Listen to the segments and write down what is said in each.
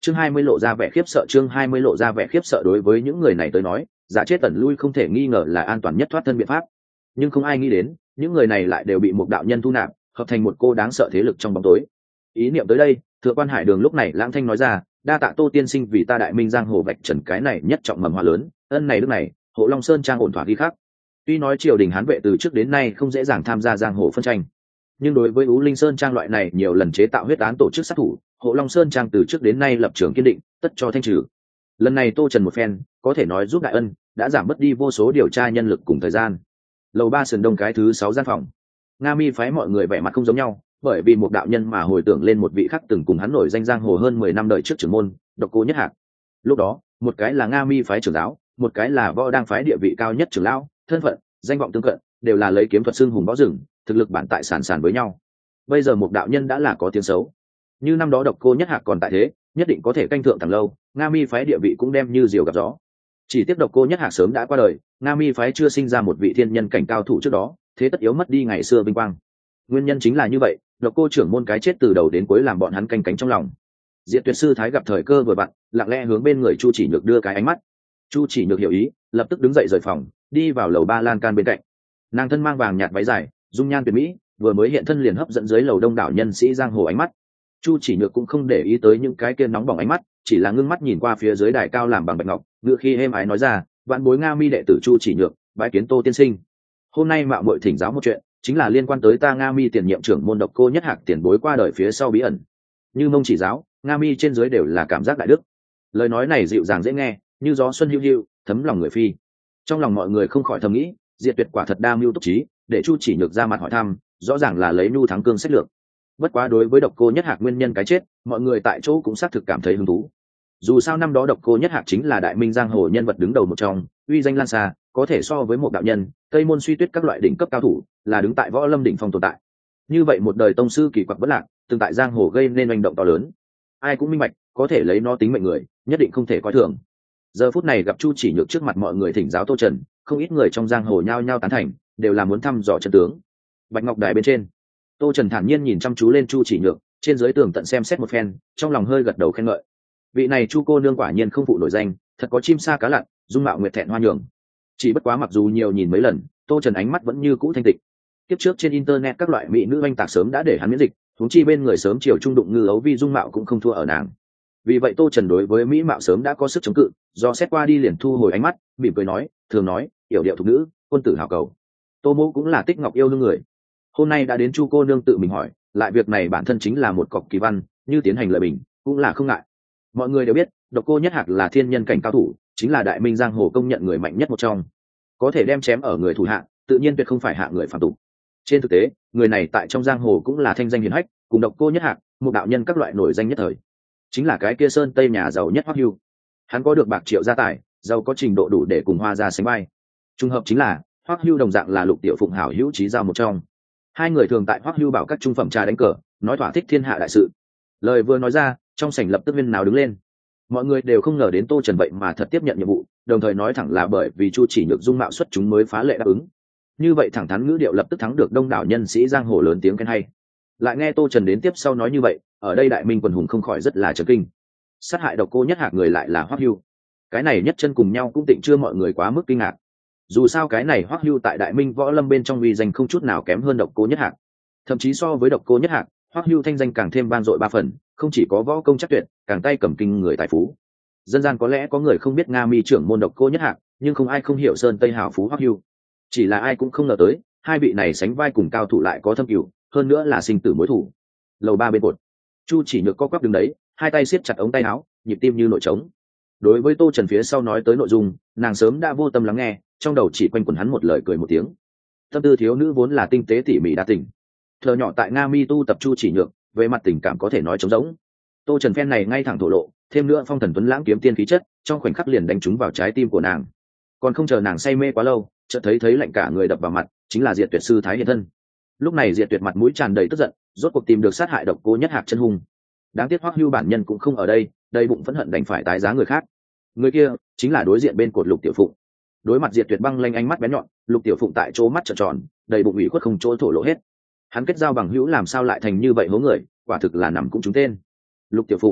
chương 20 lộ ra vẻ khiếp sợ. Chương 20 lộ ra vẻ khiếp sợ. Đối với những người này tới nói, giả chết tẩn lui không thể nghi ngờ là an toàn nhất thoát thân biện pháp, nhưng không ai nghĩ đến những người này lại đều bị một đạo nhân thu nạp, hợp thành một cô đáng sợ thế lực trong bóng tối. Ý niệm tới đây, Thừa Quan Hải Đường lúc này lãng thanh nói ra, đa tạ Tô tiên sinh vì ta đại minh giang hồ vạch trần cái này nhất trọng mầm hoa lớn, ân này đức này Hộ Long Sơn trang ổn thỏa ghi khắc. Tuy nói triều đình Hán Vệ từ trước đến nay không dễ dàng tham gia giang hồ phân tranh, nhưng đối với Ú Linh Sơn trang loại này nhiều lần chế tạo huyết án tổ chức sát thủ, Hộ Long Sơn trang từ trước đến nay lập trường kiên định, tất cho thanh trừ. Lần này Tô Trần một phen có thể nói giúp đại ân, đã giảm bớt đi vô số điều tra nhân lực cùng thời gian. Lầu 3 sườn đông cái thứ 6 gian phòng, Nga Mi phái mọi người vẻ mặt không giống nhau, bởi vì một đạo nhân mà hồi tưởng lên một vị khác từng cùng hắn nổi danh giang hồ hơn 10 năm đời trước trưởng môn, Độc Cô Nhất Hạc. Lúc đó, một cái là Nga Mi phái trưởng giáo, một cái là Võ Đang phái địa vị cao nhất trưởng lão, thân phận, danh vọng tương cận, đều là lấy kiếm thuật xưng hùng võ rừng, thực lực bản tại sàn với nhau. Bây giờ một đạo nhân đã là có tiếng xấu. Như năm đó Độc Cô Nhất Hạc còn tại thế, nhất định có thể canh thượng thẳng lâu, Nga Mi phái địa vị cũng đem như diều gặp gió. Chỉ tiếc Độc Cô Nhất Hạc sớm đã qua đời, Nga Mi phái chưa sinh ra một vị thiên nhân cảnh cao thủ trước đó, thế tất yếu mất đi ngày xưa vinh quang. Nguyên nhân chính là như vậy, Độc Cô trưởng môn cái chết từ đầu đến cuối làm bọn hắn canh cánh trong lòng. Diệt Tuyệt sư thái gặp thời cơ vừa vặn, lặng lẽ hướng bên người Chu Chỉ Nhược đưa cái ánh mắt. Chu Chỉ Nhược hiểu ý, lập tức đứng dậy rời phòng, đi vào lầu 3 lan can bên cạnh. Nàng thân mang vàng nhạt váy dài, dung nhan tuyệt mỹ, vừa mới hiện thân liền hấp dẫn dưới lầu đông đảo nhân sĩ giang hồ ánh mắt. Chu Chỉ Nhược cũng không để ý tới những cái kia nóng bỏng ánh mắt, chỉ là ngưng mắt nhìn qua phía dưới đài cao làm bằng bạch ngọc, ngựa khi êm ái nói ra, vạn bối Nga Mi đệ tử Chu Chỉ Nhược, bái kiến Tô tiên sinh. Hôm nay mạo muội thỉnh giáo một chuyện, chính là liên quan tới ta Nga Mi tiền nhiệm trưởng môn Độc Cô Nhất Hạc tiền bối qua đời phía sau bí ẩn. Như mông chỉ giáo, Nga Mi trên dưới đều là cảm giác đại đức. Lời nói này dịu dàng dễ nghe, như gió xuân hiu hiu, thấm lòng người phi. Trong lòng mọi người không khỏi thầm nghĩ, Diệt Tuyệt quả thật đa mưu túc trí, để Chu Chỉ Nhược ra mặt hỏi thăm, rõ ràng là lấy nhu thắng cương sách lược. Bất quá đối với Độc Cô Nhất Hạc nguyên nhân cái chết, mọi người tại chỗ cũng xác thực cảm thấy hứng thú. Dù sao năm đó Độc Cô Nhất Hạc chính là đại minh giang hồ nhân vật đứng đầu một trong, uy danh lan xa, có thể so với một đạo nhân, Tây môn suy tuyết các loại đỉnh cấp cao thủ, là đứng tại võ lâm đỉnh phong tồn tại. Như vậy một đời tông sư kỳ quặc bất lạc, từng tại giang hồ gây nên hành động to lớn. Ai cũng minh bạch, có thể lấy nó tính mệnh người, nhất định không thể coi thường. Giờ phút này gặp Chu Chỉ Nhược trước mặt mọi người thỉnh giáo Tô Trần, không ít người trong giang hồ nhao nhao tán thành, đều là muốn thăm dò chân tướng. Bạch ngọc đài bên trên, Tô Trần thản nhiên nhìn chăm chú lên Chu Chỉ Nhược, trên dưới tường tận xem xét một phen, trong lòng hơi gật đầu khen ngợi. Vị này Chu cô nương quả nhiên không phụ nổi danh, thật có chim sa cá lặn, dung mạo nguyệt thẹn hoa nhường. Chỉ bất quá mặc dù nhiều nhìn mấy lần, Tô Trần ánh mắt vẫn như cũ thanh tịnh. Tiếp trước trên internet các loại mỹ nữ oanh tạc sớm đã để hắn miễn dịch, huống chi bên người sớm chiều trung đụng ngư ấu vi dung mạo cũng không thua ở nàng. Vì vậy Tô Trần đối với mỹ mạo sớm đã có sức chống cự, do xét qua đi liền thu hồi ánh mắt, mỉm cười nói, thường nói, yểu điệu thục nữ, quân tử hào cầu. Tô mỗ cũng là tích ngọc yêu đương người. Hôm nay đã đến Chu cô nương tự mình hỏi, lại việc này bản thân chính là một cọc kỳ văn, như tiến hành lời bình, cũng là không ngại. Mọi người đều biết, Độc Cô Nhất Hạc là thiên nhân cảnh cao thủ, chính là đại minh giang hồ công nhận người mạnh nhất một trong. Có thể đem chém ở người thủ hạ, tự nhiên tuyệt không phải hạ người phàm tục. Trên thực tế, người này tại trong giang hồ cũng là thanh danh hiển hách, cùng Độc Cô Nhất Hạc, một đạo nhân các loại nổi danh nhất thời. Chính là cái kia sơn tây nhà giàu nhất Hoắc Hưu. Hắn có được bạc triệu gia tài, giàu có trình độ đủ để cùng Hoa gia sánh vai. Trùng hợp chính là, Hoắc Hưu đồng dạng là Lục Tiểu Phụng hảo hữu chí giao một trong. Hai người thường tại Hoắc Hưu bảo các trung phẩm trà đánh cờ, nói thỏa thích thiên hạ đại sự. Lời vừa nói ra, trong sảnh lập tức viên nào đứng lên. Mọi người đều không ngờ đến Tô Trần vậy mà thật tiếp nhận nhiệm vụ, đồng thời nói thẳng là bởi vì Chu Chỉ Nhược dung mạo xuất chúng mới phá lệ đáp ứng. Như vậy thẳng thắn ngữ điệu lập tức thắng được đông đảo nhân sĩ giang hồ lớn tiếng khen hay. Lại nghe Tô Trần đến tiếp sau nói như vậy, ở đây đại minh quần hùng không khỏi rất là chấn kinh. Sát hại Độc Cô Nhất Hạc người lại là Hoắc Hưu. Cái này nhất chân cùng nhau cũng tịnh chưa mọi người quá mức kinh ngạc. Dù sao cái này Hoắc Hưu tại đại minh võ lâm bên trong uy danh không chút nào kém hơn Độc Cô Nhất Hạc. Thậm chí so với Độc Cô Nhất Hạc, Hoắc Hưu thanh danh càng thêm vang dội 3 phần, không chỉ có võ công chắc tuyệt, càng tay cầm kinh người tài phú. Dân gian có lẽ có người không biết Nga Mi trưởng môn Độc Cô Nhất Hạc, nhưng không ai không hiểu sơn tây hào phú Hoắc Hưu. Chỉ là ai cũng không ngờ tới, hai vị này sánh vai cùng cao thủ lại có thâm cửu, hơn nữa là sinh tử mối thủ. Lầu 3 bên cột, Chu Chỉ Nhược co quắp đứng đấy, hai tay siết chặt ống tay áo, nhịp tim như nội trống. Đối với Tô Trần phía sau nói tới nội dung, nàng sớm đã vô tâm lắng nghe, trong đầu chỉ quanh quẩn hắn một lời cười một tiếng. Tâm tư thiếu nữ vốn là tinh tế tỉ mỉ đa tình. Thợ nhỏ tại Nga Mi tu tập Chu Chỉ Nhược, về mặt tình cảm có thể nói trống rỗng. Tô Trần phen này ngay thẳng thổ lộ, thêm nữa phong thần tuấn lãng kiếm tiên khí chất, trong khoảnh khắc liền đánh trúng vào trái tim của nàng. Còn không chờ nàng say mê quá lâu, chợt thấy lạnh cả người đập vào mặt, chính là Diệt Tuyệt sư thái hiện thân. Lúc này Diệt Tuyệt mặt mũi tràn đầy tức giận, rốt cuộc tìm được sát hại Độc Cô Nhất Hạc chân hung. Đáng tiếc Hoắc Hưu bản nhân cũng không ở đây, đầy bụng phẫn hận đành phải tái giá người khác. Người kia chính là đối diện bên cột Lục Tiểu Phụng. Đối mặt Diệt Tuyệt băng lanh ánh mắt bén nhọn, Lục Tiểu Phụng tại chỗ mắt trợn tròn, đầy bụng ủy khuất không chỗ thổ lộ hết. Hắn kết giao bằng hữu làm sao lại thành như vậy hố người, quả thực là nằm cũng trúng tên. Lục Tiểu Phụng,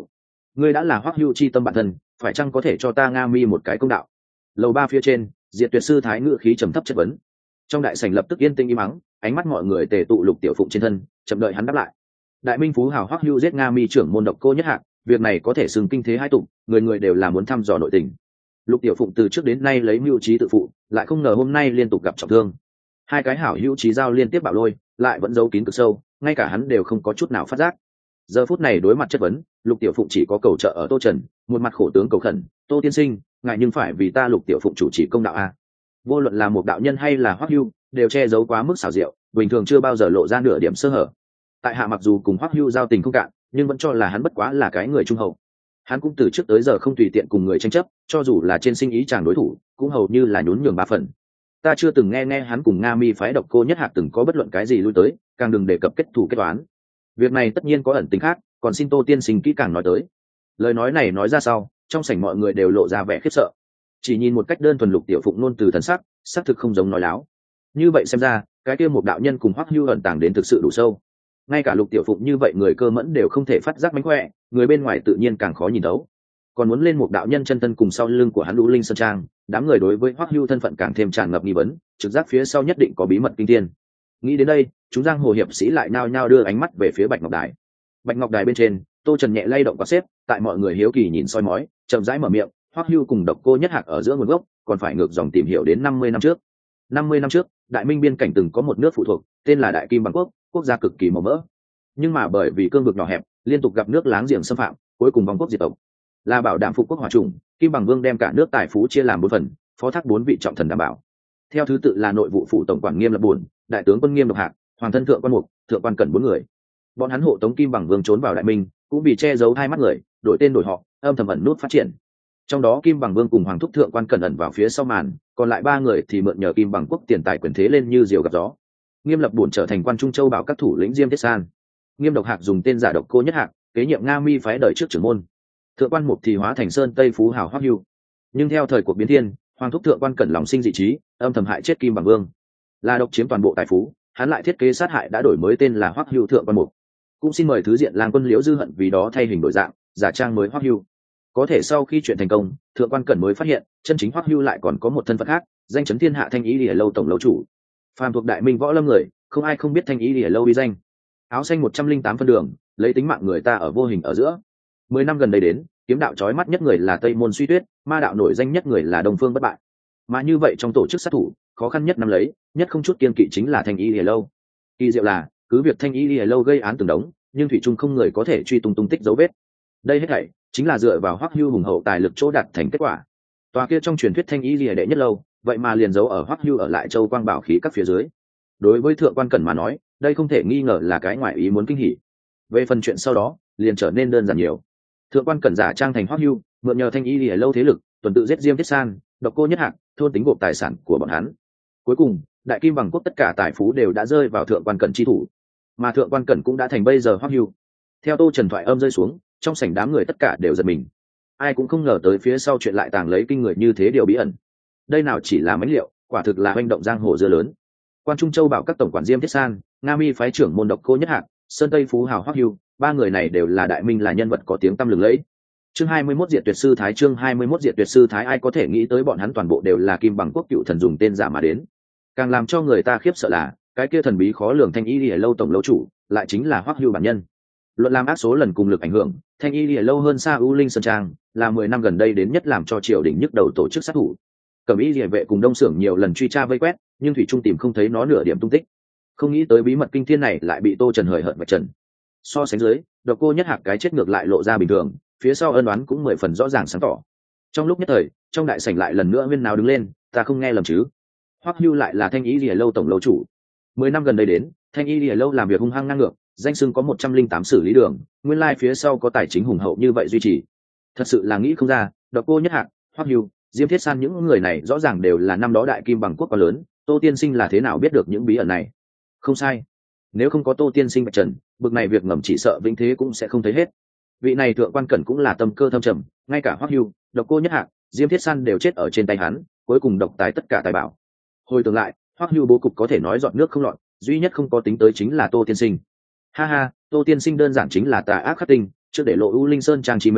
ngươi đã là Hoắc Hưu chi tâm bản thân, phải chăng có thể cho ta Nga Mi một cái công đạo? Lầu ba phía trên, Diệt Tuyệt sư thái ngữ khí trầm thấp chất vấn. Trong đại sảnh lập tức yên tĩnh im mắng, ánh mắt mọi người tề tụ Lục Tiểu Phụng trên thân, chậm đợi hắn đáp lại. Đại minh phú hào Hoắc Hưu giết Nga Mi trưởng môn Độc Cô Nhất Hạc, việc này có thể xưng kinh thế hai tụng, người người đều là muốn thăm dò nội tình. Lục Tiểu Phụng từ trước đến nay lấy mưu trí tự phụ, lại không ngờ hôm nay liên tục gặp trọng thương. Hai cái hảo hữu trí giao liên tiếp bạo lôi, lại vẫn giấu kín cực sâu, ngay cả hắn đều không có chút nào phát giác. Giờ phút này đối mặt chất vấn, Lục Tiểu Phụng chỉ có cầu trợ ở Tô Trần, một mặt khổ tướng cầu khẩn, Tô tiên sinh, ngài nhưng phải vì ta Lục Tiểu Phụng chủ trì công đạo a. Vô luận là một đạo nhân hay là Hoắc Hưu, đều che giấu quá mức xảo diệu, bình thường chưa bao giờ lộ ra nửa điểm sơ hở. Tại hạ mặc dù cùng Hoắc Hưu giao tình không cạn, nhưng vẫn cho là hắn bất quá là cái người trung hậu. Hắn cũng từ trước tới giờ không tùy tiện cùng người tranh chấp, cho dù là trên sinh ý chàng đối thủ, cũng hầu như là nhún nhường ba phần. Ta chưa từng nghe hắn cùng Nga Mi phái Độc Cô Nhất Hạc từng có bất luận cái gì lui tới, càng đừng đề cập kết thù kết toán. Việc này tất nhiên có ẩn tính khác, còn xin Tô tiên sinh kỹ càng nói tới. Lời nói này nói ra sau, trong sảnh mọi người đều lộ ra vẻ khiếp sợ. Chỉ nhìn một cách đơn thuần Lục Tiểu Phụng nôn từ thần sắc, xác thực không giống nói láo. Như vậy xem ra, cái kia một đạo nhân cùng Hoắc Hưu ẩn tàng đến thực sự đủ sâu. Ngay cả Lục Tiểu Phụng như vậy người cơ mẫn đều không thể phát giác mánh khỏe, người bên ngoài tự nhiên càng khó nhìn thấu. Còn muốn lên một đạo nhân chân thân cùng sau lưng của hắn Lũ Linh Sơn Trang, đám người đối với Hoắc Hưu thân phận càng thêm tràn ngập nghi vấn, trực giác phía sau nhất định có bí mật kinh thiên. Nghĩ đến đây, chúng giang hồ hiệp sĩ lại nao nhao đưa ánh mắt về phía Bạch Ngọc Đài. Bạch Ngọc Đài bên trên, Tô Trần nhẹ lay động quạt xếp, tại mọi người hiếu kỳ nhìn soi mói, chậm rãi mở miệng, Hoắc Hưu cùng Độc Cô Nhất Hạc ở giữa nguồn gốc, còn phải ngược dòng tìm hiểu đến 50 năm trước. 50 năm trước, Đại Minh biên cảnh từng có một nước phụ thuộc, tên là Đại Kim Bằng Quốc, quốc gia cực kỳ màu mỡ. Nhưng mà bởi vì cương vực nhỏ hẹp, liên tục gặp nước láng giềng xâm phạm, cuối cùng vong quốc diệt tộc. Là bảo đảm phục quốc hòa chủng, Kim Bằng Vương đem cả nước tài phú chia làm 4 phần, phó thác 4 vị trọng thần đảm bảo. Theo thứ tự là nội vụ phủ tổng quản Nghiêm Lập Bổn, đại tướng quân Nghiêm Độc Hạc, hoàng thân thượng quan Mục, thượng quan Cẩn 4 người. Bọn hắn hộ tống Kim Bằng Vương trốn vào Đại Minh, cũng vì che giấu hai mắt người, đổi tên đổi họ, âm thầm ẩn nút phát triển. Trong đó Kim Bằng Vương cùng hoàng thúc thượng quan Cẩn ẩn vào phía sau màn, còn lại 3 người thì mượn nhờ Kim Bằng Quốc tiền tài quyền thế lên như diều gặp gió. Nghiêm Lập Bổn trở thành quan Trung Châu bảo các thủ lĩnh Diêm Thiết San. Nghiêm Độc Hạc dùng tên giả Độc Cô Nhất Hạc, kế nhiệm Nga Mi phái đời trước trưởng môn. Thượng quan Mục thì hóa thành Sơn Tây phú hào Hoắc Hưu. Nhưng theo thời cuộc biến thiên, hoàng thúc thượng quan Cẩn lòng sinh dị trí, âm thầm hại chết Kim Bằng Vương. Là độc chiếm toàn bộ tài phú, hắn lại thiết kế sát hại đã đổi mới tên là Hoắc Hưu thượng quan Mục. Cũng xin mời thứ diện lang quân Liễu Dư Hận vì đó thay hình đổi dạng, giả trang mới Hoắc Hưu. Có thể sau khi chuyện thành công, thượng quan Cẩn mới phát hiện, chân chính Hoắc Hưu lại còn có một thân phận khác, danh chấn thiên hạ Thanh Ý Lìa Lâu tổng lâu chủ. Phàm thuộc Đại Minh võ lâm người, không ai không biết Thanh Ý Lìa Lâu uy danh. Áo xanh 108 phân đường, lấy tính mạng người ta ở vô hình ở giữa. 10 năm gần đây đến, kiếm đạo chói mắt nhất người là Tây Môn Suy Tuyết, ma đạo nổi danh nhất người là Đông Phương Bất Bại. Mà như vậy trong tổ chức sát thủ, khó khăn nhất nắm lấy, nhất không chút kiên kỵ chính là Thanh Ý Lìa Lâu. Kỳ diệu là, cứ việc Thanh Ý Lìa Lâu gây án từng đống, nhưng thủy chung không người có thể truy tung tung tích dấu vết. Đây hết thảy chính là dựa vào Hoắc Hưu hùng hậu tài lực chỗ đạt thành kết quả. Tòa kia trong truyền thuyết Thanh Ý Lìa đệ nhất lâu, vậy mà liền giấu ở Hoắc Hưu ở lại Châu Quang Bảo khí các phía dưới. Đối với thượng quan Cẩn mà nói, đây không thể nghi ngờ là cái ngoại ý muốn kinh hỉ. Về phần chuyện sau đó, liền trở nên đơn giản nhiều. Thượng quan Cẩn giả trang thành Hoắc Hưu, mượn nhờ Thanh Ý Lìa Lâu thế lực, tuần tự giết Diêm Thiết San, Độc Cô Nhất Hạc, thôn tính gộp tài sản của bọn hắn. Cuối cùng, Đại Kim Bằng Quốc tất cả tài phú đều đã rơi vào thượng quan Cẩn chi thủ, mà thượng quan Cẩn cũng đã thành bây giờ Hoắc Hưu. Theo Tô Trần thoại âm rơi xuống, trong sảnh đám người tất cả đều giật mình. Ai cũng không ngờ tới phía sau chuyện lại tàng lấy kinh người như thế điều bí ẩn. Đây nào chỉ là mánh liệu, quả thực là hành động giang hồ dưa lớn. Quan Trung Châu bảo các tổng quản Diêm Thiết San, Nga Mi phái trưởng môn Độc Cô Nhất Hạc, Sơn Tây phú hào Hoắc Hưu, 3 người này đều là Đại Minh là nhân vật có tiếng tăm lừng lẫy. Chương 21 Diệt Tuyệt sư thái, chương 21 Diệt Tuyệt sư thái, ai có thể nghĩ tới bọn hắn toàn bộ đều là Kim Bằng Quốc cựu thần dùng tên giả mà đến. Càng làm cho người ta khiếp sợ là, cái kia thần bí khó lường Thanh Ý Lìa Lâu tổng lâu chủ, lại chính là Hoắc Hưu bản nhân. Luận làm ác số lần cùng lực ảnh hưởng, Thanh Ý Lìa Lâu hơn xa U Linh Sơn Trang, là 10 năm gần đây đến nhất làm cho triều đình nhức đầu tổ chức sát thủ. Cẩm Y Liễu vệ cùng Đông Xưởng nhiều lần truy tra vây quét, nhưng thủy trung tìm không thấy nó nửa điểm tung tích. Không nghĩ tới bí mật kinh thiên này lại bị Tô Trần hời hợt vạch trần. So sánh dưới, Độc Cô Nhất Hạc cái chết ngược lại lộ ra bình thường, phía sau ân oán cũng 10 phần rõ ràng sáng tỏ. Trong lúc nhất thời, trong đại sảnh lại lần nữa viên nào đứng lên, ta không nghe lầm chứ? Hoắc Hưu lại là Thanh Ý Lìa Lâu tổng lâu chủ. 10 năm gần đây đến, Thanh Ý Lìa Lâu làm việc hung hăng ngang ngược, danh xưng có 108 xử lý đường, nguyên lai phía sau có tài chính hùng hậu như vậy duy trì. Thật sự là nghĩ không ra, Độc Cô Nhất Hạc, Hoắc Hưu, Diêm Thiết San những người này rõ ràng đều là năm đó Đại Kim Bằng Quốc quá lớn, Tô tiên sinh là thế nào biết được những bí ẩn này? Không sai, nếu không có Tô tiên sinh bạch trần, bực này việc ngầm chỉ sợ vĩnh thế cũng sẽ không thấy hết. Vị này thượng quan Cẩn cũng là tâm cơ thâm trầm, ngay cả Hoắc Hưu, Độc Cô Nhất Hạc, Diêm Thiết San đều chết ở trên tay hắn, cuối cùng độc tài tất cả tài bảo. Hồi tưởng lại, Hoắc Hưu bố cục có thể nói dọn nước không lọt, duy nhất không có tính tới chính là Tô tiên sinh. Ha ha, Tô tiên sinh đơn giản chính là tà ác khắc tinh, trước để lộ U Linh Sơn Trang chi mê,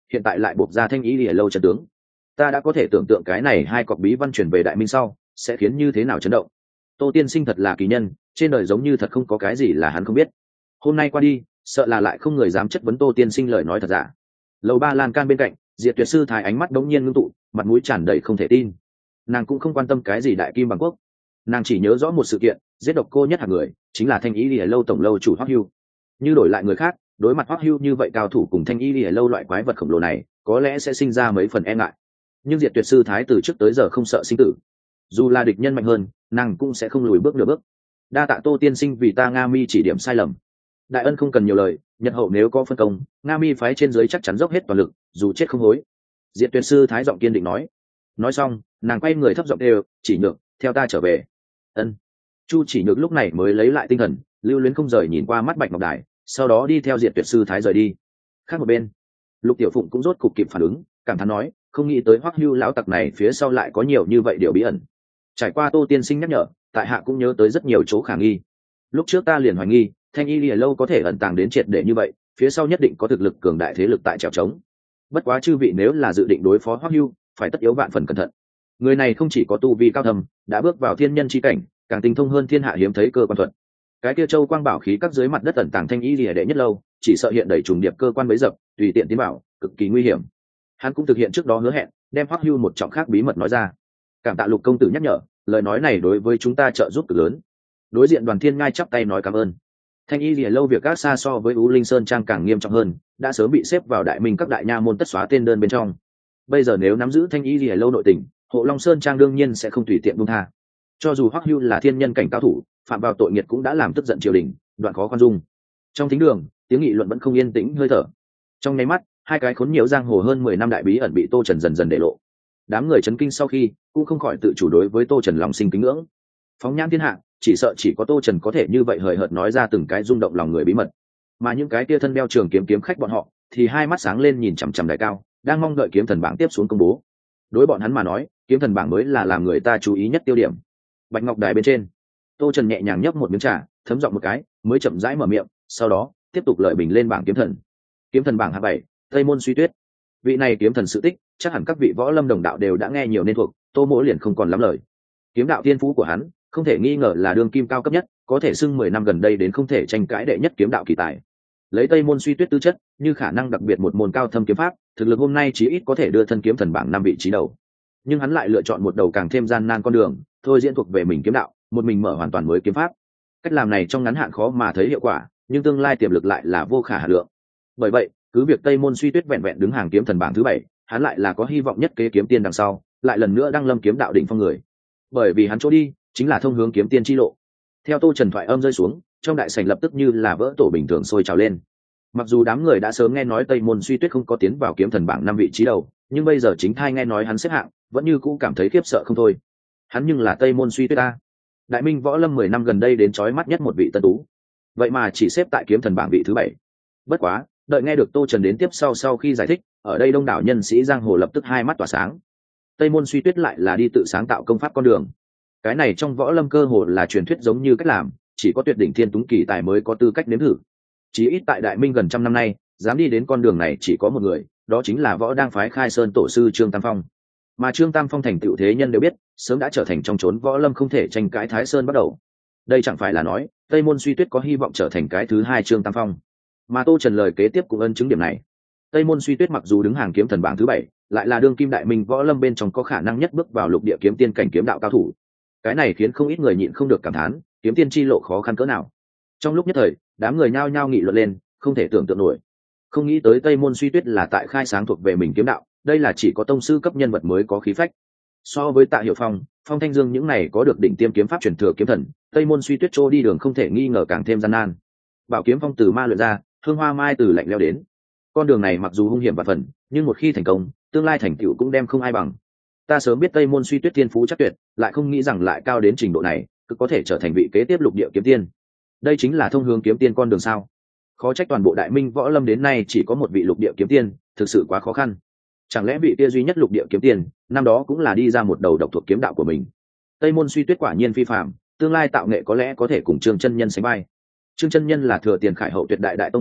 hiện tại lại buộc ra thanh ý lìa lâu trận tướng. Ta đã có thể tưởng tượng cái này hai cọc bí văn chuyển về đại minh sau sẽ khiến như thế nào chấn động. Tô tiên sinh thật là kỳ nhân, trên đời giống như thật không có cái gì là hắn không biết. Hôm nay qua đi, sợ là lại không người dám chất vấn Tô tiên sinh lời nói thật giả. Lầu ba lan can bên cạnh, Diệt Tuyệt sư thái ánh mắt đống nhiên ngưng tụ, mặt mũi tràn đầy không thể tin. Nàng cũng không quan tâm cái gì đại kim bằng quốc, nàng chỉ nhớ rõ một sự kiện, giết độc cô nhất hạng người chính là thanh ý lìa lâu tổng lâu chủ Hoắc Hưu. Như đổi lại người khác, đối mặt Hoắc Hưu như vậy cao thủ cùng thanh ý lìa lâu loại quái vật khổng lồ này, có lẽ sẽ sinh ra mấy phần e ngại. Nhưng Diệt Tuyệt sư thái từ trước tới giờ không sợ sinh tử, dù là địch nhân mạnh hơn, nàng cũng sẽ không lùi bước nửa bước. Đa tạ Tô tiên sinh vì ta Nga Mi chỉ điểm sai lầm. Đại ân không cần nhiều lời, Nhật hậu nếu có phân công, Nga Mi phái trên dưới chắc chắn dốc hết toàn lực, dù chết không hối. Diệt Tuyệt sư thái giọng kiên định nói. Nói xong, nàng quay người thấp giọng đều, Chỉ Nhược, theo ta trở về. Ân. Chu Chỉ Nhược lúc này mới lấy lại tinh thần, lưu luyến không rời nhìn qua mắt Bạch Ngọc Đài, sau đó đi theo Diệt Tuyệt sư thái rời đi. Khác một bên, Lục Tiểu Phụng cũng rốt cục kịp phản ứng, cảm thán nói, không nghĩ tới Hoắc Hưu lão tặc này phía sau lại có nhiều như vậy điều bí ẩn. Trải qua Tô tiên sinh nhắc nhở, tại hạ cũng nhớ tới rất nhiều chỗ khả nghi. Lúc trước ta liền hoài nghi, thanh y lìa lâu có thể ẩn tàng đến triệt để như vậy, phía sau nhất định có thực lực cường đại thế lực tại trèo trống. Bất quá chư vị nếu là dự định đối phó Hoắc Hưu, phải tất yếu vạn phần cẩn thận. Người này không chỉ có tu vi cao thâm, đã bước vào thiên nhân chi cảnh, càng tinh thông hơn thiên hạ hiếm thấy cơ quan thuật. Cái kia châu quang bảo khí các dưới mặt đất ẩn tàng thanh y lìa đệ nhất lâu, chỉ sợ hiện đầy trùng điệp cơ quan bấy dập, tùy tiện tiến vào, cực kỳ nguy hiểm. Hắn cũng thực hiện trước đó hứa hẹn, đem Hoắc Hưu một trọng khác bí mật nói ra. Cảm tạ Lục công tử nhắc nhở, lời nói này đối với chúng ta trợ giúp cực lớn. Đối diện Đoàn Thiên Ngai chắp tay nói cảm ơn. Thanh y lìa lâu việc các xa so với U Linh Sơn trang càng nghiêm trọng hơn, đã sớm bị xếp vào đại minh các đại nha môn tất xóa tên đơn bên trong. Bây giờ nếu nắm giữ thanh y lìa lâu nội tình, Hộ Long Sơn trang đương nhiên sẽ không tùy tiện buông tha. Cho dù Hoắc Hưu là thiên nhân cảnh cao thủ, phạm vào tội nghiệt cũng đã làm tức giận triều đình, đoạn khó khoan dung. Trong thính đường, tiếng nghị luận vẫn không yên tĩnh hơi thở. Trong nháy mắt, hai cái khốn nhiều giang hồ hơn 10 năm đại bí ẩn bị Tô Trần dần dần để lộ. Đám người chấn kinh sau khi, cũng không khỏi tự chủ đối với Tô Trần lòng sinh kính ngưỡng. Phóng nhãn thiên hạ, chỉ sợ chỉ có Tô Trần có thể như vậy hời hợt nói ra từng cái rung động lòng người bí mật. Mà những cái kia thân đeo trường kiếm kiếm khách bọn họ, thì hai mắt sáng lên nhìn chằm chằm đại cao, đang mong đợi kiếm thần bảng tiếp xuống công bố. Đối bọn hắn mà nói, kiếm thần bảng mới là làm người ta chú ý nhất tiêu điểm. Bạch Ngọc Đài bên trên, Tô Trần nhẹ nhàng nhấp một miếng trà, thấm giọng một cái, mới chậm rãi mở miệng, sau đó tiếp tục lợi bình lên bảng kiếm thần. Kiếm thần bảng hạng 7, Tây Môn Suy Tuyết. Vị này kiếm thần sự tích, chắc hẳn các vị võ lâm đồng đạo đều đã nghe nhiều nên thuộc, Tô Mỗ liền không còn lắm lời. Kiếm đạo thiên phú của hắn, không thể nghi ngờ là đương kim cao cấp nhất, có thể xưng 10 năm gần đây đến không thể tranh cãi đệ nhất kiếm đạo kỳ tài. Lấy Tây Môn Suy Tuyết tư chất, như khả năng đặc biệt một môn cao thâm kiếm pháp, thực lực hôm nay chí ít có thể đưa thân kiếm thần bảng 5 vị trí đầu. Nhưng hắn lại lựa chọn một đầu càng thêm gian nan con đường, thôi diễn thuộc về mình kiếm đạo, một mình mở hoàn toàn mới kiếm pháp. Cách làm này trong ngắn hạn khó mà thấy hiệu quả, nhưng tương lai tiềm lực lại là vô khả hạn lượng. Bởi vậy, cứ việc Tây Môn Suy Tuyết vẹn vẹn đứng hàng kiếm thần bảng thứ 7, hắn lại là có hy vọng nhất kế kiếm tiên đằng sau, lại lần nữa đăng lâm kiếm đạo đỉnh phong người. Bởi vì hắn chỗ đi, chính là thông hướng kiếm tiên chi lộ. Theo Tô Trần thoại âm rơi xuống, trong đại sảnh lập tức như là vỡ tổ bình thường sôi trào lên. Mặc dù đám người đã sớm nghe nói Tây Môn Suy Tuyết không có tiến vào kiếm thần bảng 5 vị trí đầu, nhưng bây giờ chính thai nghe nói hắn xếp hạng, vẫn như cũ cảm thấy khiếp sợ không thôi. Hắn nhưng là Tây Môn Suy Tuyết ta, đại minh võ lâm 10 năm gần đây đến chói mắt nhất một vị tân tú, vậy mà chỉ xếp tại kiếm thần bảng vị thứ 7. Bất quá, đợi nghe được Tô Trần đến tiếp sau khi giải thích, ở đây đông đảo nhân sĩ giang hồ lập tức hai mắt tỏa sáng. Tây Môn Suy Tuyết lại là đi tự sáng tạo công pháp con đường. Cái này trong võ lâm cơ hồ là truyền thuyết giống như cách làm, chỉ có tuyệt đỉnh thiên túng kỳ tài mới có tư cách nếm thử. Chỉ ít tại đại minh gần trăm năm nay, dám đi đến con đường này chỉ có một người, đó chính là võ đang phái khai sơn tổ sư Trương Tam Phong. Mà Trương Tam Phong thành tựu thế nhân đều biết, sớm đã trở thành trong chốn võ lâm không thể tranh cãi Thái Sơn bắt đầu. Đây chẳng phải là nói Tây Môn Suy Tuyết có hy vọng trở thành cái thứ 2 Trương Tam Phong, mà Tô Trần lời kế tiếp cũng ân chứng điểm này. Tây Môn Suy Tuyết mặc dù đứng hàng kiếm thần bảng thứ 7, lại là đương kim đại minh võ lâm bên trong có khả năng nhất bước vào lục địa kiếm tiên cảnh kiếm đạo cao thủ. Cái này khiến không ít người nhịn không được cảm thán, kiếm tiên chi lộ khó khăn cỡ nào. Trong lúc nhất thời, đám người nhao nhao nghị luận lên, không thể tưởng tượng nổi. Không nghĩ tới Tây Môn Suy Tuyết là tại khai sáng thuộc về mình kiếm đạo, đây là chỉ có tông sư cấp nhân vật mới có khí phách. So với Tạ Hiệu Phong, Phong Thanh Dương những này có được đỉnh tiêm kiếm pháp truyền thừa kiếm thần, Tây Môn Suy Tuyết trô đi đường không thể nghi ngờ càng thêm gian nan. Bảo kiếm phong từ ma luyện ra, hương hoa mai từ lạnh leo đến. Con đường này mặc dù hung hiểm và phần, nhưng một khi thành công, tương lai thành tựu cũng đem không ai bằng. Ta sớm biết Tây Môn Suy Tuyết thiên phú chắc tuyệt, lại không nghĩ rằng lại cao đến trình độ này, cứ có thể trở thành vị kế tiếp lục địa kiếm tiên. Đây chính là thông hướng kiếm tiên con đường sao? Khó trách toàn bộ đại minh võ lâm đến nay chỉ có một vị lục địa kiếm tiên, thực sự quá khó khăn. Chẳng lẽ vị kia duy nhất lục địa kiếm tiên, năm đó cũng là đi ra một đầu độc thuộc kiếm đạo của mình? Tây Môn Suy Tuyết quả nhiên phi phàm, tương lai tạo nghệ có lẽ có thể cùng Trương chân nhân sánh vai. Trương chân nhân là thừa tiền khải hậu tuyệt đại đại tông sư,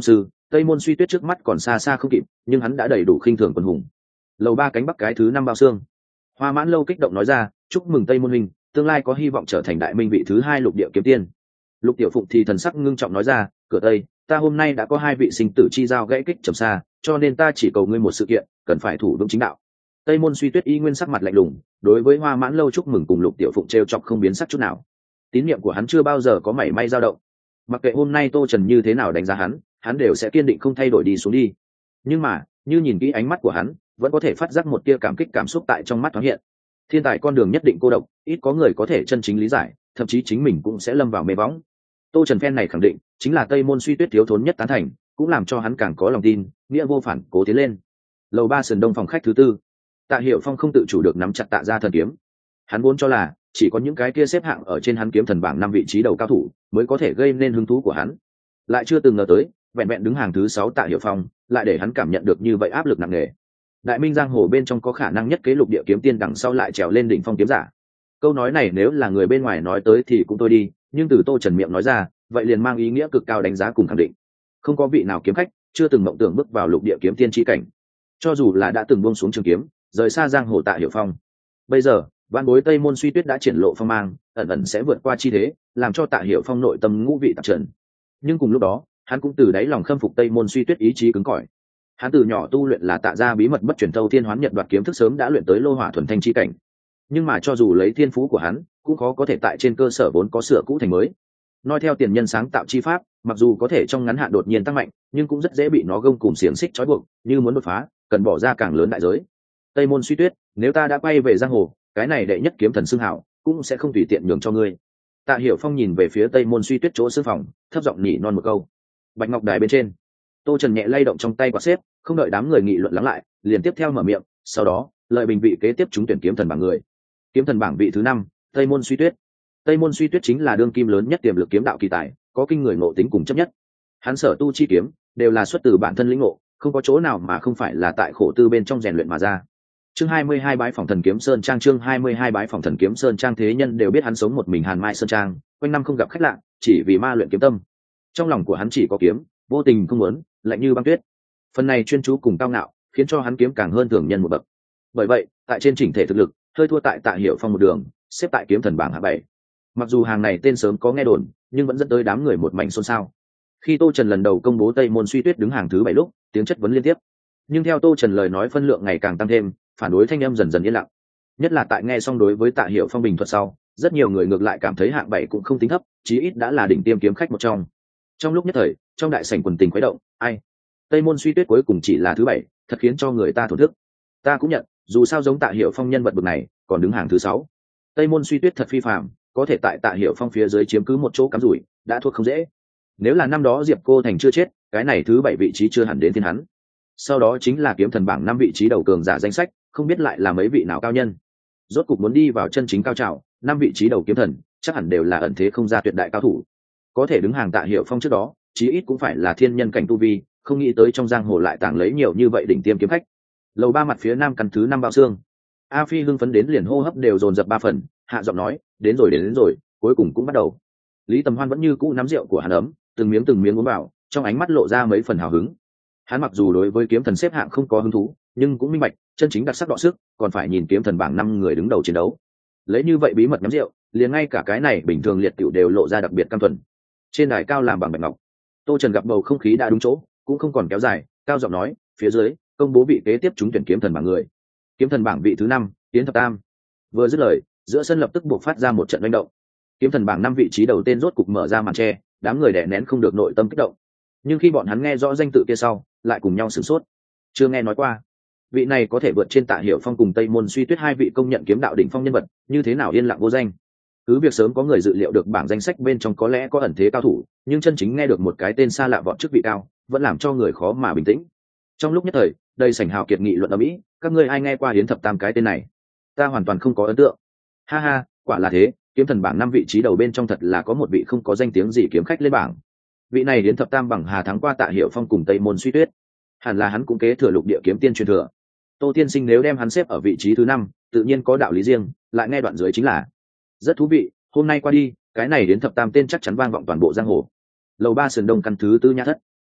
Tây Môn Suy Tuyết trước mắt còn xa xa không kịp, nhưng hắn đã đầy đủ khinh thường quân hùng. Lầu 3 cánh bắc cái thứ 5 bao xương. Hoa Mãn Lâu kích động nói ra, chúc mừng Tây Môn huynh, tương lai có hy vọng trở thành đại minh vị thứ 2 lục địa kiếm tiên. Lục Tiểu Phụng thì thần sắc ngưng trọng nói ra, cửa Tây, ta hôm nay đã có 2 vị sinh tử chi giao gãy kích trầm xa, cho nên ta chỉ cầu ngươi một sự kiện, cần phải thủ vững chính đạo. Tây Môn Suy Tuyết y nguyên sắc mặt lạnh lùng, đối với Hoa Mãn Lâu chúc mừng cùng Lục Tiểu Phụng trêu chọc không biến sắc chút nào. Tín niệm của hắn chưa bao giờ có mảy may dao động. Mặc kệ hôm nay Tô Trần như thế nào đánh giá hắn đều sẽ kiên định không thay đổi đi xuống đi. Nhưng mà, như nhìn kỹ ánh mắt của hắn, vẫn có thể phát giác một tia cảm kích cảm xúc tại trong mắt thoáng hiện. Thiên tài con đường nhất định cô độc, ít có người có thể chân chính lý giải, thậm chí chính mình cũng sẽ lâm vào mê võng. Tô Trần phen này khẳng định, chính là Tây Môn Suy Tuyết thiếu thốn nhất tán thành, cũng làm cho hắn càng có lòng tin, nghĩa vô phản cố tiến lên. Lầu 3 sườn đông phòng khách thứ 4. Tạ Hiểu Phong không tự chủ được nắm chặt Tạ Gia thần kiếm. Hắn vốn cho là chỉ có những cái kia xếp hạng ở trên hắn kiếm thần bảng 5 vị trí đầu cao thủ mới có thể gây nên hứng thú của hắn, lại chưa từng ngờ tới vẹn vẹn đứng hàng thứ 6 Tạ Hiểu Phong lại để hắn cảm nhận được như vậy áp lực nặng nề. Đại minh giang hồ bên trong có khả năng nhất kế lục địa kiếm tiên đằng sau lại trèo lên đỉnh phong kiếm giả. Câu nói này nếu là người bên ngoài nói tới thì cũng thôi đi, nhưng từ Tô Trần miệng nói ra, vậy liền mang ý nghĩa cực cao đánh giá cùng khẳng định. Không có vị nào kiếm khách chưa từng mộng tưởng bước vào lục địa kiếm tiên chi cảnh, cho dù là đã từng buông xuống trường kiếm, rời xa giang hồ Tạ Hiểu Phong. Bây giờ, vạn bối Tây Môn Suy Tuyết đã triển lộ phong mang, ẩn ẩn sẽ vượt qua chi thế, làm cho Tạ Hiểu Phong nội tâm ngũ vị tạp trần. Nhưng cùng lúc đó, hắn cũng từ đáy lòng khâm phục Tây Môn Suy Tuyết ý chí cứng cỏi. Hắn từ nhỏ tu luyện là Tạ gia bí mật bất truyền thâu thiên hoán nhật đoạt kiếm thức, sớm đã luyện tới lô hỏa thuần thanh chi cảnh. Nhưng mà cho dù lấy thiên phú của hắn, cũng khó có thể tại trên cơ sở vốn có sửa cũ thành mới. Nói theo tiền nhân sáng tạo chi pháp, mặc dù có thể trong ngắn hạn đột nhiên tăng mạnh, nhưng cũng rất dễ bị nó gông cùm xiềng xích trói buộc, như muốn đột phá, cần bỏ ra càng lớn đại giới. Tây Môn Suy Tuyết, nếu ta đã quay về giang hồ, cái này đệ nhất kiếm thần xưng hảo cũng sẽ không tùy tiện nhường cho ngươi. Tạ Hiểu Phong nhìn về phía Tây Môn Suy Tuyết chỗ sư phòng, thấp giọng nhỉ non một câu. Bạch ngọc đài bên trên, Tô Trần nhẹ lay động trong tay quạt xếp, không đợi đám người nghị luận lắng lại, liền tiếp theo mở miệng, sau đó lợi bình vị kế tiếp trúng tuyển kiếm thần bảng người. Kiếm thần bảng vị thứ 5, Tây Môn Suy Tuyết. Tây Môn Suy Tuyết chính là đương kim lớn nhất tiềm lực kiếm đạo kỳ tài, có kinh người ngộ tính cùng chấp nhất. Hắn sở tu chi kiếm đều là xuất từ bản thân lĩnh ngộ, không có chỗ nào mà không phải là tại khổ tư bên trong rèn luyện mà ra. Chương 22 bái phỏng thần kiếm sơn trang. Chương 22 bái phỏng thần kiếm sơn trang. Thế nhân đều biết hắn sống một mình Hàn Mai sơn trang, quanh năm không gặp khách lạ, chỉ vì ma luyện kiếm tâm. Trong lòng của hắn chỉ có kiếm, vô tình không muốn, lạnh như băng tuyết. Phần này chuyên chú cùng cao ngạo, khiến cho hắn kiếm càng hơn thường nhân một bậc. Bởi vậy, tại trên chỉnh thể thực lực, hơi thua tại Tạ Hiểu Phong một đường, xếp tại kiếm thần bảng hạng 7. Mặc dù hàng này tên sớm có nghe đồn, nhưng vẫn dẫn tới đám người một mảnh xôn xao. Khi Tô Trần lần đầu công bố Tây Môn Suy Tuyết đứng hàng thứ 7 lúc, tiếng chất vấn liên tiếp. Nhưng theo Tô Trần lời nói phân lượng ngày càng tăng thêm, phản đối thanh âm dần dần yên lặng. Nhất là tại nghe xong đối với Tạ Hiểu Phong bình thuật sau, rất nhiều người ngược lại cảm thấy hạng 7 cũng không tính thấp, chí ít đã là đỉnh tiêm kiếm khách một trong. Trong lúc nhất thời, trong đại sảnh quần tình khuấy động, ai, Tây Môn Suy Tuyết cuối cùng chỉ là thứ 7, thật khiến cho người ta thổn thức. Ta cũng nhận, dù sao giống Tạ Hiểu Phong nhân vật bậc này, còn đứng hàng thứ 6. Tây Môn Suy Tuyết thật phi phàm, có thể tại Tạ Hiểu Phong phía dưới chiếm cứ một chỗ cắm rủi, đã thuộc không dễ. Nếu là năm đó Diệp Cô Thành chưa chết, cái này thứ 7 vị trí chưa hẳn đến thiên hắn. Sau đó chính là kiếm thần bảng 5 vị trí đầu cường giả danh sách, không biết lại là mấy vị nào cao nhân. Rốt cục muốn đi vào chân chính cao trào, 5 vị trí đầu kiếm thần, chắc hẳn đều là ẩn thế không ra tuyệt đại cao thủ. Có thể đứng hàng Tạ Hiểu Phong trước đó, chí ít cũng phải là thiên nhân cảnh tu vi, không nghĩ tới trong giang hồ lại tàng lấy nhiều như vậy đỉnh tiêm kiếm khách. Lầu 3 mặt phía nam căn thứ 5 bao xương. A Phi hưng phấn đến liền hô hấp đều dồn dập 3 phần, hạ giọng nói, đến rồi, cuối cùng cũng bắt đầu. Lý Tầm Hoan vẫn như cũ nắm rượu của hắn ấm, từng miếng uống vào, trong ánh mắt lộ ra mấy phần hào hứng. Hắn mặc dù đối với kiếm thần xếp hạng không có hứng thú, nhưng cũng minh bạch, chân chính đặc sắc đọ sức, còn phải nhìn kiếm thần bảng 5 người đứng đầu chiến đấu. Lấy như vậy bí mật nắm rượu, liền ngay cả cái này bình thường liệt tiểu đều lộ ra đặc biệt cam thuần. Trên đài cao làm bằng bạch ngọc, Tô Trần gặp bầu không khí đã đúng chỗ, cũng không còn kéo dài, cao giọng nói, phía dưới công bố vị kế tiếp trúng tuyển kiếm thần bảng người. Kiếm thần bảng vị thứ 5, Tiến Thập Tam. Vừa dứt lời, giữa sân lập tức buộc phát ra một trận manh động. Kiếm thần bảng 5 vị trí đầu tên rốt cục mở ra màn che, đám người đè nén không được nội tâm kích động. Nhưng khi bọn hắn nghe rõ danh tự kia sau, lại cùng nhau sửng sốt. Chưa nghe nói qua, vị này có thể vượt trên Tạ Hiểu Phong cùng Tây Môn Suy Tuyết hai vị công nhận kiếm đạo đỉnh phong nhân vật, như thế nào yên lặng vô danh. Cứ việc sớm có người dự liệu được bảng danh sách bên trong có lẽ có ẩn thế cao thủ, nhưng chân chính nghe được một cái tên xa lạ vọt chức vị cao, vẫn làm cho người khó mà bình tĩnh. Trong lúc nhất thời, đầy sảnh hào kiệt nghị luận ầm ĩ, các ngươi ai nghe qua Yến Thập Tam cái tên này? Ta hoàn toàn không có ấn tượng. Ha ha, quả là thế, kiếm thần bảng 5 vị trí đầu bên trong thật là có một vị không có danh tiếng gì kiếm khách lên bảng. Vị này Yến Thập Tam bằng hà thắng qua Tạ Hiểu Phong cùng Tây Môn Suy Tuyết, hẳn là hắn cũng kế thừa lục địa kiếm tiên truyền thừa. Tô Tiên Sinh nếu đem hắn xếp ở vị trí thứ 5, tự nhiên có đạo lý riêng, lại nghe đoạn dưới chính là rất thú vị, hôm nay qua đi, cái này Yến Thập Tam tên chắc chắn vang vọng toàn bộ giang hồ. Lầu 3 sườn đông căn thứ 4 nhã thất.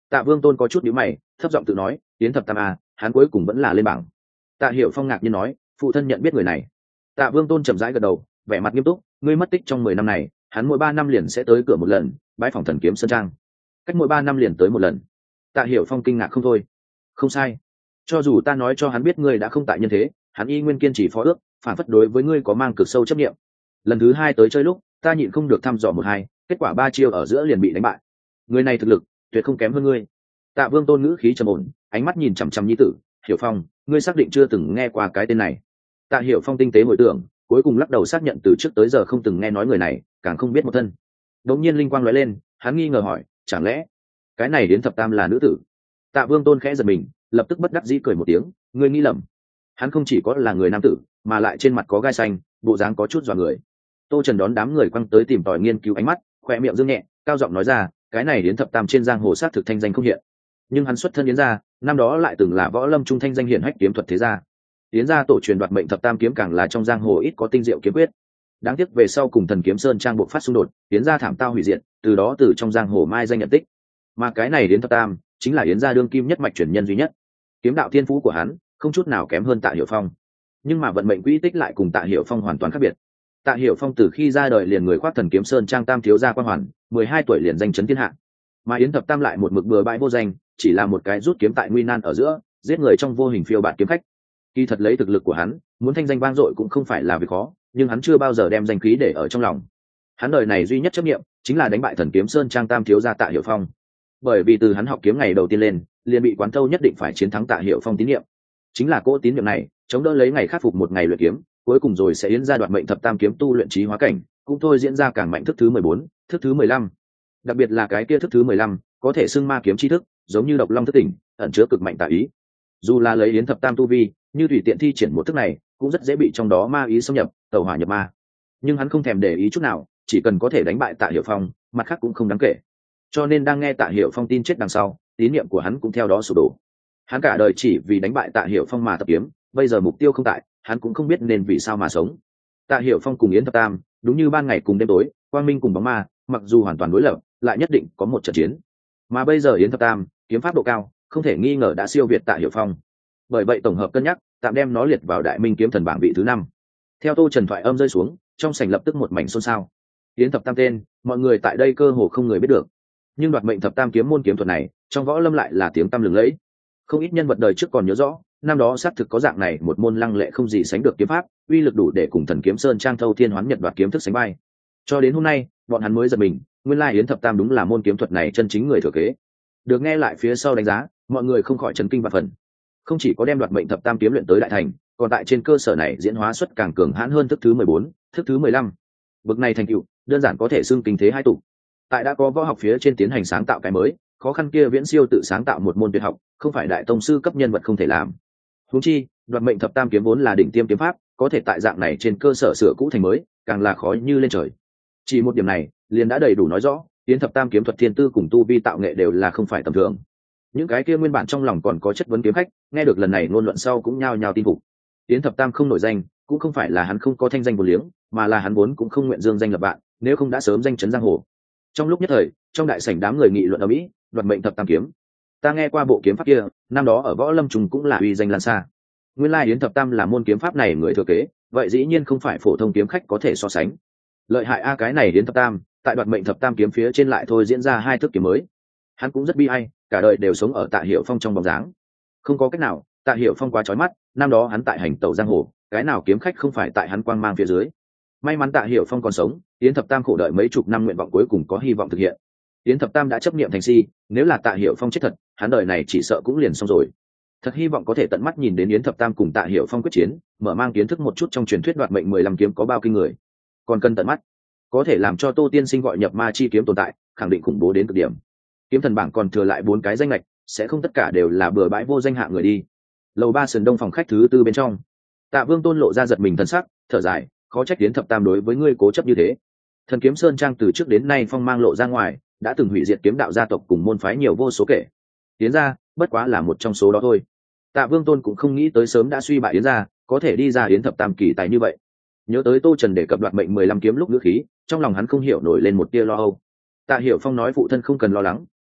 Tạ Vương Tôn có chút nhíu mày, thấp giọng tự nói, Yến Thập Tam a, hắn cuối cùng vẫn là lên bảng. Tạ Hiểu Phong ngạc nhiên nói, phụ thân nhận biết người này. Tạ Vương Tôn chậm rãi gật đầu, vẻ mặt nghiêm túc, ngươi mất tích trong 10 năm này, hắn mỗi 3 năm liền sẽ tới cửa một lần, bái phòng Thần Kiếm Sơn Trang. Cách mỗi 3 năm liền tới một lần. Tạ Hiểu Phong kinh ngạc không thôi. Không sai, cho dù ta nói cho hắn biết ngươi đã không tại nhân thế, hắn y nguyên kiên trì phó ước, phản phất đối với ngươi có mang cực sâu chấp niệm. Lần thứ 2 tới chơi lúc, ta nhịn không được thăm dò một hai, kết quả 3 chiêu ở giữa liền bị đánh bại. Người này thực lực tuyệt không kém hơn ngươi. Tạ Vương Tôn ngữ khí trầm ổn, ánh mắt nhìn chằm chằm nhi tử, Hiểu Phong, ngươi xác định chưa từng nghe qua cái tên này? Tạ Hiểu Phong tinh tế hồi tưởng, cuối cùng lắc đầu xác nhận từ trước tới giờ không từng nghe nói người này, càng không biết một thân. Đống nhiên linh quang lóe lên, hắn nghi ngờ hỏi, chẳng lẽ cái này đến Thập Tam là nữ tử? Tạ Vương Tôn khẽ giật mình, lập tức bất đắc dĩ cười một tiếng, ngươi nghĩ lầm. Hắn không chỉ có là người nam tử, mà lại trên mặt có gai xanh, bộ dáng có chút dọa người. Tô Trần đón đám người quăng tới tìm tòi nghiên cứu ánh mắt, khoe miệng dương nhẹ, cao giọng nói ra, cái này đến Thập Tam trên giang hồ sát thực thanh danh không hiện, nhưng hắn xuất thân Yến gia, năm đó lại từng là võ lâm trung thanh danh hiển hách kiếm thuật thế gia. Yến gia tổ truyền đoạt mệnh Thập Tam kiếm càng là trong giang hồ ít có tinh diệu kiếm quyết. Đáng tiếc về sau cùng Thần Kiếm Sơn Trang buộc phát xung đột, Yến gia thảm tao hủy diệt, từ đó từ trong giang hồ mai danh nhận tích. Mà cái này đến Thập Tam chính là Yến gia đương kim nhất mạch truyền nhân duy nhất. Kiếm đạo thiên phú của hắn không chút nào kém hơn Tạ Hiểu Phong, nhưng mà vận mệnh quỹ tích lại cùng Tạ Hiểu Phong hoàn toàn khác biệt. Tạ Hiểu Phong từ khi ra đời liền người khoác Thần Kiếm Sơn Trang tam thiếu gia quan hoàn, 12 tuổi liền danh chấn thiên hạ. Mà Yến Thập Tam lại một mực bừa bãi vô danh, chỉ là một cái rút kiếm tại nguy nan ở giữa, giết người trong vô hình phiêu bạt kiếm khách. Kỳ thật lấy thực lực của hắn, muốn thanh danh vang dội cũng không phải là việc khó, nhưng hắn chưa bao giờ đem danh khí để ở trong lòng. Hắn đời này duy nhất chấp niệm chính là đánh bại Thần Kiếm Sơn Trang tam thiếu gia Tạ Hiểu Phong. Bởi vì từ hắn học kiếm ngày đầu tiên lên, liền bị quán thâu nhất định phải chiến thắng Tạ Hiểu Phong tín niệm. Chính là cỗ tín niệm này, chống đỡ lấy ngày khắc phục một ngày luyện kiếm, cuối cùng rồi sẽ yến ra đoạt mệnh Thập Tam kiếm tu luyện trí hóa cảnh, cũng thôi diễn ra càng mạnh thức thứ 14, thức thứ 15. Đặc biệt là cái kia thức thứ 15, có thể xưng ma kiếm chi thức, giống như độc long thức tỉnh, ẩn chứa cực mạnh tà ý. Dù là lấy Yến Thập Tam tu vi, như tùy tiện thi triển một thức này, cũng rất dễ bị trong đó ma ý xâm nhập, tẩu hỏa nhập ma. Nhưng hắn không thèm để ý chút nào, chỉ cần có thể đánh bại Tạ Hiểu Phong, mặt khác cũng không đáng kể. Cho nên đang nghe Tạ Hiểu Phong tin chết đằng sau, tín niệm của hắn cũng theo đó sụp đổ. Hắn cả đời chỉ vì đánh bại Tạ Hiểu Phong mà tập kiếm, bây giờ mục tiêu không tại, hắn cũng không biết nên vì sao mà sống. Tạ Hiểu Phong cùng Yến Thập Tam, đúng như ban ngày cùng đêm tối, quang minh cùng bóng ma, mặc dù hoàn toàn đối lập, lại nhất định có một trận chiến. Mà bây giờ Yến Thập Tam, kiếm pháp độ cao, không thể nghi ngờ đã siêu việt Tạ Hiểu Phong. Bởi vậy tổng hợp cân nhắc, tạm đem nó liệt vào Đại Minh kiếm thần bảng vị thứ 5. Theo Tô Trần thoại âm rơi xuống, trong sảnh lập tức một mảnh xôn xao. Yến Thập Tam tên, mọi người tại đây cơ hồ không người biết được. Nhưng đoạt mệnh Thập Tam kiếm môn kiếm thuật này, trong võ lâm lại là tiếng tăm lừng lẫy. Không ít nhân vật đời trước còn nhớ rõ, năm đó xác thực có dạng này một môn lăng lệ không gì sánh được kiếm pháp, uy lực đủ để cùng Thần Kiếm Sơn Trang thâu thiên hoán nhật đoạt kiếm thức sánh vai. Cho đến hôm nay, bọn hắn mới giật mình, nguyên lai Yến Thập Tam đúng là môn kiếm thuật này chân chính người thừa kế. Được nghe lại phía sau đánh giá, mọi người không khỏi chấn kinh và phần. Không chỉ có đem đoạt mệnh Thập Tam kiếm luyện tới đại thành, còn tại trên cơ sở này diễn hóa xuất càng cường hãn hơn thức thứ 14, thức thứ 15. Bậc này thành tựu, đơn giản có thể xưng kinh thế hai tụ. Tại đã có võ học phía trên tiến hành sáng tạo cái mới, khó khăn kia viễn siêu tự sáng tạo một môn tuyệt học, không phải đại tông sư cấp nhân vật không thể làm. Huống chi, đoạt mệnh Thập Tam kiếm vốn là đỉnh tiêm kiếm pháp, có thể tại dạng này trên cơ sở sửa cũ thành mới, càng là khó như lên trời. Chỉ một điểm này, liền đã đầy đủ nói rõ, Yến Thập Tam kiếm thuật thiên tư cùng tu vi tạo nghệ đều là không phải tầm thường. Những cái kia nguyên bản trong lòng còn có chất vấn kiếm khách, nghe được lần này ngôn luận sau cũng nhao nhao tin phục. Yến Thập Tam không nổi danh, cũng không phải là hắn không có thanh danh vô liếng, mà là hắn vốn cũng không nguyện dương danh lập bạn, nếu không đã sớm danh chấn giang hồ. Trong lúc nhất thời, trong đại sảnh đám người nghị luận ở mỹ, đoạt mệnh Thập Tam kiếm. Ta nghe qua bộ kiếm pháp kia, năm đó ở võ lâm trùng cũng là uy danh lan xa. Nguyên lai Yến Thập Tam là môn kiếm pháp này người thừa kế, vậy dĩ nhiên không phải phổ thông kiếm khách có thể so sánh. Lợi hại a, cái này Yến Thập Tam, tại đoạt mệnh Thập Tam kiếm phía trên lại thôi diễn ra 2 thức kiếm mới. Hắn cũng rất bi ai, cả đời đều sống ở Tạ Hiểu Phong trong bóng dáng. Không có cách nào, Tạ Hiểu Phong quá chói mắt, năm đó hắn tại hành tẩu giang hồ, cái nào kiếm khách không phải tại hắn quang mang phía dưới. May mắn Tạ Hiểu Phong còn sống, Yến Thập Tam khổ đợi mấy chục năm nguyện vọng cuối cùng có hy vọng thực hiện. Yến Thập Tam đã chấp niệm thành si, nếu là Tạ Hiểu Phong chết thật, hắn đời này chỉ sợ cũng liền xong rồi. Thật hy vọng có thể tận mắt nhìn đến Yến Thập Tam cùng Tạ Hiểu Phong quyết chiến, mở mang kiến thức một chút trong truyền thuyết đoạt mệnh 15 kiếm có bao kinh người. Còn cần tận mắt, có thể làm cho Tô Tiên Sinh gọi nhập ma chi kiếm tồn tại, khẳng định khủng bố đến cực điểm. Kiếm thần bảng còn thừa lại 4 cái danh lệch, sẽ không tất cả đều là bừa bãi vô danh hạng người đi. Lầu 3 sườn đông phòng khách thứ 4 bên trong, Tạ Vương Tôn lộ ra giật mình thần sắc, thở dài, khó trách Yến Thập Tam đối với ngươi cố chấp như thế. Thần Kiếm Sơn Trang từ trước đến nay phong mang lộ ra ngoài, đã từng hủy diệt kiếm đạo gia tộc cùng môn phái nhiều vô số kể. Yến gia bất quá là một trong số đó thôi. Tạ Vương Tôn cũng không nghĩ tới sớm đã suy bại Yến gia, có thể đi ra Yến Thập Tam kỳ tài như vậy. Nhớ tới Tô Trần để cập đoạt mệnh 15 kiếm lúc ngữ khí, trong lòng hắn không hiểu nổi lên một tia lo âu. Tạ Hiểu Phong nói phụ thân không cần lo lắng,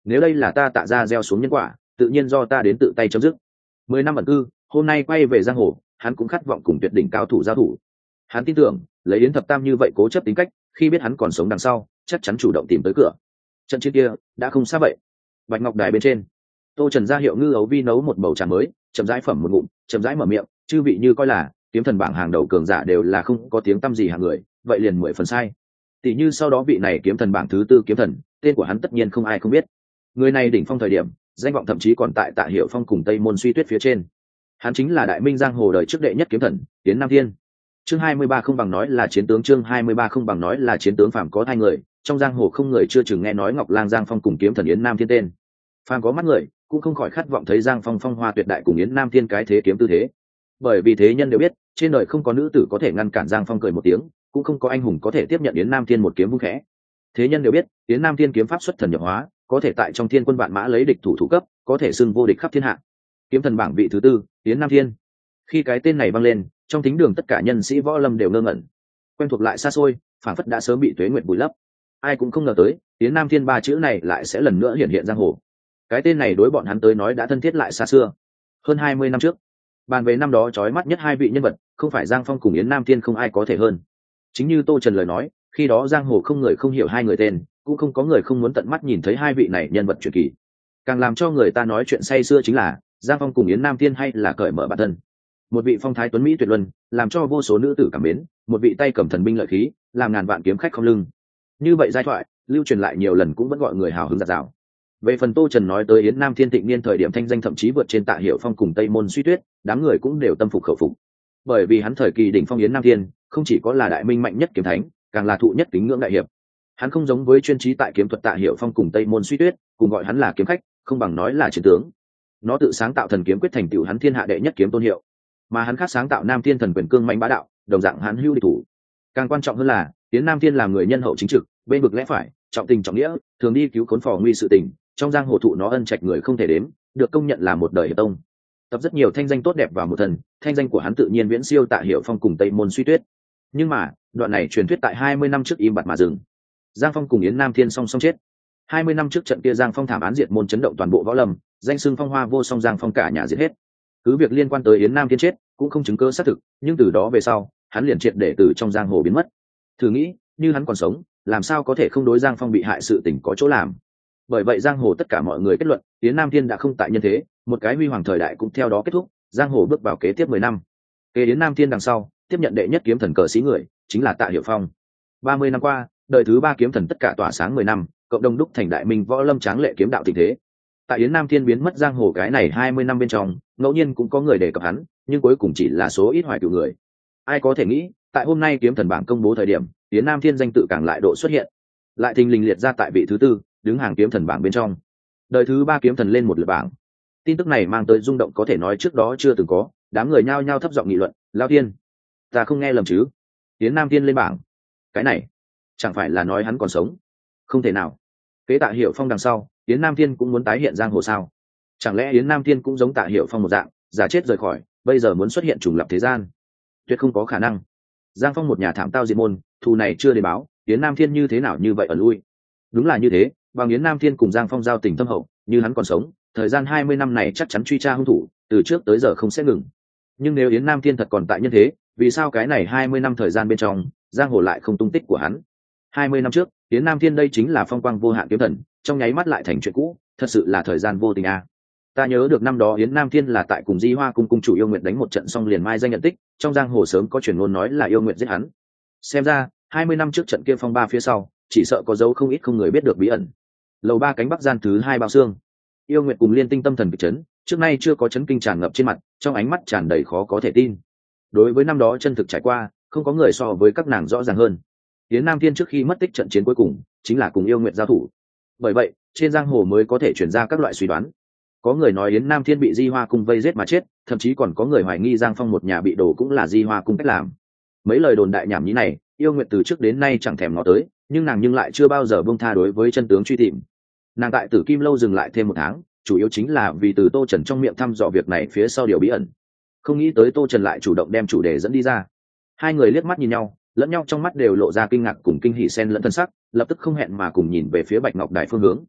nếu đây là ta Tạ gia gieo xuống nhân quả, tự nhiên do ta đến tự tay chấm dứt. 10 năm ẩn cư, hôm nay quay về giang hồ, hắn cũng khát vọng cùng tuyệt đỉnh cao thủ giao thủ. Hắn tin tưởng lấy Yến Thập Tam như vậy cố chấp tính cách, khi biết hắn còn sống đằng sau, chắc chắn chủ động tìm tới cửa. Trận chiến kia đã không xa vậy. Bạch ngọc đài bên trên, Tô Trần ra hiệu Ngư Ấu Vi nấu một bầu trà mới, chậm rãi phẩm một ngụm, chậm rãi mở miệng, chư vị như coi là kiếm thần bảng hàng đầu cường giả đều là không có tiếng tăm gì hạng người, vậy liền 10 phần sai. Tỷ như sau đó vị này kiếm thần bảng thứ tư kiếm thần, tên của hắn tất nhiên không ai không biết. Người này đỉnh phong thời điểm, danh vọng thậm chí còn tại Tạ Hiểu Phong cùng Tây Môn Suy Tuyết phía trên. Hắn chính là đại minh giang hồ đời trước đệ nhất kiếm thần, Yến Nam Thiên. Chương 23 không bằng nói là chiến tướng, chương 23 không bằng nói là chiến tướng. Phàm có hai người, trong giang hồ không người chưa từng nghe nói Ngọc Lang Giang Phong cùng kiếm thần Yến Nam Thiên tên. Phàm có mắt người, cũng không khỏi khát vọng thấy Giang Phong phong hoa tuyệt đại cùng Yến Nam Thiên cái thế kiếm tư thế. Bởi vì thế nhân đều biết, trên đời không có nữ tử có thể ngăn cản Giang Phong cười một tiếng, cũng không có anh hùng có thể tiếp nhận Yến Nam Thiên một kiếm vung khẽ. Thế nhân đều biết, Yến Nam Thiên kiếm pháp xuất thần nhập hóa, có thể tại trong thiên quân vạn mã lấy địch thủ thủ cấp, có thể xưng vô địch khắp thiên hạ. Kiếm thần bảng vị thứ tư, Yến Nam Thiên. Khi cái tên này vang lên, trong thính đường tất cả nhân sĩ võ lâm đều ngơ ngẩn, quen thuộc lại xa xôi, phảng phất đã sớm bị tuế nguyệt bùi lấp. Ai cũng không ngờ tới, Yến Nam Thiên ba chữ này lại sẽ lần nữa hiện hiện giang hồ. Cái tên này đối bọn hắn tới nói đã thân thiết lại xa xưa. Hơn 20 năm trước, bàn về năm đó chói mắt nhất hai vị nhân vật, không phải Giang Phong cùng Yến Nam Thiên không ai có thể hơn. Chính như Tô Trần lời nói, khi đó giang hồ không người không hiểu hai người tên, cũng không có người không muốn tận mắt nhìn thấy hai vị này nhân vật truyền kỳ. Càng làm cho người ta nói chuyện say xưa chính là Giang Phong cùng Yến Nam Thiên hay là cởi mở bản thân. Một vị phong thái tuấn mỹ tuyệt luân, làm cho vô số nữ tử cảm mến, một vị tay cầm thần binh lợi khí, làm ngàn vạn kiếm khách không lưng. Như vậy giai thoại lưu truyền lại nhiều lần cũng vẫn gọi người hào hứng dạt dào. Về phần Tô Trần nói tới Yến Nam Thiên thịnh niên thời điểm thanh danh thậm chí vượt trên Tạ Hiểu Phong cùng Tây Môn Suy Tuyết, đám người cũng đều tâm phục khẩu phục. Bởi vì hắn thời kỳ đỉnh phong Yến Nam Thiên, không chỉ có là đại minh mạnh nhất kiếm thánh, càng là thụ nhất kính ngưỡng đại hiệp. Hắn không giống với chuyên trí tại kiếm thuật Tạ Hiểu Phong cùng Tây Môn Suy Tuyết, cùng gọi hắn là kiếm khách, không bằng nói là chiến tướng. Nó tự sáng tạo thần kiếm quyết thành tựu hắn thiên hạ đệ nhất kiếm tôn hiệu, mà hắn khác sáng tạo Nam Thiên thần quyền cương mạnh bá đạo, đồng dạng hắn hưu địch thủ. Càng quan trọng hơn là, Yến Nam Thiên làm người nhân hậu chính trực, bên vực lẽ phải, trọng tình trọng nghĩa, thường đi cứu khốn phò nguy sự tình, trong giang hồ thụ nó ân trạch người không thể đếm, được công nhận là một đời hiệp tông. Tập rất nhiều thanh danh tốt đẹp vào một thần, thanh danh của hắn tự nhiên viễn siêu Tạ Hiểu Phong cùng Tây Môn Suy Tuyết. Nhưng mà, đoạn này truyền thuyết tại 20 năm trước im bặt mà dừng. Giang Phong cùng Yến Nam Thiên song song chết. 20 năm trước trận kia Giang Phong thảm án diệt môn chấn động toàn bộ võ lâm, danh xưng phong hoa vô song Giang Phong cả nhà giết hết. Cứ việc liên quan tới Yến Nam Thiên chết, cũng không chứng cứ xác thực, nhưng từ đó về sau, hắn liền triệt để từ trong giang hồ biến mất. Thử nghĩ, như hắn còn sống, làm sao có thể không đối Giang Phong bị hại sự tình có chỗ làm. Bởi vậy giang hồ tất cả mọi người kết luận, Yến Nam Thiên đã không tại nhân thế, một cái huy hoàng thời đại cũng theo đó kết thúc, giang hồ bước vào kế tiếp 10 năm. Kế Yến Nam Thiên đằng sau, tiếp nhận đệ nhất kiếm thần cờ sĩ người, chính là Tạ Hiểu Phong. 30 năm qua, đời thứ ba kiếm thần tất cả tỏa sáng 10 năm, cộng đồng đúc thành đại minh võ lâm tráng lệ kiếm đạo tình thế. Tại Yến Nam Thiên biến mất giang hồ cái này 20 năm bên trong, ngẫu nhiên cũng có người đề cập hắn, nhưng cuối cùng chỉ là số ít hoài cựu người. Ai có thể nghĩ, tại hôm nay kiếm thần bảng công bố thời điểm, Yến Nam Thiên danh tự càng lại độ xuất hiện, lại thình lình liệt ra tại vị thứ tư, đứng hàng kiếm thần bảng bên trong. Đời thứ ba kiếm thần lên một lượt bảng. Tin tức này mang tới rung động có thể nói trước đó chưa từng có, đám người nhao nhao thấp giọng nghị luận, lao thiên, ta không nghe lầm chứ? Yến Nam Thiên lên bảng, cái này chẳng phải là nói hắn còn sống? Không thể nào. Kế Tạ Hiểu Phong đằng sau, Yến Nam Thiên cũng muốn tái hiện giang hồ sao? Chẳng lẽ Yến Nam Thiên cũng giống Tạ Hiểu Phong một dạng, giả chết rời khỏi, bây giờ muốn xuất hiện trùng lập thế gian? Tuyệt không có khả năng. Giang Phong một nhà thảm tao diệt môn, thù này chưa đến báo, Yến Nam Thiên như thế nào như vậy ở lui? Đúng là như thế, bằng Yến Nam Thiên cùng Giang Phong giao tình thâm hậu, như hắn còn sống, thời gian 20 năm này chắc chắn truy tra hung thủ, từ trước tới giờ không sẽ ngừng. Nhưng nếu Yến Nam Thiên thật còn tại nhân thế, vì sao cái này 20 năm thời gian bên trong, giang hồ lại không tung tích của hắn? 20 năm trước, Yến Nam Thiên đây chính là phong quang vô hạn kiếm thần, trong nháy mắt lại thành chuyện cũ, thật sự là thời gian vô tình a. Ta nhớ được năm đó Yến Nam Thiên là tại cùng Di Hoa cung cung chủ Yêu Nguyệt đánh một trận xong liền mai danh nhận tích, trong giang hồ sớm có truyền ngôn nói là Yêu Nguyệt giết hắn. Xem ra, 20 năm trước trận kia phong ba phía sau, chỉ sợ có dấu không ít không người biết được bí ẩn. Lầu ba cánh bắc gian thứ 2 bao xương. Yêu Nguyệt cùng Liên Tinh tâm thần bị chấn, trước nay chưa có chấn kinh tràn ngập trên mặt, trong ánh mắt tràn đầy khó có thể tin. Đối với năm đó chân thực trải qua, không có người so với các nàng rõ ràng hơn. Yến Nam Thiên trước khi mất tích trận chiến cuối cùng, chính là cùng Yêu Nguyệt giao thủ. Bởi vậy, trên giang hồ mới có thể truyền ra các loại suy đoán. Có người nói Yến Nam Thiên bị Di Hoa cung vây giết mà chết, thậm chí còn có người hoài nghi Giang Phong một nhà bị đổ cũng là Di Hoa cung cách làm. Mấy lời đồn đại nhảm nhí này, Yêu Nguyệt từ trước đến nay chẳng thèm ngó tới, nhưng nàng lại chưa bao giờ buông tha đối với chân tướng truy tìm. Nàng tại Tử Kim lâu dừng lại thêm 1 tháng, chủ yếu chính là vì từ Tô Trần trong miệng thăm dò việc này phía sau điều bí ẩn. Không nghĩ tới Tô Trần lại chủ động đem chủ đề dẫn đi ra. Hai người liếc mắt nhìn nhau, lẫn nhau trong mắt đều lộ ra kinh ngạc cùng kinh hỉ xen lẫn thân sắc, lập tức không hẹn mà cùng nhìn về phía Bạch Ngọc Đài phương hướng.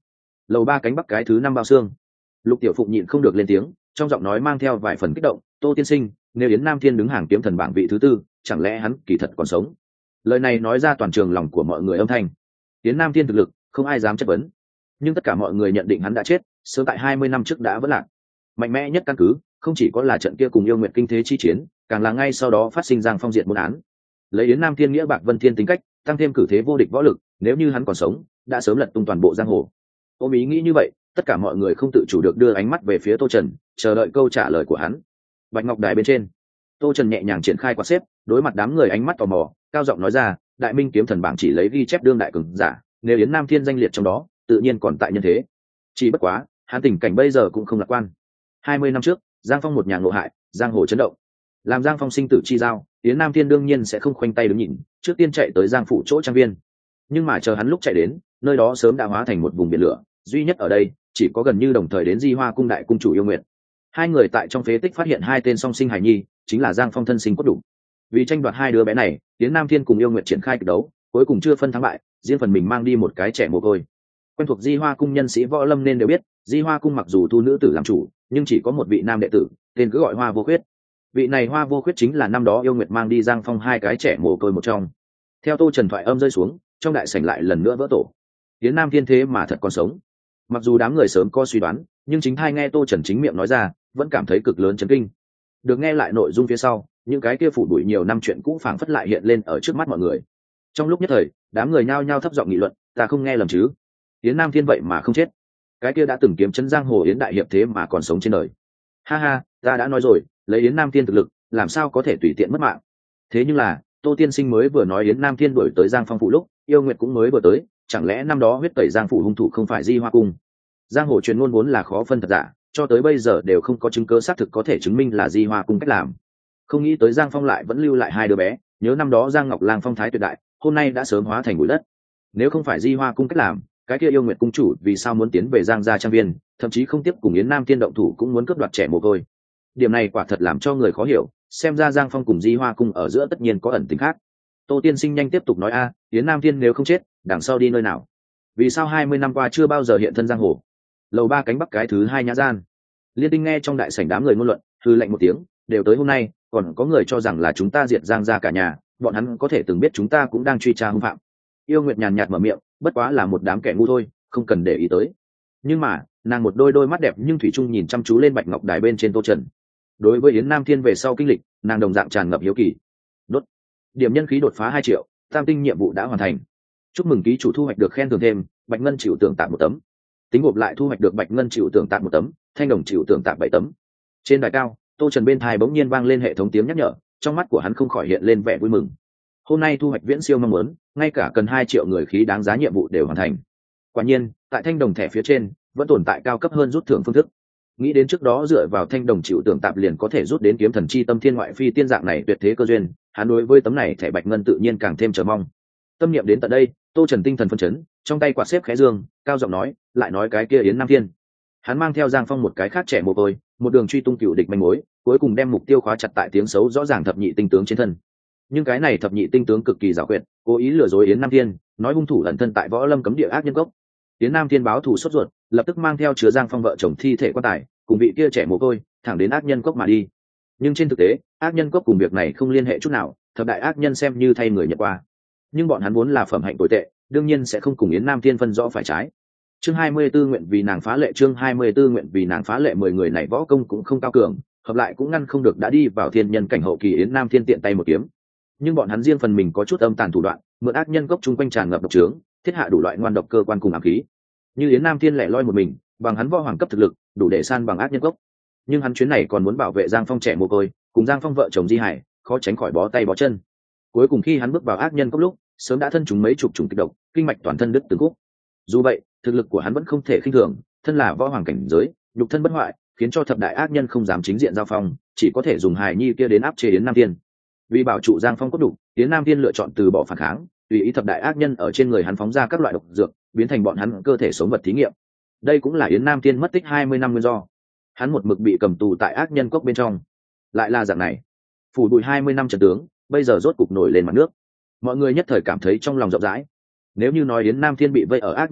Lầu 3 cánh bắc cái thứ 5 bao xương. Lục Tiểu Phụng nhịn không được lên tiếng, trong giọng nói mang theo vài phần kích động, "Tô tiên sinh, nếu Yến Nam Thiên đứng hàng kiếm thần bảng vị thứ tư, chẳng lẽ hắn kỳ thật còn sống?" Lời này nói ra toàn trường lòng của mọi người âm thanh. Yến Nam Thiên thực lực, không ai dám chất vấn, nhưng tất cả mọi người nhận định hắn đã chết, sớm tại 20 năm trước đã vỡ lạc. Mạnh mẽ nhất căn cứ, không chỉ có là trận kia cùng yêu nguyệt kinh thế chi chiến, càng là ngay sau đó phát sinh Giang Phong diệt môn án. Lấy Yến Nam Thiên nghĩa bạc vân thiên tính cách, tăng thêm cử thế vô địch võ lực, nếu như hắn còn sống, đã sớm lật tung toàn bộ giang hồ. Ôm ý nghĩ như vậy, tất cả mọi người không tự chủ được đưa ánh mắt về phía Tô Trần, chờ đợi câu trả lời của hắn. Bạch ngọc đài bên trên, Tô Trần nhẹ nhàng triển khai quạt xếp, đối mặt đám người ánh mắt tò mò, cao giọng nói ra, đại minh kiếm thần bảng chỉ lấy ghi chép đương đại cường giả, nếu Yến Nam Thiên danh liệt trong đó, tự nhiên còn tại nhân thế. Chỉ bất quá, hắn tình cảnh bây giờ cũng không lạc quan. 20 năm trước, Giang Phong một nhà ngộ hại, giang hồ chấn động. Làm Giang Phong sinh tử chi giao, Yến Nam Thiên đương nhiên sẽ không khoanh tay đứng nhìn, trước tiên chạy tới Giang phủ chỗ trang viên. Nhưng mà chờ hắn lúc chạy đến, nơi đó sớm đã hóa thành một vùng biển lửa, duy nhất ở đây chỉ có gần như đồng thời đến Di Hoa cung đại cung chủ Yêu Nguyệt. Hai người tại trong phế tích phát hiện hai tên song sinh hài nhi, chính là Giang Phong thân sinh cốt đủ. Vì tranh đoạt hai đứa bé này, Yến Nam Thiên cùng Yêu Nguyệt triển khai kịch đấu, cuối cùng chưa phân thắng bại, riêng phần mình mang đi một cái trẻ mồ côi. Quen thuộc Di Hoa cung nhân sĩ võ lâm nên đều biết, Di Hoa cung mặc dù thu nữ tử làm chủ, nhưng chỉ có một vị nam đệ tử, tên cứ gọi Hoa Vô Khuyết. Vị này Hoa Vô Khuyết chính là năm đó Yêu Nguyệt mang đi Giang Phong hai cái trẻ mồ côi một trong. Theo Tô Trần thoại âm rơi xuống, trong đại sảnh lại lần nữa vỡ tổ. Yến Nam Thiên thế mà thật còn sống. Mặc dù đám người sớm có suy đoán, nhưng chính thai nghe Tô Trần chính miệng nói ra, vẫn cảm thấy cực lớn chấn kinh. Được nghe lại nội dung phía sau, những cái kia phủ đuổi nhiều năm chuyện cũ phảng phất lại hiện lên ở trước mắt mọi người. Trong lúc nhất thời, đám người nhao nhao thấp giọng nghị luận, ta không nghe lầm chứ? Yến Nam Thiên vậy mà không chết. Cái kia đã từng kiếm chấn giang hồ Yến đại hiệp thế mà còn sống trên đời. Ha ha, ta đã nói rồi, lấy Yến Nam Thiên thực lực, làm sao có thể tùy tiện mất mạng. Thế nhưng là, Tô tiên sinh mới vừa nói Yến Nam Thiên đuổi tới Giang Phong phủ lúc, Yêu Nguyệt cũng mới vừa tới, chẳng lẽ năm đó huyết tẩy Giang phủ hung thủ không phải Di Hoa cung? Giang hồ truyền ngôn vốn là khó phân thật giả, cho tới bây giờ đều không có chứng cứ xác thực có thể chứng minh là Di Hoa cung cách làm. Không nghĩ tới Giang Phong lại vẫn lưu lại hai đứa bé, nhớ năm đó Giang Ngọc Lang phong thái tuyệt đại, hôm nay đã sớm hóa thành bụi đất. Nếu không phải Di Hoa cung cách làm, cái kia Yêu Nguyệt cung chủ vì sao muốn tiến về Giang gia trang viên, thậm chí không tiếp cùng Yến Nam Thiên động thủ cũng muốn cướp đoạt trẻ mồ côi. Điểm này quả thật làm cho người khó hiểu, xem ra Giang Phong cùng Di Hoa cung ở giữa tất nhiên có ẩn tình khác. Tô tiên sinh nhanh tiếp tục nói a, Yến Nam Thiên nếu không chết, đằng sau đi nơi nào? Vì sao 20 năm qua chưa bao giờ hiện thân giang hồ? Lầu 3 cánh bắc cái thứ 2 nhã gian. Liên Tinh nghe trong đại sảnh đám người ngôn luận, hừ lạnh một tiếng, đều tới hôm nay, còn có người cho rằng là chúng ta diệt Giang gia cả nhà, bọn hắn có thể từng biết chúng ta cũng đang truy tra hung phạm. Yêu Nguyệt nhàn nhạt mở miệng, bất quá là một đám kẻ ngu thôi, không cần để ý tới. Nhưng mà, nàng một đôi mắt đẹp nhưng thủy chung nhìn chăm chú lên bạch ngọc đài bên trên Tô Trần. Đối với Yến Nam Thiên về sau kinh lịch, nàng đồng dạng tràn ngập hiếu kỳ. Đốt. Điểm nhân khí đột phá 2 triệu, tam tinh nhiệm vụ đã hoàn thành. Chúc mừng ký chủ thu hoạch được khen thưởng thêm, bạch ngân chịu tưởng tạm 1 tấm. Tính gộp lại thu hoạch được bạch ngân chịu tưởng tạm 1 tấm, thanh đồng chịu tưởng tạm 7 tấm. Trên đài cao, Tô Trần bên tai bỗng nhiên vang lên hệ thống tiếng nhắc nhở, trong mắt của hắn không khỏi hiện lên vẻ vui mừng. Hôm nay thu hoạch viễn siêu mong muốn, ngay cả cần 2 triệu người khí đáng giá nhiệm vụ đều hoàn thành. Quả nhiên, tại thanh đồng thẻ phía trên, vẫn tồn tại cao cấp hơn rút thưởng phương thức. Nghĩ đến trước đó dựa vào thanh đồng chịu tưởng tạm liền có thể rút đến kiếm thần chi tâm thiên ngoại phi tiên dạng này tuyệt thế cơ duyên, hắn đối với tấm này thẻ bạch ngân tự nhiên càng thêm chờ mong. Tâm niệm đến tận đây, Tô Trần tinh thần phân chấn, trong tay quạt xếp khẽ dương, cao giọng nói, lại nói cái kia Yến Nam Thiên. Hắn mang theo Giang Phong một cái khác trẻ mồ côi, một đường truy tung cựu địch manh mối, cuối cùng đem mục tiêu khóa chặt tại tiếng xấu rõ ràng thập nhị tinh tướng trên thân. Nhưng cái này thập nhị tinh tướng cực kỳ giàu quyệt, cố ý lừa dối Yến Nam Thiên, nói hung thủ ẩn thân tại võ lâm cấm địa ác nhân cốc. Yến Nam Thiên báo thù sốt ruột, lập tức mang theo chứa Giang Phong vợ chồng thi thể quan tài, cùng vị kia trẻ mồ côi, thẳng đến ác nhân cốc mà đi. Nhưng trên thực tế, ác nhân cốc cùng việc này không liên hệ chút nào, thập đại ác nhân xem như thay người nhận qua. Nhưng bọn hắn vốn là phẩm hạnh tồi tệ, đương nhiên sẽ không cùng Yến Nam Thiên phân rõ phải trái. Chương 24 nguyện vì nàng phá lệ, chương 24 nguyện vì nàng phá lệ, 10 người này võ công cũng không cao cường, hợp lại cũng ngăn không được đã đi vào thiên nhân cảnh hậu kỳ Yến Nam Thiên tiện tay một kiếm. Nhưng bọn hắn riêng phần mình có chút âm tàn thủ đoạn, mượn ác nhân cốc chung quanh tràn ngập độc trướng, thiết hạ đủ loại ngoan độc cơ quan cùng ám khí. Như Yến Nam Thiên lẻ loi một mình, bằng hắn võ hoàng cấp thực lực, đủ để san bằng ác nhân cốc. Nhưng hắn chuyến này còn muốn bảo vệ Giang Phong trẻ mồ côi, cùng Giang Phong vợ chồng Di Hải, khó tránh khỏi bó tay bó chân. Cuối cùng khi hắn bước vào ác nhân cốc lúc, sớm đã thân chúng mấy chục trùng kịch độc, kinh mạch toàn thân đứt từng khúc. Dù vậy, thực lực của hắn vẫn không thể khinh thường, thân là võ hoàng cảnh giới, nhục thân bất hoại, khiến cho thập đại ác nhân không dám chính diện giao phong, chỉ có thể dùng hài nhi kia đến áp chế Yến Nam Thiên. Vì bảo trụ Giang Phong cốt đủ, Yến Nam Thiên lựa chọn từ bỏ phản kháng, tùy ý thập đại ác nhân ở trên người hắn phóng ra các loại độc dược, biến thành bọn hắn cơ thể sống vật thí nghiệm. Đây cũng là Yến Nam Thiên mất tích 20 năm nguyên do. Hắn một mực bị cầm tù tại ác nhân cốc bên trong. Lại là dạng này, phủ bụi 20 năm trận tướng, bây giờ rốt cục nổi lên mặt nước. Mọi người nhất thời cảm thấy trong lòng rộng rãi. Nếu như nói Yến Nam Thiên bị vây ở ác nhân cốc,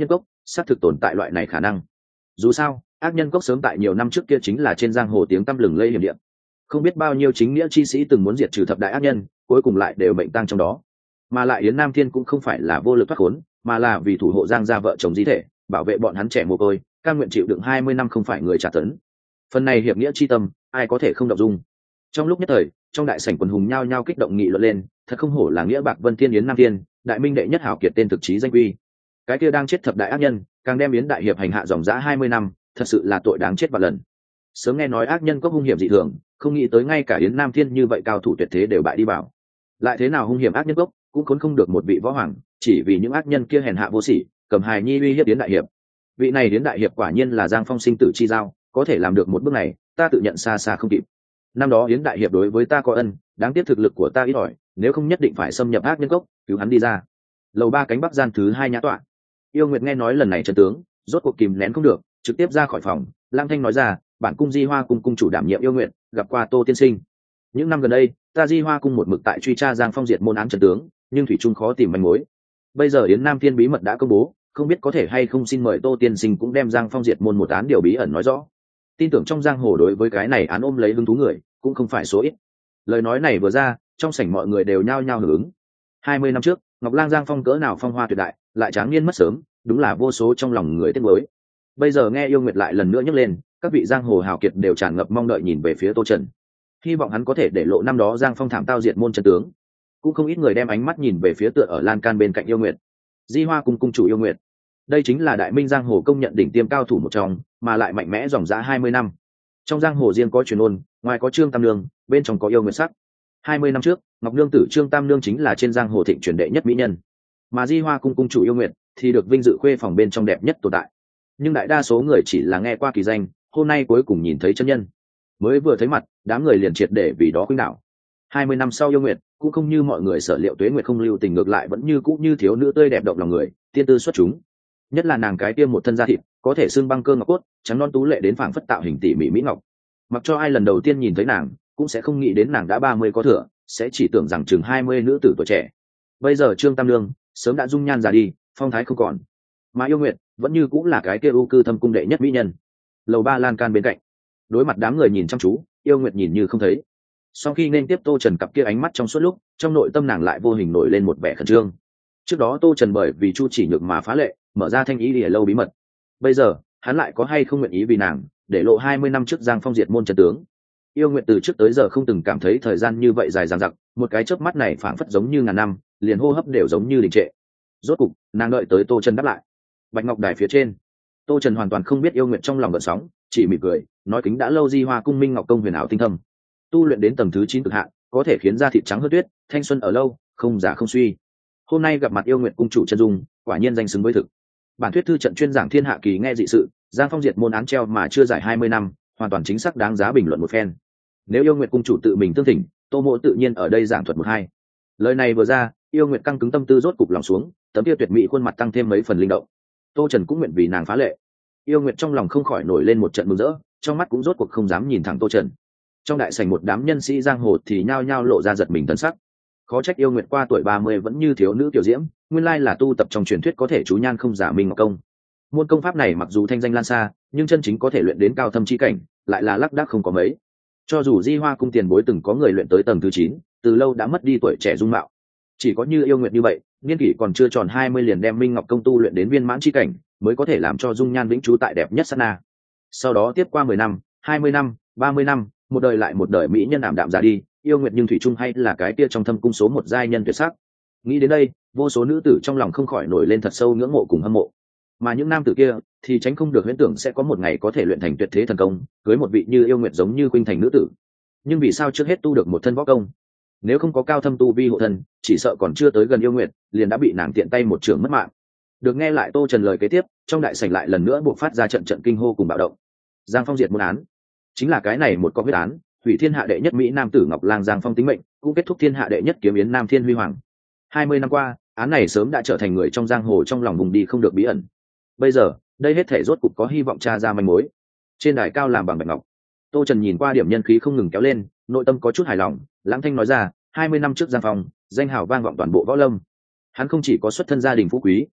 xác thực tồn tại loại này khả năng. Dù sao ác nhân cốc sớm tại nhiều năm trước kia chính là trên giang hồ tiếng tăm lừng lẫy hiểm địa, không biết bao nhiêu chính nghĩa chi sĩ từng muốn diệt trừ thập đại ác nhân, cuối cùng lại đều mệnh tang trong đó. Mà lại Yến Nam Thiên cũng không phải là vô lực thoát khốn, mà là vì thủ hộ Giang gia vợ chồng di thể, bảo vệ bọn hắn trẻ mồ côi, cam nguyện chịu đựng 20 năm không phải người trả tấn. Phần này hiệp nghĩa chi tâm, ai có thể không động dung. Trong lúc nhất thời, trong đại sảnh quần hùng nhao nhao kích động nghị luận lên, thật không hổ là nghĩa bạc vân thiên Yến Nam Thiên, đại minh đệ nhất hảo kiệt tên thực chí danh quy. Cái kia đang chết thập đại ác nhân, càng đem Yến đại hiệp hành hạ dòng dã 20 năm, thật sự là tội đáng chết vạn lần. Sớm nghe nói ác nhân có hung hiểm dị thường, không nghĩ tới ngay cả Yến Nam Thiên như vậy cao thủ tuyệt thế đều bại đi bảo. Lại thế nào hung hiểm ác nhân gốc, cũng khốn không được một vị võ hoàng, chỉ vì những ác nhân kia hèn hạ vô sỉ, cầm hài nhi uy hiếp Yến đại hiệp. Vị này Yến đại hiệp quả nhiên là Giang Phong sinh tử chi giao, có thể làm được một bước này, ta tự nhận xa xa không kịp. Năm đó Yến đại hiệp đối với ta có ân, đáng tiếc thực lực của ta ít ỏi, nếu không nhất định phải xâm nhập ác nhân gốc, cứu hắn đi ra. Lầu 3 cánh bắc gian thứ 2 nhã tọa. Yêu Nguyệt nghe nói lần này trận tướng, rốt cuộc kìm nén không được, trực tiếp ra khỏi phòng. Lang Thanh nói ra, bản cung Di Hoa cung cung chủ đảm nhiệm Yêu Nguyệt, gặp qua Tô tiên sinh. Những năm gần đây, ta Di Hoa cung một mực tại truy tra Giang Phong diệt môn án trận tướng, nhưng thủy chung khó tìm manh mối. Bây giờ Yến Nam Thiên bí mật đã công bố, không biết có thể hay không xin mời Tô tiên sinh cũng đem Giang Phong diệt môn một án điều bí ẩn nói rõ. Tin tưởng trong giang hồ đối với cái này án ôm lấy hứng thú người, cũng không phải số ít. Lời nói này vừa ra, trong sảnh mọi người đều nhao nhao hưởng ứng. 20 năm trước, Ngọc Lang Giang Phong cỡ nào phong hoa tuyệt đại, lại tráng niên mất sớm, đúng là vô số trong lòng người tiếc nuối. Bây giờ nghe Yêu Nguyệt lại lần nữa nhắc lên, các vị giang hồ hào kiệt đều tràn ngập mong đợi nhìn về phía Tô Trần, hy vọng hắn có thể để lộ năm đó Giang Phong thảm tao diệt môn chân tướng. Cũng không ít người đem ánh mắt nhìn về phía tựa ở lan can bên cạnh Yêu Nguyệt. Di Hoa cung cung chủ Yêu Nguyệt, đây chính là đại minh giang hồ công nhận đỉnh tiêm cao thủ một trong, mà lại mạnh mẽ dòng dã 20 năm. Trong giang hồ riêng có truyền ôn, ngoài có Trương Tam Nương, bên trong có Yêu Nguyệt sắc. 20 năm trước, Ngọc Nương tử Trương Tam Nương chính là trên giang hồ thịnh truyền đệ nhất mỹ nhân, mà Di Hoa cung cung chủ Yêu Nguyệt thì được vinh dự khuê phòng bên trong đẹp nhất tồn tại. Nhưng đại đa số người chỉ là nghe qua kỳ danh, hôm nay cuối cùng nhìn thấy chân nhân. Mới vừa thấy mặt, đám người liền triệt để vì đó khuynh đảo. 20 năm sau Yêu Nguyệt cũng không như mọi người sở liệu, tuế nguyệt không lưu tình, ngược lại vẫn như cũ như thiếu nữ tươi đẹp động lòng người, tiên tư xuất chúng. Nhất là nàng cái tiêm một thân da thịt, có thể xương băng cơ ngọc cốt, trắng non tú lệ đến phảng phất tạo hình tỉ mỉ mỹ ngọc. Mặc cho ai lần đầu tiên nhìn thấy nàng, cũng sẽ không nghĩ đến nàng đã 30 có thừa, sẽ chỉ tưởng rằng chừng 20 nữ tử tuổi trẻ. Bây giờ Trương Tam Nương sớm đã dung nhan già đi, phong thái không còn, mà Yêu Nguyệt vẫn như cũng là cái kia ưu cư thâm cung đệ nhất mỹ nhân. Lầu 3 lan can bên cạnh, đối mặt đám người nhìn chăm chú, Yêu Nguyệt nhìn như không thấy. Sau khi nên tiếp Tô Trần cặp kia ánh mắt trong suốt lúc, trong nội tâm nàng lại vô hình nổi lên một vẻ khẩn trương. Trước đó Tô Trần bởi vì Chu Chỉ Nhược mà phá lệ, mở ra thanh ý lìa lâu bí mật. Bây giờ, hắn lại có hay không nguyện ý vì nàng, để lộ 20 năm trước Giang Phong diệt môn chân tướng. Yêu Nguyệt từ trước tới giờ không từng cảm thấy thời gian như vậy dài dằng dặc, một cái chớp mắt này phảng phất giống như ngàn năm, liền hô hấp đều giống như đình trệ. Rốt cục, nàng đợi tới Tô Trần đáp lại. Bạch Ngọc Đài phía trên, Tô Trần hoàn toàn không biết Yêu Nguyệt trong lòng gợn sóng, chỉ mỉm cười, nói kính đã lâu Di Hoa cung Minh Ngọc công huyền ảo tinh thâm, tu luyện đến tầng thứ 9 cực hạn, có thể khiến da thịt trắng hơn tuyết, thanh xuân ở lâu, không già không suy. Hôm nay gặp mặt Yêu Nguyệt cung chủ chân dung, quả nhiên danh xứng với thực. Bản thuyết thư trận chuyên giảng thiên hạ kỳ nghe dị sự, Giang Phong diệt môn án treo mà chưa giải 20 năm, hoàn toàn chính xác đáng giá bình luận một phen. Nếu Yêu Nguyệt cung chủ tự mình tương thỉnh, Tô Mộ tự nhiên ở đây giảng thuật một hai. Lời này vừa ra, Yêu Nguyệt căng cứng tâm tư rốt cục lòng xuống, tấm kia tuyệt mỹ khuôn mặt tăng thêm mấy phần linh động. Tô Trần cũng nguyện vì nàng phá lệ. Yêu Nguyệt trong lòng không khỏi nổi lên một trận mừng rỡ, trong mắt cũng rốt cuộc không dám nhìn thẳng Tô Trần. Trong đại sảnh một đám nhân sĩ giang hồ thì nhao nhao lộ ra giật mình tấn sắc. Khó trách Yêu Nguyệt qua tuổi 30 vẫn như thiếu nữ tiểu diễm, nguyên lai là tu tập trong truyền thuyết có thể chú nhan không giả Minh Ngọc công. Môn công pháp này mặc dù thanh danh lan xa, nhưng chân chính có thể luyện đến cao thâm chi cảnh, lại là lác đác không có mấy. Cho dù Di Hoa cung tiền bối từng có người luyện tới tầng thứ 9, từ lâu đã mất đi tuổi trẻ dung mạo. Chỉ có như Yêu Nguyệt như vậy, niên kỷ còn chưa tròn 20 liền đem Minh Ngọc công tu luyện đến viên mãn chi cảnh, mới có thể làm cho dung nhan vĩnh trú tại đẹp nhất sát na. Sau đó tiếp qua 10 năm, 20 năm, 30 năm, một đời lại một đời mỹ nhân ảm đạm già đi, Yêu Nguyệt nhưng thủy chung hay là cái kia trong thâm cung số một giai nhân tuyệt sắc. Nghĩ đến đây, vô số nữ tử trong lòng không khỏi nổi lên thật sâu ngưỡng mộ cùng hâm mộ. Mà những nam tử kia thì tránh không được huyễn tưởng sẽ có một ngày có thể luyện thành tuyệt thế thần công, cưới một vị như Yêu Nguyệt giống như khuynh thành nữ tử. Nhưng vì sao trước hết tu được một thân võ công? Nếu không có cao thâm tu vi hộ thân, chỉ sợ còn chưa tới gần Yêu Nguyệt, liền đã bị nàng tiện tay một trường mất mạng. Được nghe lại Tô Trần lời kế tiếp, trong đại sảnh lại lần nữa buộc phát ra trận trận kinh hô cùng bạo động. Giang Phong diệt môn án, chính là cái này một có huyết án, hủy thiên hạ đệ nhất mỹ nam tử Ngọc Lang Giang Phong tính mệnh, cũng kết thúc thiên hạ đệ nhất kiếm yến Nam Thiên huy hoàng. 20 năm qua, án này sớm đã trở thành người trong giang hồ trong lòng vùng đi không được bí ẩn. Bây giờ, đây hết thể rốt cục có hy vọng tra ra manh mối. Trên đài cao làm bằng bạch ngọc, Tô Trần nhìn qua điểm nhân khí không ngừng kéo lên, nội tâm có chút hài lòng, lãng thanh nói ra, 20 năm trước Giang Phong, danh hào vang vọng toàn bộ võ lâm. Hắn không chỉ có xuất thân gia đình phú quý,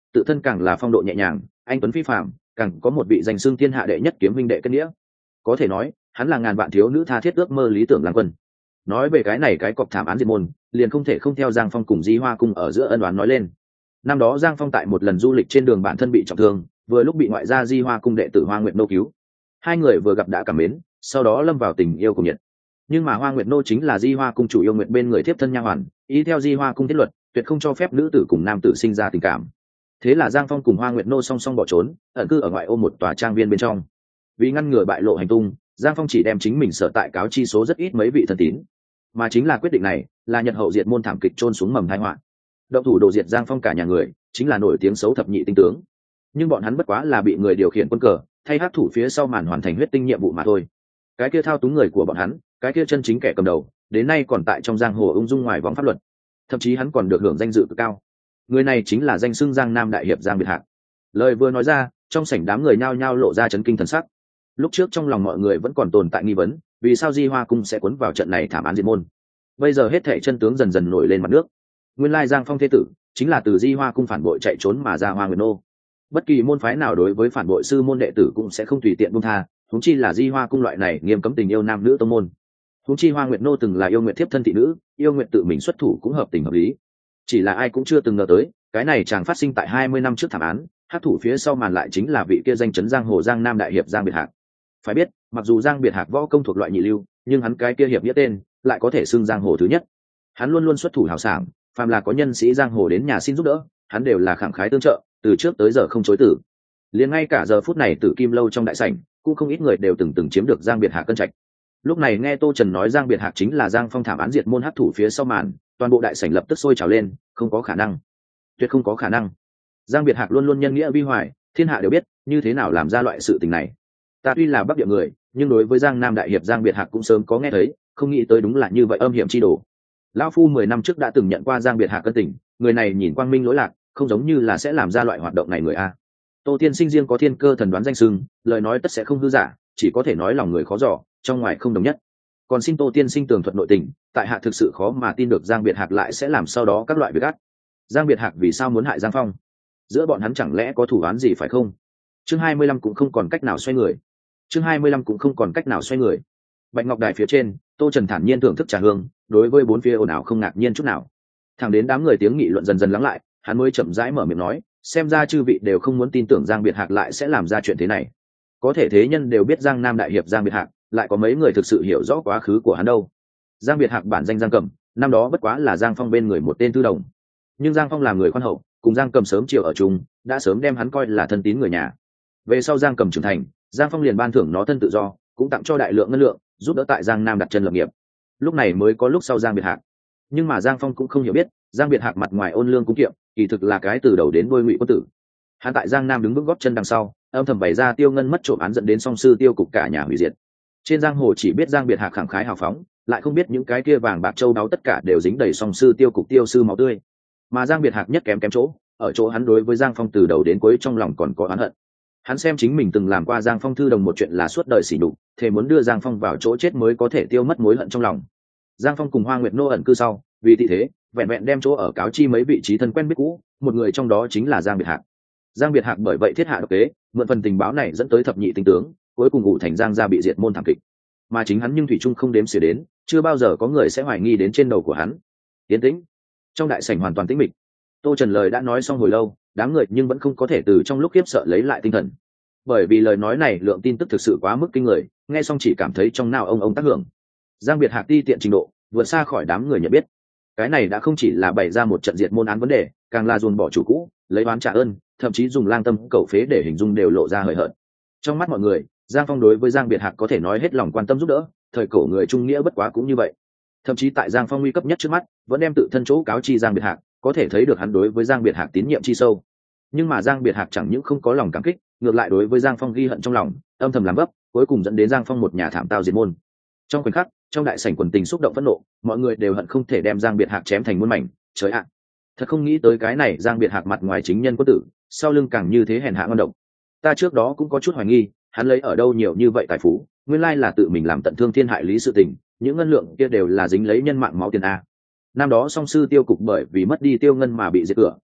tự thân càng là phong độ nhẹ nhàng, anh tuấn phi phàm, càng có một vị danh xưng thiên hạ đệ nhất kiếm huynh đệ kết nghĩa. Có thể nói hắn là ngàn vạn thiếu nữ tha thiết ước mơ lý tưởng lang quân. Nói về cái này cái cọc thảm án diệt môn, liền không thể không theo Giang Phong cùng Di Hoa cung ở giữa ân oán nói lên. Năm đó Giang Phong tại một lần du lịch trên đường bản thân bị trọng thương, vừa lúc bị ngoại gia Di Hoa cung đệ tử Hoa Nguyệt Nô cứu. Hai người vừa gặp đã cảm mến, sau đó lâm vào tình yêu cùng nhiệt. Nhưng mà Hoa Nguyệt Nô chính là Di Hoa cung chủ yêu nguyện bên người thiếp thân nha hoàn, ý theo Di Hoa cung thiết luật, tuyệt không cho phép nữ tử cùng nam tử sinh ra tình cảm. Thế là Giang Phong cùng Hoa Nguyệt Nô song song bỏ trốn, ẩn cư ở ngoại ô một tòa trang viên bên trong. Vì ngăn ngừa bại lộ hành tung, Giang Phong chỉ đem chính mình sở tại cáo chi số rất ít mấy vị thân tín. Mà chính là quyết định này, là nhật hậu diệt môn thảm kịch trôn xuống mầm tai họa. Động thủ đồ diệt Giang Phong cả nhà người, chính là nổi tiếng xấu thập nhị tinh tướng. Nhưng bọn hắn bất quá là bị người điều khiển quân cờ, thay hắc thủ phía sau màn hoàn thành huyết tinh nhiệm vụ mà thôi. Cái kia thao túng người của bọn hắn, cái kia chân chính kẻ cầm đầu, đến nay còn tại trong giang hồ ung dung ngoài vòng pháp luật. Thậm chí hắn còn được hưởng danh dự cực cao. Người này chính là danh xưng Giang Nam đại hiệp Giang Biệt Hạc. Lời vừa nói ra, trong sảnh đám người nhao nhao lộ ra chấn kinh thần sắc. Lúc trước trong lòng mọi người vẫn còn tồn tại nghi vấn, vì sao Di Hoa cung sẽ cuốn vào trận này thảm án diệt môn. Bây giờ hết thảy chân tướng dần dần nổi lên mặt nước. Nguyên lai Giang Phong thế tử chính là từ Di Hoa cung phản bội chạy trốn mà ra Hoa Nguyệt Nô. Bất kỳ môn phái nào đối với phản bội sư môn đệ tử cũng sẽ không tùy tiện buông tha, huống chi là Di Hoa cung loại này nghiêm cấm tình yêu nam nữ tông môn. Huống chi Hoa Nguyệt Nô từng là yêu nguyệt thiếp thân thị nữ, yêu nguyệt tự mình xuất thủ cũng hợp tình hợp lý. Chỉ là ai cũng chưa từng ngờ tới, cái này chàng phát sinh tại 20 năm trước thảm án, hắc thủ phía sau màn lại chính là vị kia danh chấn giang hồ Giang Nam đại hiệp Giang Biệt Hạc. Phải biết, mặc dù Giang Biệt Hạc võ công thuộc loại nhị lưu, nhưng hắn cái kia hiệp nghĩa tên lại có thể xưng giang hồ thứ nhất. Hắn luôn luôn xuất thủ hào sảng, phàm là có nhân sĩ giang hồ đến nhà xin giúp đỡ, hắn đều là khẳng khái tương trợ, từ trước tới giờ không chối từ. Liền ngay cả giờ phút này Tử Kim lâu trong đại sảnh, cũng không ít người đều từng chiếm được Giang Biệt Hạc cân trạch. Lúc này nghe Tô Trần nói Giang Biệt Hạc chính là Giang Phong thảm án diệt môn hắc thủ phía sau màn, toàn bộ đại sảnh lập tức sôi trào lên, không có khả năng, tuyệt không có khả năng. Giang Biệt Hạc luôn luôn nhân nghĩa vi hoài, thiên hạ đều biết, như thế nào làm ra loại sự tình này. Ta tuy là Bắc Địa người, nhưng đối với Giang Nam đại hiệp Giang Biệt Hạc cũng sớm có nghe thấy, không nghĩ tới đúng là như vậy âm hiểm chi đồ. Lão phu 10 năm trước đã từng nhận qua Giang Biệt Hạc cân tình, người này nhìn quang minh lỗi lạc, không giống như là sẽ làm ra loại hoạt động này người a. Tô Tiên Sinh riêng có thiên cơ thần đoán danh sưng, lời nói tất sẽ không hư giả, chỉ có thể nói lòng người khó dò, trong ngoài không đồng nhất. Còn xin Tô Tiên Sinh tường thuật nội tình, tại hạ thực sự khó mà tin được Giang Biệt Hạc lại sẽ làm sau đó các loại việc ác. Giang Biệt Hạc vì sao muốn hại Giang Phong? Giữa bọn hắn chẳng lẽ có thủ án gì phải không? Chương 25 cũng không còn cách nào xoay người. Chương 25 cũng không còn cách nào xoay người. Bạch Ngọc Đài phía trên, Tô Trần thản nhiên thưởng thức trà hương, đối với bốn phía ồn ào không ngạc nhiên chút nào. Thẳng đến đám người tiếng nghị luận dần dần lắng lại, hắn mới chậm rãi mở miệng nói, xem ra chư vị đều không muốn tin tưởng Giang Biệt Hạc lại sẽ làm ra chuyện thế này. Có thể thế nhân đều biết Giang Nam đại hiệp Giang Biệt Hạc, lại có mấy người thực sự hiểu rõ quá khứ của hắn đâu. Giang Biệt Hạc bản danh Giang Cầm, năm đó bất quá là Giang Phong bên người một tên thư đồng. Nhưng Giang Phong là người khoan hậu, cùng Giang Cầm sớm chiều ở chung, đã sớm đem hắn coi là thân tín người nhà. Về sau Giang Cầm trưởng thành, Giang Phong liền ban thưởng nó thân tự do, cũng tặng cho đại lượng ngân lượng, giúp đỡ tại Giang Nam đặt chân lập nghiệp. Lúc này mới có lúc sau Giang Biệt Hạc. Nhưng mà Giang Phong cũng không hiểu biết, Giang Biệt Hạc mặt ngoài ôn lương cúng kiệm, kỳ thực là cái từ đầu đến đuôi ngụy quân tử. Hắn tại Giang Nam đứng vững gót chân đằng sau, âm thầm bày ra tiêu ngân mất trộm án dẫn đến song sư tiêu cục cả nhà hủy diệt. Trên giang hồ chỉ biết Giang Biệt Hạc khẳng khái hào phóng, lại không biết những cái kia vàng bạc châu đáo tất cả đều dính đầy song sư tiêu cục tiêu sư máu tươi. Mà Giang Biệt Hạc nhất kém chỗ, ở chỗ hắn đối với Giang Phong từ đầu đến cuối trong lòng còn có oán hận. Hắn xem chính mình từng làm qua Giang Phong thư đồng một chuyện là suốt đời sỉ nhục, thề muốn đưa Giang Phong vào chỗ chết mới có thể tiêu mất mối hận trong lòng. Giang Phong cùng Hoa Nguyệt Nô ẩn cư sau, vì thị thế, vẹn vẹn đem chỗ ở cáo chi mấy vị trí thân quen biết cũ, một người trong đó chính là Giang Biệt Hạc. Giang Biệt Hạc bởi vậy thiết hạ độc kế, mượn phần tình báo này dẫn tới thập nhị tinh tướng, cuối cùng ngụ thành Giang gia bị diệt môn thảm kịch. Mà chính hắn nhưng thủy chung không đếm xỉa đến, chưa bao giờ có người sẽ hoài nghi đến trên đầu của hắn. Yên tĩnh. Trong đại sảnh hoàn toàn tĩnh mịch. Tô Trần lời đã nói xong hồi lâu, đám người nhưng vẫn không có thể từ trong lúc khiếp sợ lấy lại tinh thần. Bởi vì lời nói này lượng tin tức thực sự quá mức kinh người, nghe xong chỉ cảm thấy trong não ông tác hưởng. Giang Biệt Hạc ti tiện trình độ, vượt xa khỏi đám người nhận biết. Cái này đã không chỉ là bày ra một trận diệt môn án vấn đề, càng là dồn bỏ chủ cũ, lấy oán trả ơn, thậm chí dùng lang tâm cầu phế để hình dung đều lộ ra hời hợt. Trong mắt mọi người, Giang Phong đối với Giang Biệt Hạc có thể nói hết lòng quan tâm giúp đỡ, thời cổ người trung nghĩa bất quá cũng như vậy. Thậm chí tại Giang Phong nguy cấp nhất trước mắt, vẫn đem tự thân chỗ cáo chi Giang Biệt Hạc, có thể thấy được hắn đối với Giang Biệt Hạc tín nhiệm chi sâu. Nhưng mà Giang Biệt Hạc chẳng những không có lòng cảm kích, ngược lại đối với Giang Phong ghi hận trong lòng, âm thầm làm vấp, cuối cùng dẫn đến Giang Phong một nhà thảm tao diệt môn. Trong khoảnh khắc, trong đại sảnh quần tình xúc động phẫn nộ, mọi người đều hận không thể đem Giang Biệt Hạc chém thành muôn mảnh. Trời ạ, thật không nghĩ tới cái này Giang Biệt Hạc mặt ngoài chính nhân quân tử, sau lưng càng như thế hèn hạ ngon độc. Ta trước đó cũng có chút hoài nghi, hắn lấy ở đâu nhiều như vậy tài phú, nguyên lai là tự mình làm tận thương thiên hại lý sự tình, những ngân lượng kia đều là dính lấy nhân mạng máu tiền a. Năm đó song sư tiêu cục bởi vì mất đi tiêu ngân mà bị diệt cửa,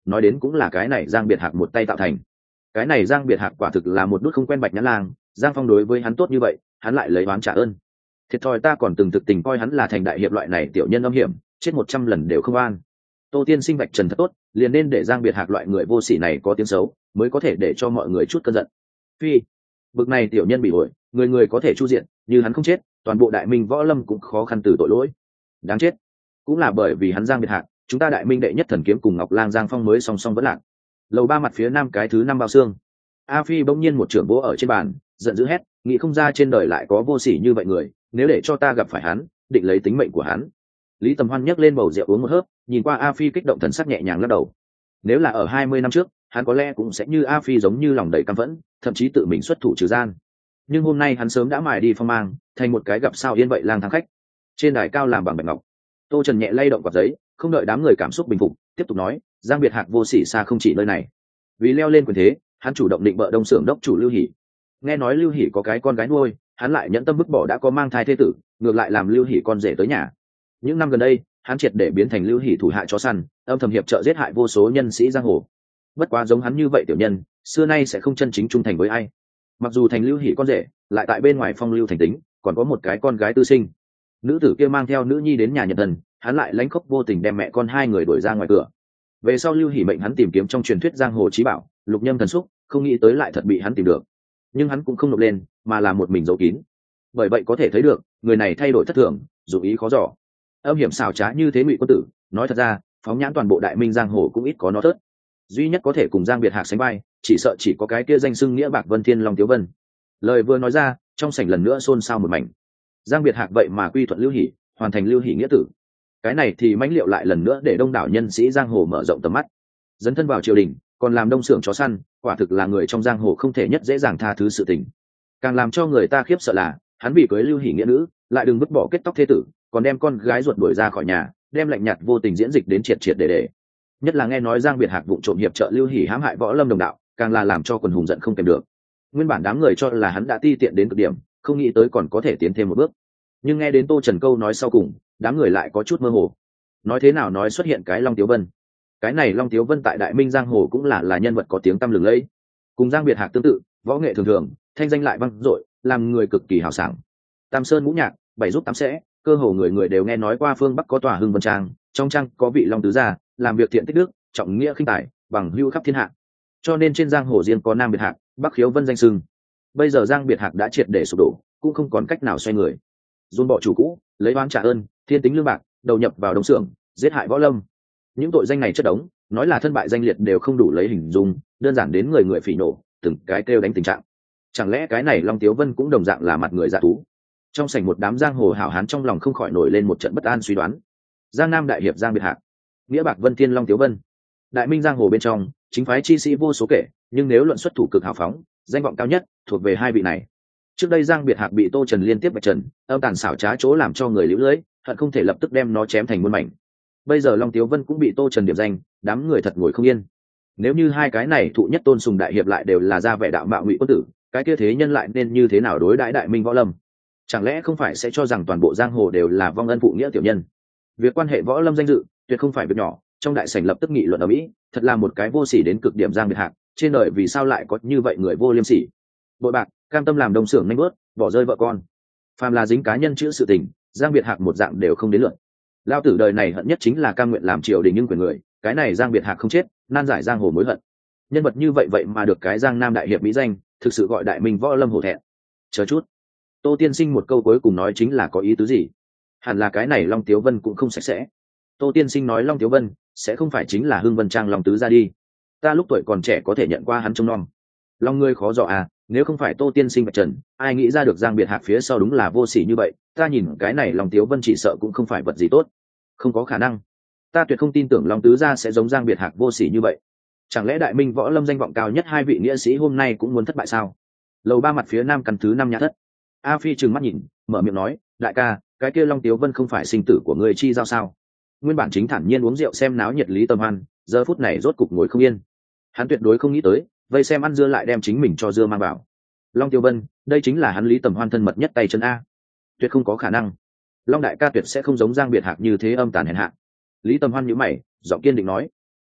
nói đến cũng là cái này Giang Biệt Hạc một tay tạo thành. Cái này Giang Biệt Hạc quả thực là một đút không quen Bạch Nhã Lang, Giang Phong đối với hắn tốt như vậy, hắn lại lấy oán trả ơn. Thiệt thòi ta còn từng thực tình coi hắn là thành đại hiệp loại này tiểu nhân âm hiểm, chết 100 lần đều không an. Tô Tiên Sinh vạch trần thật tốt, liền nên để Giang Biệt Hạc loại người vô sỉ này có tiếng xấu, mới có thể để cho mọi người chút cơn giận. Phi, bực này tiểu nhân bị ổi, người người có thể chu diện, như hắn không chết, toàn bộ Đại Minh võ lâm cũng khó khăn từ tội lỗi. Đáng chết, cũng là bởi vì hắn Giang Biệt Hạc, chúng ta Đại Minh đệ nhất thần kiếm cùng Ngọc Lang Giang Phong mới song song vẫn lạc. Lầu 3 mặt phía nam cái thứ 5 bao xương. A Phi bỗng nhiên một trưởng vỗ ở trên bàn, giận dữ hét, nghĩ không ra trên đời lại có vô sỉ như vậy người, nếu để cho ta gặp phải hắn, định lấy tính mệnh của hắn. Lý Tầm Hoan nhấc lên bầu rượu uống một hớp, nhìn qua A Phi kích động thần sắc nhẹ nhàng lắc đầu. Nếu là ở 20 năm trước, hắn có lẽ cũng sẽ như A Phi giống như lòng đầy căm phẫn, thậm chí tự mình xuất thủ trừ gian. Nhưng hôm nay hắn sớm đã mài đi phong mang, thành một cái gặp sao yên vậy lang thang khách. Trên đài cao làm bằng bạch ngọc, Tô Trần nhẹ lay động quạt giấy, không đợi đám người cảm xúc bình phục, tiếp tục nói, Giang Biệt Hạc vô sỉ xa không chỉ nơi này. Vì leo lên quyền thế, hắn chủ động định bợ Đông Xưởng đốc chủ Lưu Hỷ. Nghe nói Lưu Hỷ có cái con gái nuôi, hắn lại nhẫn tâm vứt bỏ đã có mang thai thê tử, ngược lại làm Lưu Hỷ con rể tới nhà. Những năm gần đây, hắn triệt để biến thành Lưu Hỷ thủ hạ chó săn, âm thầm hiệp trợ giết hại vô số nhân sĩ giang hồ. Bất quá giống hắn như vậy tiểu nhân, xưa nay sẽ không chân chính trung thành với ai. Mặc dù thành Lưu Hỷ con rể, lại tại bên ngoài phong lưu thành tính, còn có một cái con gái tư sinh. Nữ tử kia mang theo nữ nhi đến nhà nhận thần, hắn lại lãnh khốc vô tình đem mẹ con hai người đuổi ra ngoài cửa. Về sau Lưu Hỷ mệnh hắn tìm kiếm trong truyền thuyết giang hồ chí bảo, Lục Nhâm thần xúc, không nghĩ tới lại thật bị hắn tìm được. Nhưng hắn cũng không nộp lên, mà là một mình giấu kín. Bởi vậy có thể thấy được, người này thay đổi thất thường, dù ý khó dò. Âm hiểm xảo trá như thế Ngụy Quân Tử, nói thật ra, phóng nhãn toàn bộ Đại Minh giang hồ cũng ít có nó thớt. Duy nhất có thể cùng Giang Biệt Hạc sánh vai, chỉ sợ chỉ có cái kia danh xưng nghĩa bạc Vân Thiên Long Tiếu Vân. Lời vừa nói ra, trong sảnh lần nữa xôn xao một mảnh. Giang Biệt Hạc vậy mà quy thuận Lưu Hỷ, hoàn thành Lưu Hỷ nghĩa tử. Cái này thì mãnh liệu lại lần nữa để đông đảo nhân sĩ giang hồ mở rộng tầm mắt. Dấn thân vào triều đình, còn làm đông xưởng chó săn, quả thực là người trong giang hồ không thể nhất dễ dàng tha thứ sự tình. Càng làm cho người ta khiếp sợ là, hắn vì cưới Lưu Hỷ nghĩa nữ, lại đừng vứt bỏ kết tóc thế tử, còn đem con gái ruột đuổi ra khỏi nhà, đem lạnh nhạt vô tình diễn dịch đến triệt triệt để. Nhất là nghe nói Giang Biệt Hạc vụ trộm hiệp trợ Lưu Hỷ hãm hại võ lâm đồng đạo, càng là làm cho quần hùng giận không kèm được. Nguyên bản đám người cho là hắn đã ti tiện đến cực điểm, không nghĩ tới còn có thể tiến thêm một bước. Nhưng nghe đến Tô Trần câu nói sau cùng, đám người lại có chút mơ hồ. Nói thế nào nói xuất hiện cái Long Tiếu Vân. Cái này Long Tiếu Vân tại Đại Minh giang hồ cũng là nhân vật có tiếng tăm lừng lẫy. Cùng Giang Biệt Hạc tương tự, võ nghệ thường thường, thanh danh lại vang dội, làm người cực kỳ hào sảng. Tam Sơn ngũ nhạc, bảy giúp tám sẽ, cơ hồ người người đều nghe nói qua phương Bắc có tòa Hưng Vân Trang, trong trang có vị Long tứ gia, làm việc thiện tích đức, trọng nghĩa khinh tài, bằng hữu khắp thiên hạ. Cho nên trên giang hồ riêng có Nam Biệt Hạc, Bắc Khiếu Vân danh xưng. Bây giờ Giang Biệt Hạc đã triệt để sụp đổ, cũng không còn cách nào xoay người. Dồn bỏ chủ cũ, lấy oán trả ơn, thiên tính lương bạc, đầu nhập vào đông xưởng, giết hại võ lâm. Những tội danh này chất đống, nói là thân bại danh liệt đều không đủ lấy hình dung, đơn giản đến người người phỉ nổ, từng cái kêu đánh tình trạng. Chẳng lẽ cái này Long Tiếu Vân cũng đồng dạng là mặt người dạ thú? Trong sảnh một đám giang hồ hảo hán trong lòng không khỏi nổi lên một trận bất an suy đoán. Giang Nam đại hiệp Giang Biệt Hạc, nghĩa bạc Vân Thiên Long Tiếu Vân, Đại Minh giang hồ bên trong, chính phái chi sĩ vô số kể, nhưng nếu luận xuất thủ cực hào phóng, danh vọng cao nhất thuộc về hai vị này. Trước đây Giang Biệt Hạc bị Tô Trần liên tiếp vạch trần, âm tàn xảo trá chỗ làm cho người liễu lưỡi, hận không thể lập tức đem nó chém thành muôn mảnh. Bây giờ Long Tiếu Vân cũng bị Tô Trần điểm danh, đám người thật ngồi không yên. Nếu như hai cái này thụ nhất tôn sùng đại hiệp lại đều là ra vẻ đạo mạo Ngụy Quân Tử, cái kia thế nhân lại nên như thế nào đối đãi Đại Minh võ lâm? Chẳng lẽ không phải sẽ cho rằng toàn bộ giang hồ đều là vong ân phụ nghĩa tiểu nhân? Việc quan hệ võ lâm danh dự tuyệt không phải việc nhỏ, trong đại sảnh lập tức nghị luận ở mỹ, thật là một cái vô sỉ đến cực điểm Giang Biệt Hạc, trên đời vì sao lại có như vậy người vô liêm sỉ? Bội bạc, cam tâm làm đông xưởng nhanh bớt, bỏ rơi vợ con. Phàm là dính cá nhân chữ sự tình, Giang Biệt Hạc một dạng đều không đến lượt. Lao tử đời này hận nhất chính là cam nguyện làm triều đình nhưng quyền người, cái này Giang Biệt Hạc không chết, nan giải giang hồ mối hận. Nhân vật như vậy mà được cái Giang Nam đại hiệp mỹ danh, thực sự gọi Đại Minh võ lâm hổ thẹn. Chờ chút, Tô Tiên Sinh một câu cuối cùng nói chính là có ý tứ gì? Hẳn là cái này Long Tiếu Vân cũng không sạch sẽ. Tô Tiên Sinh nói Long Tiếu Vân sẽ không phải chính là Hưng Vân Trang Long tứ ra đi. Ta lúc tuổi còn trẻ có thể nhận qua hắn trông nom. Long ngươi khó dò à, nếu không phải Tô Tiên Sinh vạch trần, ai nghĩ ra được Giang Biệt Hạc phía sau đúng là vô sỉ như vậy? Ta nhìn cái này Long Tiếu Vân chỉ sợ cũng không phải vật gì tốt. Không có khả năng. Ta tuyệt không tin tưởng Long tứ gia sẽ giống Giang Biệt Hạc vô sỉ như vậy. Chẳng lẽ Đại Minh võ lâm danh vọng cao nhất hai vị nghĩa sĩ hôm nay cũng muốn thất bại sao? Lầu 3 mặt phía nam căn thứ 5 nhà thất. A Phi trừng mắt nhìn, mở miệng nói, đại ca, cái kia Long Tiếu Vân không phải sinh tử của người chi giao sao? Nguyên bản chính thản nhiên uống rượu xem náo nhiệt Lý Tầm Hoan, giờ phút này rốt cục ngồi không yên. Hắn tuyệt đối không nghĩ tới, vây xem ăn dưa lại đem chính mình cho dưa mang vào. Long Tiếu Vân, đây chính là hắn Lý Tầm Hoan thân mật nhất tay chân a. Tuyệt không có khả năng. Long đại ca tuyệt sẽ không giống Giang Biệt Hạc như thế âm tàn hèn hạ. Lý Tầm Hoan nhíu mày, giọng kiên định nói,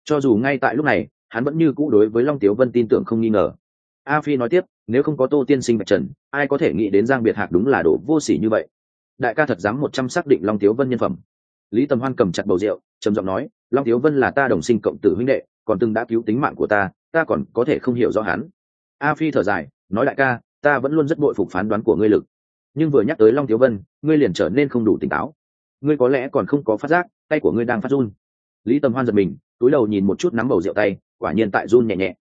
Cho dù ngay tại lúc này hắn vẫn như cũ đối với Long Tiếu Vân tin tưởng không nghi ngờ. A Phi nói tiếp, nếu không có Tô tiên sinh vạch trần, ai có thể nghĩ đến Giang Biệt Hạc đúng là đồ vô sỉ như vậy. Đại ca thật dám 100 xác định Long Tiếu Vân nhân phẩm. Lý Tầm Hoan cầm chặt bầu rượu, trầm giọng nói, Long Tiếu Vân là ta đồng sinh cộng tử huynh đệ, còn từng đã cứu tính mạng của ta còn có thể không hiểu rõ hắn. A Phi thở dài, nói đại ca, ta vẫn luôn rất bội phục phán đoán của ngươi lực, nhưng vừa nhắc tới Long Tiếu Vân, ngươi liền trở nên không đủ tỉnh táo. Ngươi có lẽ còn không có phát giác, tay của ngươi đang phát run. Lý Tầm Hoan giật mình, túi đầu nhìn một chút nắm bầu rượu tay, quả nhiên tại run nhẹ nhẹ.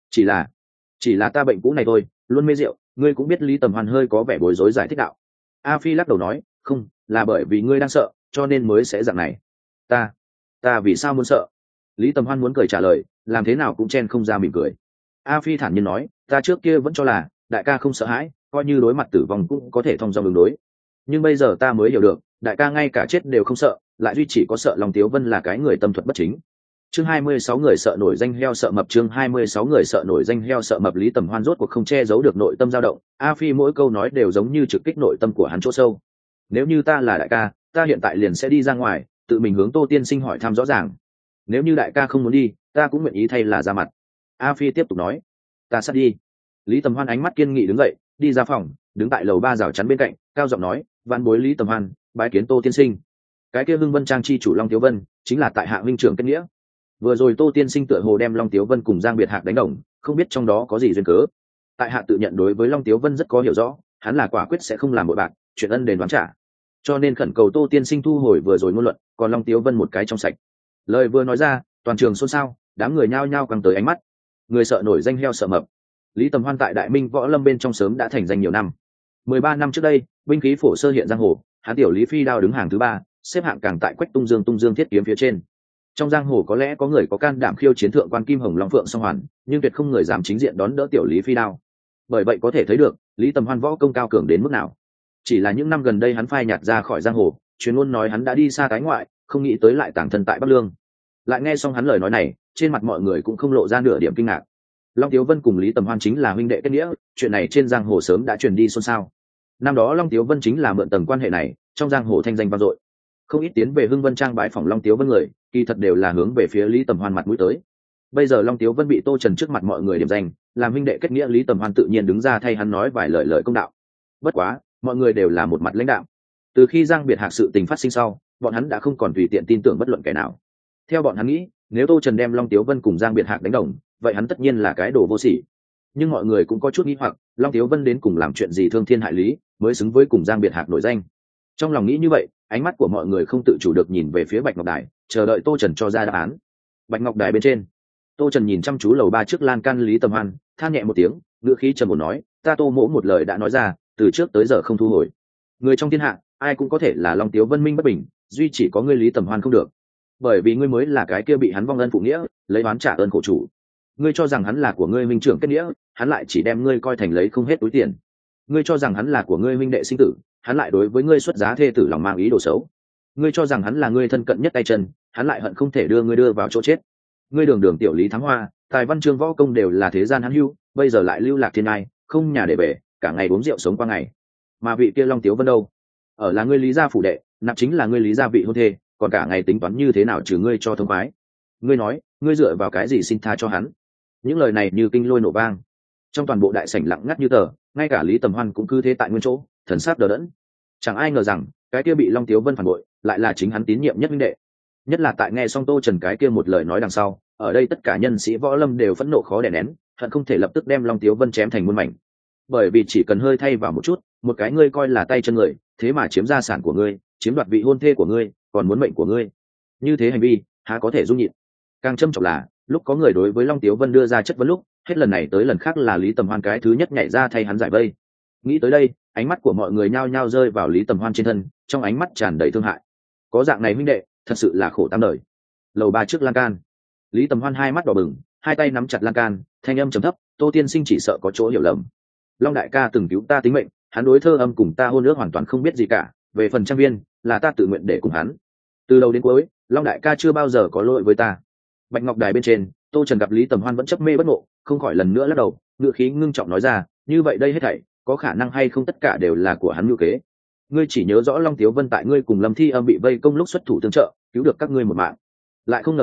Chỉ là ta bệnh cũ này thôi, luôn mê rượu. Ngươi cũng biết. Lý Tầm Hoan hơi có vẻ bối rối giải thích đạo. A Phi lắc đầu nói, không, là bởi vì ngươi đang sợ, cho nên mới sẽ dạng này. Ta vì sao muốn sợ? Lý Tầm Hoan muốn cười trả lời, làm thế nào cũng chen không ra mỉm cười. A Phi thản nhiên nói, ta trước kia vẫn cho là đại ca không sợ hãi, coi như đối mặt tử vong cũng có thể thông dong đường đối, nhưng bây giờ ta mới hiểu được, đại ca ngay cả chết đều không sợ, lại duy chỉ có sợ Long Tiếu Vân là cái người tâm thuật bất chính. Chương 26 người sợ nổi danh heo sợ mập. Chương 26 người sợ nổi danh heo sợ mập. Lý Tầm Hoan rốt cuộc không che giấu được nội tâm dao động. A Phi mỗi câu nói đều giống như trực kích nội tâm của hắn chỗ sâu. Nếu như ta là đại ca, ta hiện tại liền sẽ đi ra ngoài, tự mình hướng Tô tiên sinh hỏi thăm rõ ràng. Nếu như đại ca không muốn đi, ta cũng nguyện ý thay là ra mặt. A Phi tiếp tục nói, ta sắp đi. Lý Tầm Hoan ánh mắt kiên nghị đứng dậy, đi ra phòng, đứng tại lầu 3 rào chắn bên cạnh, cao giọng nói, vạn bối Lý Tầm Hoan bái kiến Tô tiên sinh. Cái kia Hưng Vân Trang chi chủ Long Tiếu Vân chính là tại hạ huynh trưởng kết nghĩa. Vừa rồi Tô tiên sinh tựa hồ đem Long Tiếu Vân cùng Giang Biệt Hạc đánh đồng, không biết trong đó có gì duyên cớ. Tại hạ tự nhận đối với Long Tiếu Vân rất có hiểu rõ, hắn là quả quyết sẽ không làm bội bạc, chuyện ân đền đoán trả, cho nên khẩn cầu Tô tiên sinh thu hồi vừa rồi ngôn luận, còn Long Tiếu Vân một cái trong sạch. Lời vừa nói ra, toàn trường xôn xao, đám người nhao nhao quăng tới ánh mắt. Người sợ nổi danh heo sợ mập. Lý Tầm Hoan tại Đại Minh võ lâm bên trong sớm đã thành danh nhiều năm. 13 năm trước đây, binh khí phổ sơ hiện giang hồ, hắn tiểu Lý Phi đao đứng hàng thứ 3, xếp hạng càng tại Quách Tung Dương thiết kiếm phía trên. Trong giang hồ có lẽ có người có can đảm khiêu chiến thượng quan Kim Hồng Long Phượng Song Hoàn, nhưng tuyệt không người dám chính diện đón đỡ tiểu Lý Phi đao. Bởi vậy có thể thấy được, Lý Tầm Hoan võ công cao cường đến mức nào. Chỉ là những năm gần đây hắn phai nhạt ra khỏi giang hồ, truyền ngôn nói hắn đã đi xa tái ngoại, không nghĩ tới lại tàng thân tại Bắc Lương. Lại nghe xong hắn lời nói này, trên mặt mọi người cũng không lộ ra nửa điểm kinh ngạc. Long Tiếu Vân cùng Lý Tầm Hoan chính là huynh đệ kết nghĩa, chuyện này trên giang hồ sớm đã truyền đi xôn xao. Năm đó Long Tiếu Vân chính là mượn tầng quan hệ này, trong giang hồ thanh danh vang dội. Không ít tiến về Hưng Vân Trang bái phỏng Long Tiếu Vân người, kỳ thật đều là hướng về phía Lý Tầm Hoan mặt mũi tới. Bây giờ Long Tiếu Vân bị Tô Trần trước mặt mọi người điểm danh, làm huynh đệ kết nghĩa, Lý Tầm Hoan tự nhiên đứng ra thay hắn nói vài lời công đạo. Bất quá, mọi người đều là một mặt lãnh đạo. Từ khi Giang Biệt Hạc sự tình phát sinh sau, bọn hắn đã không còn tùy tiện tin tưởng bất luận kẻ nào. Theo bọn hắn nghĩ, nếu Tô Trần đem Long Tiếu Vân cùng Giang Biệt Hạc đánh đồng, vậy hắn tất nhiên là cái đồ vô sỉ. Nhưng mọi người cũng có chút nghi hoặc, Long Tiếu Vân đến cùng làm chuyện gì thương thiên hại lý, mới xứng với cùng Giang Biệt Hạc nổi danh. Trong lòng nghĩ như vậy, ánh mắt của mọi người không tự chủ được nhìn về phía Bạch Ngọc Đài, chờ đợi Tô Trần cho ra đáp án. Bạch Ngọc Đài bên trên, Tô Trần nhìn chăm chú lầu 3 trước lan can Lý Tầm Hoan, than nhẹ một tiếng, ngữ khí trầm ổn nói, ta Tô mỗ một lời đã nói ra, từ trước tới giờ không thu hồi. Người trong thiên hạ, ai cũng có thể là Long Tiếu Vân minh bất bình, duy chỉ có ngươi Lý Tầm Hoan không được. Bởi vì ngươi mới là cái kia bị hắn vong ân phụ nghĩa, lấy oán trả ơn khổ chủ. Ngươi cho rằng hắn là của ngươi minh trưởng kết nghĩa, hắn lại chỉ đem ngươi coi thành lấy không hết túi tiền. Ngươi cho rằng hắn là của ngươi huynh đệ sinh tử, hắn lại đối với ngươi xuất giá thê tử lòng mang ý đồ xấu. Ngươi cho rằng hắn là ngươi thân cận nhất tay chân, hắn lại hận không thể đưa ngươi đưa vào chỗ chết. Ngươi đường đường tiểu Lý Thắng Hoa, tài văn chương võ công đều là thế gian hắn hưu, bây giờ lại lưu lạc thiên ai, không nhà để về, cả ngày uống rượu sống qua ngày. Mà vị kia Long Tiếu Vân đâu? Ở là ngươi Lý gia phủ đệ, nạp chính là ngươi Lý gia vị hôn thê, còn cả ngày tính toán như thế nào trừ ngươi cho thông khoái. Ngươi nói, ngươi dựa vào cái gì xin tha cho hắn? Những lời này như kinh lôi nổ vang, trong toàn bộ đại sảnh lặng ngắt như tờ, ngay cả Lý Tầm Hoan cũng cứ thế tại nguyên chỗ, thần sắc đờ đẫn. Chẳng ai ngờ rằng cái kia bị Long Tiếu Vân phản bội lại là chính hắn tín nhiệm nhất huynh đệ. Nhất là tại nghe xong Tô Trần cái kia một lời nói đằng sau, ở đây tất cả nhân sĩ võ lâm đều phẫn nộ khó đè nén, hận không thể lập tức đem Long Tiếu Vân chém thành muôn mảnh. Bởi vì chỉ cần hơi thay vào một chút, một cái ngươi coi là tay chân người, thế mà chiếm gia sản của ngươi, chiếm đoạt vị hôn thê của ngươi, còn muốn mệnh của ngươi. Như thế hành vi, há có thể dung nhịn. Càng châm trọng là, lúc có người đối với Long Tiếu Vân đưa ra chất vấn lúc, hết lần này tới lần khác là Lý Tầm Hoan cái thứ nhất nhảy ra thay hắn giải vây. Nghĩ tới đây, ánh mắt của mọi người nhao nhao rơi vào Lý Tầm Hoan trên thân, trong ánh mắt tràn đầy thương hại. Có dạng này huynh đệ, thật sự là khổ tám đời. Lầu 3 trước lan can, Lý Tầm Hoan hai mắt đỏ bừng, hai tay nắm chặt lan can, thanh âm trầm thấp, Tô tiên sinh chỉ sợ có chỗ hiểu lầm. Long đại ca từng cứu ta tính mệnh, hắn đối thơ âm cùng ta hôn ước hoàn toàn không biết gì cả, về phần trang viên, là ta tự nguyện để cùng hắn. Từ đầu đến cuối, Long đại ca chưa bao giờ có lỗi với ta. Bạch Ngọc Đài bên trên, Tô Trần gặp Lý Tầm Hoan vẫn chấp mê bất ngộ, không khỏi lần nữa lắc đầu, ngựa khí ngưng trọng nói ra, như vậy đây hết thảy có khả năng hay không tất cả đều là của hắn mưu kế. Ngươi chỉ nhớ rõ Long Tiếu Vân tại ngươi cùng Lâm Thi Âm bị vây công lúc xuất thủ tương trợ, cứu được các ngươi một mạng, lại không ngờ tới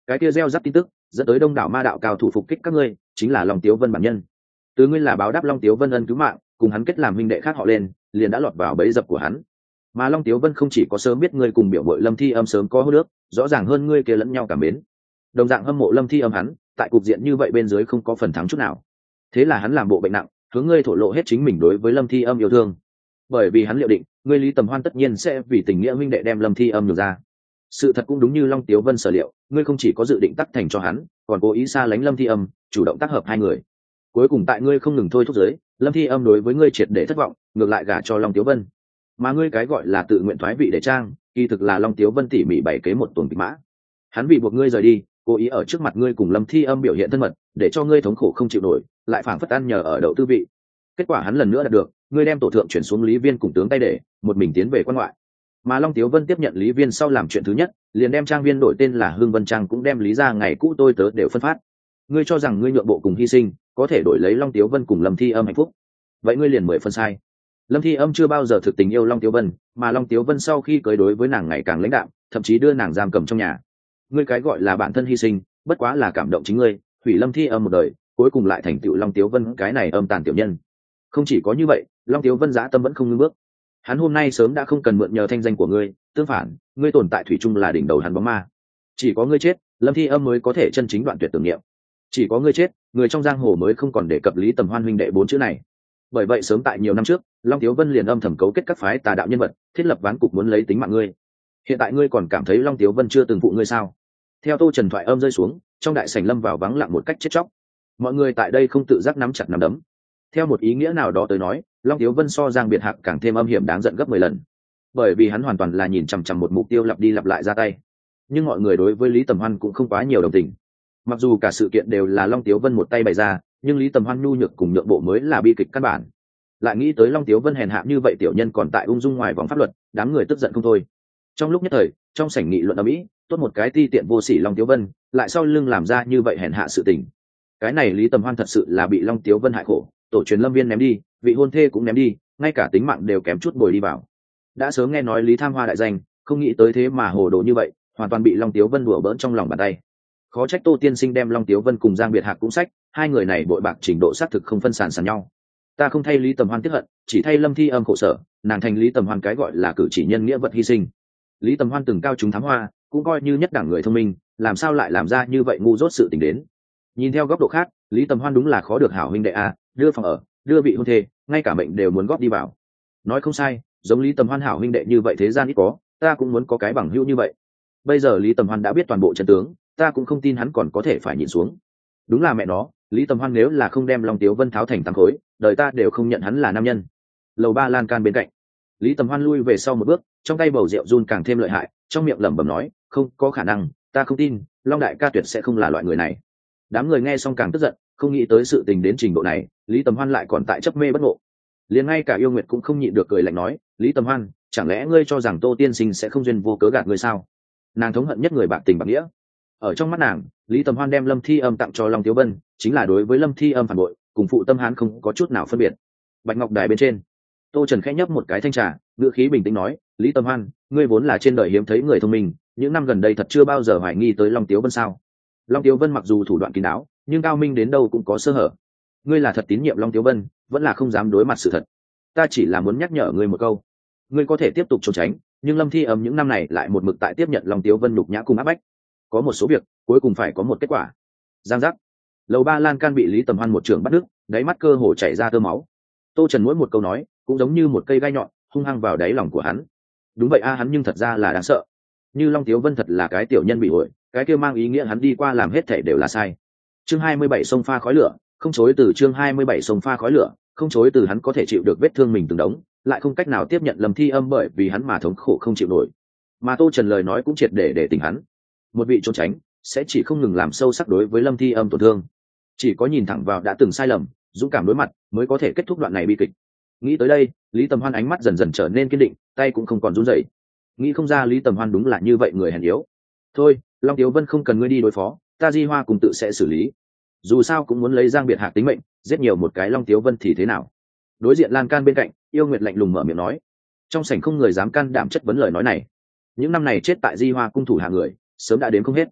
cái kia gieo rắc tin tức dẫn tới đông đảo ma đạo cao thủ phục kích các ngươi, chính là Long Tiếu Vân bản nhân. Từ ngươi là báo đáp Long Tiếu Vân ân cứu mạng, cùng hắn kết làm huynh đệ khác họ lên, liền đã lọt vào bẫy dập của hắn. Mà Long Tiếu Vân không chỉ có sớm biết ngươi cùng biểu bội Lâm Thi Âm sớm có hô nước, rõ ràng hơn ngươi kia lẫn nhau cảm mến. Đồng dạng hâm mộ Lâm Thi Âm hắn, tại cục diện như vậy bên dưới không có phần thắng chút nào. Thế là hắn làm bộ bệnh nặng, hướng ngươi thổ lộ hết chính mình đối với Lâm Thi Âm yêu thương. Bởi vì hắn liệu định, ngươi Lý Tầm Hoan tất nhiên sẽ vì tình nghĩa huynh đệ đem Lâm Thi Âm nhường ra. Sự thật cũng đúng như Long Tiếu Vân sở liệu, ngươi không chỉ có dự định tắc thành cho hắn, còn cố ý xa lánh Lâm Thi Âm, chủ động tác hợp hai người. Cuối cùng tại ngươi không ngừng thôi thúc giới, Lâm Thi Âm đối với ngươi triệt để thất vọng, ngược lại gả cho Long Tiếu Vân. Mà ngươi cái gọi là tự nguyện thoái vị để trang, kỳ thực là Long Tiếu Vân tỉ mỉ bày kế một tuần kịch mã. Hắn bị buộc ngươi rời đi, cố ý ở trước mặt ngươi cùng Lâm Thi Âm biểu hiện thân mật, để cho ngươi thống khổ không chịu nổi, lại phảng phất ăn nhờ ở đậu tư vị. Kết quả hắn lần nữa đạt được, ngươi đem tổ thượng chuyển xuống Lý Viên cùng tướng tay để, một mình tiến về quan ngoại. Mà Long Tiếu Vân tiếp nhận Lý Viên sau làm chuyện thứ nhất, liền đem trang viên đổi tên là Hưng Vân Trang, cũng đem Lý ra ngày cũ tôi tớ đều phân phát. Ngươi cho rằng ngươi nhượng bộ cùng hy sinh, có thể đổi lấy Long Tiếu Vân cùng Lâm Thi Âm hạnh phúc. Vậy ngươi liền 10 phân sai. Lâm Thi Âm chưa bao giờ thực tình yêu Long Tiếu Vân, mà Long Tiếu Vân sau khi cưới đối với nàng ngày càng lãnh đạm, thậm chí đưa nàng giam cầm trong nhà. Ngươi cái gọi là bản thân hy sinh, bất quá là cảm động chính ngươi, hủy Lâm Thi Âm một đời, cuối cùng lại thành tựu Long Tiếu Vân cái này âm tàn tiểu nhân. Không chỉ có như vậy, Long Tiếu Vân dã tâm vẫn không ngưng bước. Hắn hôm nay sớm đã không cần mượn nhờ thanh danh của ngươi, tương phản, ngươi tồn tại thủy chung là đỉnh đầu hắn bóng ma. Chỉ có ngươi chết, Lâm Thi Âm mới có thể chân chính đoạn tuyệt tưởng niệm. Chỉ có ngươi chết, người trong giang hồ mới không còn đề cập Lý Tầm Hoan huynh đệ 4 chữ này. Bởi vậy sớm tại nhiều năm trước, Long Tiếu Vân liền âm thầm cấu kết các phái tà đạo nhân vật, thiết lập ván cục muốn lấy tính mạng ngươi. Hiện tại ngươi còn cảm thấy Long Tiếu Vân chưa từng phụ ngươi sao? Theo Tô Trần thoại âm rơi xuống, trong đại sảnh lâm vào vắng lặng một cách chết chóc. Mọi người tại đây không tự giác nắm chặt nắm đấm. Theo một ý nghĩa nào đó tới nói, Long Tiếu Vân so Giang Biệt Hạc càng thêm âm hiểm đáng giận gấp 10 lần. Bởi vì hắn hoàn toàn là nhìn chằm chằm một mục tiêu lặp đi lặp lại ra tay. Nhưng mọi người đối với Lý Tầm Hoan cũng không quá nhiều đồng tình. Mặc dù cả sự kiện đều là Long Tiếu Vân một tay bày ra, nhưng Lý Tầm Hoan nhu nhược cùng nhượng bộ mới là bi kịch căn bản. Lại nghĩ tới Long Tiếu Vân hèn hạ như vậy tiểu nhân còn tại ung dung ngoài vòng pháp luật, đám người tức giận không thôi. Trong lúc nhất thời, trong sảnh nghị luận ầm ĩ, tốt một cái ti tiện vô sỉ Long Tiếu Vân, lại sau lưng làm ra như vậy hèn hạ sự tình. Cái này Lý Tầm Hoan thật sự là bị Long Tiếu Vân hại khổ, tổ truyền lâm viên ném đi, vị hôn thê cũng ném đi, ngay cả tính mạng đều kém chút bồi đi vào. Đã sớm nghe nói Lý Tham Hoa đại danh, không nghĩ tới thế mà hồ đồ như vậy, hoàn toàn bị Long Tiếu Vân đùa bỡn trong lòng bàn tay. Khó trách Tô tiên sinh đem Long Tiếu Vân cùng Giang Biệt Hạc cũng sách, hai người này bội bạc trình độ xác thực không phân sàn nhau. Ta không thay Lý Tầm Hoan tiếc hận, chỉ thay Lâm Thi Âm khổ sở, nàng thành Lý Tầm Hoan cái gọi là cử chỉ nhân nghĩa vật hy sinh. Lý Tầm Hoan từng cao chúng thám hoa, cũng coi như nhất đẳng người thông minh, làm sao lại làm ra như vậy ngu dốt sự tình đến. Nhìn theo góc độ khác, Lý Tầm Hoan đúng là khó được hảo huynh đệ a, đưa phòng ở, đưa vị hôn thê, ngay cả mệnh đều muốn góp đi vào. Nói không sai, giống Lý Tầm Hoan hảo huynh đệ như vậy thế gian ít có, ta cũng muốn có cái bằng hữu như vậy. Bây giờ Lý Tầm Hoan đã biết toàn bộ trận tướng, ta cũng không tin hắn còn có thể phải nhìn xuống. Đúng là mẹ nó, Lý Tầm Hoan nếu là không đem Long Tiếu Vân tháo thành tám khối, đời ta đều không nhận hắn là nam nhân. Lầu ba lan can bên cạnh, Lý Tầm Hoan lui về sau một bước, trong tay bầu rượu run càng thêm lợi hại, trong miệng lẩm bẩm nói, không có khả năng, ta không tin, Long đại ca tuyệt sẽ không là loại người này. Đám người nghe xong càng tức giận, không nghĩ tới sự tình đến trình độ này, Lý Tầm Hoan lại còn tại chấp mê bất ngộ. Liền ngay cả Yêu Nguyệt cũng không nhịn được cười lạnh nói, Lý Tầm Hoan, chẳng lẽ ngươi cho rằng Tô tiên sinh sẽ không duyên vô cớ gạt ngươi sao? Nàng thống hận nhất người bạc tình bạc nghĩa. Ở trong mắt nàng, Lý Tầm Hoan đem Lâm Thi Âm tặng cho Long Tiếu Vân, chính là đối với Lâm Thi Âm phản bội, cùng phụ tâm hán không có chút nào phân biệt. Bạch ngọc đài bên trên, Tô Trần khẽ nhấp một cái thanh trà, ngữ khí bình tĩnh nói, Lý Tầm Hoan, ngươi vốn là trên đời hiếm thấy người thông minh, những năm gần đây thật chưa bao giờ hoài nghi tới Long Tiếu Vân sao? Long Tiếu Vân mặc dù thủ đoạn kín đáo, nhưng cao minh đến đâu cũng có sơ hở. Ngươi là thật tín nhiệm Long Tiếu Vân, vẫn là không dám đối mặt sự thật. Ta chỉ là muốn nhắc nhở ngươi một câu, ngươi có thể tiếp tục trốn tránh, nhưng Lâm Thi Âm những năm này lại một mực tại tiếp nhận Long Tiếu Vân nhục nhã cùng áp bách. Có một số việc cuối cùng phải có một kết quả. Giang giác, lầu ba lan can bị Lý Tầm Hoan một trường bắt đứt, đáy mắt cơ hồ chảy ra tơ máu. Tô Trần mỗi một câu nói cũng giống như một cây gai nhọn hung hăng vào đáy lòng của hắn. Đúng vậy a, hắn nhưng thật ra là đáng sợ. Như Long Tiếu Vân thật là cái tiểu nhân bị ổi, cái kia mang ý nghĩa hắn đi qua làm hết thể đều là sai. Chương 27 sông pha khói lửa, không chối từ. Chương 27 sông pha khói lửa, không chối từ. Hắn có thể chịu được vết thương mình từng đống, lại không cách nào tiếp nhận Lâm Thi Âm bởi vì hắn mà thống khổ không chịu nổi. Mà Tô Trần lời nói cũng triệt để tỉnh hắn. Một vị trốn tránh sẽ chỉ không ngừng làm sâu sắc đối với Lâm Thi Âm tổn thương. Chỉ có nhìn thẳng vào đã từng sai lầm, dũng cảm đối mặt mới có thể kết thúc đoạn này bi kịch. Nghĩ tới đây, Lý Tầm Hoan ánh mắt dần dần trở nên kiên định, tay cũng không còn run rẩy. Nghĩ không ra Lý Tầm Hoan đúng là như vậy người hèn yếu. Thôi, Long Tiếu Vân không cần ngươi đi đối phó, ta Di Hoa cùng tự sẽ xử lý. Dù sao cũng muốn lấy Giang Biệt Hạc tính mệnh, giết nhiều một cái Long Tiếu Vân thì thế nào? Đối diện lan can bên cạnh, Yêu Nguyệt lạnh lùng mở miệng nói. Trong sảnh không người dám can đảm chất vấn lời nói này. Những năm này chết tại Di Hoa cung thủ hạ người, sớm đã đến không hết.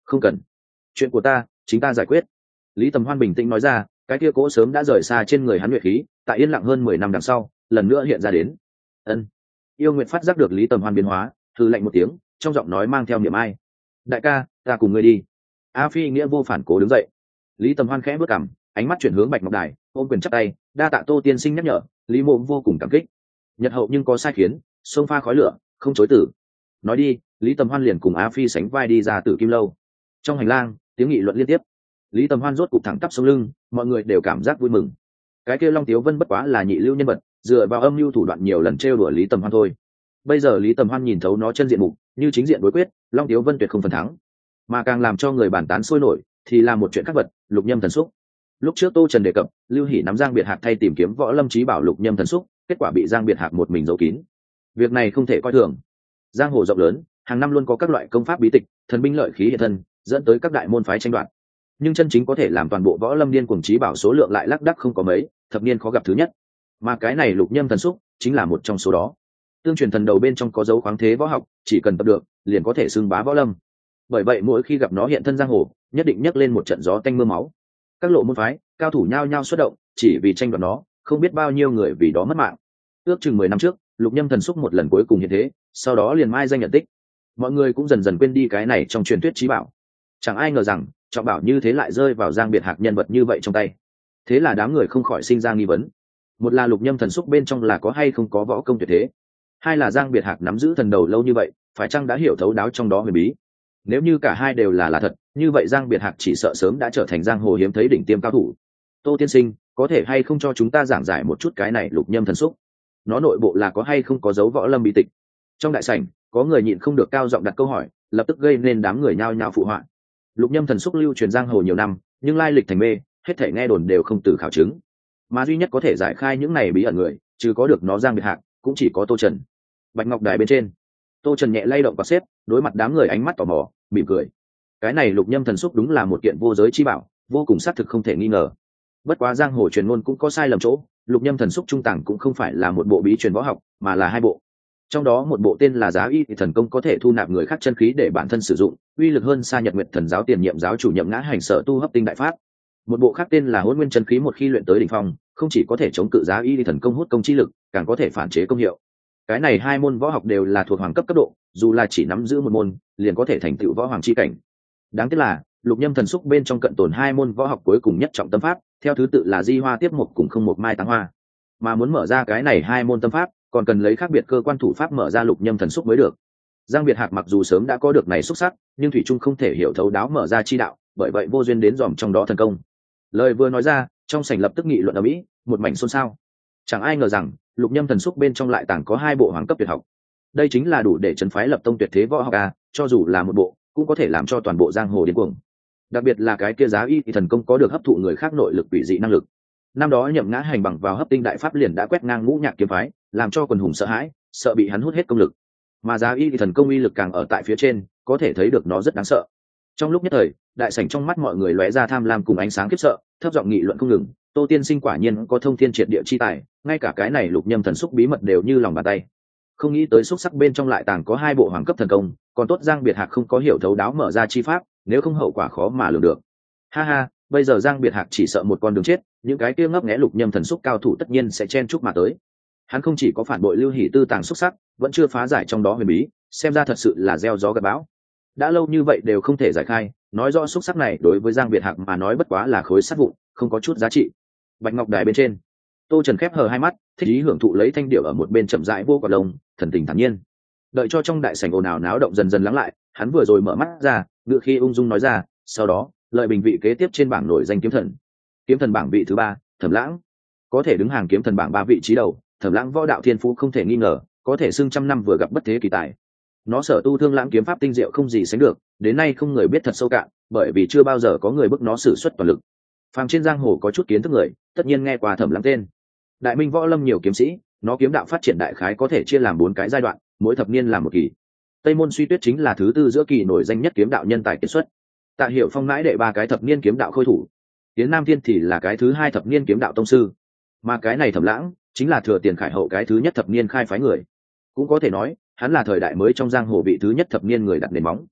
Không cần, chuyện của ta chính ta giải quyết. Lý Tầm Hoan bình tĩnh nói ra, cái kia cỗ sớm đã rời xa trên người hắn nhuệ khí, tại yên lặng hơn 10 năm đằng sau lần nữa hiện ra đến. Ân. Yêu Nguyệt phát giác được Lý Tầm Hoan biến hóa, hừ lạnh một tiếng, trong giọng nói mang theo niềm ai. Đại ca, ta cùng ngươi đi. A Phi nghĩa vô phản cố đứng dậy. Lý Tầm Hoan khẽ bước cằm, ánh mắt chuyển hướng Bạch Ngọc Đài, ôm quyền chắp tay, đa tạ Tô tiên sinh nhắc nhở, Lý Mộ vô cùng cảm kích. Nhật hậu nhưng có sai khiến, xông pha khói lửa, không chối từ. Nói đi, Lý Tầm Hoan liền cùng A Phi sánh vai đi ra Tử Kim lâu. Trong hành lang, tiếng nghị luận liên tiếp. Lý Tầm Hoan rốt cục thẳng tắp sống lưng, mọi người đều cảm giác vui mừng. Cái kia Long Tiếu Vân bất quá là nhị lưu nhân vật, dựa vào âm mưu thủ đoạn nhiều lần trêu đùa Lý Tầm Hoan thôi. Bây giờ Lý Tầm Hoan nhìn thấu nó chân diện mục, như chính diện đối quyết, Long Tiếu Vân tuyệt không phần thắng. Mà càng làm cho người bàn tán sôi nổi, thì là một chuyện khác vật, Lục Nhâm Thần Xúc. Lúc trước Tô Trần đề cập, Lưu Hỷ nắm Giang Biệt Hạc thay tìm kiếm võ lâm trí bảo Lục Nhâm Thần Xúc, kết quả bị Giang Biệt Hạc một mình giấu kín. Việc này không thể coi thường. Giang hồ rộng lớn, hàng năm luôn có các loại công pháp bí tịch, thần binh lợi khí hiện thân, dẫn tới các đại môn phái tranh đoạt. Nhưng chân chính có thể làm toàn bộ võ lâm điên cuồng trí bảo số lượng lại lác đác không có mấy, thập niên khó gặp thứ nhất. Mà cái này Lục Nhâm Thần Xúc chính là một trong số đó. Tương truyền thần đầu bên trong có dấu khoáng thế võ học, chỉ cần tập được, liền có thể xưng bá võ lâm. Bởi vậy mỗi khi gặp nó hiện thân giang hồ, nhất định nhấc lên một trận gió tanh mưa máu. Các lộ môn phái, cao thủ nhao nhao xuất động, chỉ vì tranh đoạt nó, không biết bao nhiêu người vì đó mất mạng. Ước chừng 10 năm trước, Lục Nhâm Thần Xúc một lần cuối cùng hiện thế, sau đó liền mai danh nhận tích. Mọi người cũng dần dần quên đi cái này trong truyền thuyết trí bảo. Chẳng ai ngờ rằng, trọng bảo như thế lại rơi vào Giang Biệt Hạc nhân vật như vậy trong tay. Thế là đám người không khỏi sinh ra nghi vấn. Một là Lục Nhâm Thần Xúc bên trong là có hay không có võ công tuyệt thế. Hai là Giang Biệt Hạc nắm giữ thần đầu lâu như vậy, phải chăng đã hiểu thấu đáo trong đó huyền bí. Nếu như cả hai đều là thật, như vậy Giang Biệt Hạc chỉ sợ sớm đã trở thành giang hồ hiếm thấy đỉnh tiêm cao thủ. Tô tiên sinh, có thể hay không cho chúng ta giảng giải một chút cái này Lục Nhâm Thần Xúc? Nó nội bộ là có hay không có dấu võ lâm bí tịch? Trong đại sảnh, có người nhịn không được cao giọng đặt câu hỏi, lập tức gây nên đám người nhao nhao phụ họa. Lục Nhâm Thần Xúc lưu truyền giang hồ nhiều năm, nhưng lai lịch thành mê, hết thảy nghe đồn đều không từ khảo chứng. Mà duy nhất có thể giải khai những này bí ẩn người, trừ có được nó Giang Biệt Hạc, cũng chỉ có Tô Trần. Bạch Ngọc Đài bên trên, Tô Trần nhẹ lay động và xếp, đối mặt đám người ánh mắt tò mò, mỉm cười. Cái này Lục Nhâm Thần Xúc đúng là một kiện vô giới chi bảo, vô cùng xác thực không thể nghi ngờ. Bất quá giang hồ truyền ngôn cũng có sai lầm chỗ, Lục Nhâm Thần Xúc trung tàng cũng không phải là một bộ bí truyền võ học, mà là hai bộ. Trong đó một bộ tên là Giá Y thì thần công có thể thu nạp người khác chân khí để bản thân sử dụng, uy lực hơn xa Nhật Nguyệt Thần giáo tiền nhiệm giáo chủ Nhậm Ngã Hành sở tu hấp tinh đại pháp. Một bộ khác tên là Hỗn Nguyên chân khí một khi luyện tới đỉnh phong, không chỉ có thể chống cự Giá Y thì thần công hút công chi lực, càng có thể phản chế công hiệu. Cái này hai môn võ học đều là thuộc hoàng cấp cấp độ, dù là chỉ nắm giữ một môn, liền có thể thành tựu võ hoàng chi cảnh. Đáng tiếc là Lục Nhâm Thần Xúc bên trong cận tồn hai môn võ học cuối cùng nhất trọng tâm pháp, theo thứ tự là Di Hoa Tiếp Một cùng Không Một Mai Táng Hoa. Mà muốn mở ra cái này hai môn tâm pháp, còn cần lấy khác biệt cơ quan thủ pháp mở ra Lục Nhâm Thần Xúc mới được. Giang Biệt Hạc mặc dù sớm đã có được này xúc sắc, nhưng thủy trung không thể hiểu thấu đáo mở ra chi đạo, bởi vậy vô duyên đến dòm trong đó thần công. Lời vừa nói ra, trong sảnh lập tức nghị luận ầm ĩ, một mảnh xôn xao. Chẳng ai ngờ rằng, Lục Nhâm Thần Xúc bên trong lại tàng có hai bộ hoàng cấp tuyệt học. Đây chính là đủ để trấn phái lập tông tuyệt thế võ học a, cho dù là một bộ, cũng có thể làm cho toàn bộ giang hồ điên cuồng. Đặc biệt là cái kia Giá Y thì thần công có được hấp thụ người khác nội lực quỷ dị năng lực. Năm đó Nhậm Ngã Hành bằng vào hấp tinh đại pháp liền đã quét ngang ngũ nhạc kiếm phái, làm cho quần hùng sợ hãi, sợ bị hắn hút hết công lực. Mà Giá Y thì thần công uy lực càng ở tại phía trên, có thể thấy được nó rất đáng sợ. Trong lúc nhất thời, đại sảnh trong mắt mọi người lóe ra tham lam cùng ánh sáng khiếp sợ, thấp giọng nghị luận không ngừng. Tô tiên sinh quả nhiên có thông thiên triệt địa chi tài, ngay cả cái này Lục Nhâm Thần Xúc bí mật đều như lòng bàn tay. Không nghĩ tới xúc sắc bên trong lại tàng có hai bộ hoàng cấp thần công, còn tốt Giang Biệt Hạc không có hiểu thấu đáo mở ra chi pháp, nếu không hậu quả khó mà lường được. Ha ha, bây giờ Giang Biệt Hạc chỉ sợ một con đường chết, những cái kia ngấp nghé Lục Nhâm Thần Xúc cao thủ tất nhiên sẽ chen chúc mà tới. Hắn không chỉ có phản bội Lưu Hỷ tư tàng xúc sắc, vẫn chưa phá giải trong đó huyền bí, xem ra thật sự là gieo gió gặt bão. Đã lâu như vậy đều không thể giải khai, nói rõ xúc sắc này đối với Giang Biệt Hạc mà nói bất quá là khối sắt vụn, không có chút giá trị. Bạch Ngọc Đài bên trên, Tô Trần khép hờ hai mắt, thích ý hưởng thụ lấy thanh điệu ở một bên chậm rãi vô quả lông, thần tình thản nhiên. Đợi cho trong đại sảnh ồn ào náo động dần dần lắng lại, hắn vừa rồi mở mắt ra, ngựa khi ung dung nói ra, sau đó lợi bình vị kế tiếp trên bảng nổi danh kiếm thần bảng vị thứ 3, Thẩm Lãng. Có thể đứng hàng kiếm thần bảng 3 vị trí đầu, Thẩm Lãng võ đạo thiên phú không thể nghi ngờ, có thể xưng trăm năm vừa gặp bất thế kỳ tài. Nó sở tu Thương Lãng kiếm pháp tinh diệu không gì sánh được, đến nay không người biết thật sâu cạn, bởi vì chưa bao giờ có người bức nó sử xuất toàn lực. Phàm trên giang hồ có chút kiến thức người, tất nhiên nghe qua Thẩm Lãng tên. Đại minh võ lâm nhiều kiếm sĩ, nó kiếm đạo phát triển đại khái có thể chia làm 4 cái giai đoạn, mỗi thập niên làm một kỳ. Tây môn Suy Tuyết chính là thứ tư giữa kỳ nổi danh nhất kiếm đạo nhân tài kiệt xuất. Tạ Hiểu Phong mãi đệ 3 cái thập niên kiếm đạo khôi thủ. Tiến Nam Thiên thì là cái thứ 2 thập niên kiếm đạo tông sư. Mà cái này Thẩm Lãng chính là thừa tiền khải hậu cái thứ nhất thập niên khai phái người. Cũng có thể nói, hắn là thời đại mới trong giang hồ vị thứ nhất thập niên người đặt nền móng.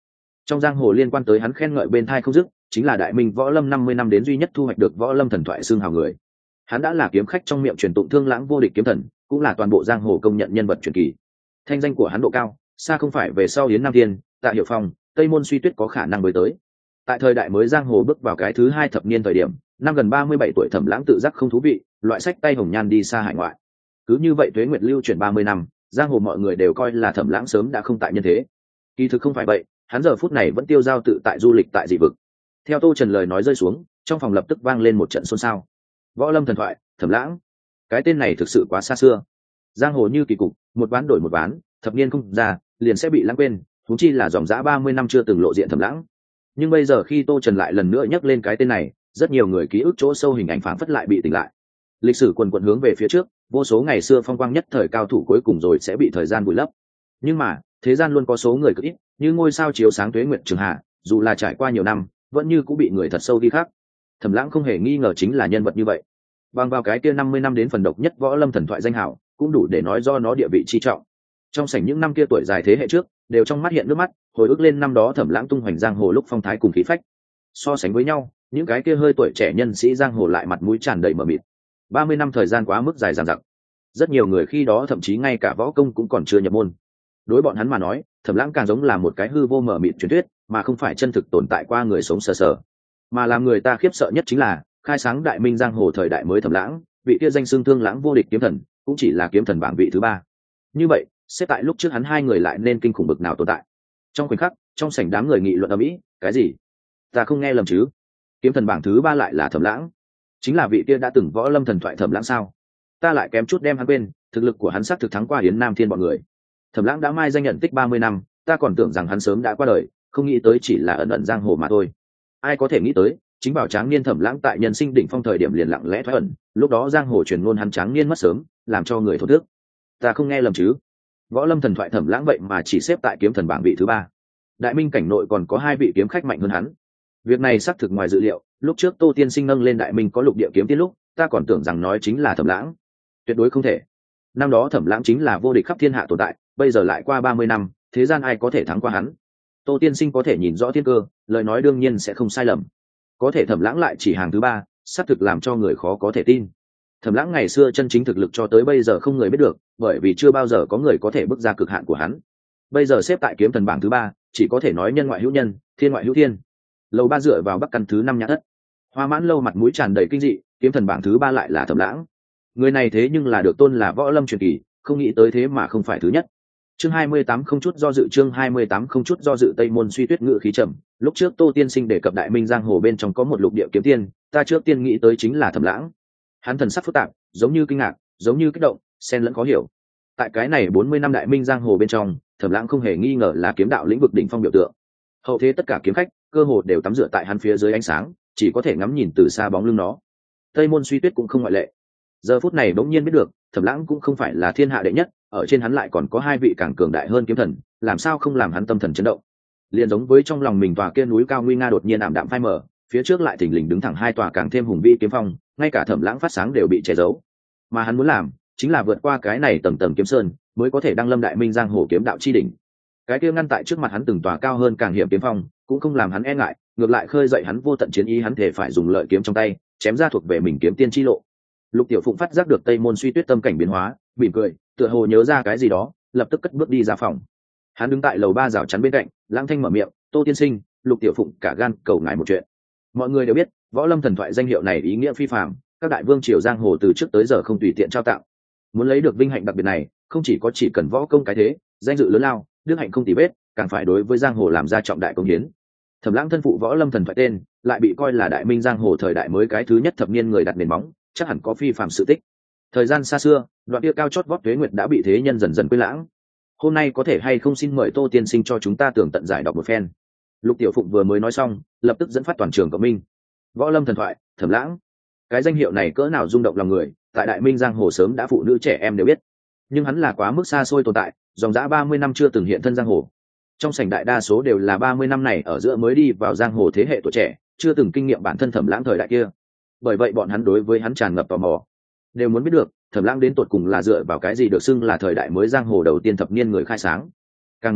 Trong giang hồ liên quan tới hắn khen ngợi bên thai không dứt, chính là đại minh võ lâm 50 năm đến duy nhất thu hoạch được võ lâm thần thoại xương hào người. Hắn đã là kiếm khách trong miệng truyền tụng thương lãng vô địch kiếm thần, cũng là toàn bộ giang hồ công nhận nhân vật truyền kỳ. Thanh danh của hắn độ cao, xa không phải về sau Yến Nam Thiên, Tạ Hiểu Phong, Tây Môn Suy Tuyết có khả năng với tới. Tại thời đại mới giang hồ bước vào cái thứ 2 thập niên thời điểm, năm gần 37 tuổi Thẩm Lãng tự giác không thú vị, loại sách tay hồng nhan đi xa hải ngoại. Cứ như vậy tuế nguyệt lưu chuyển 30 năm, giang hồ mọi người đều coi là Thẩm Lãng sớm đã không tại nhân thế. Kỳ thực không phải vậy, hắn giờ phút này vẫn tiêu dao tự tại du lịch tại dị vực. Theo Tô Trần lời nói rơi xuống, trong phòng lập tức vang lên một trận xôn xao. Võ lâm thần thoại, Thẩm Lãng. Cái tên này thực sự quá xa xưa. Giang hồ như kỳ cục, một ván đổi một ván, thập niên không ra, liền sẽ bị lãng quên, huống chi là dòng dã 30 năm chưa từng lộ diện Thẩm Lãng. Nhưng bây giờ khi Tô Trần lại lần nữa nhắc lên cái tên này, rất nhiều người ký ức chỗ sâu hình ảnh phảng phất lại bị tỉnh lại. Lịch sử quần quần hướng về phía trước, vô số ngày xưa phong quang nhất thời cao thủ cuối cùng rồi sẽ bị thời gian vùi lấp. Nhưng mà, thế gian luôn có số người cực ít, như ngôi sao chiếu sáng tuế nguyệt trường hạ, dù là trải qua nhiều năm, vẫn như cũng bị người thật sâu ghi khắc. Thẩm Lãng không hề nghi ngờ chính là nhân vật như vậy. Bằng vào cái kia 50 năm đến phần độc nhất võ lâm thần thoại danh hào, cũng đủ để nói do nó địa vị chi trọng. Trong sảnh những năm kia tuổi dài thế hệ trước, đều trong mắt hiện nước mắt, hồi ức lên năm đó Thẩm Lãng tung hoành giang hồ lúc phong thái cùng khí phách. So sánh với nhau, những cái kia hơi tuổi trẻ nhân sĩ giang hồ lại mặt mũi tràn đầy mờ mịt. 30 năm thời gian quá mức dài dằng dặc. Rất nhiều người khi đó thậm chí ngay cả võ công cũng còn chưa nhập môn. Đối bọn hắn mà nói, Thẩm Lãng càng giống là một cái hư vô mờ mịt truyền thuyết, mà không phải chân thực tồn tại qua người sống sờ sờ. Mà làm người ta khiếp sợ nhất chính là, khai sáng đại minh giang hồ thời đại mới Thẩm Lãng, vị kia danh xưng thương lãng vô địch kiếm thần, cũng chỉ là kiếm thần bảng vị thứ 3. Như vậy, xếp tại lúc trước hắn hai người lại nên kinh khủng bực nào tồn tại. Trong khoảnh khắc, trong sảnh đám người nghị luận ầm ĩ, cái gì? Ta không nghe lầm chứ? Kiếm thần bảng thứ 3 lại là Thẩm Lãng? Chính là vị kia đã từng võ lâm thần thoại Thẩm Lãng sao? Ta lại kém chút đem hắn quên, thực lực của hắn xác thực thắng qua Yến Nam Thiên bọn người. Thẩm Lãng đã mai danh nhận tích 30 năm, ta còn tưởng rằng hắn sớm đã qua đời, không nghĩ tới chỉ là ẩn ẩn giang hồ mà thôi. Ai có thể nghĩ tới, chính vào tráng niên Thẩm Lãng tại nhân sinh đỉnh phong thời điểm liền lặng lẽ thoái ẩn, lúc đó giang hồ truyền ngôn hắn tráng niên mất sớm, làm cho người thổ thức. Ta không nghe lầm chứ? Võ lâm thần thoại Thẩm Lãng vậy mà chỉ xếp tại kiếm thần bảng vị thứ 3. Đại minh cảnh nội còn có 2 vị kiếm khách mạnh hơn hắn. Việc này xác thực ngoài dự liệu, lúc trước Tô Tiên Sinh nâng lên đại minh có lục địa kiếm tiên lúc, ta còn tưởng rằng nói chính là Thẩm Lãng. Tuyệt đối không thể. Năm đó Thẩm Lãng chính là vô địch khắp thiên hạ tồn tại, bây giờ lại qua 30 năm, thế gian ai có thể thắng qua hắn? Tô Tiên Sinh có thể nhìn rõ thiên cơ, lời nói đương nhiên sẽ không sai lầm. Có thể Thẩm Lãng lại chỉ hàng thứ 3, xác thực làm cho người khó có thể tin. Thẩm Lãng ngày xưa chân chính thực lực cho tới bây giờ không người biết được, bởi vì chưa bao giờ có người có thể bước ra cực hạn của hắn. Bây giờ xếp tại kiếm thần bảng thứ 3, chỉ có thể nói nhân ngoại hữu nhân, thiên ngoại hữu thiên. Lầu ba dựa vào bắc căn thứ 5 nhã thất. Hoa Mãn Lâu mặt mũi tràn đầy kinh dị, kiếm thần bảng thứ 3 lại là Thẩm Lãng. Người này thế nhưng là được tôn là võ lâm truyền kỳ, không nghĩ tới thế mà không phải thứ nhất. Chương 28 không chút do dự, chương 28 không chút do dự. Tây Môn Suy Tuyết ngự khí trầm, lúc trước Tô Tiên Sinh đề cập đại minh giang hồ bên trong có một lục địa kiếm tiên, ta trước tiên nghĩ tới chính là Thẩm Lãng. Hắn thần sắc phức tạp, giống như kinh ngạc, giống như kích động, xen lẫn khó hiểu. Tại cái này 40 năm đại minh giang hồ bên trong, Thẩm Lãng không hề nghi ngờ là kiếm đạo lĩnh vực đỉnh phong biểu tượng. Hậu thế tất cả kiếm khách cơ hồ đều tắm rửa tại hắn phía dưới ánh sáng, chỉ có thể ngắm nhìn từ xa bóng lưng nó. Tây Môn Suy Tuyết cũng không ngoại lệ. Giờ phút này bỗng nhiên biết được, Thẩm Lãng cũng không phải là thiên hạ đệ nhất, ở trên hắn lại còn có 2 vị càng cường đại hơn kiếm thần, làm sao không làm hắn tâm thần chấn động. Liền giống với trong lòng mình tòa kia núi cao nguy nga đột nhiên ảm đạm phai mờ, phía trước lại thình lình đứng thẳng 2 tòa càng thêm hùng vĩ kiếm phong, ngay cả Thẩm Lãng phát sáng đều bị che giấu. Mà hắn muốn làm, chính là vượt qua cái này tầng tầng kiếm sơn, mới có thể đăng lâm đại minh giang hồ kiếm đạo chi đỉnh. Cái kia ngăn tại trước mặt hắn từng tòa cao hơn càng hiểm kiếm phong, cũng không làm hắn e ngại, ngược lại khơi dậy hắn vô tận chiến ý, hắn thể phải dùng lợi kiếm trong tay, chém ra thuộc về mình kiếm tiên chi lộ. Lục Tiểu Phụng phát giác được Tây Môn Suy Tuyết tâm cảnh biến hóa, mỉm cười, tựa hồ nhớ ra cái gì đó, lập tức cất bước đi ra phòng. Hắn đứng tại lầu 3 rào chắn bên cạnh, lãng thanh mở miệng, "Tô tiên sinh, Lục Tiểu Phụng cả gan cầu ngài một chuyện." Mọi người đều biết, võ lâm thần thoại danh hiệu này ý nghĩa phi phàm, các đại vương triều giang hồ từ trước tới giờ không tùy tiện trao tặng. Muốn lấy được vinh hạnh đặc biệt này, không chỉ có chỉ cần võ công cái thế, danh dự lớn lao, đức hạnh không tì vết, càng phải đối với giang hồ làm ra trọng đại công hiến. Thẩm Lãng thân phụ võ lâm thần thoại tên, lại bị coi là đại minh giang hồ thời đại mới cái thứ nhất thập niên người đặt nền móng, chắc hẳn có phi phàm sự tích. Thời gian xa xưa, đoạn kia cao chót vót tuế nguyệt đã bị thế nhân dần dần quên lãng. Hôm nay có thể hay không xin mời Tô tiên sinh cho chúng ta tường tận giải đọc một phen. Lục Tiểu Phụng vừa mới nói xong, lập tức dẫn phát toàn trường cộng minh. Võ lâm thần thoại, Thẩm Lãng. Cái danh hiệu này cỡ nào rung động lòng người, tại đại minh giang hồ sớm đã phụ nữ trẻ em đều biết. Nhưng hắn là quá mức xa xôi tồn tại, dòng dã 30 năm chưa từng hiện thân giang hồ. Trong sảnh đại đa số đều là 30 năm này ở giữa mới đi vào giang hồ thế hệ tuổi trẻ, chưa từng kinh nghiệm bản thân Thẩm Lãng thời đại kia. Bởi vậy bọn hắn đối với hắn tràn ngập tò mò, đều muốn biết được Thẩm Lãng đến tột cùng là dựa vào cái gì được xưng là thời đại mới giang hồ đầu tiên thập niên người khai sáng. Càng muốn biết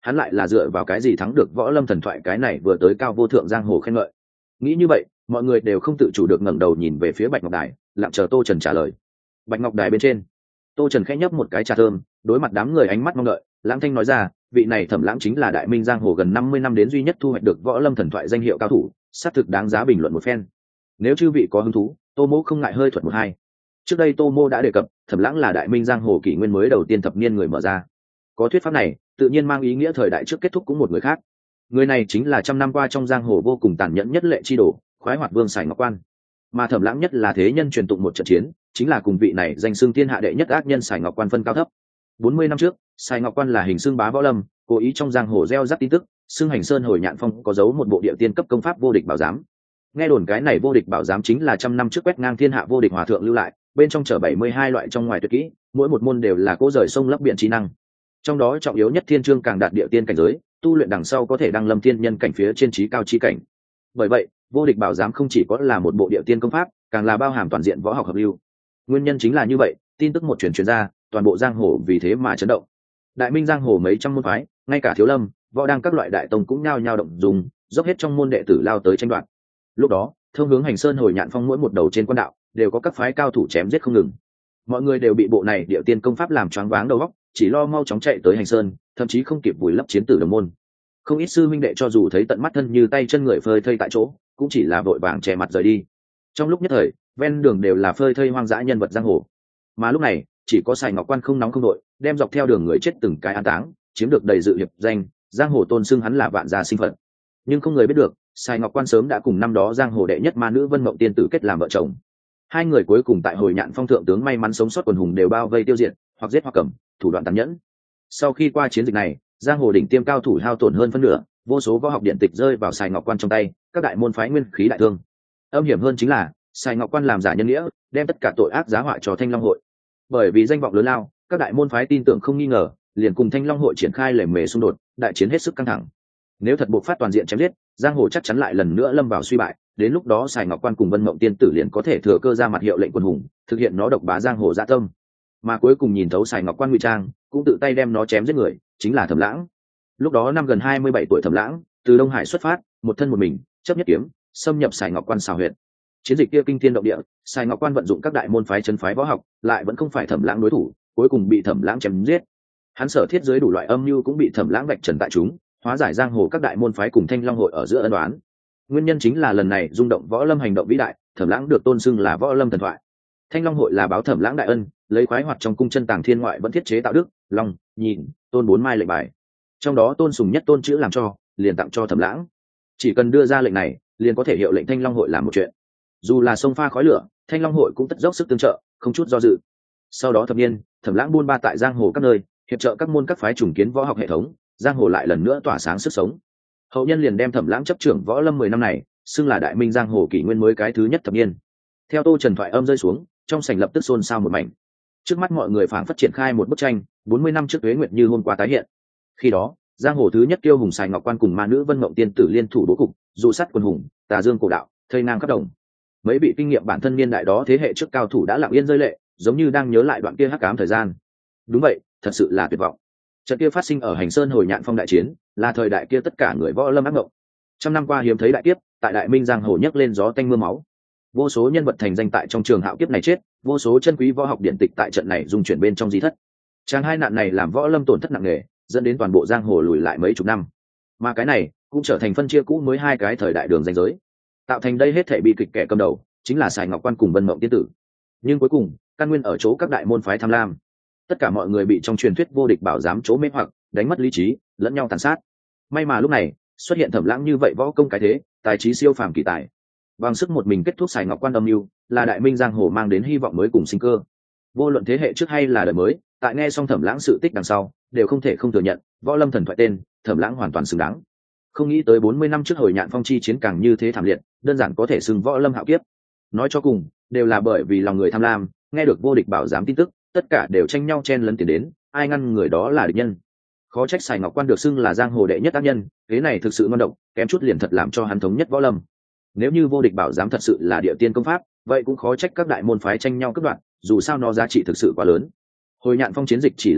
hắn lại là dựa vào cái gì thắng được võ lâm thần thoại cái này vừa tới cao vô thượng giang hồ khen ngợi. Nghĩ như vậy, mọi người đều không tự chủ được ngẩng đầu nhìn về phía Bạch Ngọc Đài, lặng chờ Tô Trần trả lời. Bạch Ngọc Đài bên trên, Tô Trần khẽ nhấp một cái trà thơm, đối mặt đám người ánh mắt mong đợi, lãng thanh nói ra, vị này Thẩm Lãng chính là đại minh giang hồ gần 50 năm đến duy nhất thu hoạch được võ lâm thần thoại danh hiệu cao thủ, xác thực đáng giá bình luận một phen. Nếu chư vị có hứng thú, Tô Mỗ không ngại hơi thuật một hai. Trước đây Tô Mỗ đã đề cập, Thẩm Lãng là đại minh giang hồ kỷ nguyên mới đầu tiên thập niên người mở ra. Có thuyết pháp này, tự nhiên mang ý nghĩa thời đại trước kết thúc cũng một người khác. Người này chính là trăm năm qua trong giang hồ vô cùng tàn nhẫn nhất lệ chi đồ, khoái hoạt vương Sài Ngọc Quan. Mà Thẩm Lãng nhất là thế nhân truyền tụng một trận chiến, chính là cùng vị này danh xưng thiên hạ đệ nhất ác nhân Sài Ngọc Quan phân cao thấp. 40 năm trước, Sài Ngọc Quan là hình xưng bá võ lâm, cố ý trong giang hồ gieo rắc tin tức, xưng Hành Sơn Hồi Nhạn Phong có giấu một bộ địa tiên cấp công pháp vô địch bảo giám. Nghe đồn cái này vô địch bảo giám chính là trăm năm trước quét ngang thiên hạ vô địch hòa thượng lưu lại, bên trong chở 72 loại trong ngoài tuyệt kỹ, mỗi một môn đều là cố rời sông lấp biển trí năng. Trong đó trọng yếu nhất thiên chương càng đạt địa tiên cảnh giới, tu luyện đằng sau có thể đăng lâm thiên nhân cảnh phía trên trí cao chi cảnh. Bởi vậy, vô địch bảo giám không chỉ có là một bộ địa tiên công pháp, càng là bao hàm toàn diện võ học hợp lưu. Nguyên nhân chính là như vậy, tin tức một truyền ra, toàn bộ giang hồ vì thế mà chấn động. Đại minh giang hồ mấy trăm môn phái, ngay cả thiếu lâm, võ đăng các loại đại tông cũng nhao nhao động dùng, dốc hết trong môn đệ tử lao tới tranh đoạt. Lúc đó, thông hướng Hành Sơn Hồi Nhạn Phong mỗi một đầu trên quan đạo, đều có các phái cao thủ chém giết không ngừng. Mọi người đều bị bộ này địa tiên công pháp làm choáng váng đầu óc, chỉ lo mau chóng chạy tới Hành Sơn, thậm chí không kịp vùi lấp chiến tử đồng môn. Không ít sư minh đệ cho dù thấy tận mắt thân như tay chân người phơi thây tại chỗ, cũng chỉ là vội vàng che mặt rời đi. Trong lúc nhất thời, ven đường đều là phơi thây hoang dã nhân vật giang hồ. Mà lúc này, chỉ có Sài Ngọc Quan không nóng không đội, đem dọc theo đường người chết từng cái an táng, chiếm được đầy dự hiệp danh, giang hồ tôn xưng hắn là vạn gia sinh phận. Nhưng không người biết được, Sài Ngọc Quan sớm đã cùng năm đó giang hồ đệ nhất ma nữ Vân Mộng tiên tử kết làm vợ chồng. Hai người cuối cùng tại Hồi Nhạn Phong thượng tướng may mắn sống sót quần hùng đều bao vây tiêu diệt, hoặc giết hoặc cầm, thủ đoạn tàn nhẫn. Sau khi qua chiến dịch này, giang hồ đỉnh tiêm cao thủ hao tổn hơn phân nửa, vô số võ học điện tịch rơi vào Sài Ngọc Quan trong tay, các đại môn phái nguyên khí đại thương. Âm hiểm hơn chính là, Sài Ngọc Quan làm giả nhân nghĩa, đem tất cả tội ác giá họa cho Thanh Long hội. Bởi vì danh vọng lớn lao, các đại môn phái tin tưởng không nghi ngờ, liền cùng Thanh Long hội triển khai lề mề xung đột, đại chiến hết sức căng thẳng. Nếu thật buộc phát toàn diện chém giết, giang hồ chắc chắn lại lần nữa lâm vào suy bại, đến lúc đó Sài Ngọc Quan cùng Vân Mộng tiên tử liền có thể thừa cơ ra mặt hiệu lệnh quân hùng, thực hiện nó độc bá giang hồ dạ tâm. Mà cuối cùng nhìn thấu Sài Ngọc Quan ngụy trang, cũng tự tay đem nó chém giết người, chính là Thẩm Lãng. Lúc đó năm gần 27 tuổi Thẩm Lãng, từ Đông Hải xuất phát, một thân một mình, chấp nhất kiếm, xâm nhập Sài Ngọc Quan xào huyệt. Chiến dịch kia kinh thiên động địa, Sài Ngọc Quan vận dụng các đại môn phái chân phái võ học, lại vẫn không phải Thẩm Lãng đối thủ, cuối cùng bị Thẩm Lãng chém giết. Hắn sở thiết dưới đủ loại âm mưu cũng bị Thẩm Lãng vạch trần tại chúng, hóa giải giang hồ các đại môn phái cùng Thanh Long hội ở giữa ân oán. Nguyên nhân chính là lần này rung động võ lâm hành động vĩ đại, Thẩm Lãng được tôn xưng là võ lâm thần thoại. Thanh Long hội là báo Thẩm Lãng đại ân, lấy khoái hoạt trong cung chân tàng thiên ngoại vẫn thiết chế tạo đức, long, nhìn, tôn 4 mai lệnh bài. Trong đó tôn sùng nhất tôn chữ làm cho, liền tặng cho Thẩm Lãng. Chỉ cần đưa ra lệnh này, liền có thể hiệu lệnh Thanh Long hội làm một chuyện. Dù là sông pha khói lửa, Thanh Long hội cũng tất dốc sức tương trợ, không chút do dự. Sau đó thập niên, Thẩm Lãng buôn ba tại giang hồ các nơi, hiệp trợ các môn các phái trùng kiến võ học hệ thống, giang hồ lại lần nữa tỏa sáng sức sống. Hậu nhân liền đem Thẩm Lãng chấp trưởng võ lâm 10 năm này, xưng là đại minh giang hồ kỷ nguyên mới cái thứ nhất thập niên. Theo Tô Trần thoại âm rơi xuống, trong sảnh lập tức xôn xao một mảnh. Trước mắt mọi người phảng phất triển khai một bức tranh, 40 năm trước tuế nguyệt như hôm qua tái hiện. Khi đó, giang hồ thứ nhất kiêu hùng Sài Ngọc Quan cùng ma nữ Vân Mộng tiên tử liên thủ bố cục, dụ sát quần hùng, tà dương cổ đạo, thây nang khắp đồng. Mấy vị kinh nghiệm bản thân niên đại đó thế hệ trước cao thủ đã lặng yên rơi lệ, giống như đang nhớ lại đoạn kia hắc ám thời gian. Đúng vậy, thật sự là tuyệt vọng. Trận kia phát sinh ở Hành Sơn Hồi Nhạn Phong đại chiến, là thời đại kia tất cả người võ lâm ác mộng. Trăm năm qua hiếm thấy đại kiếp, tại đại minh giang hồ nhấc lên gió tanh mưa máu. Vô số nhân vật thành danh tại trong trường hạo kiếp này chết, vô số chân quý võ học điển tịch tại trận này dung chuyển bên trong di thất. Tràng hai nạn này làm võ lâm tổn thất nặng nề, dẫn đến toàn bộ giang hồ lùi lại mấy chục năm. Mà cái này cũng trở thành phân chia cũ mới hai cái thời đại đường ranh giới. Tạo thành đây hết thảy bi kịch kẻ cầm đầu, chính là Sài Ngọc Quan cùng Vân Mộng tiên tử. Nhưng cuối cùng, căn nguyên ở chỗ các đại môn phái tham lam. Tất cả mọi người bị trong truyền thuyết vô địch bảo giám chỗ mê hoặc, đánh mất lý trí, lẫn nhau tàn sát. May mà lúc này, xuất hiện Thẩm Lãng như vậy võ công cái thế, tài trí siêu phàm kỳ tài. Bằng sức một mình kết thúc Sài Ngọc Quan âm mưu, là đại minh giang hồ mang đến hy vọng mới cùng sinh cơ. Vô luận thế hệ trước hay là đời mới, tại nghe xong Thẩm Lãng sự tích đằng sau, đều không thể không thừa nhận, võ lâm thần thoại tên, Thẩm Lãng hoàn toàn xứng đáng. Không nghĩ tới 40 năm trước Hồi Nhạn Phong chi chiến càng như thế thảm liệt, đơn giản có thể xưng võ lâm hạo kiếp. Nói cho cùng, đều là bởi vì lòng người tham lam, nghe được vô địch bảo giám tin tức, tất cả đều tranh nhau chen lấn tiền đến, ai ngăn người đó là địch nhân. Khó trách Sài Ngọc Quan được xưng là giang hồ đệ nhất tác nhân, thế này thực sự ngon động, kém chút liền thật làm cho hắn thống nhất võ lâm. Nếu như vô địch bảo giám thật sự là địa tiên công pháp, vậy cũng khó trách các đại môn phái tranh nhau cướp đoạt, dù sao nó giá trị thực sự quá lớn. Hồi Nhạn Phong chiến dịch chỉ là phụ,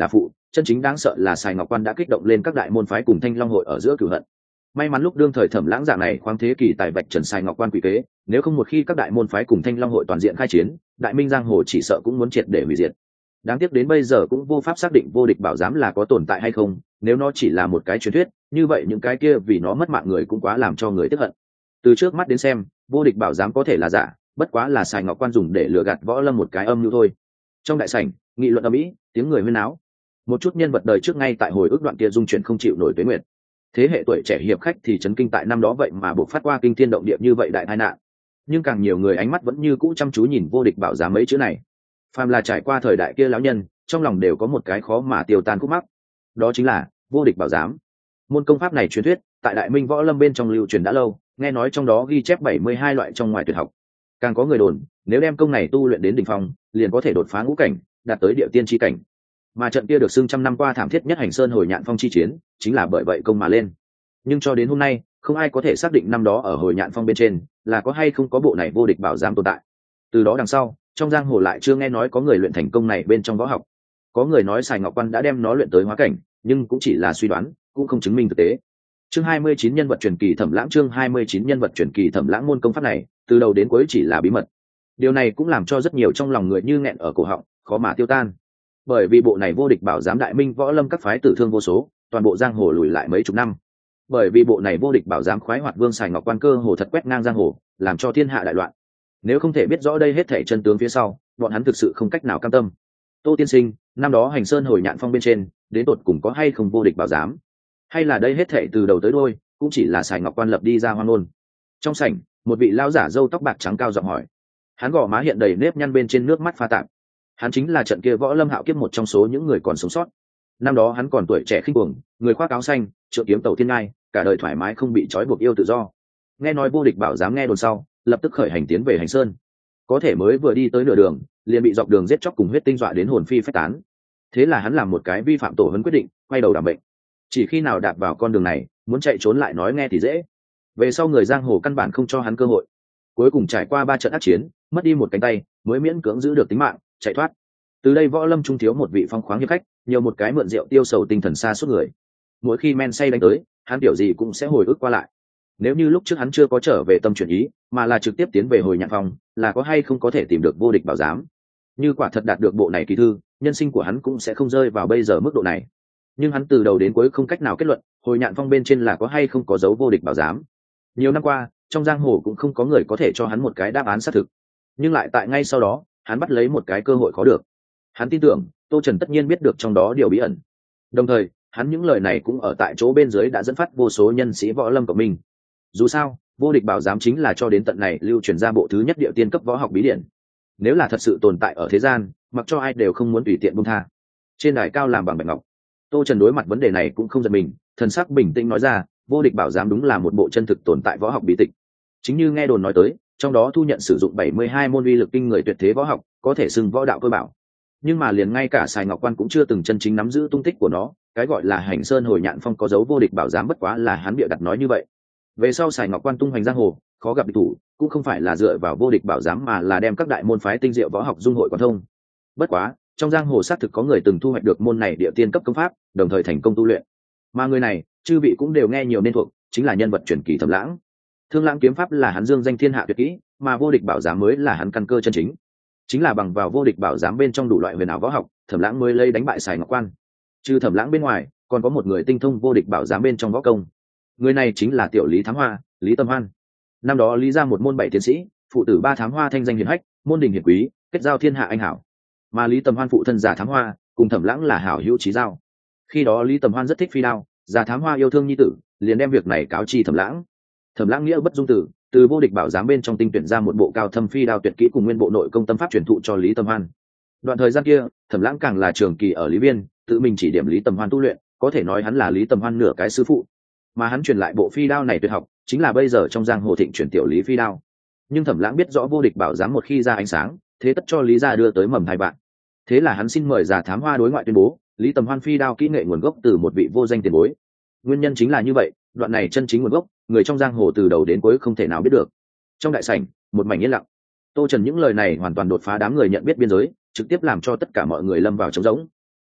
chân chính đáng sợ là Sài Ngọc Quan đã kích động lên các đại môn phái cùng Thanh Long hội ở giữa cửu hận. May mắn lúc đương thời Thẩm Lãng dạng này khoáng thế kỳ tài vạch trần Sài Ngọc Quan quỷ kế, nếu không một khi các đại môn phái cùng Thanh Long hội toàn diện khai chiến, đại minh giang hồ chỉ sợ cũng muốn triệt để hủy diệt. Đáng tiếc đến bây giờ cũng vô pháp xác định vô địch bảo giám là có tồn tại hay không, nếu nó chỉ là một cái truyền thuyết, như vậy những cái kia vì nó mất mạng người cũng quá làm cho người tức hận. Từ trước mắt đến xem, vô địch bảo giám có thể là giả, bất quá là Sài Ngọc Quan dùng để lừa gạt võ lâm một cái âm mưu thôi. Trong đại sảnh, nghị luận ầm ĩ, tiếng người huyên náo. Một chút nhân vật đời trước ngay tại hồi ức đoạn kia dung chuyển không chịu nổi tuế nguyệt. Thế hệ tuổi trẻ hiệp khách thì chấn kinh tại năm đó vậy mà buộc phát qua kinh thiên động địa như vậy đại tai nạn. Nhưng càng nhiều người ánh mắt vẫn như cũ chăm chú nhìn vô địch bảo giám mấy chữ này. Phàm là trải qua thời đại kia lão nhân, trong lòng đều có một cái khó mà tiêu tan khúc mắc. Đó chính là vô địch bảo giám. Môn công pháp này truyền thuyết, tại Đại Minh võ lâm bên trong lưu truyền đã lâu, nghe nói trong đó ghi chép 72 loại trong ngoài tuyệt học. Càng có người đồn, nếu đem công này tu luyện đến đỉnh phong, liền có thể đột phá ngũ cảnh, đạt tới địa tiên chi cảnh. Mà trận kia được xưng trăm năm qua thảm thiết nhất Hành Sơn Hồi Nhạn Phong chi chiến, chính là bởi vậy công mà lên. Nhưng cho đến hôm nay, không ai có thể xác định năm đó ở Hồi Nhạn Phong bên trên là có hay không có bộ này vô địch bảo giám tồn tại. Từ đó đằng sau, trong giang hồ lại chưa nghe nói có người luyện thành công này bên trong võ học. Có người nói Sài Ngọc Quan đã đem nó luyện tới hóa cảnh, nhưng cũng chỉ là suy đoán, cũng không chứng minh thực tế. Chương 29 nhân vật truyền kỳ Thẩm Lãng. Chương 29 nhân vật truyền kỳ Thẩm Lãng. Môn công pháp này từ đầu đến cuối chỉ là bí mật. Điều này cũng làm cho rất nhiều trong lòng người như nghẹn ở cổ họng, khó mà tiêu tan. Bởi vì bộ này vô địch bảo giám Đại Minh võ lâm các phái tử thương vô số, toàn bộ giang hồ lùi lại mấy chục năm. Bởi vì bộ này vô địch bảo giám khoái hoạt vương Sài Ngọc Quan cơ hồ thật quét ngang giang hồ, làm cho thiên hạ đại loạn. Nếu không thể biết rõ đây hết thảy chân tướng phía sau, bọn hắn thực sự không cách nào cam tâm. Tô tiên sinh, năm đó Hành Sơn Hồi Nhạn Phong bên trên, đến tột cùng có hay không vô địch bảo giám? Hay là đây hết thảy từ đầu tới đuôi cũng chỉ là Sài Ngọc Quan lập đi ra hoang ngôn? Trong sảnh, một vị lão giả râu tóc bạc trắng cao giọng hỏi. Hắn gò má hiện đầy nếp nhăn, bên trên nước mắt pha tạp. Hắn chính là trận kia võ lâm hạo kiếp một trong số những người còn sống sót. Năm đó hắn còn tuổi trẻ khinh cuồng, người khoác áo xanh, trượng kiếm tẩu thiên ngai, cả đời thoải mái không bị trói buộc yêu tự do. Nghe nói vô địch bảo giám nghe đồn sau, lập tức khởi hành tiến về Hành Sơn. Có thể mới vừa đi tới nửa đường, liền bị dọc đường giết chóc cùng huyết tinh dọa đến hồn phi phách tán. Thế là hắn làm một cái vi phạm tổ huấn quyết định, quay đầu đảm bệnh. Chỉ khi nào đạp vào con đường này, muốn chạy trốn lại nói nghe thì dễ. Về sau người giang hồ căn bản không cho hắn cơ hội. Cuối cùng trải qua 3 trận ác chiến, mất đi một cánh tay, mới miễn cưỡng giữ được tính mạng, chạy thoát. Từ đây võ lâm trung thiếu một vị phong khoáng hiệp khách, nhiều một cái mượn rượu tiêu sầu tinh thần xa suốt người. Mỗi khi men say đánh tới, hắn kiểu gì cũng sẽ hồi ức qua lại. Nếu như lúc trước hắn chưa có trở về tâm chuyển ý, mà là trực tiếp tiến về Hồi Nhạn Phong, là có hay không có thể tìm được vô địch bảo giám. Như quả thật đạt được bộ này kỳ thư, nhân sinh của hắn cũng sẽ không rơi vào bây giờ mức độ này. Nhưng hắn từ đầu đến cuối không cách nào kết luận, Hồi Nhạn Phong bên trên là có hay không có dấu vô địch bảo giám. Nhiều năm qua, trong giang hồ cũng không có người có thể cho hắn một cái đáp án xác thực. Nhưng lại tại ngay sau đó, hắn bắt lấy một cái cơ hội khó được. Hắn tin tưởng, Tô Trần tất nhiên biết được trong đó điều bí ẩn. Đồng thời, hắn những lời này cũng ở tại chỗ bên dưới đã dẫn phát vô số nhân sĩ võ lâm của mình. Dù sao, vô địch bảo giám chính là cho đến tận này lưu truyền ra bộ thứ nhất địa tiên cấp võ học bí điển. Nếu là thật sự tồn tại ở thế gian, mặc cho ai đều không muốn tùy tiện buông tha. Trên đài cao làm bằng bạch ngọc, Tô Trần đối mặt vấn đề này cũng không giật mình, thần sắc bình tĩnh nói ra, vô địch bảo giám đúng là một bộ chân thực tồn tại võ học bí tịch. Chính như nghe đồn nói tới, trong đó thu nhận sử dụng 72 môn uy lực kinh người tuyệt thế võ học, có thể xưng võ đạo cơ bảo. Nhưng mà liền ngay cả Sài Ngọc Quan cũng chưa từng chân chính nắm giữ tung tích của nó, cái gọi là Hành Sơn Hồi Nhạn Phong có dấu vô địch bảo giám bất quá là hắn bịa đặt nói như vậy. Về sau Sài Ngọc Quan tung hoành giang hồ, khó gặp địch thủ, cũng không phải là dựa vào vô địch bảo giám mà là đem các đại môn phái tinh diệu võ học dung hội quan thông. Bất quá, trong giang hồ xác thực có người từng thu hoạch được môn này địa tiên cấp công pháp, đồng thời thành công tu luyện. Mà người này, chư vị cũng đều nghe nhiều nên thuộc, chính là nhân vật truyền kỳ Thẩm Lãng. Thương Lãng kiếm pháp là hắn dương danh thiên hạ tuyệt kỹ, mà vô địch bảo giám mới là hắn căn cơ chân chính. Chính là bằng vào vô địch bảo giám bên trong đủ loại huyền ảo võ học, Thẩm Lãng mới lấy đánh bại Sài Ngọc Quan. Trừ Thẩm Lãng bên ngoài, còn có một người tinh thông vô địch bảo giám bên trong võ công. Người này chính là tiểu Lý Thám Hoa, Lý Tâm Hoan. Năm đó Lý ra một môn 7 tiến sĩ, phụ tử 3 thám hoa thanh danh hiển hách, môn đình hiển quý, kết giao thiên hạ anh hảo. Mà Lý Tâm Hoan phụ thân Già Thám Hoa, cùng Thẩm Lãng là hảo hữu chí giao. Khi đó Lý Tâm Hoan rất thích phi đao, Già Thám Hoa yêu thương nhi tử, liền đem việc này cáo chi Thẩm Lãng. Thẩm Lãng nghĩa bất dung tử, từ vô địch bảo giám bên trong tinh tuyển ra một bộ cao thâm phi đao tuyệt kỹ cùng nguyên bộ nội công tâm pháp truyền thụ cho Lý Tâm Hoan. Đoạn thời gian kia, Thẩm Lãng càng là trường kỳ ở Lý Viên, tự mình chỉ điểm Lý Tâm Hoan tu luyện, có thể nói hắn là Lý Tâm Hoan nửa cái sư phụ. Mà hắn truyền lại bộ phi đao này tuyệt học, chính là bây giờ trong giang hồ thịnh truyền tiểu Lý phi đao. Nhưng Thẩm Lãng biết rõ vô địch bảo giám một khi ra ánh sáng, thế tất cho Lý gia đưa tới mầm thai bạn. Thế là hắn xin mời Già Thám Hoa đối ngoại tuyên bố, Lý Tâm Hoan phi đao kỹ nghệ nguồn gốc từ một vị vô danh tiền bối. Nguyên nhân chính là như vậy, đoạn này chân chính nguồn gốc, người trong giang hồ từ đầu đến cuối không thể nào biết được. Trong đại sảnh, một mảnh yên lặng. Tô Trần những lời này hoàn toàn đột phá đám người nhận biết biên giới, trực tiếp làm cho tất cả mọi người lâm vào trống rỗng.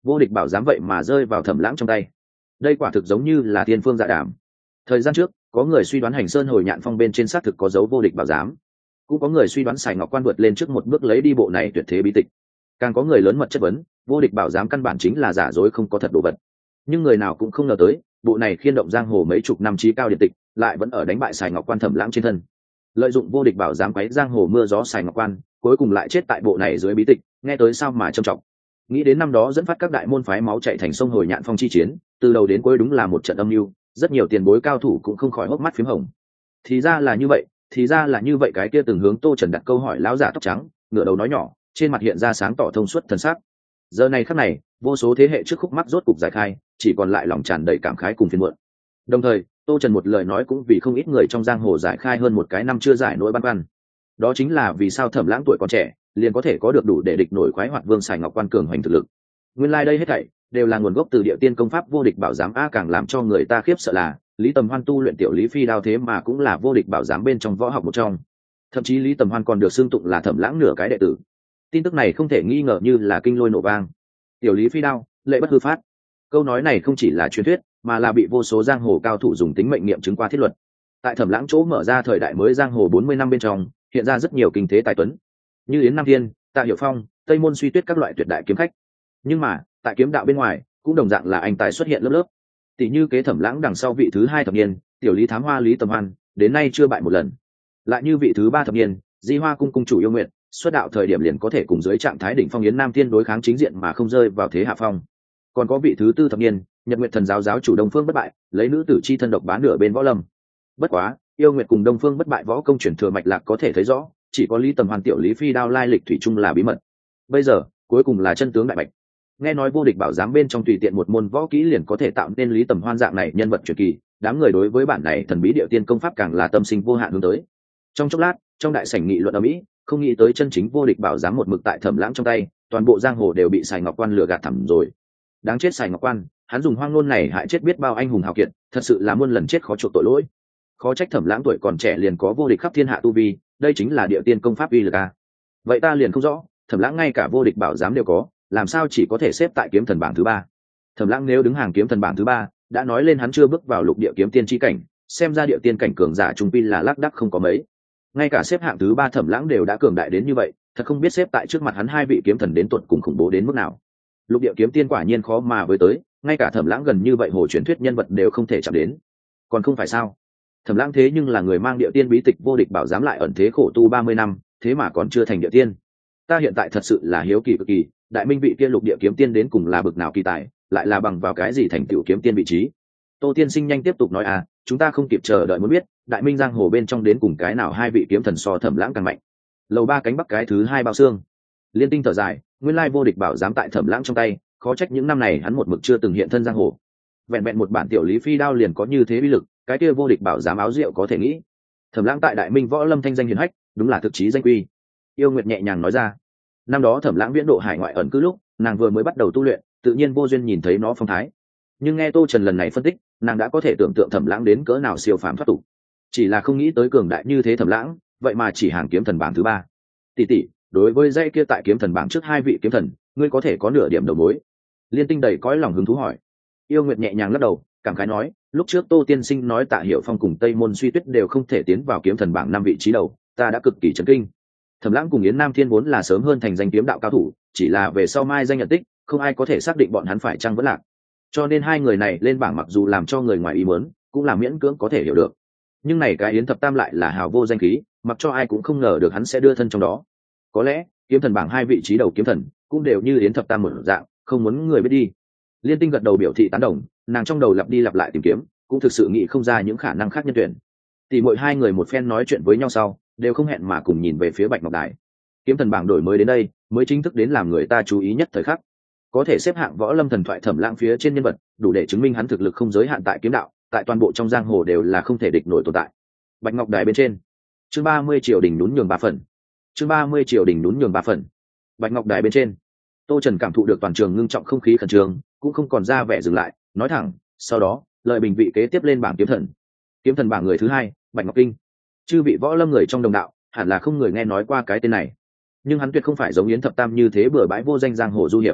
vô địch bảo giám vậy mà rơi vào Thẩm Lãng trong tay. Đây quả thực giống như là thiên phương dạ đàm. Thời gian trước có người suy đoán Hành Sơn Hồi Nhạn Phong bên trên xác thực có dấu vô địch bảo giám, cũng có người suy đoán Sài Ngọc Quan vượt lên trước một bước lấy đi bộ này tuyệt thế bí tịch, càng có người lớn mật chất vấn vô địch bảo giám căn bản chính là giả dối không có thật đồ vật. Nhưng người nào cũng không ngờ tới bộ này khiên động giang hồ mấy chục năm chí cao điện tịch lại vẫn ở đánh bại Sài Ngọc Quan Thẩm Lãng trên thân. Lợi dụng vô địch bảo giám quấy giang hồ mưa gió Sài Ngọc Quan, cuối cùng lại chết tại bộ này dưới bí tịch, nghe tới sao mà trầm trọng. Nghĩ đến năm đó dẫn phát các đại môn phái máu chảy thành sông Hồi Nhạn Phong chi chiến, từ đầu đến cuối đúng là một trận âm mưu, rất nhiều tiền bối cao thủ cũng không khỏi hốc mắt phím hồng. Thì ra là như vậy, thì ra là như vậy. Cái kia từng hướng Tô Trần đặt câu hỏi lão giả tóc trắng, ngửa đầu nói nhỏ, trên mặt hiện ra sáng tỏ thông suốt thần sắc. Giờ này khắc này, vô số thế hệ trước khúc mắc rốt cục giải khai, chỉ còn lại lòng tràn đầy cảm khái cùng phiền muộn. Đồng thời, Tô Trần một lời nói cũng vì không ít người trong giang hồ giải khai hơn một cái năm chưa giải nỗi băn khoăn. Đó chính là vì sao Thẩm Lãng tuổi còn trẻ, liền có thể có được đủ để địch nổi khoái hoạt vương Sài Ngọc Quan cường hoành thực lực. Nguyên lai đây hết thảy đều là nguồn gốc từ địa tiên công pháp vô địch bảo giám. Càng làm cho người ta khiếp sợ là Lý Tầm Hoan tu luyện tiểu Lý Phi đao thế mà cũng là vô địch bảo giám bên trong võ học một trong. Thậm chí Lý Tầm Hoan còn được xưng tụng là Thẩm Lãng nửa cái đệ tử. Tin tức này không thể nghi ngờ như là kinh lôi nổ vang. Tiểu Lý Phi đao, lệ bất hư phát. Câu nói này không chỉ là truyền thuyết, mà là bị vô số giang hồ cao thủ dùng tính mệnh nghiệm chứng qua thiết luật. Tại Thẩm Lãng chỗ mở ra thời đại mới giang hồ 40 năm bên trong, hiện ra rất nhiều kinh thế tài tuấn, như Yến Nam Thiên, Tạ Hiểu Phong, Tây Môn Suy Tuyết các loại tuyệt đại kiếm khách. Nhưng mà, tại kiếm đạo bên ngoài, cũng đồng dạng là anh tài xuất hiện lớp lớp. Tỷ như kế Thẩm Lãng đằng sau vị thứ 2 thập niên, tiểu Lý Thám Hoa Lý Tầm Hoan, đến nay chưa bại một lần. Lại như vị thứ 3 thập niên, Di Hoa cung cung chủ Yêu Nguyện, xuất đạo thời điểm liền có thể cùng dưới trạng thái đỉnh phong Yến Nam Thiên đối kháng chính diện mà không rơi vào thế hạ phong. Còn có vị thứ 4 thập niên, Nhật Nguyệt Thần giáo giáo chủ Đông Phương Bất Bại, lấy nữ tử chi thân độc bán nửa bên võ lâm. Bất quá, Yêu Nguyệt cùng Đông Phương Bất Bại võ công truyền thừa mạch lạc có thể thấy rõ, chỉ có Lý Tầm Hoan tiểu Lý Phi đao lai lịch thủy chung là bí mật. Bây giờ, cuối cùng là chân tướng đại bạch. Nghe nói vô địch bảo giám bên trong tùy tiện một môn võ kỹ liền có thể tạo nên Lý Tầm Hoan dạng này nhân vật truyền kỳ, đám người đối với bản này thần bí địa tiên công pháp càng là tâm sinh vô hạn hướng tới. Trong chốc lát, trong đại sảnh nghị luận ở Mỹ, không nghĩ tới chân chính vô địch bảo giám một mực tại Thẩm Lãng trong tay, toàn bộ giang hồ đều bị Sài Ngọc Quan lừa gạt thẳm rồi. Đáng chết Sài Ngọc Quan, hắn dùng hoang ngôn này hại chết biết bao anh hùng hào kiệt, thật sự là muôn lần chết khó chuộc tội lỗi. Khó trách Thẩm Lãng tuổi còn trẻ liền có vô địch khắp thiên hạ tu vi, đây chính là địa tiên công pháp uy lực a. Vậy ta liền không rõ, Thẩm Lãng ngay cả vô địch bảo giám đều có, làm sao chỉ có thể xếp tại kiếm thần bảng thứ 3? Thẩm Lãng nếu đứng hàng kiếm thần bảng thứ 3, đã nói lên hắn chưa bước vào lục địa kiếm tiên chi cảnh, xem ra địa tiên cảnh cường giả trung pi là lác đác không có mấy. Ngay cả xếp hạng thứ 3 Thẩm Lãng đều đã cường đại đến như vậy, thật không biết xếp tại trước mặt hắn hai vị kiếm thần đến tuột cùng khủng bố đến mức nào. Lục địa kiếm tiên quả nhiên khó mà với tới, ngay cả Thẩm Lãng gần như vậy hồ truyền thuyết nhân vật đều không thể chạm đến. Còn không phải sao? Thẩm Lãng thế nhưng là người mang địa tiên bí tịch vô địch bảo giám lại ẩn thế khổ tu 30 năm, thế mà còn chưa thành địa tiên. Ta hiện tại thật sự là hiếu kỳ cực kỳ, đại minh vị kia lục địa kiếm tiên đến cùng là bực nào kỳ tài, lại là bằng vào cái gì thành tựu kiếm tiên vị trí. Tô tiên sinh nhanh tiếp tục nói à, chúng ta không kịp chờ đợi muốn biết, đại minh giang hồ bên trong đến cùng cái nào hai vị kiếm thần so Thẩm Lãng càng mạnh. Lầu 3 cánh bắc cái thứ 2 bao xương. Liên tinh thở dài, nguyên lai vô địch bảo giám tại Thẩm Lãng trong tay, khó trách những năm này hắn một mực chưa từng hiện thân giang hồ. Vẹn vẹn một bản tiểu Lý Phi đao liền có như thế uy lực, cái kia vô địch bảo giám áo rượu có thể nghĩ. Thẩm Lãng tại đại minh võ lâm thanh danh hiển hách, đúng là thực chí danh quy. Yêu Nguyệt nhẹ nhàng nói ra. Năm đó Thẩm Lãng viễn độ hải ngoại ẩn cư lúc, nàng vừa mới bắt đầu tu luyện, tự nhiên vô duyên nhìn thấy nó phong thái. Nhưng nghe Tô Trần lần này phân tích, nàng đã có thể tưởng tượng Thẩm Lãng đến cỡ nào siêu phàm thoát tục. Chỉ là không nghĩ tới cường đại như thế Thẩm Lãng, vậy mà chỉ hàng kiếm thần bảng thứ 3. Tỷ tỷ, đối với dãy kia tại kiếm thần bảng trước hai vị kiếm thần, ngươi có thể có nửa điểm đầu mối? Liên Tinh đầy cõi lòng hứng thú hỏi. Yêu Nguyệt nhẹ nhàng lắc đầu, cảm khái nói, lúc trước Tô tiên sinh nói Tạ Hiểu Phong cùng Tây Môn Suy Tuyết đều không thể tiến vào kiếm thần bảng 5 vị trí đầu, ta đã cực kỳ chấn kinh. Thẩm Lãng cùng Yến Nam Thiên vốn là sớm hơn thành danh kiếm đạo cao thủ, chỉ là về sau mai danh nhận tích, không ai có thể xác định bọn hắn phải chăng vẫn lạc. Cho nên hai người này lên bảng mặc dù làm cho người ngoài ý muốn, cũng là miễn cưỡng có thể hiểu được. Nhưng này cái Yến thập tam lại là hào vô danh khí, mặc cho ai cũng không ngờ được hắn sẽ đưa thân trong đó. Có lẽ kiếm thần bảng 2 vị trí đầu kiếm thần cũng đều như Yến thập tam một dạng, không muốn người biết đi. Liên Tinh gật đầu biểu thị tán đồng, nàng trong đầu lặp đi lặp lại tìm kiếm, cũng thực sự nghĩ không ra những khả năng khác nhân tuyển. Tỷ muội hai người một phen nói chuyện với nhau sau, đều không hẹn mà cùng nhìn về phía Bạch Ngọc Đài. Kiếm thần bảng đổi mới đến đây, mới chính thức đến làm người ta chú ý nhất thời khắc. Có thể xếp hạng võ lâm thần thoại Thẩm Lãng phía trên nhân vật, đủ để chứng minh hắn thực lực không giới hạn tại kiếm đạo, tại toàn bộ trong giang hồ đều là không thể địch nổi tồn tại. Bạch Ngọc Đài bên trên, chương 30 triều đình nhún nhường 3 phần. Chương 30 triều đình nhún nhường 3 phần. Bạch Ngọc Đài bên trên, Tô Trần cảm thụ được toàn trường ngưng trọng không khí khẩn trương, cũng không còn ra vẻ dừng lại, nói thẳng, sau đó, lợi bình vị kế tiếp lên bảng kiếm thần. Kiếm thần bảng người thứ 2, Bạch Ngọc Kinh. Chư vị võ lâm người trong đồng đạo, hẳn là không người nghe nói qua cái tên này. Nhưng hắn tuyệt không phải giống Yến thập tam như thế bừa bãi vô danh giang hồ du hiệp.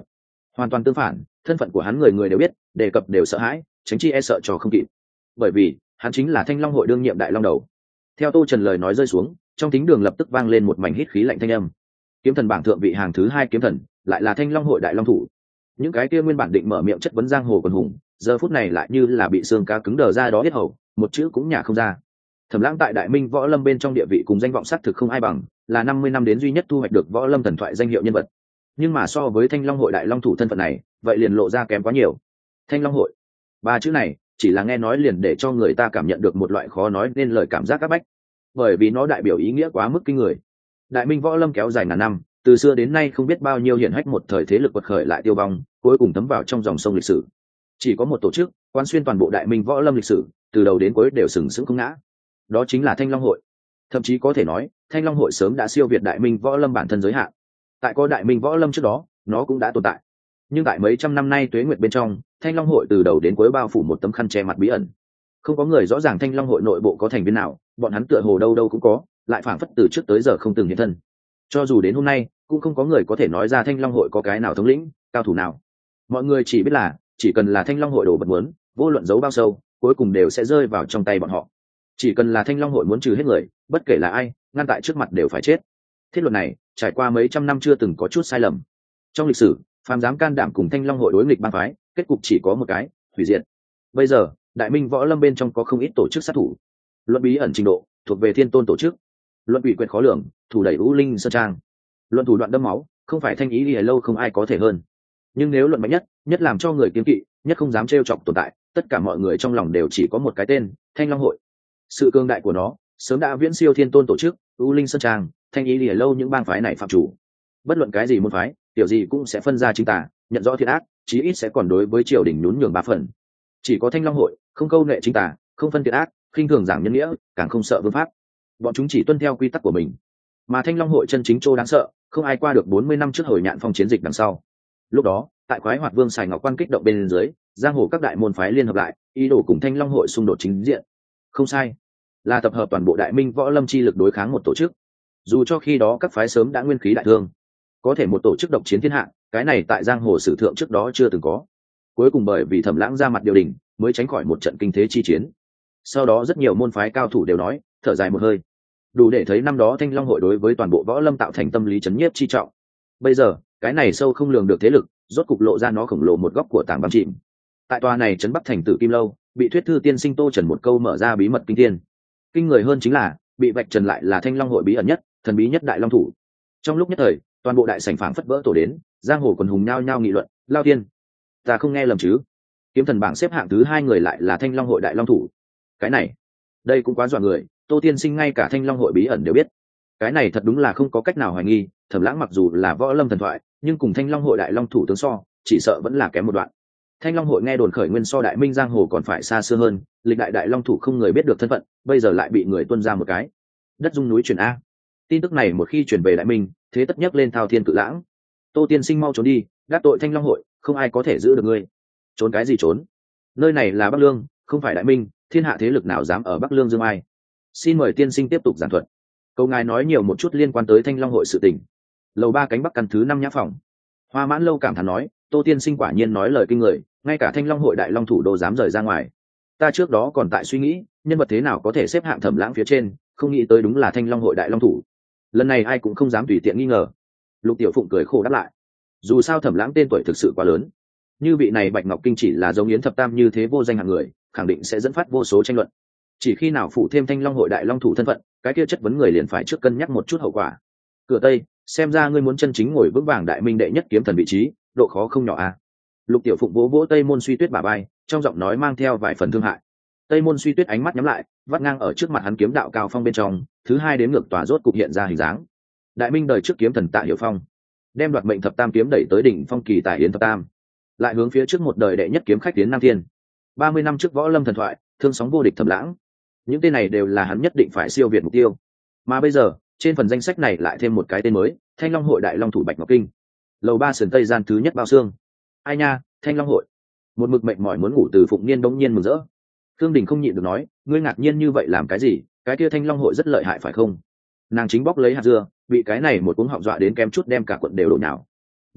Hoàn toàn tương phản, thân phận của hắn người người đều biết, đề cập đều sợ hãi, tránh chi e sợ cho không kịp. Bởi vì hắn chính là Thanh Long hội đương nhiệm đại long đầu. Theo Tô Trần lời nói rơi xuống, trong thính đường lập tức vang lên một mảnh hít khí lạnh thanh âm. Kiếm thần bảng thượng vị hàng thứ 2 kiếm thần, lại là Thanh Long hội đại long thủ. Những cái kia nguyên bản định mở miệng chất vấn giang hồ quần hùng, giờ phút này lại như là bị xương cá cứng đờ ra đó hết hầu, một chữ cũng nhả không ra. Thẩm Lãng tại Đại Minh võ lâm bên trong địa vị cùng danh vọng sắc thực không ai bằng, là 50 năm đến duy nhất thu hoạch được võ lâm thần thoại danh hiệu nhân vật. Nhưng mà so với Thanh Long hội đại long thủ thân phận này, vậy liền lộ ra kém quá nhiều. Thanh Long hội, ba chữ này, chỉ là nghe nói liền để cho người ta cảm nhận được một loại khó nói nên lời cảm giác áp bách, bởi vì nó đại biểu ý nghĩa quá mức kinh người. Đại Minh võ lâm kéo dài ngàn năm, từ xưa đến nay không biết bao nhiêu hiển hách một thời thế lực quật khởi lại tiêu vong, cuối cùng thấm vào trong dòng sông lịch sử. Chỉ có một tổ chức quán xuyên toàn bộ Đại Minh võ lâm lịch sử, từ đầu đến cuối đều sừng sững không ngã. Đó chính là Thanh Long hội. Thậm chí có thể nói, Thanh Long hội sớm đã siêu việt Đại Minh võ lâm bản thân giới hạn. Tại có Đại Minh võ lâm trước đó, nó cũng đã tồn tại. Nhưng tại mấy trăm năm nay tuế nguyệt bên trong, Thanh Long hội từ đầu đến cuối bao phủ một tấm khăn che mặt bí ẩn. Không có người rõ ràng Thanh Long hội nội bộ có thành viên nào, bọn hắn tựa hồ đâu đâu cũng có, lại phảng phất từ trước tới giờ không từng hiện thân. Cho dù đến hôm nay, cũng không có người có thể nói ra Thanh Long hội có cái nào thống lĩnh, cao thủ nào. Mọi người chỉ biết là, chỉ cần là Thanh Long hội đồ vật muốn, vô luận giấu bao sâu, cuối cùng đều sẽ rơi vào trong tay bọn họ. Chỉ cần là Thanh Long hội muốn trừ hết người, bất kể là ai, ngăn tại trước mặt đều phải chết. Thiết luật này, trải qua mấy trăm năm chưa từng có chút sai lầm. Trong lịch sử, phàm dám can đảm cùng Thanh Long hội đối nghịch bang phái, kết cục chỉ có một cái, hủy diệt. Bây giờ, Đại Minh võ lâm bên trong có không ít tổ chức sát thủ. Luận bí ẩn trình độ, thuộc về thiên tôn tổ chức. Luận ủy quyền khó lường, thủ đẩy U Linh Sơn Trang. Luận thủ đoạn đâm máu, không phải Thanh Ý Lìa lâu không ai có thể hơn. Nhưng nếu luận mạnh nhất, nhất làm cho người kiêng kỵ, nhất không dám trêu chọc tồn tại, tất cả mọi người trong lòng đều chỉ có một cái tên, Thanh Long hội. Sự cương đại của nó, sớm đã viễn siêu thiên tôn tổ chức, U Linh Sơn Trang, Thanh Ý Lìa lâu những bang phái này phạm chủ. Bất luận cái gì môn phái, tiểu gì cũng sẽ phân ra chính tà, nhận rõ thiện ác, chí ít sẽ còn đối với triều đình nhún nhường 3 phần. Chỉ có Thanh Long hội, không câu nệ chính tà, không phân thiện ác, khinh thường giảng nhân nghĩa, càng không sợ vương pháp. Bọn chúng chỉ tuân theo quy tắc của mình. Mà Thanh Long hội chân chính trô đáng sợ, không ai qua được 40 năm trước hồi Nhạn Phong chiến dịch đằng sau. Lúc đó, tại Khoái Hoạt Vương Sài Ngọc Quan kích động bên dưới, giang hồ các đại môn phái liên hợp lại, ý đồ cùng Thanh Long hội xung đột chính diện. Không sai, là tập hợp toàn bộ Đại Minh võ lâm chi lực đối kháng một tổ chức. Dù cho khi đó các phái sớm đã nguyên khí đại thương, có thể một tổ chức độc chiến thiên hạ, cái này tại giang hồ sử thượng trước đó chưa từng có. Cuối cùng bởi vì Thẩm Lãng ra mặt điều đình, mới tránh khỏi một trận kinh thế chi chiến. Sau đó rất nhiều môn phái cao thủ đều nói, thở dài một hơi. Đủ để thấy năm đó Thanh Long hội đối với toàn bộ võ lâm tạo thành tâm lý chấn nhiếp chi trọng. Bây giờ, cái này sâu không lường được thế lực, rốt cục lộ ra nó khổng lồ một góc của tảng băng chìm. Tại tòa này trấn Bắc thành Tử Kim lâu, bị thuyết thư tiên sinh Tô Trần một câu mở ra bí mật kinh thiên. Kinh người hơn chính là, bị vạch trần lại là Thanh Long hội bí ẩn nhất, thần bí nhất đại long thủ. Trong lúc nhất thời, toàn bộ đại sảnh phảng phất vỡ tổ đến, giang hồ quần hùng nhao nhao nghị luận, lao tiên, ta không nghe lầm chứ? Kiếm thần bảng xếp hạng thứ 2 người lại là Thanh Long hội đại long thủ. Cái này, đây cũng quá dọa người, Tô tiên sinh ngay cả Thanh Long hội bí ẩn đều biết. Cái này thật đúng là không có cách nào hoài nghi, Thẩm Lãng mặc dù là võ lâm thần thoại, nhưng cùng Thanh Long hội đại long thủ tướng so, chỉ sợ vẫn là kém một đoạn. Thanh Long hội nghe đồn khởi nguyên so Đại Minh giang hồ còn phải xa xưa hơn, lịch đại đại long thủ không người biết được thân phận, bây giờ lại bị người tuôn ra một cái. Đất rung núi chuyển a. Tin tức này một khi chuyển về Đại Minh, thế tất nhấc lên thao thiên cự lãng. Tô tiên sinh mau trốn đi, đắc tội Thanh Long hội, không ai có thể giữ được ngươi. Trốn cái gì trốn? Nơi này là Bắc Lương, không phải Đại Minh, thiên hạ thế lực nào dám ở Bắc Lương dương ai? Xin mời tiên sinh tiếp tục giảng thuật. Câu ngài nói nhiều một chút liên quan tới Thanh Long hội sự tình. Lầu 3 cánh bắc căn thứ 5 nhã phòng. Hoa Mãn Lâu cảm thán nói, Tô tiên sinh quả nhiên nói lời kinh người, ngay cả Thanh Long hội đại long thủ đô dám rời ra ngoài. Ta trước đó còn tại suy nghĩ, nhân vật thế nào có thể xếp hạng Thẩm Lãng phía trên, không nghĩ tới đúng là Thanh Long hội đại long thủ. Lần này ai cũng không dám tùy tiện nghi ngờ. Lục Tiểu Phụng cười khổ đáp lại, dù sao Thẩm Lãng tên tuổi thực sự quá lớn, như vị này Bạch Ngọc Kinh chỉ là giống Yến Thập Tam như thế vô danh hạng người, khẳng định sẽ dẫn phát vô số tranh luận. Chỉ khi nào phụ thêm Thanh Long hội đại long thủ thân phận, cái kia chất vấn người liền phải trước cân nhắc một chút hậu quả. Cửa Tây, xem ra ngươi muốn chân chính ngồi vững vàng Đại Minh đệ nhất kiếm thần vị trí, độ khó không nhỏ a. Lục Tiểu Phụng vỗ vỗ Tây Môn Suy Tuyết bả vai, trong giọng nói mang theo vài phần thương hại. Tây Môn Suy Tuyết ánh mắt nhắm lại, vắt ngang ở trước mặt hắn kiếm đạo cao phong bên trong, thứ 2 đến ngược tòa rốt cục hiện ra hình dáng. Đại Minh đời trước kiếm thần Tạ Hiểu Phong, đem đoạt mệnh thập tam kiếm đẩy tới đỉnh phong kỳ tại Yến Thập Tam, lại hướng phía trước một đời đệ nhất kiếm khách tiến Nam Thiên. 30 năm trước võ lâm thần thoại, thương sóng vô địch Thẩm Lãng, những tên này đều là hắn nhất định phải siêu việt mục tiêu. Mà bây giờ, trên phần danh sách này lại thêm một cái tên mới, Thanh Long hội đại long thủ Bạch Ngọc Kinh. Lầu 3 sườn tây gian thứ nhất bao xương. Ai nha, Thanh Long hội. Một mực mệnh mỏi muốn ngủ từ Phụng Niên bỗng nhiên mừng rỡ. Thương Đình không nhịn được nói, ngươi ngạc nhiên như vậy làm cái gì, cái kia Thanh Long hội rất lợi hại phải không? Nàng chính bóc lấy hạt dưa, bị cái này một cuống họng dọa đến kém chút đem cả quận đều đổ nhào.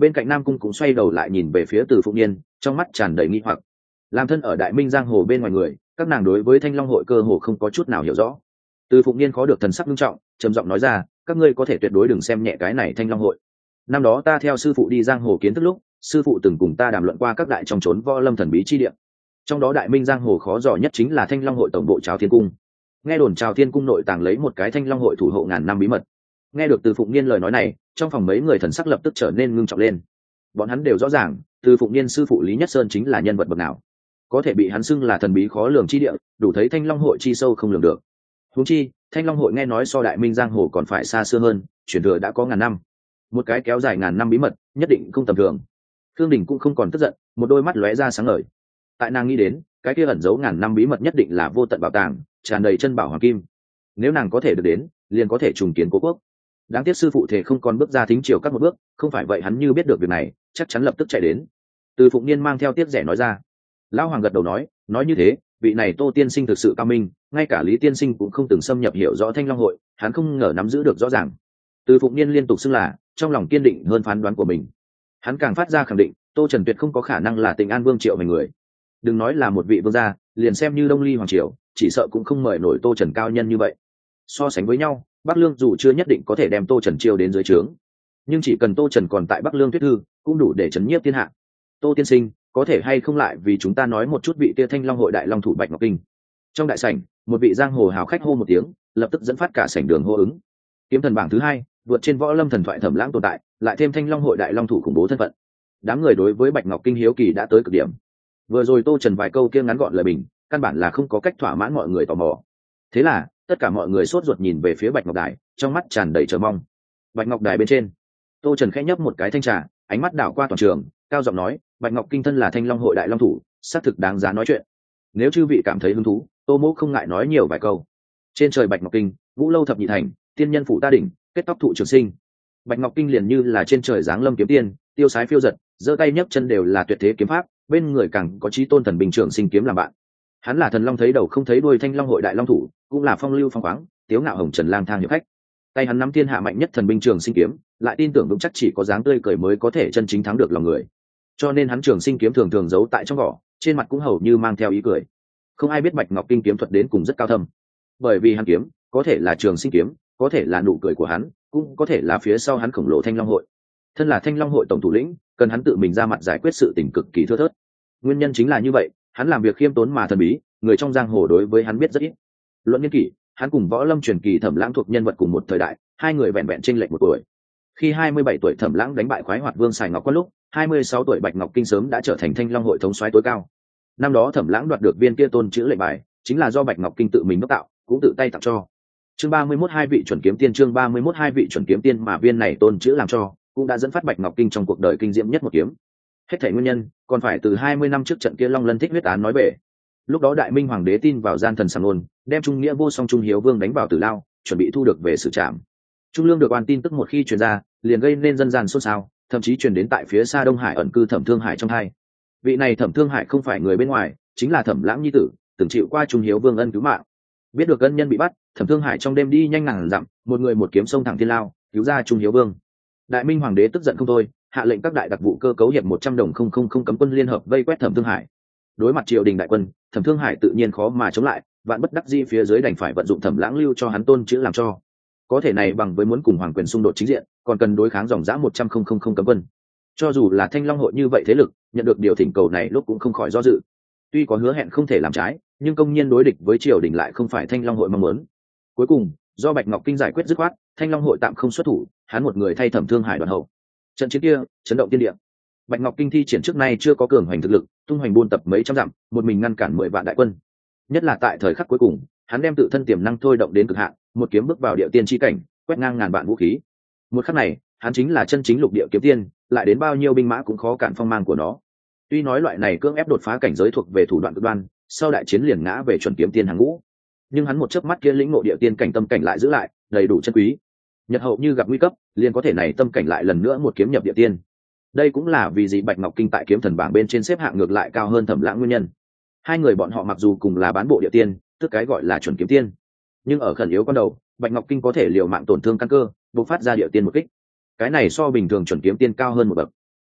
Bên cạnh Nam Cung cũng xoay đầu lại nhìn về phía Từ Phụng Niên, trong mắt tràn đầy nghi hoặc. Làm thân ở Đại Minh giang hồ bên ngoài người, các nàng đối với Thanh Long hội cơ hồ không có chút nào hiểu rõ. Từ Phụng Niên khó được thần sắc nghiêm trọng, trầm giọng nói ra, các ngươi có thể tuyệt đối đừng xem nhẹ cái này Thanh Long hội. Năm đó ta theo sư phụ đi giang hồ kiến thức lúc, sư phụ từng cùng ta đàm luận qua các đại trong trốn võ lâm thần bí chi địa. Trong đó Đại Minh giang hồ khó dò nhất chính là Thanh Long hội tổng bộ Trào Thiên cung. Nghe đồn Trào Thiên cung nội tàng lấy một cái Thanh Long hội thủ hộ ngàn năm bí mật. Nghe được Từ Phụng Niên lời nói này, trong phòng mấy người thần sắc lập tức trở nên ngưng trọng lên. Bọn hắn đều rõ ràng, Từ Phụng Niên sư phụ Lý Nhất Sơn chính là nhân vật bậc nào, có thể bị hắn xưng là thần bí khó lường chi địa, đủ thấy Thanh Long hội chi sâu không lường được. Huống chi, Thanh Long hội nghe nói so Đại Minh giang hồ còn phải xa xưa hơn, truyền thừa đã có ngàn năm. Một cái kéo dài ngàn năm bí mật, nhất định không tầm thường. Khương Đình cũng không còn tức giận, một đôi mắt lóe ra sáng ngời. Tại nàng nghĩ đến, cái kia ẩn giấu ngàn năm bí mật nhất định là vô tận bảo tàng, tràn đầy chân bảo hoàng kim. Nếu nàng có thể được đến, liền có thể trùng kiến cố quốc. Đáng tiếc sư phụ thể không còn bước ra thính triều các một bước, không phải vậy hắn như biết được việc này, chắc chắn lập tức chạy đến. Từ Phụng Niên mang theo tiếc rẻ nói ra. Lão Hoàng gật đầu nói như thế, vị này Tô tiên sinh thực sự cao minh, ngay cả Lý tiên sinh cũng không từng xâm nhập hiểu rõ Thanh Long hội, hắn không ngờ nắm giữ được rõ ràng. Từ Phụng Niên liên tục xưng là, trong lòng kiên định hơn phán đoán của mình. Hắn càng phát ra khẳng định, Tô Trần tuyệt không có khả năng là Tịnh An Vương Triệu Hành người. Đừng nói là một vị vương gia, liền xem như Đông Ly hoàng triều, chỉ sợ cũng không mời nổi Tô Trần cao nhân như vậy. So sánh với nhau, Bắc Lương dù chưa nhất định có thể đem Tô Trần chiêu đến dưới trướng, nhưng chỉ cần Tô Trần còn tại Bắc Lương thuyết thư, cũng đủ để chấn nhiếp thiên hạ. Tô tiên sinh, có thể hay không lại vì chúng ta nói một chút vị tia Thanh Long hội đại long thủ Bạch Ngọc Kinh. Trong đại sảnh, một vị giang hồ hào khách hô một tiếng, lập tức dẫn phát cả sảnh đường hô ứng. Kiếm thần bảng thứ 2, vượt trên võ lâm thần thoại Thẩm Lãng tồn tại, lại thêm Thanh Long hội đại long thủ khủng bố thân phận. Đám người đối với Bạch Ngọc Kinh hiếu kỳ đã tới cực điểm. Vừa rồi Tô Trần vài câu kia ngắn gọn lời bình, căn bản là không có cách thỏa mãn mọi người tò mò. Thế là, tất cả mọi người sốt ruột nhìn về phía Bạch Ngọc Đài, trong mắt tràn đầy chờ mong. Bạch Ngọc Đài bên trên, Tô Trần khẽ nhấp một cái thanh trà, ánh mắt đảo qua toàn trường, cao giọng nói, Bạch Ngọc Kinh thân là Thanh Long hội đại long thủ, xác thực đáng giá nói chuyện. Nếu chư vị cảm thấy hứng thú, Tô Mỗ không ngại nói nhiều vài câu. Trên trời Bạch Ngọc Kinh, Vũ lâu thập nhị thành, tiên nhân phụ ta đỉnh, kết tóc thụ trường sinh. Bạch Ngọc Kinh liền như là trên trời giáng lâm kiếm tiên, tiêu sái phiêu giật, giơ tay nhấc chân đều là tuyệt thế kiếm pháp, bên người càng có chí tôn thần bình trưởng sinh kiếm làm bạn. Hắn là thần long thấy đầu không thấy đuôi Thanh Long hội đại long thủ, cũng là phong lưu phong khoáng, tiếu ngạo hồng trần lang thang hiệp khách. Tay hắn nắm thiên hạ mạnh nhất thần binh trường sinh kiếm, lại tin tưởng vững chắc chỉ có dáng tươi cười mới có thể chân chính thắng được lòng người. Cho nên hắn trường sinh kiếm thường thường giấu tại trong vỏ, trên mặt cũng hầu như mang theo ý cười. Không ai biết Bạch Ngọc Kinh kiếm thuật đến cùng rất cao thâm, bởi vì hắn kiếm có thể là trường sinh kiếm, có thể là nụ cười của hắn, cũng có thể là phía sau hắn khổng lồ Thanh Long hội. Thân là Thanh Long hội tổng thủ lĩnh, cần hắn tự mình ra mặt giải quyết sự tình cực kỳ thưa thớt. Nguyên nhân chính là như vậy, hắn làm việc khiêm tốn mà thần bí, người trong giang hồ đối với hắn biết rất ít. Luận niên kỷ, hắn cùng võ lâm truyền kỳ Thẩm Lãng thuộc nhân vật cùng một thời đại, hai người vẹn vẹn chênh lệch một tuổi. Khi 27 tuổi Thẩm Lãng đánh bại khoái hoạt vương Sài Ngọc Quan lúc, 26 tuổi Bạch Ngọc Kinh sớm đã trở thành Thanh Long hội thống soái tối cao. Năm đó Thẩm Lãng đoạt được viên kia tôn chữ lệnh bài, chính là do Bạch Ngọc Kinh tự mình đốc tạo, cũng tự tay tặng cho. Chương 31 hai vị chuẩn kiếm tiên, chương 31 hai vị chuẩn kiếm tiên mà viên này tôn chữ làm cho, cũng đã dẫn phát Bạch Ngọc Kinh trong cuộc đời kinh diễm nhất một kiếm. Hết thảy nguyên nhân, còn phải từ 20 năm trước trận kia Long Lân Thích huyết án nói về. Lúc đó Đại Minh hoàng đế tin vào gian thần sàng ngôn, đem Trung Nghĩa vô song Trung Hiếu Vương đánh vào tử lao, chuẩn bị thu được về xử trảm. Trung Lương được oan tin tức một khi truyền ra, liền gây nên dân gian xôn xao, thậm chí truyền đến tại phía xa Đông Hải ẩn cư Thẩm Thương Hải trong hai. Vị này Thẩm Thương Hải không phải người bên ngoài, chính là Thẩm Lãng nhi tử, từng chịu qua Trung Hiếu Vương ân cứu mạng. Biết được ân nhân bị bắt, Thẩm Thương Hải trong đêm đi nhanh ngàn dặm, một người một kiếm sông thẳng thiên lao, cứu ra Trung Hiếu Vương. Đại Minh hoàng đế tức giận không thôi, hạ lệnh các đại đặc vụ cơ cấu hiệp 100 đồng không cấm quân liên hợp vây quét Thẩm Thương Hải. Đối mặt triều đình đại quân, Thẩm Thương Hải tự nhiên khó mà chống lại, vạn bất đắc dĩ phía dưới đành phải vận dụng Thẩm Lãng lưu cho hắn tôn chữ làm cho. Có thể này bằng với muốn cùng hoàng quyền xung đột chính diện, còn cần đối kháng dòng dã 100 cấm quân. Cho dù là Thanh Long hội như vậy thế lực, nhận được điều thỉnh cầu này lúc cũng không khỏi do dự. Tuy có hứa hẹn không thể làm trái, nhưng công nhiên đối địch với triều đình lại không phải Thanh Long hội mong muốn. Cuối cùng, do Bạch Ngọc Kinh giải quyết dứt khoát, Thanh Long hội tạm không xuất thủ, hắn một người thay Thẩm Thương Hải đoàn hậu. Trận chiến kia, chấn động thiên địa. Bạch Ngọc Kinh thi triển trước nay chưa có cường hoành thực lực, tung hoành buôn tập mấy trăm dặm, một mình ngăn cản 10 vạn đại quân. Nhất là tại thời khắc cuối cùng, hắn đem tự thân tiềm năng thôi động đến cực hạn, một kiếm bước vào địa tiên chi cảnh, quét ngang ngàn vạn vũ khí. Một khắc này, hắn chính là chân chính lục địa kiếm tiên, lại đến bao nhiêu binh mã cũng khó cản phong mang của nó. Tuy nói loại này cưỡng ép đột phá cảnh giới thuộc về thủ đoạn cực đoan, sau đại chiến liền ngã về chuẩn kiếm tiên hàng ngũ, nhưng hắn một chớp mắt kia lĩnh ngộ địa tiên cảnh tâm cảnh lại giữ lại, đầy đủ chân quý. Nhật hậu như gặp nguy cấp, liền có thể này tâm cảnh lại lần nữa một kiếm nhập địa tiên. Đây cũng là vì gì Bạch Ngọc Kinh tại kiếm thần bảng bên trên xếp hạng ngược lại cao hơn Thẩm Lãng nguyên nhân. Hai người bọn họ mặc dù cùng là bán bộ địa tiên, tức cái gọi là chuẩn kiếm tiên, nhưng ở khẩn yếu con đầu, Bạch Ngọc Kinh có thể liều mạng tổn thương căn cơ, bộc phát ra địa tiên một kích. Cái này so bình thường chuẩn kiếm tiên cao hơn một bậc.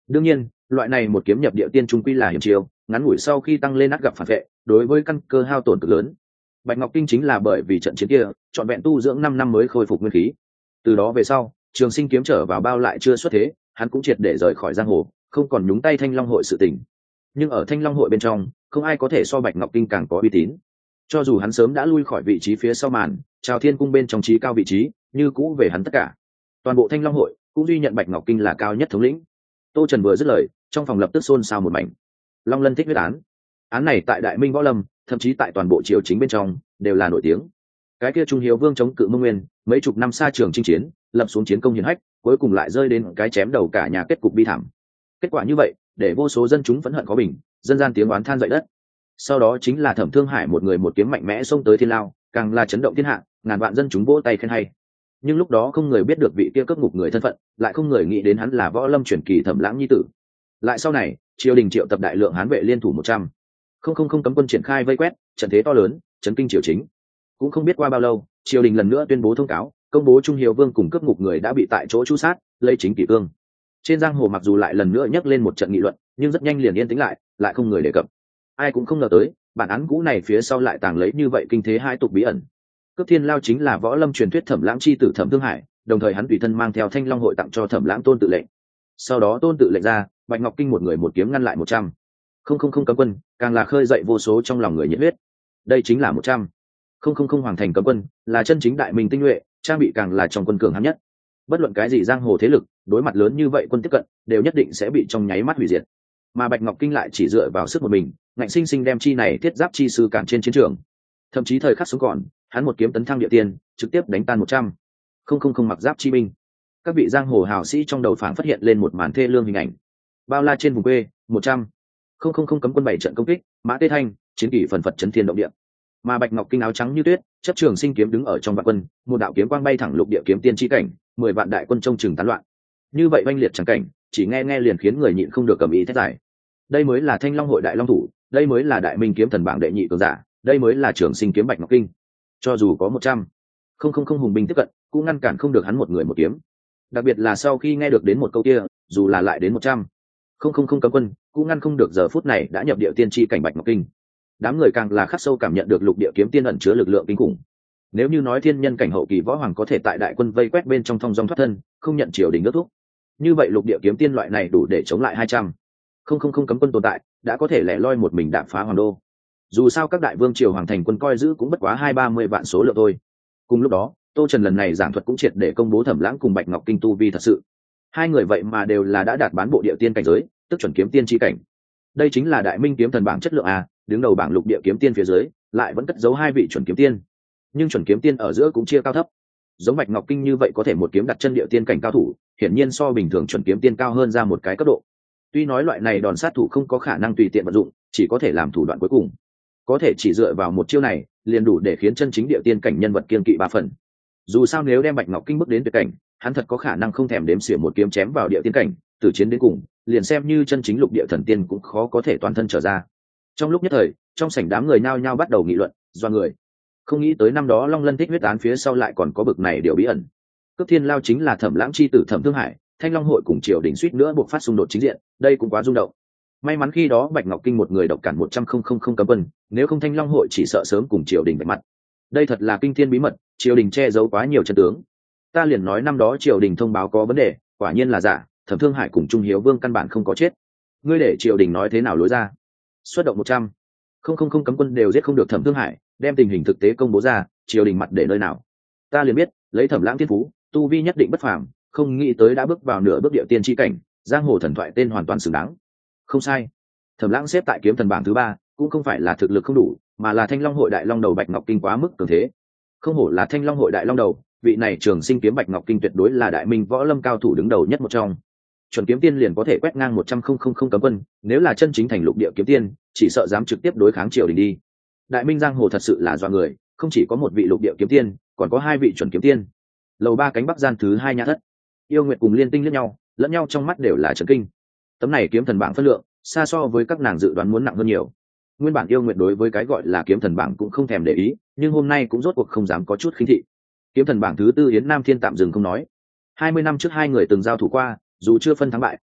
đương nhiên loại này một kiếm nhập địa tiên trung quy là hiểm chiêu, ngắn ngủi sau khi tăng lên ắt gặp phản vệ, đối với căn cơ hao tổn cực lớn. Bạch Ngọc Kinh chính là bởi vì trận chiến kia trọn vẹn tu dưỡng 5 năm mới khôi phục nguyên khí. Từ đó về sau, Trường Sinh kiếm trở vào bao lại chưa xuất thế, hắn cũng triệt để rời khỏi giang hồ, không còn nhúng tay Thanh Long hội sự tình. Nhưng ở Thanh Long hội bên trong, không ai có thể so Bạch Ngọc Kinh càng có uy tín. Cho dù hắn sớm đã lui khỏi vị trí phía sau màn, Trào Thiên cung bên trong trí cao vị trí, như cũ về hắn tất cả. Toàn bộ Thanh Long hội cũng duy nhận Bạch Ngọc Kinh là cao nhất thống lĩnh. Tô Trần vừa dứt lời, trong phòng lập tức xôn xao một mảnh. Long Lân thích huyết án, án này tại Đại Minh võ lâm, thậm chí tại toàn bộ triều chính bên trong đều là nổi tiếng. Cái kia Trung Hiếu Vương chống cự Mông Nguyên, mấy chục năm xa trường chinh chiến, lập xuống chiến công hiển hách, cuối cùng lại rơi đến cái chém đầu cả nhà kết cục bi thảm. Kết quả như vậy, để vô số dân chúng phẫn hận khó bình, dân gian tiếng oán than dậy đất. Sau đó chính là Thẩm Thương Hải một người một kiếm mạnh mẽ xông tới thiên lao, càng là chấn động thiên hạ, ngàn vạn dân chúng vỗ tay khen hay. Nhưng lúc đó không người biết được vị kia cướp ngục người thân phận, lại không người nghĩ đến hắn là võ lâm truyền kỳ Thẩm Lãng nhi tử. Lại sau này, triều đình triệu tập đại lượng hán vệ liên thủ 100 không cấm quân triển khai vây quét, trận thế to lớn, chấn kinh triều chính. Cũng không biết qua bao lâu, triều đình lần nữa tuyên bố thông cáo, công bố Trung Hiếu Vương cùng cướp ngục người đã bị tại chỗ tru sát, lấy chính kỷ cương. Trên giang hồ mặc dù lại lần nữa nhấc lên một trận nghị luận, nhưng rất nhanh liền yên tĩnh lại không người đề cập. Ai cũng không ngờ tới, bản án cũ này phía sau lại tàng lấy như vậy kinh thế hai tục bí ẩn. Cướp thiên lao chính là võ lâm truyền thuyết Thẩm Lãng chi tử Thẩm Thương Hải, đồng thời hắn tùy thân mang theo Thanh Long hội tặng cho Thẩm Lãng tôn tự lệnh. Sau đó tôn tự lệnh ra, Bạch Ngọc Kinh một người một kiếm ngăn lại 100 không cấm quân, càng là khơi dậy vô số trong lòng người nhiệt huyết. Đây chính là 100 không hoàng thành cấm quân, là chân chính đại minh tinh nhuệ, trang bị càng là trong quân cường hãn nhất. Bất luận cái gì giang hồ thế lực, đối mặt lớn như vậy quân tiếp cận, đều nhất định sẽ bị trong nháy mắt hủy diệt. Mà Bạch Ngọc Kinh lại chỉ dựa vào sức một mình, ngạnh sinh sinh đem chi này thiết giáp chi sư cản trên chiến trường. Thậm chí thời khắc sống còn, hắn một kiếm tấn thăng địa tiên, trực tiếp đánh tan 100 không mặc giáp chi binh. Các vị giang hồ hào sĩ trong đầu phảng phát hiện lên một màn thê lương hình ảnh. Bao la trên vùng quê, 100 không cấm quân 7 trận công kích, mã tê thanh, chiến kỷ phần phật chấn thiên động địa. Mà Bạch Ngọc Kinh áo trắng như tuyết, chấp trường sinh kiếm đứng ở trong vạn quân, một đạo kiếm quang bay thẳng lục địa kiếm tiên chi cảnh, 10 vạn đại quân trông chừng tán loạn. Như vậy oanh liệt chẳng cảnh, chỉ nghe liền khiến người nhịn không được cầm ý thét giải. Đây mới là Thanh Long hội đại long thủ, đây mới là Đại Minh kiếm thần bảng đệ nhị cường giả, đây mới là trường sinh kiếm Bạch Ngọc Kinh. Cho dù có 100 không hùng binh tiếp cận, cũng ngăn cản không được hắn một người một kiếm. Đặc biệt là sau khi nghe được đến một câu kia, dù là lại đến 100 không cấm quân, cũng ngăn không được giờ phút này đã nhập địa tiên tri cảnh Bạch Ngọc Kinh. Đám người càng là khắc sâu cảm nhận được lục địa kiếm tiên ẩn chứa lực lượng kinh khủng. Nếu như nói thiên nhân cảnh hậu kỳ võ hoàng có thể tại đại quân vây quét bên trong thong dong thoát thân, không nhận triều đình ước thúc, như vậy lục địa kiếm tiên loại này đủ để chống lại 200 không cấm quân tồn tại, đã có thể lẻ loi một mình đạp phá hoàng đô. Dù sao các đại vương triều hoàng thành quân coi giữ cũng bất quá 20-30 vạn số lượng thôi. Cùng lúc đó, Tô Trần lần này giảng thuật cũng triệt để công bố Thẩm Lãng cùng Bạch Ngọc Kinh tu vi thật sự. Hai người vậy mà đều là đã đạt bán bộ địa tiên cảnh giới, tức chuẩn kiếm tiên chi cảnh. Đây chính là Đại Minh kiếm thần bảng chất lượng a, đứng đầu bảng lục địa kiếm tiên phía dưới, lại vẫn cất giấu 2 vị chuẩn kiếm tiên. Nhưng chuẩn kiếm tiên ở giữa cũng chia cao thấp. Giống Bạch Ngọc Kinh như vậy có thể một kiếm đặt chân địa tiên cảnh cao thủ, hiển nhiên so bình thường chuẩn kiếm tiên cao hơn ra một cái cấp độ. Tuy nói loại này đòn sát thủ không có khả năng tùy tiện vận dụng, chỉ có thể làm thủ đoạn cuối cùng. Có thể chỉ dựa vào một chiêu này, liền đủ để khiến chân chính địa tiên cảnh nhân vật kiêng kỵ 3 phần. Dù sao nếu đem Bạch Ngọc Kinh bước đến tuyệt cảnh, hắn thật có khả năng không thèm đếm xỉa một kiếm chém vào địa tiên cảnh, từ chiến đến cùng, liền xem như chân chính lục địa thần tiên cũng khó có thể toàn thân trở ra. Trong lúc nhất thời, trong sảnh đám người nhao nhao bắt đầu nghị luận, doa người. Không nghĩ tới năm đó Long Lân thích huyết án phía sau lại còn có bực này điều bí ẩn. Cướp thiên lao chính là Thẩm Lãng chi tử Thẩm Thương Hải, Thanh Long hội cùng triều đình suýt nữa buộc phát xung đột chính diện, đây cũng quá rung động. May mắn khi đó Bạch Ngọc Kinh một người độc cản 100 không cấm quân, nếu không Thanh Long hội chỉ sợ sớm cùng triều đình vạch mặt. Đây thật là kinh thiên bí mật, triều đình che giấu quá nhiều chân tướng. Ta liền nói năm đó triều đình thông báo có vấn đề, quả nhiên là giả, Thẩm Thương Hải cùng Trung Hiếu Vương căn bản không có chết. Ngươi để triều đình nói thế nào lối ra? Xuất động 100 không cấm quân đều giết không được Thẩm Thương Hải, đem tình hình thực tế công bố ra, triều đình mặt để nơi nào? Ta liền biết, lấy Thẩm Lãng thiên phú, tu vi nhất định bất phàm, không nghĩ tới đã bước vào nửa bước địa tiên chi cảnh, giang hồ thần thoại tên hoàn toàn xứng đáng. Không sai, Thẩm Lãng xếp tại kiếm thần bảng thứ 3, cũng không phải là thực lực không đủ, mà là Thanh Long hội đại long đầu Bạch Ngọc Kinh quá mức cường thế. Không hổ là Thanh Long hội đại long đầu, vị này trường sinh kiếm Bạch Ngọc Kinh tuyệt đối là Đại Minh võ lâm cao thủ đứng đầu nhất một trong. Chuẩn kiếm tiên liền có thể quét ngang 100 không cấm quân, nếu là chân chính thành lục địa kiếm tiên, chỉ sợ dám trực tiếp đối kháng triều đình đi. Đại Minh giang hồ thật sự là doa người, không chỉ có một vị lục địa kiếm tiên, còn có 2 vị chuẩn kiếm tiên. Lầu 3 cánh bắc gian thứ 2 nhã thất, Yêu Nguyệt cùng Liên Tinh liếc nhau, lẫn nhau trong mắt đều là chấn kinh. Tấm này kiếm thần bảng phân lượng, xa so với các nàng dự đoán muốn nặng hơn nhiều. Nguyên bản Yêu Nguyệt đối với cái gọi là kiếm thần bảng cũng không thèm để ý, nhưng hôm nay cũng rốt cuộc không dám có chút khinh thị. Kiếm thần bảng thứ 4 Yến Nam Thiên tạm dừng không nói. 20 năm trước hai người từng giao thủ qua, dù chưa phân thắng bại,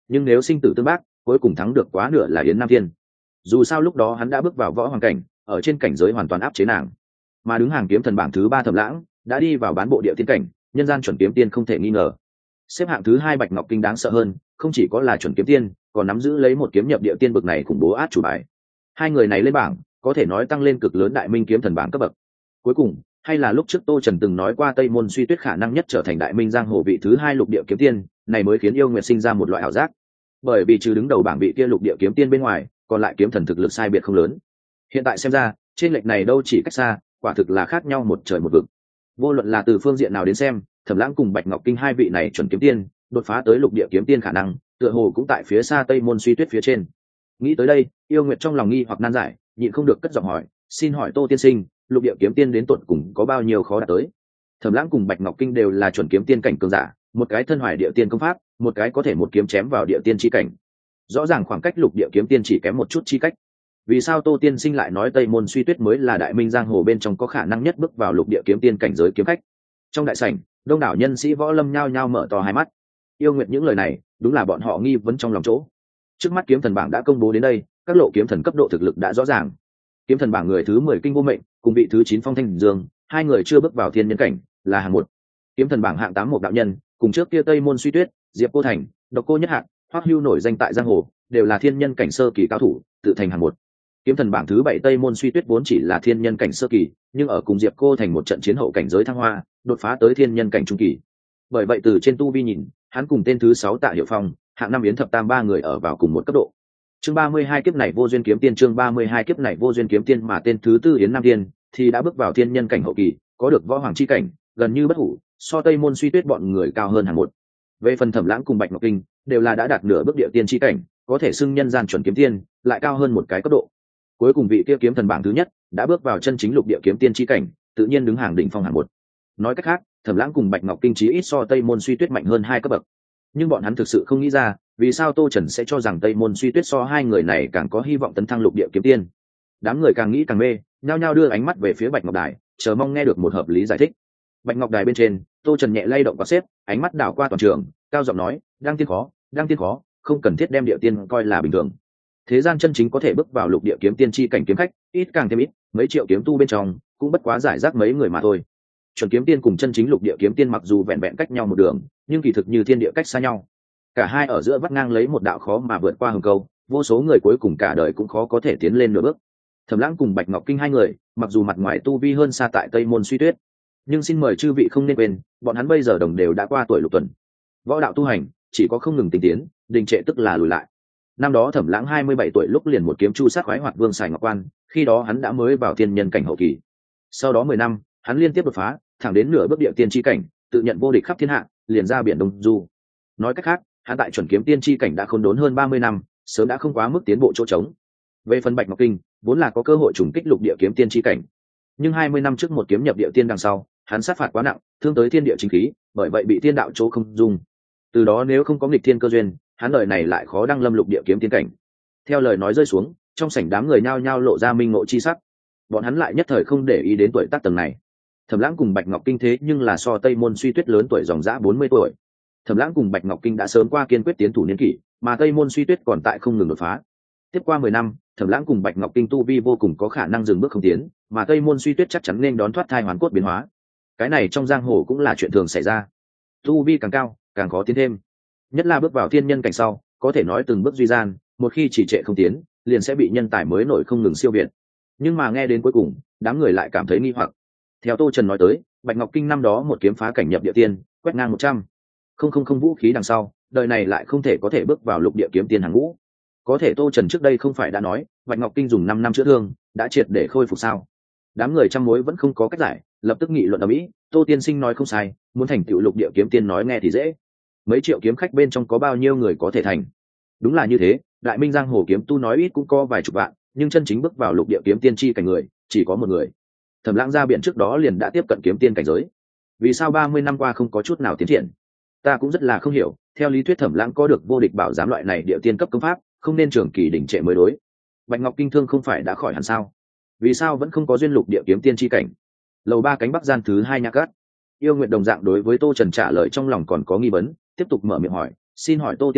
nhưng nếu sinh tử tương bác, cuối cùng thắng được quá nửa là Yến Nam Thiên. Dù sao lúc đó hắn đã bước vào võ hoàng cảnh, ở trên cảnh giới hoàn toàn áp chế nàng. Mà đứng hàng kiếm thần bảng thứ 3 Thẩm Lãng đã đi vào bán bộ địa tiên cảnh, nhân gian chuẩn kiếm tiên không thể nghi ngờ. Xếp hạng thứ 2 Bạch Ngọc Kinh đáng sợ hơn, không chỉ có là chuẩn kiếm tiên, còn nắm giữ lấy một kiếm nhập địa tiên bậc này khủng bố át chủ bài. Hai người này lên bảng, có thể nói tăng lên cực lớn Đại Minh kiếm thần bảng cấp bậc. Cuối cùng, hay là lúc trước Tô Trần từng nói qua Tây Môn Suy Tuyết khả năng nhất trở thành Đại Minh giang hồ vị thứ 2 lục địa kiếm tiên, này mới khiến Yêu Nguyệt sinh ra một loại ảo giác. Bởi vì trừ đứng đầu bảng vị kia lục địa kiếm tiên bên ngoài, còn lại kiếm thần thực lực sai biệt không lớn. Hiện tại xem ra, trên lệch này đâu chỉ cách xa, quả thực là khác nhau một trời một vực. Vô luận là từ phương diện nào đến xem, Thẩm Lãng cùng Bạch Ngọc Kinh hai vị này chuẩn kiếm tiên, đột phá tới lục địa kiếm tiên khả năng, tựa hồ cũng tại phía xa Tây Môn Suy Tuyết phía trên. Nghĩ tới đây, Yêu Nguyệt trong lòng nghi hoặc nan giải, nhịn không được cất giọng hỏi, xin hỏi Tô tiên sinh, lục địa kiếm tiên đến tuột cùng có bao nhiêu khó đạt tới? Thẩm Lãng cùng Bạch Ngọc Kinh đều là chuẩn kiếm tiên cảnh cường giả, một cái thân hoài địa tiên công pháp, một cái có thể một kiếm chém vào địa tiên chi cảnh. Rõ ràng khoảng cách lục địa kiếm tiên chỉ kém một chút chi cách. Vì sao Tô tiên sinh lại nói Tây Môn Suy Tuyết mới là Đại Minh giang hồ bên trong có khả năng nhất bước vào lục địa kiếm tiên cảnh giới kiếm khách? Trong đại sảnh, đông đảo nhân sĩ võ lâm nhao nhao mở to hai mắt. Yêu Nguyệt những lời này, đúng là bọn họ nghi vấn trong lòng chỗ. Trước mắt kiếm thần bảng đã công bố đến đây, các lộ kiếm thần cấp độ thực lực đã rõ ràng. Kiếm thần bảng người thứ 10 Kinh Vô Mệnh, cùng vị thứ 9 Phong Thanh Dương, hai người chưa bước vào thiên nhân cảnh, là hạng 1. Kiếm thần bảng hạng 8 một đạo nhân, cùng trước kia Tây Môn Suy Tuyết, Diệp Cô Thành, Độc Cô Nhất Hạng, Hoắc Hưu nổi danh tại giang hồ, đều là thiên nhân cảnh sơ kỳ cao thủ, tự thành hạng 1. Kiếm thần bảng thứ 7 Tây Môn Suy Tuyết vốn chỉ là thiên nhân cảnh sơ kỳ, nhưng ở cùng Diệp Cô Thành một trận chiến hậu cảnh giới thăng hoa, đột phá tới thiên nhân cảnh trung kỳ. Bởi vậy từ trên tu vi nhìn, hắn cùng tên thứ 6 Tạ Hiệu Phong, hạng 5 Yến Thập Tam ba người ở vào cùng một cấp độ. Chương 32 kiếp này vô duyên kiếm tiên, chương 32 kiếp này vô duyên kiếm tiên, mà tên thứ 4 Yến Nam Tiên thì đã bước vào thiên nhân cảnh hậu kỳ, có được võ hoàng chi cảnh, gần như bất hủ, so Tây Môn Suy Tuyết bọn người cao hơn hạng 1. Về phần Thẩm Lãng cùng Bạch Ngọc Kinh, đều là đã đạt nửa bước địa tiên chi cảnh, có thể xưng nhân gian chuẩn kiếm tiên, lại cao hơn một cái cấp độ. Cuối cùng vị kia kiếm thần bảng thứ nhất, đã bước vào chân chính lục địa kiếm tiên chi cảnh, tự nhiên đứng hàng đỉnh phong hạng 1. Nói cách khác, Thẩm Lãng cùng Bạch Ngọc Kinh chí ít so Tây Môn Suy Tuyết mạnh hơn 2 cấp bậc. Nhưng bọn hắn thực sự không nghĩ ra, vì sao Tô Trần sẽ cho rằng Tây Môn Suy Tuyết so hai người này càng có hy vọng tấn thăng lục địa kiếm tiên. Đám người càng nghĩ càng mê, nhao nhao đưa ánh mắt về phía Bạch Ngọc Đài, chờ mong nghe được một hợp lý giải thích. Bạch Ngọc Đài bên trên, Tô Trần nhẹ lay động quạt xếp, ánh mắt đảo qua toàn trường, cao giọng nói, đang tiên khó, không cần thiết đem địa tiên coi là bình thường. Thế gian chân chính có thể bước vào lục địa kiếm tiên chi cảnh kiếm khách, ít càng thêm ít, mấy triệu kiếm tu bên trong, cũng bất quá giải rác mấy người mà thôi. Chuẩn kiếm tiên cùng chân chính lục địa kiếm tiên mặc dù vẹn vẹn cách nhau một đường, nhưng kỳ thực như thiên địa cách xa nhau. Cả hai ở giữa vắt ngang lấy một đạo khó mà vượt qua hừng câu, vô số người cuối cùng cả đời cũng khó có thể tiến lên nửa bước. Thẩm Lãng cùng Bạch Ngọc Kinh hai người, mặc dù mặt ngoài tu vi hơn xa tại Tây Môn Suy Tuyết, nhưng xin mời chư vị không nên quên, bọn hắn bây giờ đồng đều đã qua tuổi lục tuần. Võ đạo tu hành chỉ có không ngừng tinh tiến, đình trệ tức là lùi lại. Năm đó Thẩm Lãng 27 tuổi lúc liền một kiếm chu sát khoái hoạt vương Sài Ngọc Quan, khi đó hắn đã mới vào thiên nhân cảnh hậu kỳ. Sau đó 10 năm, hắn liên tiếp đột phá, thẳng đến nửa bước địa tiên chi cảnh, tự nhận vô địch khắp thiên hạ, liền ra biển Đông Du. Nói cách khác, hắn tại chuẩn kiếm tiên chi cảnh đã khôn đốn hơn 30 năm, sớm đã không quá mức tiến bộ chỗ trống. Về phần Bạch Ngọc Kinh, vốn là có cơ hội trùng kích lục địa kiếm tiên chi cảnh, nhưng 20 năm trước một kiếm nhập địa tiên đằng sau, hắn sát phạt quá nặng, thương tới thiên địa chính khí, bởi vậy bị thiên đạo chỗ không dung. Từ đó nếu không có nghịch thiên cơ duyên, hắn đời này lại khó đăng lâm lục địa kiếm tiên cảnh. Theo lời nói rơi xuống, trong sảnh đám người nhao nhao lộ ra minh ngộ chi sắc. Bọn hắn lại nhất thời không để ý đến tuổi tác tầng này. Thẩm Lãng cùng Bạch Ngọc Kinh thế nhưng là so Tây Môn Suy Tuyết lớn tuổi dòng dã 40 tuổi. Thẩm Lãng cùng Bạch Ngọc Kinh đã sớm qua kiên quyết tiến thủ niên kỷ, mà Tây Môn Suy Tuyết còn tại không ngừng đột phá. Tiếp qua 10 năm, Thẩm Lãng cùng Bạch Ngọc Kinh tu vi vô cùng có khả năng dừng bước không tiến, mà Tây Môn Suy Tuyết chắc chắn nên đón thoát thai hoàn cốt biến hóa. Cái này trong giang hồ cũng là chuyện thường xảy ra. Tu vi càng cao, càng khó tiến thêm. Nhất là bước vào thiên nhân cảnh sau, có thể nói từng bước duy gian, một khi chỉ trệ không tiến, liền sẽ bị nhân tài mới nổi không ngừng siêu việt. Nhưng mà nghe đến cuối cùng, đám người lại cảm thấy nghi hoặc. Theo Tô Trần nói tới, Bạch Ngọc Kinh năm đó một kiếm phá cảnh nhập địa tiên, quét ngang 100. Không vũ khí đằng sau, đời này lại không thể có thể bước vào lục địa kiếm tiên hàng ngũ. Có thể Tô Trần trước đây không phải đã nói, Bạch Ngọc Kinh dùng 5 năm chữa thương, đã triệt để khôi phục sao? Đám người trăm mối vẫn không có cách giải, lập tức nghị luận ầm ĩ, Tô tiên sinh nói không sai, muốn thành tựu lục địa kiếm tiên nói nghe thì dễ. Mấy triệu kiếm khách bên trong có bao nhiêu người có thể thành? Đúng là như thế, Đại Minh giang hồ kiếm tu nói ít cũng có vài chục vạn, nhưng chân chính bước vào lục địa kiếm tiên chi cảnh người, chỉ có một người. Thẩm Lãng ra biển trước đó liền đã tiếp cận kiếm tiên cảnh giới. Vì sao 30 năm qua không có chút nào tiến triển? Ta cũng rất là không hiểu, theo lý thuyết Thẩm Lãng có được vô địch bảo giám loại này địa tiên cấp công pháp, không nên trường kỳ đỉnh trệ mới đối. Bạch Ngọc Kinh thương không phải đã khỏi hẳn sao? Vì sao vẫn không có duyên lục địa kiếm tiên chi cảnh? Lầu 3 cánh bắc gian thứ 2 nhà cát. Yêu Nguyệt đồng dạng đối với Tô Trần trả lời trong lòng còn có nghi vấn, tiếp tục mở miệng hỏi, xin hỏi Tô tiên sinh,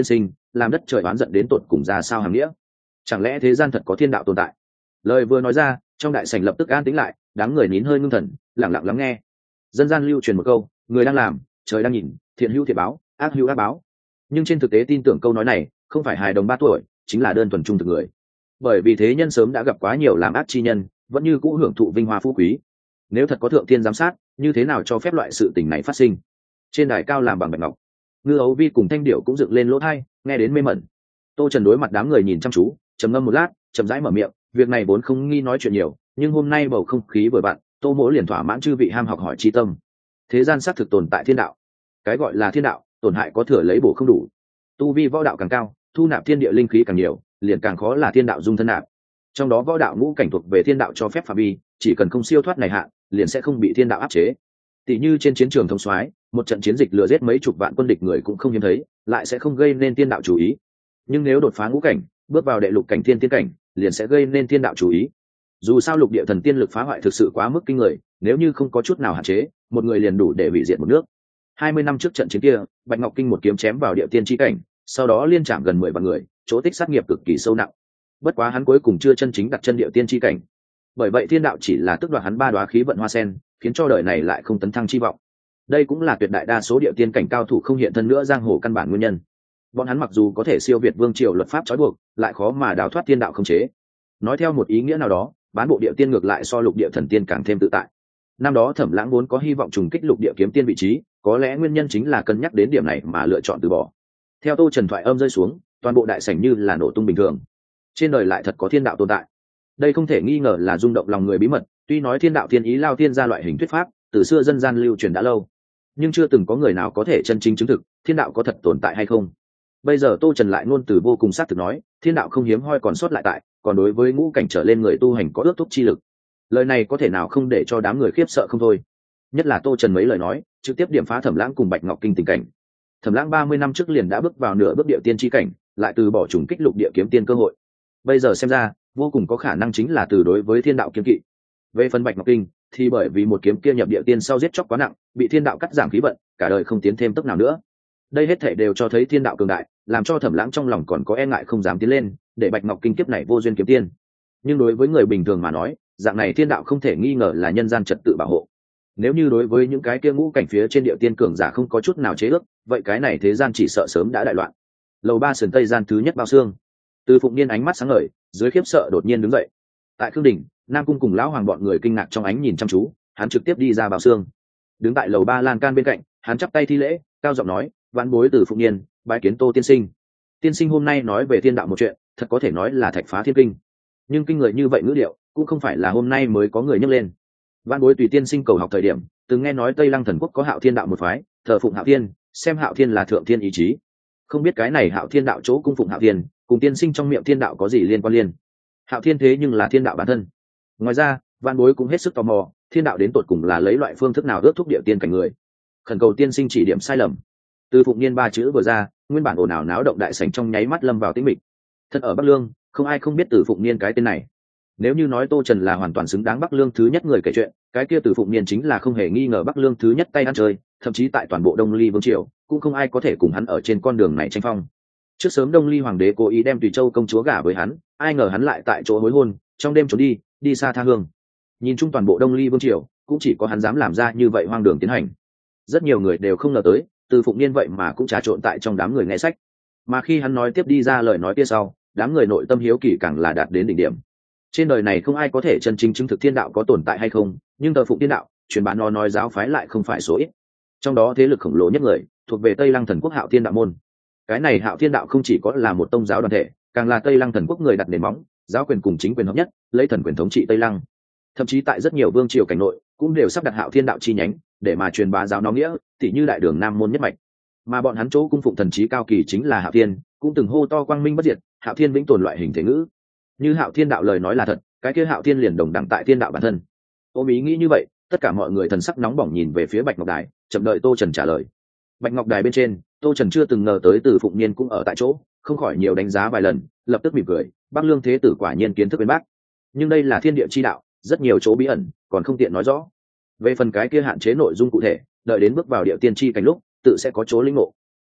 làm đất trời oán giận đến tột cùng ra sao hàm nghĩa. Chẳng lẽ thế gian thật có thiên đạo tồn tại? Lời vừa nói ra, trong đại sảnh lập tức an tĩnh lại, đám người nín hơi ngưng thần, lặng lặng lắng nghe. Dân gian lưu truyền một câu, người đang làm, trời đang nhìn, thiện hữu thiện báo, ác hữu ác báo. Nhưng trên thực tế tin tưởng câu nói này không phải hài đồng 3 tuổi, chính là đơn thuần trung thực người. Bởi vì thế nhân sớm đã gặp quá nhiều làm ác chi nhân, vẫn như cũ hưởng thụ vinh hoa phú quý. Nếu thật có thượng thiên giám sát, như thế nào cho phép loại sự tình này phát sinh? Trên đài cao làm bằng bạch ngọc, Ngư Ấu Vi cùng Thanh Điểu cũng dựng lên lỗ tai, nghe đến mê mẩn. Tô Trần đối mặt đám người nhìn chăm chú, trầm ngâm một lát, chậm rãi mở miệng, việc này vốn không nghi nói chuyện nhiều, nhưng hôm nay bầu không khí vừa vặn, Tô Mỗ liền thỏa mãn chư vị ham học hỏi chi tâm. Thế gian xác thực tồn tại thiên đạo. Cái gọi là thiên đạo, tổn hại có thừa lấy bổ không đủ. Tu vi võ đạo càng cao, thu nạp thiên địa linh khí càng nhiều, liền càng khó là thiên đạo dung thân nạp. Trong đó võ đạo ngũ cảnh thuộc về thiên đạo cho phép phạm vi, chỉ cần không siêu thoát này hạn, liền sẽ không bị thiên đạo áp chế. Tỷ như trên chiến trường thông soái, một trận chiến dịch lừa giết mấy chục vạn quân địch người cũng không hiếm thấy, lại sẽ không gây nên thiên đạo chú ý. Nhưng nếu đột phá ngũ cảnh, bước vào đệ lục cảnh thiên tiên cảnh, liền sẽ gây nên thiên đạo chú ý. Dù sao lục địa thần tiên lực phá hoại thực sự quá mức kinh người, nếu như không có chút nào hạn chế, một người liền đủ để hủy diệt một nước. 20 năm trước trận chiến kia, Bạch Ngọc Kinh một kiếm chém vào địa tiên chi cảnh, sau đó liên chạm gần 10 vạn người, chỗ tích sát nghiệp cực kỳ sâu nặng. Bất quá hắn cuối cùng chưa chân chính đặt chân địa tiên chi cảnh. Bởi vậy thiên đạo chỉ là tước đoạt hắn 3 đóa khí vận hoa sen, khiến cho đời này lại không tấn thăng chi vọng. Đây cũng là tuyệt đại đa số địa tiên cảnh cao thủ không hiện thân nữa giang hồ căn bản nguyên nhân. Bọn hắn mặc dù có thể siêu việt vương triều luật pháp trói buộc, lại khó mà đào thoát thiên đạo khống chế. Nói theo một ý nghĩa nào đó, bán bộ địa tiên ngược lại so lục địa thần tiên càng thêm tự tại. Năm đó Thẩm Lãng vốn có hy vọng trùng kích lục địa kiếm tiên vị trí, có lẽ nguyên nhân chính là cân nhắc đến điểm này mà lựa chọn từ bỏ. Theo Tô Trần thoại âm rơi xuống, toàn bộ đại sảnh như là nổ tung bình thường. Trên đời lại thật có thiên đạo tồn tại. Đây không thể nghi ngờ là rung động lòng người bí mật, tuy nói thiên đạo thiên ý lao thiên ra loại hình thuyết pháp, từ xưa dân gian lưu truyền đã lâu, nhưng chưa từng có người nào có thể chân chính chứng thực thiên đạo có thật tồn tại hay không. Bây giờ Tô Trần lại ngôn từ vô cùng xác thực nói, thiên đạo không hiếm hoi còn sót lại tại, còn đối với ngũ cảnh trở lên người tu hành có ước thúc chi lực. Lời này có thể nào không để cho đám người khiếp sợ không thôi. Nhất là Tô Trần mấy lời nói, trực tiếp điểm phá Thẩm Lãng cùng Bạch Ngọc Kinh tình cảnh. Thẩm Lãng 30 năm trước liền đã bước vào nửa bước địa tiên chi cảnh, lại từ bỏ trùng kích lục địa kiếm tiên cơ hội. Bây giờ xem ra, vô cùng có khả năng chính là từ đối với thiên đạo kiêng kỵ. Về phần Bạch Ngọc Kinh, thì bởi vì một kiếm kia nhập địa tiên sau giết chóc quá nặng, bị thiên đạo cắt giảm khí vận, cả đời không tiến thêm tốc nào nữa. Đây hết thảy đều cho thấy thiên đạo cường đại, làm cho Thẩm Lãng trong lòng còn có e ngại không dám tiến lên, để Bạch Ngọc Kinh kiếp này vô duyên kiếm tiên. Nhưng đối với người bình thường mà nói, dạng này thiên đạo không thể nghi ngờ là nhân gian trật tự bảo hộ. Nếu như đối với những cái kia ngũ cảnh phía trên địa tiên cường giả không có chút nào chế ước, vậy cái này thế gian chỉ sợ sớm đã đại loạn. Lầu 3 sườn tây gian thứ nhất bao xương. Từ Phụng Niên ánh mắt sáng ngời, dưới khiếp sợ đột nhiên đứng dậy. Tại Khương Đình, Nam Cung cùng lão hoàng bọn người kinh ngạc trong ánh nhìn chăm chú, hắn trực tiếp đi ra bao xương. Đứng tại lầu 3 lan can bên cạnh, hắn chắp tay thi lễ, cao giọng nói, vãn bối Từ Phụng Niên, bái kiến Tô tiên sinh. Tiên sinh hôm nay nói về thiên đạo một chuyện, thật có thể nói là thạch phá thiên kinh. Nhưng kinh người như vậy ngữ điệu, cũng không phải là hôm nay mới có người nhắc lên. Vãn bối tùy tiên sinh cầu học thời điểm, từng nghe nói Tây Lăng thần quốc có Hạo Thiên đạo một phái, thờ phụng Hạo Thiên, xem Hạo Thiên là thượng thiên ý chí. Không biết cái này Hạo Thiên đạo chỗ cung phụng Hạo Thiên, cùng tiên sinh trong miệng thiên đạo có gì liên quan liên? Hạo Thiên thế nhưng là thiên đạo bản thân. Ngoài ra, vãn bối cũng hết sức tò mò, thiên đạo đến tột cùng là lấy loại phương thức nào ước thúc địa tiên cảnh người. Khẩn cầu tiên sinh chỉ điểm sai lầm. Từ Phụng Niên 3 chữ vừa ra, nguyên bản ồn ào náo động đại sảnh trong nháy mắt lâm vào tĩnh mịch. Thật ở Bắc Lương, không ai không biết Từ Phụng Niên cái tên này. Nếu như nói Tô Trần là hoàn toàn xứng đáng Bắc Lương thứ nhất người kể chuyện, cái kia Từ Phụng Niên chính là không hề nghi ngờ Bắc Lương thứ nhất tay ăn chơi, thậm chí tại toàn bộ Đông Ly vương triều cũng không ai có thể cùng hắn ở trên con đường này tranh phong. Trước sớm Đông Ly hoàng đế cố ý đem Tùy Châu công chúa gả với hắn, ai ngờ hắn lại tại chỗ hối hôn, trong đêm trốn đi xa tha hương. Nhìn chung toàn bộ Đông Ly vương triều, cũng chỉ có hắn dám làm ra như vậy hoang đường tiến hành. Rất nhiều người đều không ngờ tới, Từ Phụng Niên vậy mà cũng trà trộn tại trong đám người nghe sách. Mà khi hắn nói tiếp đi ra lời nói kia sau, đám người nội tâm hiếu kỳ càng là đạt đến đỉnh điểm. Trên đời này không ai có thể chân chính chứng thực thiên đạo có tồn tại hay không, nhưng thờ phụng thiên đạo, truyền bá nó nói giáo phái lại không phải số ít. Trong đó thế lực khổng lồ nhất người thuộc về Tây Lăng thần quốc Hạo Thiên đạo môn. Cái này Hạo Thiên đạo không chỉ có là một tông giáo đoàn thể, càng là Tây Lăng thần quốc người đặt nền móng, giáo quyền cùng chính quyền hợp nhất, lấy thần quyền thống trị Tây Lăng. Thậm chí tại rất nhiều vương triều cảnh nội cũng đều sắp đặt Hạo Thiên đạo chi nhánh để mà truyền bá giáo nó nghĩa, tỉ như đại đường Nam môn nhất mạch. Mà bọn hắn chỗ cung phụng thần trí cao kỳ chính là Hạo Thiên, cũng từng hô to quang minh bất diệt, Hạo Thiên vĩnh tồn loại hình thể ngữ. Như Hạo Thiên đạo lời nói là thật, cái kia Hạo Thiên liền đồng đẳng tại thiên đạo bản thân. Ôm ý nghĩ như vậy, tất cả mọi người thần sắc nóng bỏng nhìn về phía Bạch Ngọc Đài, chậm đợi Tô Trần trả lời. Bạch Ngọc Đài bên trên, Tô Trần chưa từng ngờ tới Từ Phụng Niên cũng ở tại chỗ, không khỏi nhiều đánh giá vài lần, lập tức mỉm cười, Bắc Lương thế tử quả nhiên kiến thức bên bác. Nhưng đây là thiên địa chi đạo, rất nhiều chỗ bí ẩn, còn không tiện nói rõ. Về phần cái kia hạn chế nội dung cụ thể, đợi đến bước vào địa tiên chi cảnh lúc, tự sẽ có chỗ linh ngộ.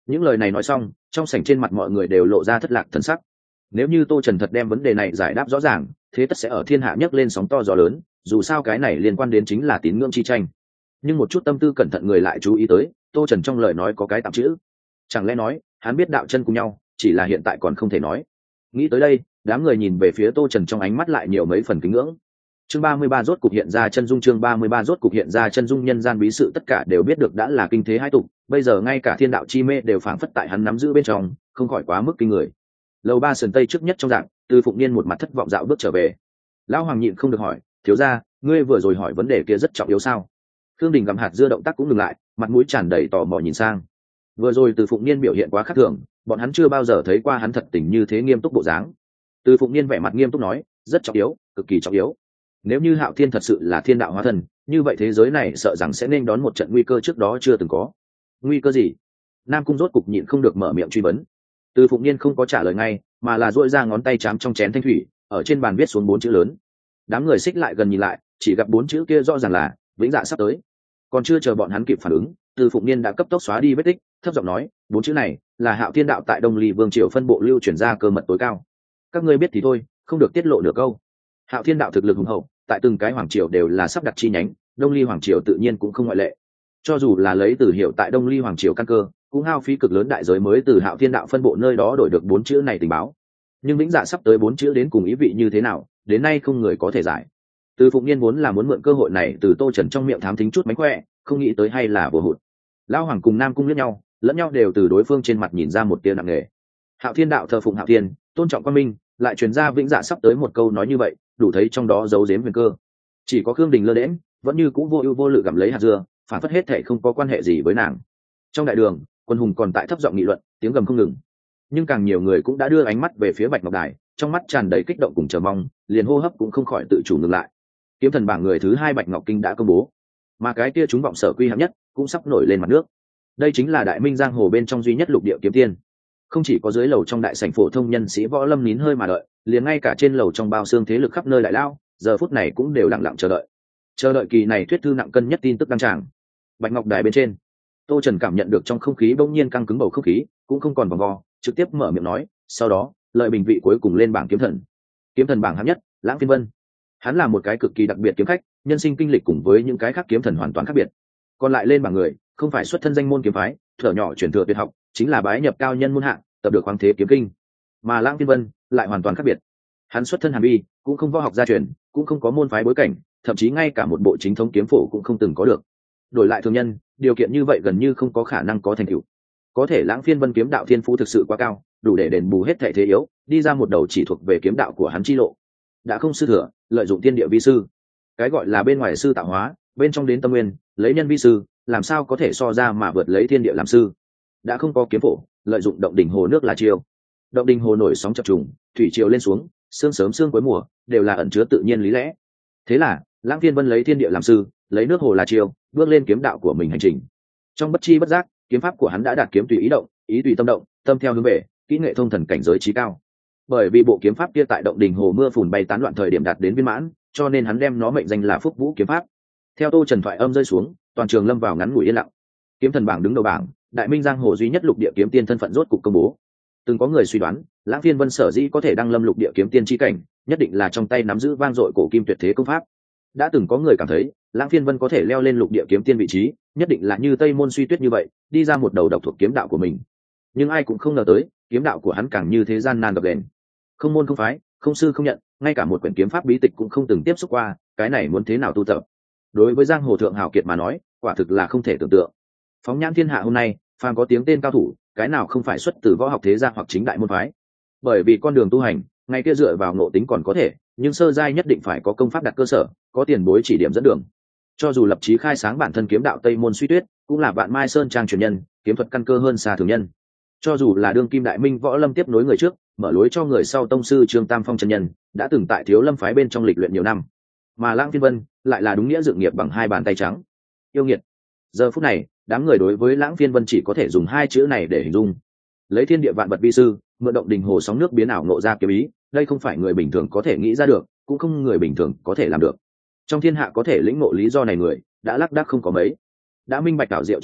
Những lời này nói xong, trong sảnh trên mặt mọi người đều lộ ra thất lạc thần sắc. Nếu như Tô Trần thật đem vấn đề này giải đáp rõ ràng, thế tất sẽ ở thiên hạ nhấc lên sóng to gió lớn, dù sao cái này liên quan đến chính là tín ngưỡng chi tranh. Nhưng một chút tâm tư cẩn thận người lại chú ý tới, Tô Trần trong lời nói có cái tạm chữ. Chẳng lẽ nói, hắn biết đạo chân cùng nhau, chỉ là hiện tại còn không thể nói. Nghĩ tới đây, đám người nhìn về phía Tô Trần trong ánh mắt lại nhiều mấy phần kính ngưỡng. Chương 33 rốt cục hiện ra chân dung, chương 33 rốt cục hiện ra chân dung, nhân gian bí sự tất cả đều biết được đã là kinh thế hai tục, bây giờ ngay cả thiên đạo chi mê đều phảng phất tại hắn nắm giữ bên trong, không khỏi quá mức kinh người. Lầu ba sườn tây trước nhất trong dạng, Từ Phụng Niên một mặt thất vọng dạo bước trở về. Lão Hoàng nhịn không được hỏi, thiếu gia, ngươi vừa rồi hỏi vấn đề kia rất trọng yếu sao? Khương Đình gặm hạt dưa động tác cũng ngừng lại, mặt mũi tràn đầy tò mò nhìn sang. Vừa rồi Từ Phụng Niên biểu hiện quá khác thường, bọn hắn chưa bao giờ thấy qua hắn thật tình như thế nghiêm túc bộ dáng. Từ Phụng Niên vẻ mặt nghiêm túc nói, rất trọng yếu, cực kỳ trọng yếu. Nếu như Hạo Thiên thật sự là thiên đạo hóa thần, như vậy thế giới này sợ rằng sẽ nên đón một trận nguy cơ trước đó chưa từng có. Nguy cơ gì? Nam Cung rốt cục nhịn không được mở miệng truy vấn. Từ Phụng Niên không có trả lời ngay, mà là duỗi ra ngón tay chám trong chén thanh thủy, ở trên bàn viết xuống 4 chữ lớn. Đám người xích lại gần nhìn lại, chỉ gặp 4 chữ kia rõ ràng là vĩnh dạ sắp tới. Còn chưa chờ bọn hắn kịp phản ứng, Từ Phụng Niên đã cấp tốc xóa đi vết tích, thấp giọng nói, 4 chữ này là Hạo Thiên đạo tại Đông Ly Vương triều phân bộ lưu truyền ra cơ mật tối cao. Các ngươi biết thì thôi, không được tiết lộ nửa câu. Hạo Thiên đạo thực lực hùng hậu, tại từng cái hoàng triều đều là sắp đặt chi nhánh, Đông Ly hoàng triều tự nhiên cũng không ngoại lệ. Cho dù là lấy từ hiệu tại Đông Ly hoàng triều căn cơ, cũng hao phí cực lớn đại giới mới từ Hạo Thiên đạo phân bộ nơi đó đổi được 4 chữ này tình báo. Nhưng vĩnh dạ sắp tới 4 chữ đến cùng ý vị như thế nào, đến nay không người có thể giải. Từ Phụng Niên vốn là muốn mượn cơ hội này từ Tô Trần trong miệng thám thính chút mánh khỏe, không nghĩ tới hay là vừa hụt. Lão Hoàng cùng Nam Cung liếc nhau, lẫn nhau đều từ đối phương trên mặt nhìn ra một tia nặng nề. Hạo Thiên đạo thờ phụng Hạo Thiên, tôn trọng quan minh, lại truyền ra vĩnh dạ sắp tới một câu nói như vậy, đủ thấy trong đó giấu giếm huyền cơ. Chỉ có Khương Đình lơ đễnh, vẫn như cũ vô ưu vô lự gặm lấy hạt dưa, phản phất hết thệ không có quan hệ gì với nàng. Trong đại đường, Quân Hùng còn tại thấp giọng nghị luận, tiếng gầm không ngừng. Nhưng càng nhiều người cũng đã đưa ánh mắt về phía Bạch Ngọc Đài, trong mắt tràn đầy kích động cùng chờ mong, liền hô hấp cũng không khỏi tự chủ ngừng lại. Kiếm thần bảng người thứ 2 Bạch Ngọc Kinh đã công bố, mà cái kia chúng vọng sở quy hạng nhất cũng sắp nổi lên mặt nước. Đây chính là đại minh giang hồ bên trong duy nhất lục địa kiếm tiên. Không chỉ có dưới lầu trong đại sảnh phổ thông nhân sĩ võ lâm nín hơi mà đợi, liền ngay cả trên lầu trong bao xương thế lực khắp nơi đại lao, giờ phút này cũng đều lặng lặng chờ đợi kỳ này thuyết thư nặng cân nhất tin tức đăng tràng. Bạch Ngọc Đài bên trên, Tô Trần cảm nhận được trong không khí bỗng nhiên căng cứng bầu không khí, cũng không còn vòng vo, trực tiếp mở miệng nói, sau đó lợi bình vị cuối cùng lên bảng kiếm thần bảng hạng nhất, Lãng Phiên Vân. Hắn là một cái cực kỳ đặc biệt kiếm khách, nhân sinh kinh lịch cùng với những cái khác kiếm thần hoàn toàn khác biệt. Còn lại lên bảng người, không phải xuất thân danh môn kiếm phái, thở nhỏ truyền thừa tuyệt học, chính là bái nhập cao nhân môn hạng, tập được Hoàng Thế Kiếm Kinh. Mà Lãng Phiên Vân lại hoàn toàn khác biệt. Hắn xuất thân Hàn Vi, cũng không võ học gia truyền, cũng không có môn phái bối cảnh, thậm chí ngay cả một bộ chính thống kiếm phổ cũng không từng có được. Đổi lại thường nhân, điều kiện như vậy gần như không có khả năng có thành tựu. Có thể Lãng Phiên Vân kiếm đạo thiên phú thực sự quá cao, đủ để đền bù hết thể thế yếu, đi ra một đầu chỉ thuộc về kiếm đạo của hắn chi lộ. Đã không sư thừa, lợi dụng thiên địa vi sư. Cái gọi là bên ngoài sư tạo hóa, bên trong đến tâm nguyên, lấy nhân vi sư, làm sao có thể so ra mà vượt lấy thiên địa làm sư. Đã không có kiếm phổ, lợi dụng động đỉnh hồ nước là chiêu. Động đỉnh hồ nổi sóng chập trùng, thủy triều lên xuống, sương sớm sương cuối mùa, đều là ẩn chứa tự nhiên lý lẽ. Thế là Lãng Phiên Vân lấy thiên địa làm sư, lấy nước hồ là chiêu, bước lên kiếm đạo của mình hành trình. Trong bất chi bất giác, kiếm pháp của hắn đã đạt kiếm tùy ý động, ý tùy tâm động, tâm theo hướng về, kỹ nghệ thông thần cảnh giới trí cao. Bởi vì bộ kiếm pháp kia tại động đỉnh hồ mưa phùn bay tán loạn thời điểm đạt đến viên mãn, cho nên hắn đem nó mệnh danh là Phúc Vũ kiếm pháp. Theo Tô Trần thoại âm rơi xuống, toàn trường lâm vào ngắn ngủi yên lặng. Kiếm thần bảng đứng đầu bảng, đại minh giang hồ duy nhất lục địa kiếm tiên thân phận rốt cục công bố. Từng có người suy đoán, Lãng Phiên Vân sở dĩ có thể đăng lâm lục địa kiếm tiên chi cảnh, nhất định là trong tay nắm giữ vang dội cổ kim tuyệt thế công pháp. Đã từng có người cảm thấy, Lãng Phiên Vân có thể leo lên lục địa kiếm tiên vị trí, nhất định là như Tây Môn Suy Tuyết như vậy, đi ra một đầu độc thuộc kiếm đạo của mình. Nhưng ai cũng không ngờ tới, kiếm đạo của hắn càng như thế gian nan gập ghềnh. Không môn không phái, không sư không nhận, ngay cả một quyển kiếm pháp bí tịch cũng không từng tiếp xúc qua, cái này muốn thế nào tu tập? Đối với giang hồ thượng hào kiệt mà nói, quả thực là không thể tưởng tượng. Phóng nhãn thiên hạ hôm nay, phàm có tiếng tên cao thủ, cái nào không phải xuất từ võ học thế gia hoặc chính đại môn phái. Bởi vì con đường tu hành, ngay kia dựa vào ngộ tính còn có thể, nhưng sơ giai nhất định phải có công pháp đặt cơ sở, có tiền bối chỉ điểm dẫn đường. Cho dù lập chí khai sáng bản thân kiếm đạo Tây Môn Suy Tuyết, cũng là Vạn Mai Sơn trang truyền nhân, kiếm thuật căn cơ hơn xa thường nhân. Cho dù là đương kim đại minh võ lâm tiếp nối người trước, mở lối cho người sau tông sư Trương Tam Phong chân nhân, đã từng tại Thiếu Lâm phái bên trong lịch luyện nhiều năm. Mà Lãng Phiên Vân lại là đúng nghĩa dự nghiệp bằng 2 bàn tay trắng. Yêu nghiệt. Giờ phút này, đám người đối với Lãng Phiên Vân chỉ có thể dùng 2 chữ này để hình dung. Lấy thiên địa vạn vật vi sư, mượn động đình hồ sóng nước biến ảo ngộ ra kiếm ý, đây không phải người bình thường có thể nghĩ ra được, cũng không người bình thường có thể làm được. Trong thiên hạ có thể lĩnh ngộ lý do này người, đã lác đác không có mấy. Đã minh bạch đạo diệu trong đó,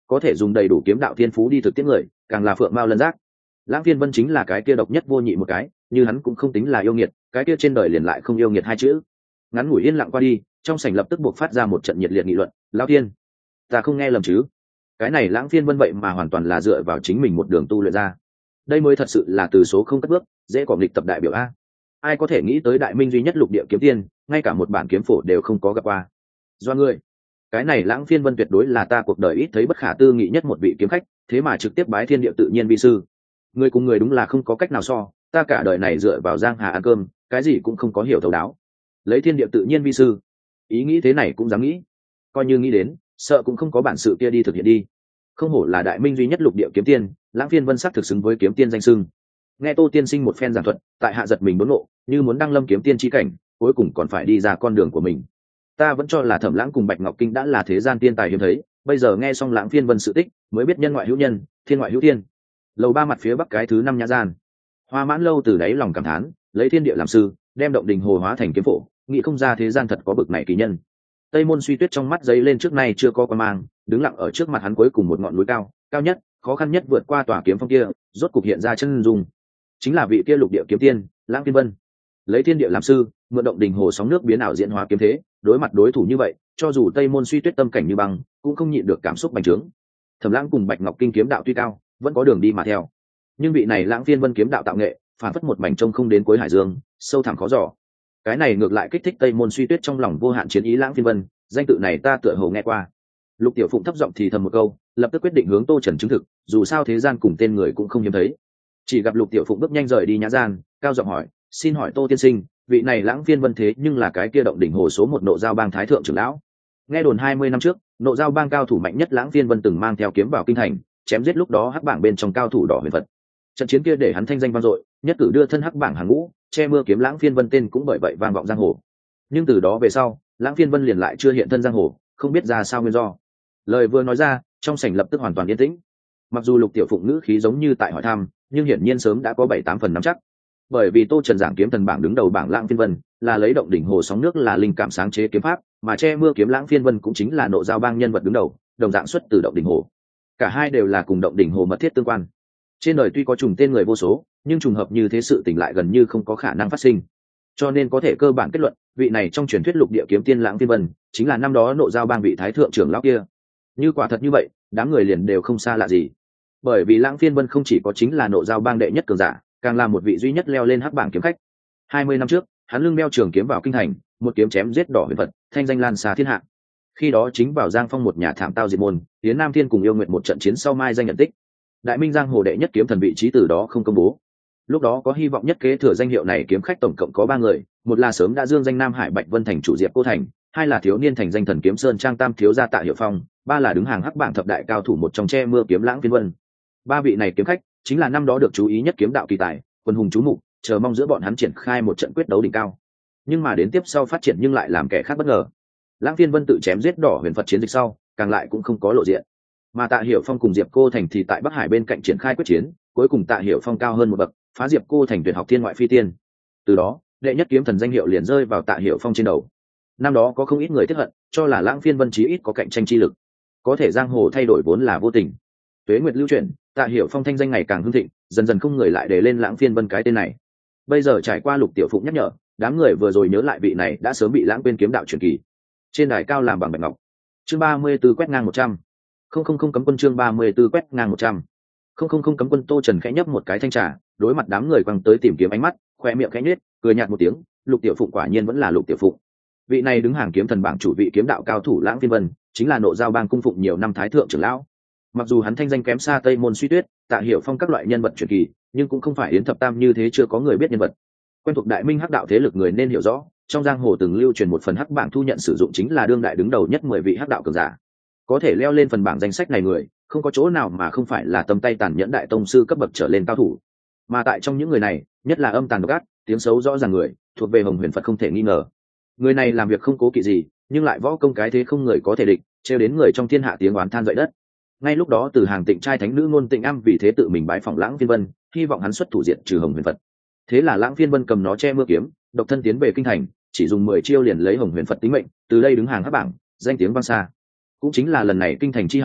có thể dùng đầy đủ kiếm đạo thiên phú đi thực tiễn người càng là phượng mao lân giác. Lãng Phiên Vân chính là cái kia độc nhất vô nhị một cái, như hắn cũng không tính là yêu nghiệt, cái kia trên đời liền lại không yêu nghiệt hai chữ. Ngắn ngủi yên lặng qua đi, trong sảnh lập tức buộc phát ra một trận nhiệt liệt nghị luận. Lão Thiên, ta không nghe lầm chứ? Cái này Lãng Phiên Vân vậy mà hoàn toàn là dựa vào chính mình một đường tu luyện ra. Đây mới thật sự là từ số không cất bước, dễ còn lịch tập đại biểu a. Ai có thể nghĩ tới đại minh duy nhất lục địa kiếm tiên, ngay cả một bản kiếm phổ đều không có gặp qua. Do ngươi, cái này Lãng Phiên Vân tuyệt đối là ta cuộc đời ít thấy bất khả tư nghị nhất một vị kiếm khách, thế mà trực tiếp bái thiên địa tự nhiên vi sư. Người cùng người đúng là không có cách nào so, ta cả đời này dựa vào giang hà ăn cơm, cái gì cũng không có hiểu thấu đáo. Lấy thiên địa tự nhiên vi sư, ý nghĩ thế này cũng dám nghĩ, coi như nghĩ đến, sợ cũng không có bản sự kia đi thực hiện đi. Không hổ là đại minh duy nhất lục địa kiếm tiên, Lãng Phiên Vân sắc thực xứng với kiếm tiên danh xưng. Nghe Tô tiên sinh một phen giảng thuật, tại hạ giật mình đốn ngộ, như muốn đăng lâm kiếm tiên chi cảnh, cuối cùng còn phải đi ra con đường của mình. Ta vẫn cho là Thẩm Lãng cùng Bạch Ngọc Kinh đã là thế gian tiên tài hiếm thấy, bây giờ nghe xong Lãng Phiên Vân sự tích, mới biết nhân ngoại hữu nhân, thiên ngoại hữu thiên. Lầu ba mặt phía bắc cái thứ 5 nhã gian, Hoa Mãn Lâu từ đáy lòng cảm thán, lấy thiên địa làm sư, đem động đình hồ hóa thành kiếm phổ, nghĩ không ra thế gian thật có bực này kỳ nhân. Tây Môn Suy Tuyết trong mắt giấy lên trước nay chưa có quan mang, đứng lặng ở trước mặt hắn cuối cùng một ngọn núi cao, cao nhất, khó khăn nhất vượt qua tòa kiếm phong kia, rốt cục hiện ra chân dung. Chính là vị kia lục địa kiếm tiên, Lãng Phiên Vân. Lấy thiên địa làm sư, mượn động đình hồ sóng nước biến ảo diễn hóa kiếm thế, đối mặt đối thủ như vậy, cho dù Tây Môn Suy Tuyết tâm cảnh như băng, cũng không nhịn được cảm xúc bành trướng. Thẩm Lãng cùng Bạch Ngọc Kinh kiếm đạo tuy cao, vẫn có đường đi mà theo. Nhưng vị này Lãng Phiên Vân kiếm đạo tạo nghệ, phản phất một mảnh trông không đến cuối hải dương, sâu thẳm khó dò. Cái này ngược lại kích thích Tây Môn Suy Tuyết trong lòng vô hạn chiến ý. Lãng Phiên Vân, danh tự này ta tựa hồ nghe qua. Lục Tiểu Phụng thấp giọng thì thầm một câu, lập tức quyết định hướng Tô Trần chứng thực, dù sao thế gian cùng tên người cũng không hiếm thấy. Chỉ gặp Lục Tiểu Phụng bước nhanh rời đi nhã gian, cao giọng hỏi, xin hỏi Tô tiên sinh, vị này Lãng Phiên Vân thế nhưng là cái kia động đỉnh hồ số 1 Nộ Giao Bang thái thượng trưởng lão. Nghe đồn 20 năm trước, Nộ Giao Bang cao thủ mạnh nhất Lãng Phiên Vân từng mang theo kiếm vào kinh thành, chém giết lúc đó hắc bảng bên trong cao thủ đỏ huyền vật. Trận chiến kia để hắn thanh danh vang dội, nhất cử đưa thân hắc bảng hàng ngũ, che mưa kiếm Lãng Phiên Vân tên cũng bởi vậy vang vọng giang hồ. Nhưng từ đó về sau, Lãng Phiên Vân liền lại chưa hiện thân giang hồ, không biết ra sao nguyên do. Lời vừa nói ra, trong sảnh lập tức hoàn toàn yên tĩnh. Mặc dù Lục Tiểu Phụng ngữ khí giống như tại hỏi thăm, nhưng hiển nhiên sớm đã có 7-8 phần nắm chắc. Bởi vì Tô Trần giảng kiếm thần bảng đứng đầu bảng Lãng Phiên Vân, là lấy động đỉnh hồ sóng nước là linh cảm sáng chế kiếm pháp, mà che mưa kiếm Lãng Phiên Vân cũng chính là Nộ Giao Bang nhân vật đứng đầu, đồng dạng xuất từ động đỉnh hồ. Cả hai đều là cùng động đỉnh hồ mật thiết tương quan. Trên đời tuy có trùng tên người vô số, nhưng trùng hợp như thế sự tình lại gần như không có khả năng phát sinh. Cho nên có thể cơ bản kết luận, vị này trong truyền thuyết lục địa kiếm tiên Lãng Phiên Vân, chính là năm đó Nộ Giao Bang vị thái thượng trưởng lão kia. Như quả thật như vậy, đám người liền đều không xa lạ gì. Bởi vì Lãng Phiên Vân không chỉ có chính là Nộ Giao Bang đệ nhất cường giả, càng là một vị duy nhất leo lên hắc bảng kiếm khách. 20 năm trước, hắn lưng đeo trường kiếm vào kinh thành, một kiếm chém giết đỏ huyền vật, thanh danh lan xa thiên hạ. Khi đó chính vào Giang Phong một nhà thảm tao diệt môn, Yến Nam Thiên cùng Yêu Nguyệt một trận chiến sau mai danh nhận tích. Đại Minh giang hồ đệ nhất kiếm thần vị trí từ đó không công bố. Lúc đó có hy vọng nhất kế thừa danh hiệu này kiếm khách tổng cộng có 3 người, một là sớm đã dương danh Nam Hải Bạch Vân thành chủ Diệp Cô Thành, hai là thiếu niên thành danh thần kiếm sơn trang tam thiếu gia Tạ Hiệu Phong, ba là đứng hàng hắc bảng thập đại cao thủ một trong che mưa kiếm Lãng Phiên Vân. 3 vị này kiếm khách chính là năm đó được chú ý nhất kiếm đạo kỳ tài, quân hùng chú mục, chờ mong giữa bọn hắn triển khai một trận quyết đấu đỉnh cao. Nhưng mà đến tiếp sau phát triển nhưng lại làm kẻ khác bất ngờ. Lãng Phiên Vân tự chém giết đỏ huyền Phật chiến dịch sau, càng lại cũng không có lộ diện. Mà Tạ Hiểu Phong cùng Diệp Cô Thành thì tại Bắc Hải bên cạnh triển khai quyết chiến, cuối cùng Tạ Hiểu Phong cao hơn một bậc, phá Diệp Cô Thành tuyệt học thiên ngoại phi tiên. Từ đó, đệ nhất kiếm thần danh hiệu liền rơi vào Tạ Hiểu Phong trên đầu. Năm đó có không ít người tiếc hận, cho là Lãng Phiên Vân chí ít có cạnh tranh chi lực. Có thể giang hồ thay đổi vốn là vô tình. Tuế nguyệt lưu chuyển, Tạ Hiểu Phong thanh danh ngày càng hưng thịnh, dần dần không người lại để lên Lãng Phiên Vân cái tên này. Bây giờ trải qua Lục Tiểu Phụng nhắc nhở, đám người vừa rồi nhớ lại vị này đã sớm bị lãng quên kiếm đạo truyền kỳ. Trên đài cao làm bằng bạch ngọc. Chương 34 quét ngang 100. Không cấm quân chương 34 quét ngang 100. Không cấm quân. Tô Trần khẽ nhấp một cái thanh trà, đối mặt đám người quăng tới tìm kiếm ánh mắt, khoe miệng khẽ nhếch, cười nhạt một tiếng, Lục Tiểu Phụng quả nhiên vẫn là Lục Tiểu Phụng. Vị này đứng hàng kiếm thần bảng chủ vị kiếm đạo cao thủ Lãng Phiên Vân, chính là Nộ Giao Bang cung phụng nhiều năm thái thượng trưởng lão. Mặc dù hắn thanh danh kém xa Tây Môn Suy Tuyết, Tạ Hiểu Phong các loại nhân vật truyền kỳ, nhưng cũng không phải Yến Thập Tam như thế chưa có người biết nhân vật. Quen thuộc Đại Minh hắc đạo thế lực người nên hiểu rõ, trong giang hồ từng lưu truyền một phần hắc bảng thu nhận sử dụng chính là đương đại đứng đầu nhất 10 vị hắc đạo cường giả. Có thể leo lên phần bảng danh sách này người, không có chỗ nào mà không phải là tâm tay tàn nhẫn đại tông sư cấp bậc trở lên cao thủ. Mà tại trong những người này, nhất là âm tàn độc ác, tiếng xấu rõ ràng người, thuộc về Hồng Huyền Phật không thể nghi ngờ. Người này làm việc không cố kỵ gì, nhưng lại võ công cái thế không người có thể địch, trêu đến người trong thiên hạ tiếng oán than dậy đất. Ngay lúc đó từ hàng Tịnh trai thánh nữ Ngôn Tịnh Am vì thế tự mình bái phỏng Lãng Phiên Vân, hy vọng hắn xuất thủ diệt trừ Hồng Huyền Phật. Thế là Lãng Phiên Vân cầm nó che mưa kiếm, độc thân tiến về kinh thành, chỉ dùng 10 chiêu liền lấy Hồng Huyền Phật tính mệnh, từ đây đứng hàng hắc bảng, danh tiếng vang xa. Cũng chính là lần này kinh thành chi hành,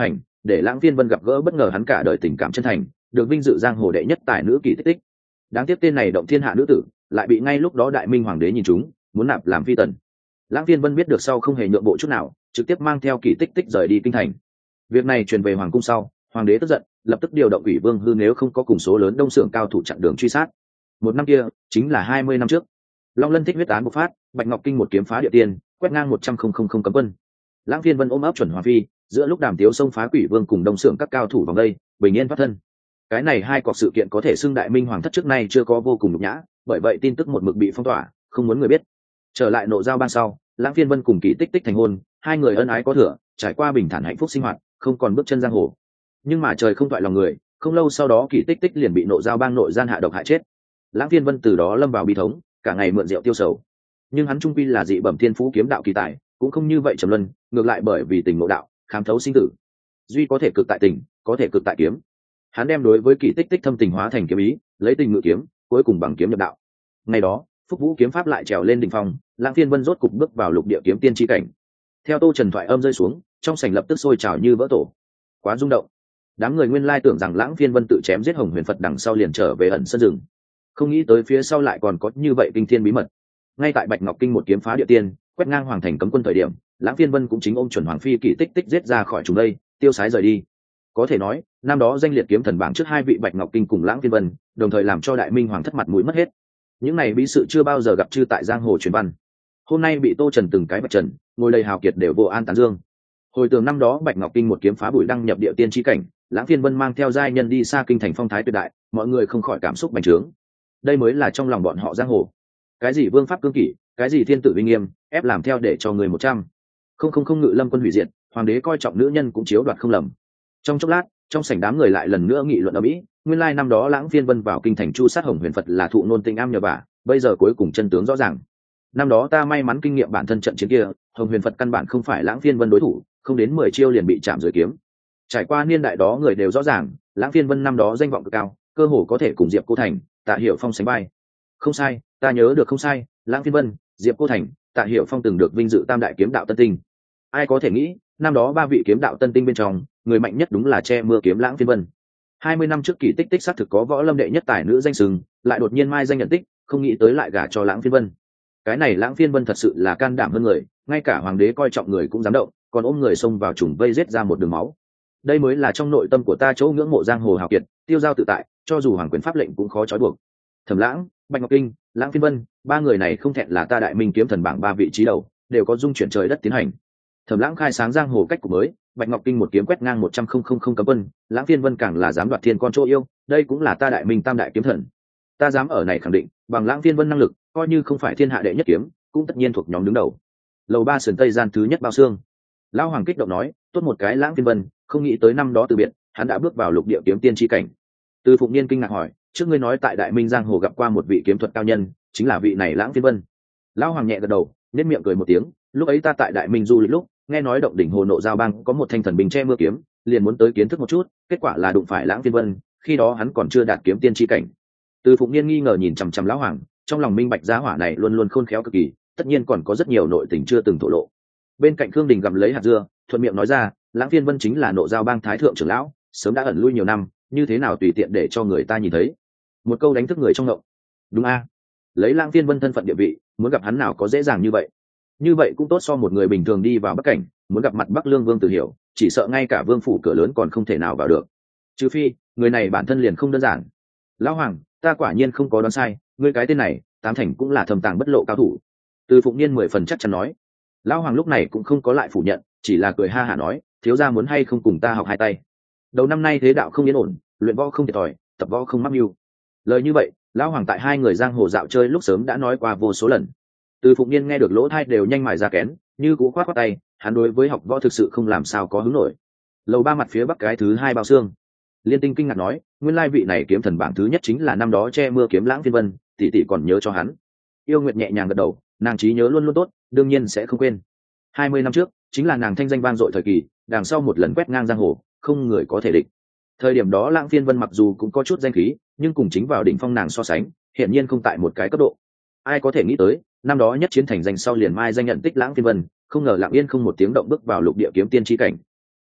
để Lãng Phiên Vân gặp gỡ bất ngờ hắn cả đời tình cảm chân thành, được vinh dự giang hồ đệ nhất tài nữ Kỳ Tích Tích. Đáng tiếc tên này động thiên hạ nữ tử lại bị ngay lúc đó Đại Minh hoàng đế nhìn trúng, muốn nạp làm phi tần. Lãng Phiên Vân biết được sau không hề nhượng bộ chút nào, trực tiếp mang theo Kỳ Tích Tích rời đi kinh thành. Việc này truyền về hoàng cung sau, hoàng đế tức giận, lập tức điều động Ủy Vương Hư nếu không có cùng số lớn đông xưởng cao thủ chặn đường truy sát. Một năm kia chính là 20 năm trước. Long Lân Thích huyết án bộc phát, Bạch Ngọc Kinh một kiếm phá địa tiên, quét ngang 100,000 cấm quân. Lãng Phiên Vân ôm ấp chuẩn hoàng phi, giữa lúc Đàm Tiếu xông phá Quỷ Vương cùng đông xưởng các cao thủ vòng đây, bình yên thoát thân. Cái này hai cọc sự kiện có thể xưng Đại Minh hoàng thất trước nay chưa có vô cùng nhục nhã, bởi vậy tin tức một mực bị phong tỏa, không muốn người biết. Trở lại Nộ Giao Bang sau, Lãng Phiên Vân cùng Kỳ Tích Tích thành hôn, hai người ân ái có thừa, trải qua bình thản hạnh phúc sinh hoạt, không còn bước chân giang hồ. Nhưng mà trời không toại lòng người, không lâu sau đó Kỳ Tích Tích liền bị Nộ Giao Bang nội gian hạ độc hại chết. Lãng Phiên Vân từ đó lâm vào bi thống, cả ngày mượn rượu tiêu sầu. Nhưng hắn trung quy là dị bẩm thiên phú kiếm đạo kỳ tài, cũng không như vậy trầm luân, ngược lại bởi vì tình ngộ đạo, khám thấu sinh tử. Duy có thể cực tại tình, có thể cực tại kiếm. Hắn đem đối với Kỳ Tích Tích thâm tình hóa thành kiếm ý, lấy tình ngự kiếm, cuối cùng bằng kiếm nhập đạo. Ngày đó, Phúc Vũ kiếm pháp lại trèo lên đỉnh phong, Lãng Phiên Vân rốt cục bước vào lục địa kiếm tiên chi cảnh. Theo Tô Trần thoại âm rơi xuống, trong sảnh lập tức sôi trào như vỡ tổ. Quá rung động. Đám người nguyên lai tưởng rằng Lãng Phiên Vân tự chém giết Hồng Huyền Phật đằng sau liền trở về ẩn sân rừng, không nghĩ tới phía sau lại còn có như vậy kinh thiên bí mật. Ngay tại Bạch Ngọc Kinh một kiếm phá địa tiên, quét ngang hoàng thành cấm quân thời điểm, Lãng Phiên Vân cũng chính ôm chuẩn hoàng phi Kỳ Tích Tích giết ra khỏi chúng đây, tiêu sái rời đi. Có thể nói, năm đó danh liệt kiếm thần bảng trước hai vị Bạch Ngọc Kinh cùng Lãng Phiên Vân, đồng thời làm cho Đại Minh hoàng thất mặt mũi mất hết. Những này bí sự chưa bao giờ gặp chư tại giang hồ truyền văn, hôm nay bị Tô Trần từng cái vạch trần, ngồi đầy hào kiệt đều vô an tán dương. Hồi tưởng năm đó Bạch Ngọc Kinh một kiếm phá bụi đăng nhập địa tiên chi cảnh, Lãng Phiên Vân mang theo giai nhân đi xa kinh thành phong thái tuyệt đại, mọi người không khỏi cảm xúc bành trướng. Đây mới là trong lòng bọn họ giang hồ. Cái gì vương pháp cương kỷ, cái gì thiên tử uy nghiêm, ép làm theo để cho người 100. Không ngự lâm quân hủy diệt, hoàng đế coi trọng nữ nhân cũng chiếu đoạt không lầm. Trong chốc lát, trong sảnh đám người lại lần nữa nghị luận ở mỹ, nguyên lai năm đó Lãng Phiên Vân vào kinh thành chu sát Hồng Huyền Phật là thụ nôn tình am nhờ vả, bây giờ cuối cùng chân tướng rõ ràng. Năm đó ta may mắn kinh nghiệm bản thân trận chiến kia, Hồng Huyền Phật căn bản không phải Lãng Phiên Vân đối thủ, không đến 10 chiêu liền bị chạm dưới kiếm. Trải qua niên đại đó người đều rõ ràng, Lãng Phiên Vân năm đó danh vọng cực cao, cơ hồ có thể cùng Diệp Cô Thành, Tạ Hiểu Phong sánh vai. Không sai, ta nhớ được không sai, Lãng Phiên Vân, Diệp Cô Thành, Tạ Hiểu Phong từng được vinh dự tam đại kiếm đạo tân tinh. Ai có thể nghĩ, năm đó ba vị kiếm đạo tân tinh bên trong, người mạnh nhất đúng là che mưa kiếm Lãng Phiên Vân. 20 năm trước Kỳ Tích Tích xác thực có võ lâm đệ nhất tài nữ danh xưng, lại đột nhiên mai danh nhận tích, không nghĩ tới lại gả cho Lãng Phiên Vân. Cái này Lãng Phiên Vân thật sự là can đảm hơn người, ngay cả hoàng đế coi trọng người cũng dám động, còn ôm người xông vào trùng vây giết ra một đường máu. Đây mới là trong nội tâm của ta chỗ ngưỡng mộ giang hồ hào kiệt, tiêu dao tự tại, cho dù hoàng quyền pháp lệnh cũng khó trói buộc. Thẩm Lãng, Bạch Ngọc Kinh, Lãng Phiên Vân, ba người này không thẹn là ta Đại Minh kiếm thần bảng ba vị trí đầu, đều có dung chuyển trời đất tiến hành. Thẩm Lãng khai sáng giang hồ cách cục mới, Bạch Ngọc Kinh một kiếm quét ngang 100,000 cấm quân, Lãng Phiên Vân càng là dám đoạt thiên con chỗ yêu, đây cũng là ta Đại Minh tam đại kiếm thần. Ta dám ở này khẳng định, bằng Lãng Phiên Vân năng lực, coi như không phải thiên hạ đệ nhất kiếm, cũng tất nhiên thuộc nhóm đứng đầu. Lầu 3 sườn tây gian thứ nhất bao xương. Lão hoàng kích động nói, tốt một cái Lãng Phiên Vân, không nghĩ tới năm đó từ biệt, hắn đã bước vào lục địa kiếm tiên chi cảnh. Từ Phụng Niên kinh ngạc hỏi, trước ngươi nói tại Đại Minh giang hồ gặp qua một vị kiếm thuật cao nhân, chính là vị này Lãng Phiên Vân. Lão hoàng nhẹ gật đầu, nhếch miệng cười một tiếng, lúc ấy ta tại Đại Minh du lịch lúc, nghe nói động đỉnh hồ Nộ Giao Bang có một thanh thần binh che mưa kiếm, liền muốn tới kiến thức một chút, kết quả là đụng phải Lãng Phiên Vân, khi đó hắn còn chưa đạt kiếm tiên chi cảnh. Từ Phụng Niên nghi ngờ nhìn chằm chằm lão hoàng, trong lòng minh bạch giá hỏa này luôn luôn khôn khéo cực kỳ, tất nhiên còn có rất nhiều nội tình chưa từng thổ lộ. Bên cạnh Khương Đình gặm lấy hạt dưa, thuận miệng nói ra, Lãng Phiên Vân chính là Nộ Giao Bang thái thượng trưởng lão, sớm đã ẩn lui nhiều năm, như thế nào tùy tiện để cho người ta nhìn thấy. Một câu đánh thức người trong ngộng. Đúng a, lấy Lãng Phiên Vân thân phận địa vị, muốn gặp hắn nào có dễ dàng như vậy. Như vậy cũng tốt so một người bình thường đi vào Bắc cảnh, muốn gặp mặt Bắc Lương Vương Tử Hiểu, chỉ sợ ngay cả vương phủ cửa lớn còn không thể nào vào được. Trừ phi, người này bản thân liền không đơn giản. Lão hoàng, ta quả nhiên không có đoán sai, ngươi cái tên này, tám thành cũng là thầm tàng bất lộ cao thủ. Từ Phụng Niên 10 phần chắc chắn nói. Lão hoàng lúc này cũng không có lại phủ nhận, chỉ là cười ha hả nói, thiếu gia muốn hay không cùng ta học hai tay. Đầu năm nay thế đạo không yên ổn, luyện võ không thiệt thòi, tập võ không mắc mưu. Lời như vậy, lão hoàng tại hai người giang hồ dạo chơi lúc sớm đã nói qua vô số lần. Từ Phụng Niên nghe được lỗ tai đều nhanh mài ra kén, như cú khoát tay, hắn đối với học võ thực sự không làm sao có hứng nổi. Lầu 3 mặt phía bắc cái thứ hai bao xương. Liên Tinh kinh ngạc nói, nguyên lai vị này kiếm thần bảng thứ nhất chính là năm đó che mưa kiếm Lãng Phiên Vân, tỷ tỷ còn nhớ cho hắn. Yêu Nguyệt nhẹ nhàng gật đầu, nàng trí nhớ luôn luôn tốt, đương nhiên sẽ không quên. 20 năm trước, chính là nàng thanh danh vang dội thời kỳ, đằng sau một lần quét ngang giang hồ, không người có thể địch. Thời điểm đó Lãng Phiên Vân mặc dù cũng có chút danh khí, nhưng cùng chính vào đỉnh phong nàng so sánh, hiển nhiên không tại một cái cấp độ. Ai có thể nghĩ tới, năm đó nhất chiến thành danh sau liền mai danh nhận tích Lãng Phiên Vân, không ngờ lặng yên không một tiếng động bước vào lục địa kiếm tiên chi cảnh.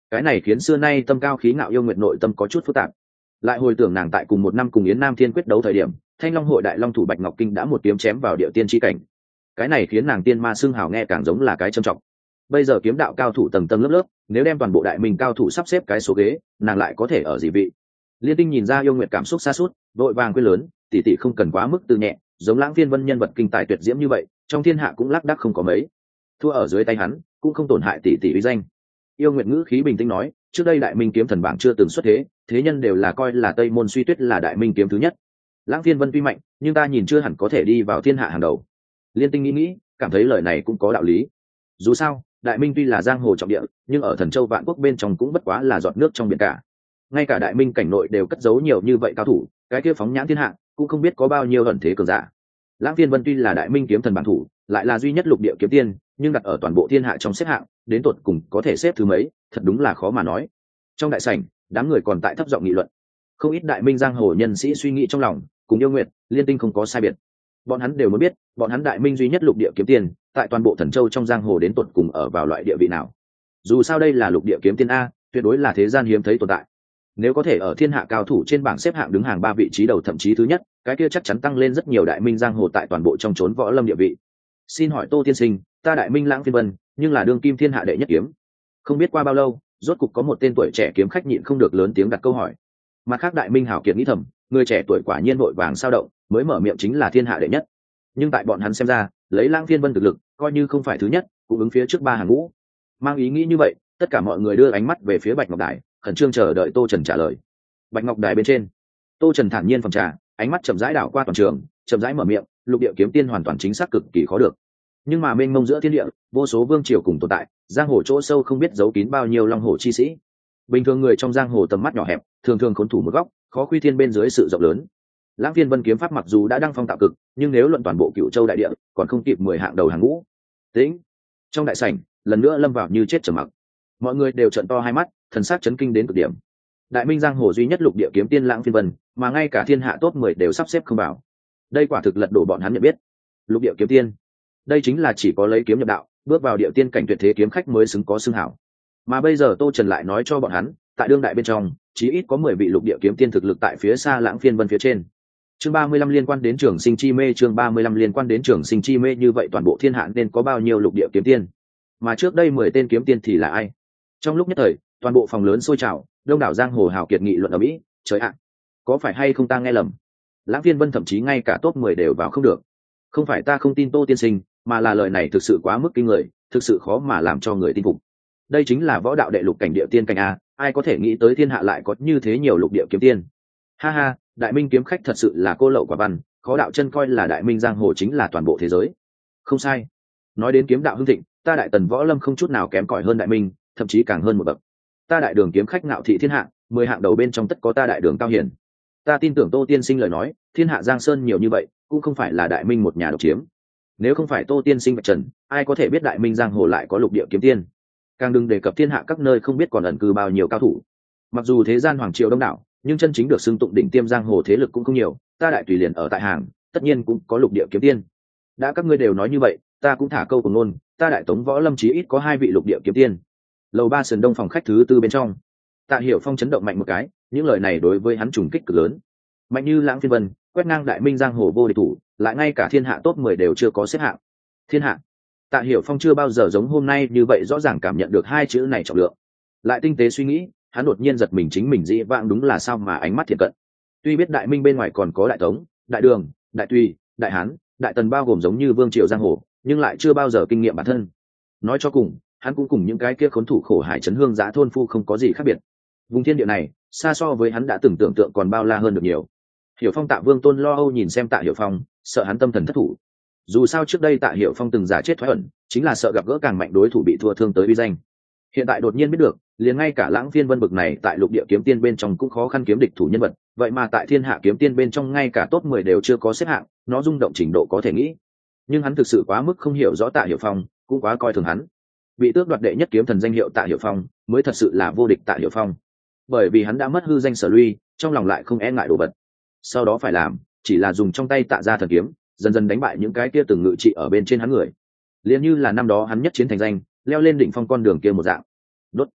cái này khiến xưa nay tâm cao khí ngạo yêu nguyệt nội tâm có chút phức tạp. Lại hồi tưởng nàng tại cùng một năm cùng Yến Nam Thiên quyết đấu thời điểm, Thanh Long hội đại long thủ Bạch Ngọc Kinh đã một kiếm chém vào địa tiên chi cảnh. Cái này khiến nàng tiên ma xưng hào nghe càng giống là cái trầm trọng. Bây giờ kiếm đạo cao thủ tầng tầng lớp lớp, nếu đem toàn bộ đại minh cao thủ sắp xếp cái số ghế, nàng lại có thể ở gì vị? Liên Tinh nhìn ra yêu nguyệt cảm xúc xa suốt, vội vàng quên lớn, tỷ tỷ không cần quá mức từ nhẹ, giống Lãng Phiên Vân nhân vật kinh tài tuyệt diễm như vậy, trong thiên hạ cũng lác đác không có mấy. Thua ở dưới tay hắn, cũng không tổn hại tỷ tỷ uy danh. Yêu nguyệt ngữ khí bình tĩnh nói, trước đây đại minh kiếm thần bảng chưa từng xuất thế, thế nhân đều là coi là Tây Môn Suy Tuyết là đại minh kiếm thứ nhất. Lãng Phiên Vân tuy mạnh, nhưng ta nhìn chưa hẳn có thể đi vào thiên hạ hàng đầu. Liên Tinh nghĩ, cảm thấy lời này cũng có đạo lý. Dù sao, đại minh tuy là giang hồ trọng địa, nhưng ở Thần Châu vạn quốc bên trong cũng bất quá là giọt nước trong biển cả. Ngay cả đại minh cảnh nội đều cất giấu nhiều như vậy cao thủ, cái kia phóng nhãn thiên hạ cũng không biết có bao nhiêu ẩn thế cường giả. Lãng Phiên Vân tuy là đại minh kiếm thần bản thủ, lại là duy nhất lục địa kiếm tiên, nhưng đặt ở toàn bộ thiên hạ trong xếp hạng, đến tột cùng có thể xếp thứ mấy, thật đúng là khó mà nói. Trong đại sảnh, đám người còn tại thấp giọng nghị luận. Không ít đại minh giang hồ nhân sĩ suy nghĩ trong lòng, cùng Yêu Nguyệt, Liên Tinh không có sai biệt. Bọn hắn đều muốn biết, bọn hắn đại minh duy nhất lục địa kiếm tiên, tại toàn bộ Thần Châu trong giang hồ đến tột cùng ở vào loại địa vị nào. Dù sao đây là lục địa kiếm tiên a, tuyệt đối là thế gian hiếm thấy tồn tại. Nếu có thể ở thiên hạ cao thủ trên bảng xếp hạng đứng hàng 3 vị trí đầu thậm chí thứ nhất, cái kia chắc chắn tăng lên rất nhiều đại minh giang hồ tại toàn bộ trong chốn võ lâm địa vị. Xin hỏi Tô tiên sinh, ta đại minh Lãng Phiên Vân, nhưng là đương kim thiên hạ đệ nhất kiếm. Không biết qua bao lâu, rốt cục có một tên tuổi trẻ kiếm khách nhịn không được lớn tiếng đặt câu hỏi. Mặt khác đại minh hảo kiệt nghĩ thầm, người trẻ tuổi quả nhiên vội vàng sao động, mới mở miệng chính là thiên hạ đệ nhất. Nhưng tại bọn hắn xem ra, lấy Lãng Phiên Vân thực lực, coi như không phải thứ nhất, cũng ứng phía trước 3 hàng ngũ. Mang ý nghĩ như vậy, tất cả mọi người đưa ánh mắt về phía Bạch Ngọc Đài, khẩn trương chờ đợi Tô Trần trả lời. Bạch Ngọc Đài bên trên, Tô Trần thản nhiên phòng trà, ánh mắt chậm rãi đảo qua toàn trường, chậm rãi mở miệng, lục địa kiếm tiên hoàn toàn chính xác cực kỳ khó được. Nhưng mà mênh mông giữa thiên địa, vô số vương triều cùng tồn tại, giang hồ chỗ sâu không biết giấu kín bao nhiêu long hồ chi sĩ. Bình thường người trong giang hồ tầm mắt nhỏ hẹp, thường thường khốn thủ một góc, khó khuy thiên bên dưới sự rộng lớn. Lãng Phiên Vân kiếm pháp mặc dù đã đăng phong tạo cực, nhưng nếu luận toàn bộ Cửu Châu đại địa, còn không kịp 10 hạng đầu hàng ngũ. Tĩnh. Trong đại sảnh, lần nữa lâm vào như chết trầm mặc. Mọi người đều trợn to hai mắt, thần sắc chấn kinh đến cực điểm. Đại minh giang hồ duy nhất lục địa kiếm tiên Lãng Phiên Vân, mà ngay cả thiên hạ top 10 đều sắp xếp không vào. Đây quả thực lật đổ bọn hắn nhận biết. Lục địa kiếm tiên, đây chính là chỉ có lấy kiếm nhập đạo, bước vào địa tiên cảnh tuyệt thế kiếm khách mới xứng có xưng hảo. Mà bây giờ Tô Trần lại nói cho bọn hắn, tại đương đại bên trong, chí ít có 10 vị lục địa kiếm tiên thực lực tại phía xa Lãng Phiên Vân phía trên. Chương 35 liên quan đến Trường Sinh Chi Mê, chương 35 liên quan đến Trường Sinh Chi Mê, như vậy toàn bộ thiên hạ nên có bao nhiêu lục địa kiếm tiên? Mà trước đây 10 tên kiếm tiên thì là ai? Trong lúc nhất thời, toàn bộ phòng lớn sôi trào, đông đảo giang hồ hào kiệt nghị luận ở mỹ, trời ạ, có phải hay không ta nghe lầm? Lãng Phiên Vân thậm chí ngay cả top 10 đều vào không được. Không phải ta không tin Tô tiên sinh, mà là lời này thực sự quá mức kinh người, thực sự khó mà làm cho người tin phục. Đây chính là võ đạo đệ lục cảnh địa tiên cảnh a, ai có thể nghĩ tới thiên hạ lại có như thế nhiều lục địa kiếm tiên. Ha ha, đại minh kiếm khách thật sự là cô lậu quả văn, khó đạo chân coi là đại minh giang hồ chính là toàn bộ thế giới. Không sai. Nói đến kiếm đạo hưng thịnh, ta đại tần võ lâm không chút nào kém cỏi hơn đại minh, thậm chí càng hơn một bậc. Ta đại đường kiếm khách ngạo thị thiên hạ, 10 hạng đầu bên trong tất có ta đại đường cao hiển. Ta tin tưởng Tô tiên sinh lời nói, thiên hạ giang sơn nhiều như vậy, cũng không phải là đại minh một nhà độc chiếm. Nếu không phải Tô tiên sinh vạch trần, ai có thể biết đại minh giang hồ lại có lục địa kiếm tiên? Càng đừng đề cập thiên hạ các nơi không biết còn ẩn cư bao nhiêu cao thủ. Mặc dù thế gian hoàng triều đông đảo, nhưng chân chính được xưng tụng đỉnh tiêm giang hồ thế lực cũng không nhiều, ta đại tùy liền ở tại hàng, tất nhiên cũng có lục địa kiếm tiên. Đã các ngươi đều nói như vậy, ta cũng thả câu của ngôn, ta đại tống võ lâm chí ít có 2 vị lục địa kiếm tiên. Lầu 3 sườn đông phòng khách thứ 4 bên trong, Tạ Hiểu Phong chấn động mạnh một cái, những lời này đối với hắn trùng kích cực lớn. Mạnh như Lãng Phiên Vân, quét ngang đại minh giang hồ vô địch thủ, lại ngay cả thiên hạ top 10 đều chưa có xếp hạng. Thiên hạ. Tạ Hiểu Phong chưa bao giờ giống hôm nay như vậy rõ ràng cảm nhận được 2 chữ này trọng lượng. Lại tinh tế suy nghĩ, hắn đột nhiên giật mình chính mình dĩ vãng đúng là sao mà ánh mắt thiện cận. Tuy biết đại minh bên ngoài còn có đại tống, đại đường, đại tùy, đại hán, đại tần bao gồm giống như vương triều giang hồ, nhưng lại chưa bao giờ kinh nghiệm bản thân. Nói cho cùng, hắn cũng cùng những cái kia khốn thủ khổ hải trấn hương giã thôn phu không có gì khác biệt. Vùng thiên địa này, xa so với hắn đã từng tưởng tượng còn bao la hơn được nhiều. Hiểu Phong Tạ Vương Tôn lo âu nhìn xem Tạ Hiểu Phong, sợ hắn tâm thần thất thủ. Dù sao trước đây Tạ Hiểu Phong từng giả chết thoái ẩn, chính là sợ gặp gỡ càng mạnh đối thủ bị thua thương tới uy danh. Hiện tại đột nhiên biết được, liền ngay cả Lãng Phiên Vân bực này tại lục địa kiếm tiên bên trong cũng khó khăn kiếm địch thủ nhân vật, vậy mà tại thiên hạ kiếm tiên bên trong ngay cả top 10 đều chưa có xếp hạng, nó rung động trình độ có thể nghĩ. Nhưng hắn thực sự quá mức không hiểu rõ Tạ Hiểu Phong, cũng quá coi thường hắn. Bị tước đoạt đệ nhất kiếm thần danh hiệu Tạ Hiểu Phong, mới thật sự là vô địch Tạ Hiểu Phong. Bởi vì hắn đã mất hư danh sở luy, trong lòng lại không e ngại đồ vật. Sau đó phải làm, chỉ là dùng trong tay Tạ gia thần kiếm, dần dần đánh bại những cái kia từng ngự trị ở bên trên hắn người. Liền như là năm đó hắn nhất chiến thành danh, leo lên đỉnh phong con đường kia một dạng. Đốt.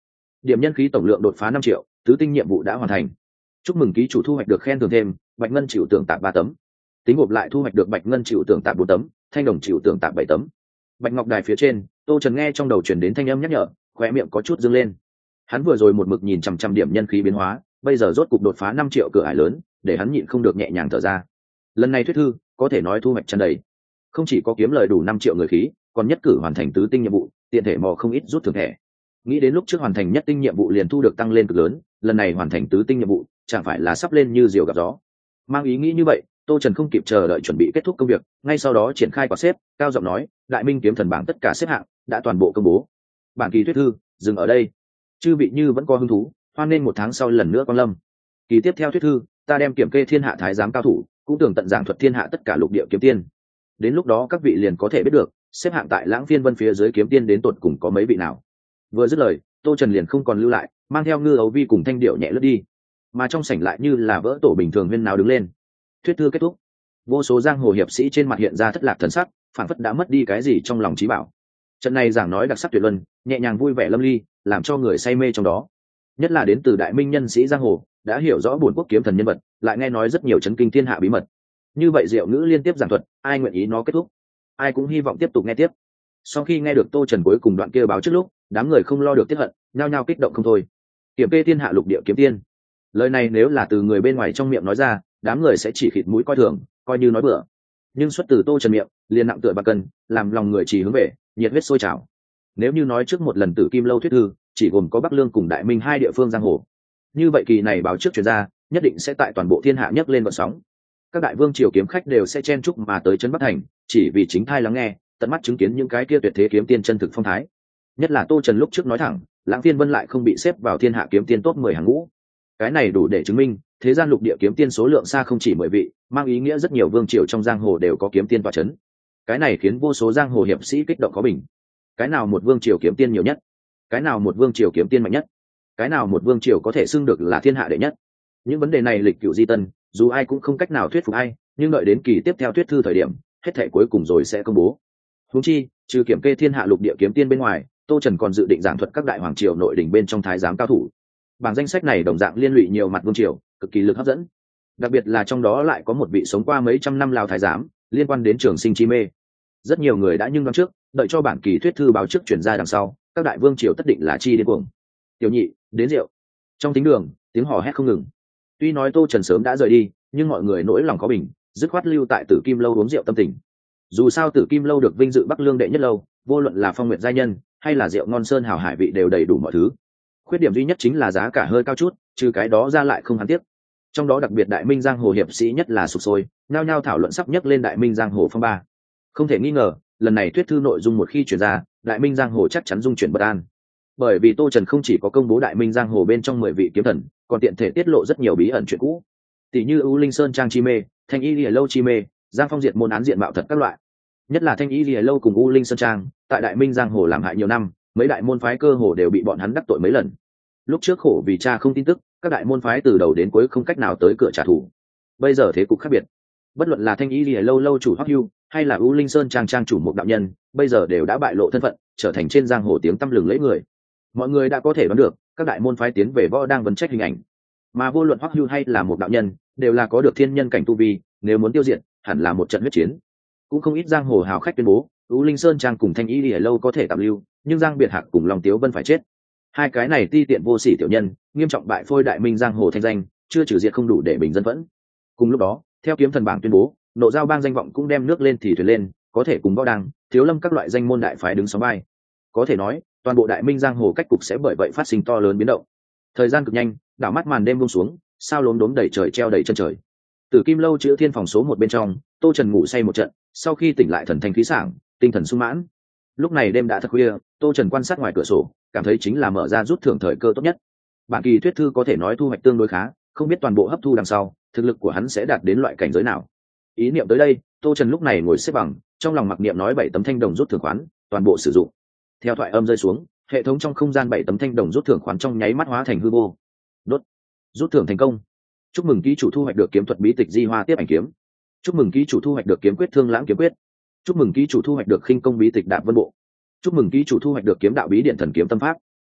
Điểm nhân khí tổng lượng đột phá 5 triệu, tứ tinh nhiệm vụ đã hoàn thành. Chúc mừng ký chủ thu hoạch được khen thưởng thêm, bạch ngân chịu tưởng tạp 3 tấm. Tính gộp lại thu hoạch được bạch ngân chịu tưởng tạp 4 tấm, thanh đồng chịu tưởng tạp 7 tấm. Bạch ngọc đài phía trên, Tô Trần nghe trong đầu truyền đến thanh âm nhắc nhở, khóe miệng có chút dương lên. Hắn vừa rồi một mực nhìn chằm chằm điểm nhân khí biến hóa, bây giờ rốt cục đột phá 5 triệu cửa ải lớn, để hắn nhịn không được nhẹ nhàng thở ra. Lần này thuyết thư có thể nói thu hoạch tràn đầy, không chỉ có kiếm lời đủ 5 triệu người khí, còn nhất cử hoàn thành tứ tinh nhiệm vụ, tiện thể mò không ít rút thưởng thẻ. Nghĩ đến lúc trước hoàn thành nhất tinh nhiệm vụ liền thu được tăng lên cực lớn, lần này hoàn thành tứ tinh nhiệm vụ chẳng phải là sắp lên như diều gặp gió. Mang ý nghĩ như vậy, Tô Trần không kịp chờ đợi chuẩn bị kết thúc công việc, ngay sau đó triển khai quả xếp, cao giọng nói, đại minh kiếm thần bảng tất cả xếp hạng đã toàn bộ công bố. Bản kỳ thuyết thư dừng ở đây. Chư vị như vẫn có hứng thú, hoan nên 1 tháng sau lần nữa quan lâm. Kỳ tiếp theo thuyết thư, ta đem kiểm kê thiên hạ thái giám cao thủ, cũng tưởng tận giảng thuật thiên hạ tất cả lục địa kiếm tiên. Đến lúc đó các vị liền có thể biết được, xếp hạng tại Lãng Phiên Vân phía dưới kiếm tiên đến tột cùng có mấy vị nào. Vừa dứt lời, Tô Trần liền không còn lưu lại, mang theo Ngư Ấu Vi cùng Thanh Điệu nhẹ lướt đi. Mà trong sảnh lại như là vỡ tổ bình thường huyên náo đứng lên. Thuyết thư kết thúc, vô số giang hồ hiệp sĩ trên mặt hiện ra thất lạc thần sắc, phảng phất đã mất đi cái gì trong lòng trí bảo. Trận này giảng nói đặc sắc tuyệt luân, nhẹ nhàng vui vẻ lâm ly, làm cho người say mê trong đó. Nhất là đến từ đại minh nhân sĩ giang hồ, đã hiểu rõ bổn quốc kiếm thần nhân vật, lại nghe nói rất nhiều chấn kinh thiên hạ bí mật. Như vậy diệu ngữ liên tiếp giảng thuật, ai nguyện ý nó kết thúc, ai cũng hy vọng tiếp tục nghe tiếp. Sau khi nghe được Tô Trần cuối cùng đoạn kia báo trước lúc, đám người không lo được tiếc hận, nhao nhao kích động không thôi. Kiểm kê thiên hạ lục địa kiếm tiên, lời này nếu là từ người bên ngoài trong miệng nói ra, đám người sẽ chỉ khịt mũi coi thường, coi như nói bừa. Nhưng xuất từ Tô Trần miệng, liền nặng tựa bạc cân, làm lòng người chỉ hướng về, nhiệt huyết sôi trào. Nếu như nói trước một lần Tử Kim lâu thuyết thư chỉ gồm có Bắc Lương cùng Đại Minh 2 địa phương giang hồ, như vậy kỳ này báo trước truyền ra, nhất định sẽ tại toàn bộ thiên hạ nhấc lên vận sóng. Các đại vương triều kiếm khách đều sẽ chen chúc mà tới trấn Bắc thành, chỉ vì chính thai lắng nghe, tận mắt chứng kiến những cái kia tuyệt thế kiếm tiên chân thực phong thái. Nhất là Tô Trần lúc trước nói thẳng, Lãng Phiên Vân lại không bị xếp vào thiên hạ kiếm tiên top 10 hàng ngũ. Cái này đủ để chứng minh, thế gian lục địa kiếm tiên số lượng xa không chỉ 10 vị, mang ý nghĩa rất nhiều vương triều trong giang hồ đều có kiếm tiên tọa chấn. Cái này khiến vô số giang hồ hiệp sĩ kích động khó bình. Cái nào một vương triều kiếm tiên nhiều nhất? Cái nào một vương triều kiếm tiên mạnh nhất? Cái nào một vương triều có thể xưng được là thiên hạ đệ nhất? Những vấn đề này lịch cửu di tân, dù ai cũng không cách nào thuyết phục ai, nhưng đợi đến kỳ tiếp theo thuyết thư thời điểm, hết thảy cuối cùng rồi sẽ công bố. Huống chi, trừ kiểm kê thiên hạ lục địa kiếm tiên bên ngoài, Tô Trần còn dự định giảng thuật các đại hoàng triều nội đình bên trong thái giám cao thủ. Bảng danh sách này đồng dạng liên lụy nhiều mặt vương triều, cực kỳ lực hấp dẫn. Đặc biệt là trong đó lại có một vị sống qua mấy trăm năm lao thái giám, liên quan đến trường sinh chi mê. Rất nhiều người đã nhưng đoán trước, đợi cho bản kỳ thuyết thư báo trước chuyển ra đằng sau, các đại vương triều tất định là chi điên cuồng. Tiểu nhị, đến rượu. Trong thính đường, tiếng hò hét không ngừng. Tuy nói Tô Trần sớm đã rời đi, nhưng mọi người nỗi lòng khó bình, dứt khoát lưu tại Tử Kim lâu uống rượu tâm tình. Dù sao Tử Kim lâu được vinh dự Bắc Lương đệ nhất lâu, vô luận là phong nguyệt giai nhân hay là rượu ngon sơn hào hải vị đều đầy đủ mọi thứ. Khuyết điểm duy nhất chính là giá cả hơi cao chút, trừ cái đó ra lại không hắn tiếc. Trong đó đặc biệt đại minh giang hồ hiệp sĩ nhất là sục sôi, nhao nhao thảo luận sắp nhấc lên đại minh giang hồ phong ba. Không thể nghi ngờ, lần này thuyết thư nội dung một khi chuyển ra, đại minh giang hồ chắc chắn dung chuyển bất an. Bởi vì Tô Trần không chỉ có công bố đại minh giang hồ bên trong 10 vị kiếm thần, còn tiện thể tiết lộ rất nhiều bí ẩn chuyện cũ, tỷ như U Linh Sơn trang chi mê, Thanh Y Lìa lâu chi mê, Giang Phong diệt môn án diện mạo thật các loại. Nhất là Thanh Y Lìa lâu cùng U Linh Sơn trang, tại đại minh giang hồ làm hại nhiều năm, mấy đại môn phái cơ hồ đều bị bọn hắn đắc tội mấy lần. Lúc trước khổ vì cha không tin tức, các đại môn phái từ đầu đến cuối không cách nào tới cửa trả thù. Bây giờ thế cục khác biệt, bất luận là Thanh Y Lìa lâu lâu chủ Hoắc Hưu, hay là U Linh Sơn trang trang chủ một đạo nhân, bây giờ đều đã bại lộ thân phận, trở thành trên giang hồ tiếng tăm lừng lẫy người. Mọi người đã có thể đoán được, các đại môn phái tiến về võ đang vấn trách hình ảnh. Mà vô luận Hoắc Hưu hay là một đạo nhân, đều là có được thiên nhân cảnh tu vi, nếu muốn tiêu diệt, hẳn là một trận huyết chiến. Cũng không ít giang hồ hào khách tuyên bố, U Linh Sơn trang cùng Thanh Y Lìa lâu có thể tạm lưu, nhưng Giang Biệt Hạc cùng Long Tiếu Vân phải chết. Hai cái này ti tiện vô sỉ tiểu nhân, nghiêm trọng bại phôi đại minh giang hồ thanh danh, chưa trừ diệt không đủ để bình dân vẫn. Cùng lúc đó, theo kiếm thần bảng tuyên bố, nộ giao bang danh vọng cũng đem nước lên thì thuyền lên, có thể cùng võ đăng, thiếu lâm các loại danh môn đại phái đứng sóng vai. Có thể nói, toàn bộ đại minh giang hồ cách cục sẽ bởi vậy phát sinh to lớn biến động. Thời gian cực nhanh, đảo mắt màn đêm buông xuống, sao lốm đốm đầy trời treo đầy chân trời. Tử Kim lâu chữ thiên phòng số 1 bên trong, Tô Trần ngủ say một trận, sau khi tỉnh lại thần thanh khí sảng, tinh thần sung mãn. Lúc này đêm đã thật khuya, Tô Trần quan sát ngoài cửa sổ, cảm thấy chính là mở ra rút thưởng thời cơ tốt nhất. Bản kỳ thuyết thư có thể nói thu hoạch tương đối khá, không biết toàn bộ hấp thu đằng sau, thực lực của hắn sẽ đạt đến loại cảnh giới nào. Ý niệm tới đây, Tô Trần lúc này ngồi xếp bằng, trong lòng mặc niệm nói 7 tấm thanh đồng rút thưởng khoán, toàn bộ sử dụng. Theo thoại âm rơi xuống, hệ thống trong không gian 7 tấm thanh đồng rút thưởng khoán trong nháy mắt hóa thành hư vô. Đốt. Rút thưởng thành công. Chúc mừng ký chủ thu hoạch được kiếm thuật bí tịch Di Hoa Tiếp Ảnh Kiếm. Chúc mừng ký chủ thu hoạch được kiếm quyết Thương Lãng Kiếm Quyết. Chúc mừng ký chủ thu hoạch được khinh công bí tịch Đạp Vân Bộ. Chúc mừng ký chủ thu hoạch được kiếm đạo bí điện thần kiếm tâm pháp.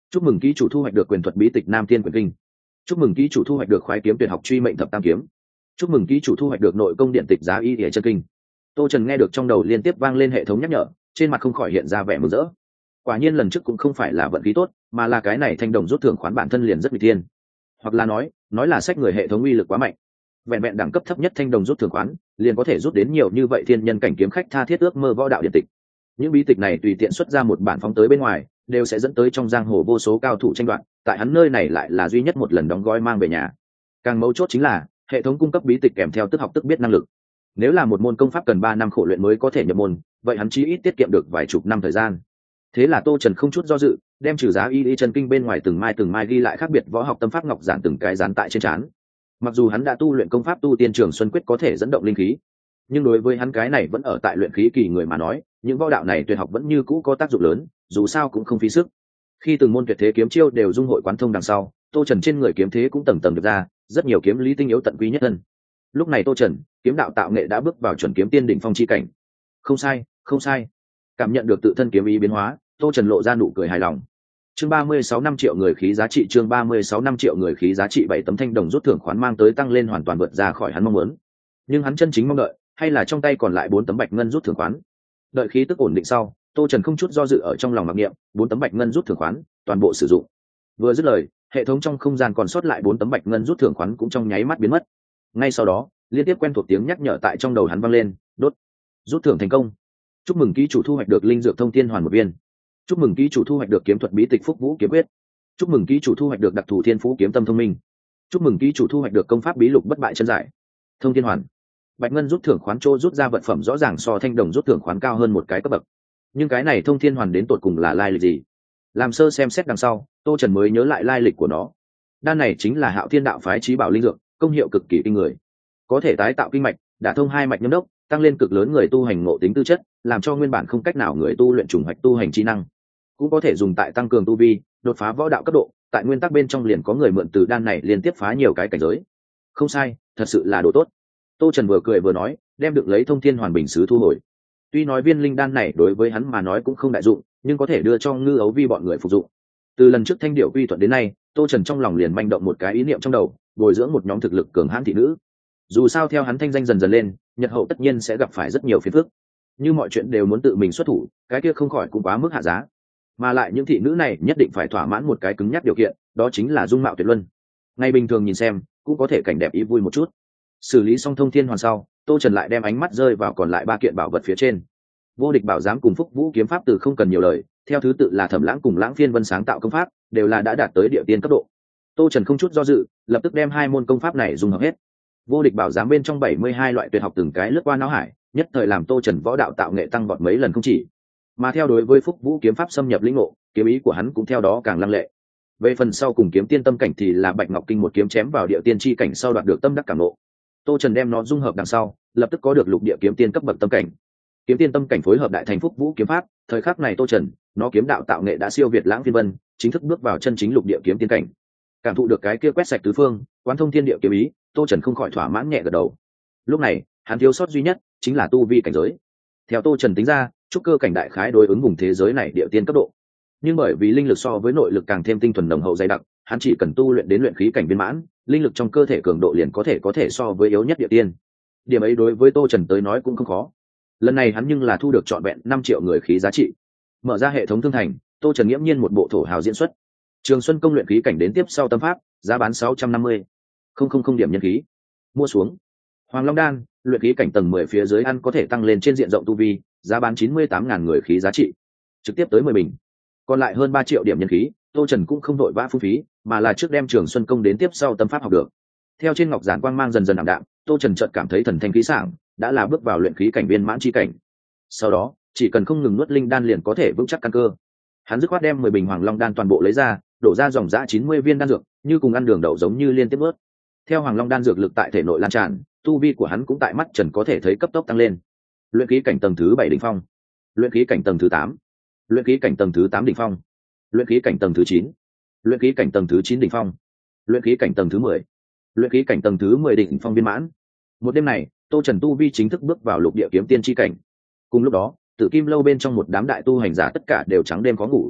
chúc mừng ký chủ thu hoạch được quyền thuật bí tịch Nam Thiên Quyền Kinh. Chúc mừng ký chủ thu hoạch được khoái kiếm tuyệt học truy mệnh thập tam kiếm. Chúc mừng ký chủ thu hoạch được nội công điện tịch giá y địa chân kinh. Tô Trần nghe được trong đầu liên tiếp vang lên hệ thống nhắc nhở, trên mặt không khỏi hiện ra vẻ mừng rỡ. Quả nhiên lần trước cũng không phải là vận khí tốt, mà là cái này thanh đồng rút thưởng khoán bản thân liền rất nguy thiên, hoặc là nói là sách người hệ thống uy lực quá mạnh. Vẹn vẹn đẳng cấp thấp nhất thanh đồng rút thưởng khoán liền có thể rút đến nhiều như vậy thiên nhân cảnh kiếm khách tha thiết ước mơ võ đạo điện tịch. Những bí tịch này tùy tiện xuất ra một bản phóng tới bên ngoài, đều sẽ dẫn tới trong giang hồ vô số cao thủ tranh đoạt, tại hắn nơi này lại là duy nhất một lần đóng gói mang về nhà. Càng mấu chốt chính là hệ thống cung cấp bí tịch kèm theo tức học tức biết năng lực. Nếu là một môn công pháp cần 3 năm khổ luyện mới có thể nhập môn, vậy hắn chí ít tiết kiệm được vài chục năm thời gian. Thế là Tô Trần không chút do dự, đem trừ giá y chân kinh bên ngoài từng mai ghi lại khác biệt võ học tâm pháp ngọc giản từng cái dán tại trên trán. Mặc dù hắn đã tu luyện công pháp tu tiên trường xuân quyết có thể dẫn động linh khí, nhưng đối với hắn cái này vẫn ở tại luyện khí kỳ người mà nói, những võ đạo này tuyệt học vẫn như cũ có tác dụng lớn, dù sao cũng không phí sức. Khi từng môn tuyệt thế kiếm chiêu đều dung hội quán thông đằng sau, Tô Trần trên người kiếm thế cũng tầng tầng được ra, rất nhiều kiếm lý tinh yếu tận quý nhất thân. Lúc này Tô Trần, kiếm đạo tạo nghệ đã bước vào chuẩn kiếm tiên đỉnh phong chi cảnh. Không sai. Cảm nhận được tự thân kiếm ý biến hóa, Tô Trần lộ ra nụ cười hài lòng. Chương 36 5 triệu người khí giá trị, chương 36 5 triệu người khí giá trị, 7 tấm thanh đồng rút thưởng khoán mang tới tăng lên hoàn toàn vượt ra khỏi hắn mong muốn. Nhưng hắn chân chính mong đợi, hay là trong tay còn lại 4 tấm bạch ngân rút thưởng khoán. Đợi khí tức ổn định sau, Tô Trần không chút do dự ở trong lòng mặc niệm, 4 tấm bạch ngân rút thưởng khoán, toàn bộ sử dụng. Vừa dứt lời, hệ thống trong không gian còn sót lại 4 tấm bạch ngân rút thưởng khoán cũng trong nháy mắt biến mất. Ngay sau đó, liên tiếp quen thuộc tiếng nhắc nhở tại trong đầu hắn vang lên, đốt. Rút thưởng thành công. Chúc mừng ký chủ thu hoạch được linh dược thông thiên hoàn một viên. Chúc mừng ký chủ thu hoạch được kiếm thuật bí tịch phúc vũ kiếm quyết. Chúc mừng ký chủ thu hoạch được đặc thù thiên phú kiếm tâm thông minh. Chúc mừng ký chủ thu hoạch được công pháp bí lục bất bại chân giải. Thông thiên hoàn. Bạch ngân rút thưởng khoán trô rút ra vật phẩm rõ ràng so thanh đồng rút thưởng khoán cao hơn một cái cấp bậc. Nhưng cái này thông thiên hoàn đến tột cùng là lai lịch gì? Làm sơ xem xét đằng sau, Tô Trần mới nhớ lại lai lịch của nó. Đan này chính là Hạo Thiên đạo phái chí bảo linh dược, công hiệu cực kỳ kinh người, có thể tái tạo kinh mạch, đả thông hai mạch nhâm đốc, tăng lên cực lớn người tu hành ngộ tính tư chất, làm cho nguyên bản không cách nào người tu luyện trùng hoạch tu hành chi năng. Cũng có thể dùng tại tăng cường tu vi, đột phá võ đạo cấp độ, tại nguyên tắc bên trong liền có người mượn từ đan này liên tiếp phá nhiều cái cảnh giới. Không sai, thật sự là đồ tốt. Tô Trần vừa cười vừa nói, đem được lấy thông thiên hoàn bình sứ thu hồi. Tuy nói viên linh đan này đối với hắn mà nói cũng không đại dụng, nhưng có thể đưa cho Ngư Ấu Vi bọn người phục dụng. Từ lần trước thanh điệu quy thuận đến nay, Tô Trần trong lòng liền manh động một cái ý niệm trong đầu, bồi dưỡng một nhóm thực lực cường hãn thị nữ. Dù sao theo hắn thanh danh dần dần lên, nhật hậu tất nhiên sẽ gặp phải rất nhiều phiền phức. Như mọi chuyện đều muốn tự mình xuất thủ, cái kia không khỏi cũng quá mức hạ giá. Mà lại những thị nữ này nhất định phải thỏa mãn một cái cứng nhắc điều kiện, đó chính là dung mạo tuyệt luân. Ngày bình thường nhìn xem, cũng có thể cảnh đẹp ý vui một chút. Xử lý xong thông thiên hoàn sau, Tô Trần lại đem ánh mắt rơi vào còn lại 3 kiện bảo vật phía trên. Vô địch bảo giám cùng phúc vũ kiếm pháp từ không cần nhiều lời, theo thứ tự là Thẩm Lãng cùng Lãng Phiên Vân sáng tạo công pháp, đều là đã đạt tới địa tiên cấp độ. Tô Trần không chút do dự, lập tức đem 2 môn công pháp này dung hợp hết. Vô địch bảo giám bên trong 72 loại tuyệt học từng cái lướt qua não hải, nhất thời làm Tô Trần võ đạo tạo nghệ tăng vọt mấy lần không chỉ. Mà theo đối với phúc vũ kiếm pháp xâm nhập lĩnh ngộ, kiếm ý của hắn cũng theo đó càng lăng lệ. Về phần sau cùng kiếm tiên tâm cảnh thì là Bạch Ngọc Kinh một kiếm chém vào địa tiên chi cảnh sau đoạt được tâm đắc cảm ngộ. Tô Trần đem nó dung hợp đằng sau, lập tức có được lục địa kiếm tiên cấp bậc tâm cảnh. Kiếm tiên tâm cảnh phối hợp đại thành phúc vũ kiếm pháp, thời khắc này Tô Trần, nó kiếm đạo tạo nghệ đã siêu việt Lãng Phiên Vân, chính thức bước vào chân chính lục địa kiếm tiên cảnh. Cảm thụ được cái kia quét sạch tứ phương, quán thông thiên địa kiếm ý, Tô Trần không khỏi thỏa mãn nhẹ gật đầu. Lúc này, hắn thiếu sót duy nhất chính là tu vi cảnh giới. Theo Tô Trần tính ra, trúc cơ cảnh đại khái đối ứng vùng thế giới này địa tiên cấp độ. Nhưng bởi vì linh lực so với nội lực càng thêm tinh thuần nồng hậu dày đặc, hắn chỉ cần tu luyện đến luyện khí cảnh viên mãn, linh lực trong cơ thể cường độ liền có thể so với yếu nhất địa tiên. Điểm ấy đối với Tô Trần tới nói cũng không khó. Lần này hắn nhưng là thu được trọn vẹn 5 triệu người khí giá trị. Mở ra hệ thống thương thành, Tô Trần nghiễm nhiên một bộ thổ hào diễn xuất. Trường Xuân công luyện khí cảnh đến tiếp sau tâm pháp, giá bán 650 000 điểm nhân khí. Mua xuống. Hoàng Long đan, luyện khí cảnh tầng 10 phía dưới ăn có thể tăng lên trên diện rộng tu vi, giá bán 98.000 người khí giá trị. Trực tiếp tới 10 bình. Còn lại hơn 3 triệu điểm nhân khí, Tô Trần cũng không vội vã phung phí, mà là trước đem Trường Xuân công đến tiếp sau tâm pháp học được. Theo trên ngọc giản quang mang dần dần ảm đạm, Tô Trần chợt cảm thấy thần thanh khí sảng, đã là bước vào luyện khí cảnh viên mãn chi cảnh. Sau đó, chỉ cần không ngừng nuốt linh đan liền có thể vững chắc căn cơ. Hắn dứt khoát đem 10 bình Hoàng Long đan toàn bộ lấy ra, đổ ra dòng dã 90 viên đan dược, như cùng ăn đường đậu giống như liên tiếp nuốt. Theo Hoàng Long đan dược lực tại thể nội lan tràn, tu vi của hắn cũng tại mắt Trần có thể thấy cấp tốc tăng lên. Luyện khí cảnh tầng thứ 7 đỉnh phong, luyện khí cảnh tầng thứ 8, luyện khí cảnh tầng thứ 8 đỉnh phong, luyện khí cảnh tầng thứ 9, luyện khí cảnh tầng thứ 9 đỉnh phong, luyện khí cảnh tầng thứ 10, luyện khí cảnh tầng thứ 10 đỉnh phong viên mãn. Một đêm này, Tô Trần tu vi chính thức bước vào lục địa kiếm tiên chi cảnh. Cùng lúc đó, Tử Kim lâu bên trong một đám đại tu hành giả tất cả đều trắng đêm có ngủ.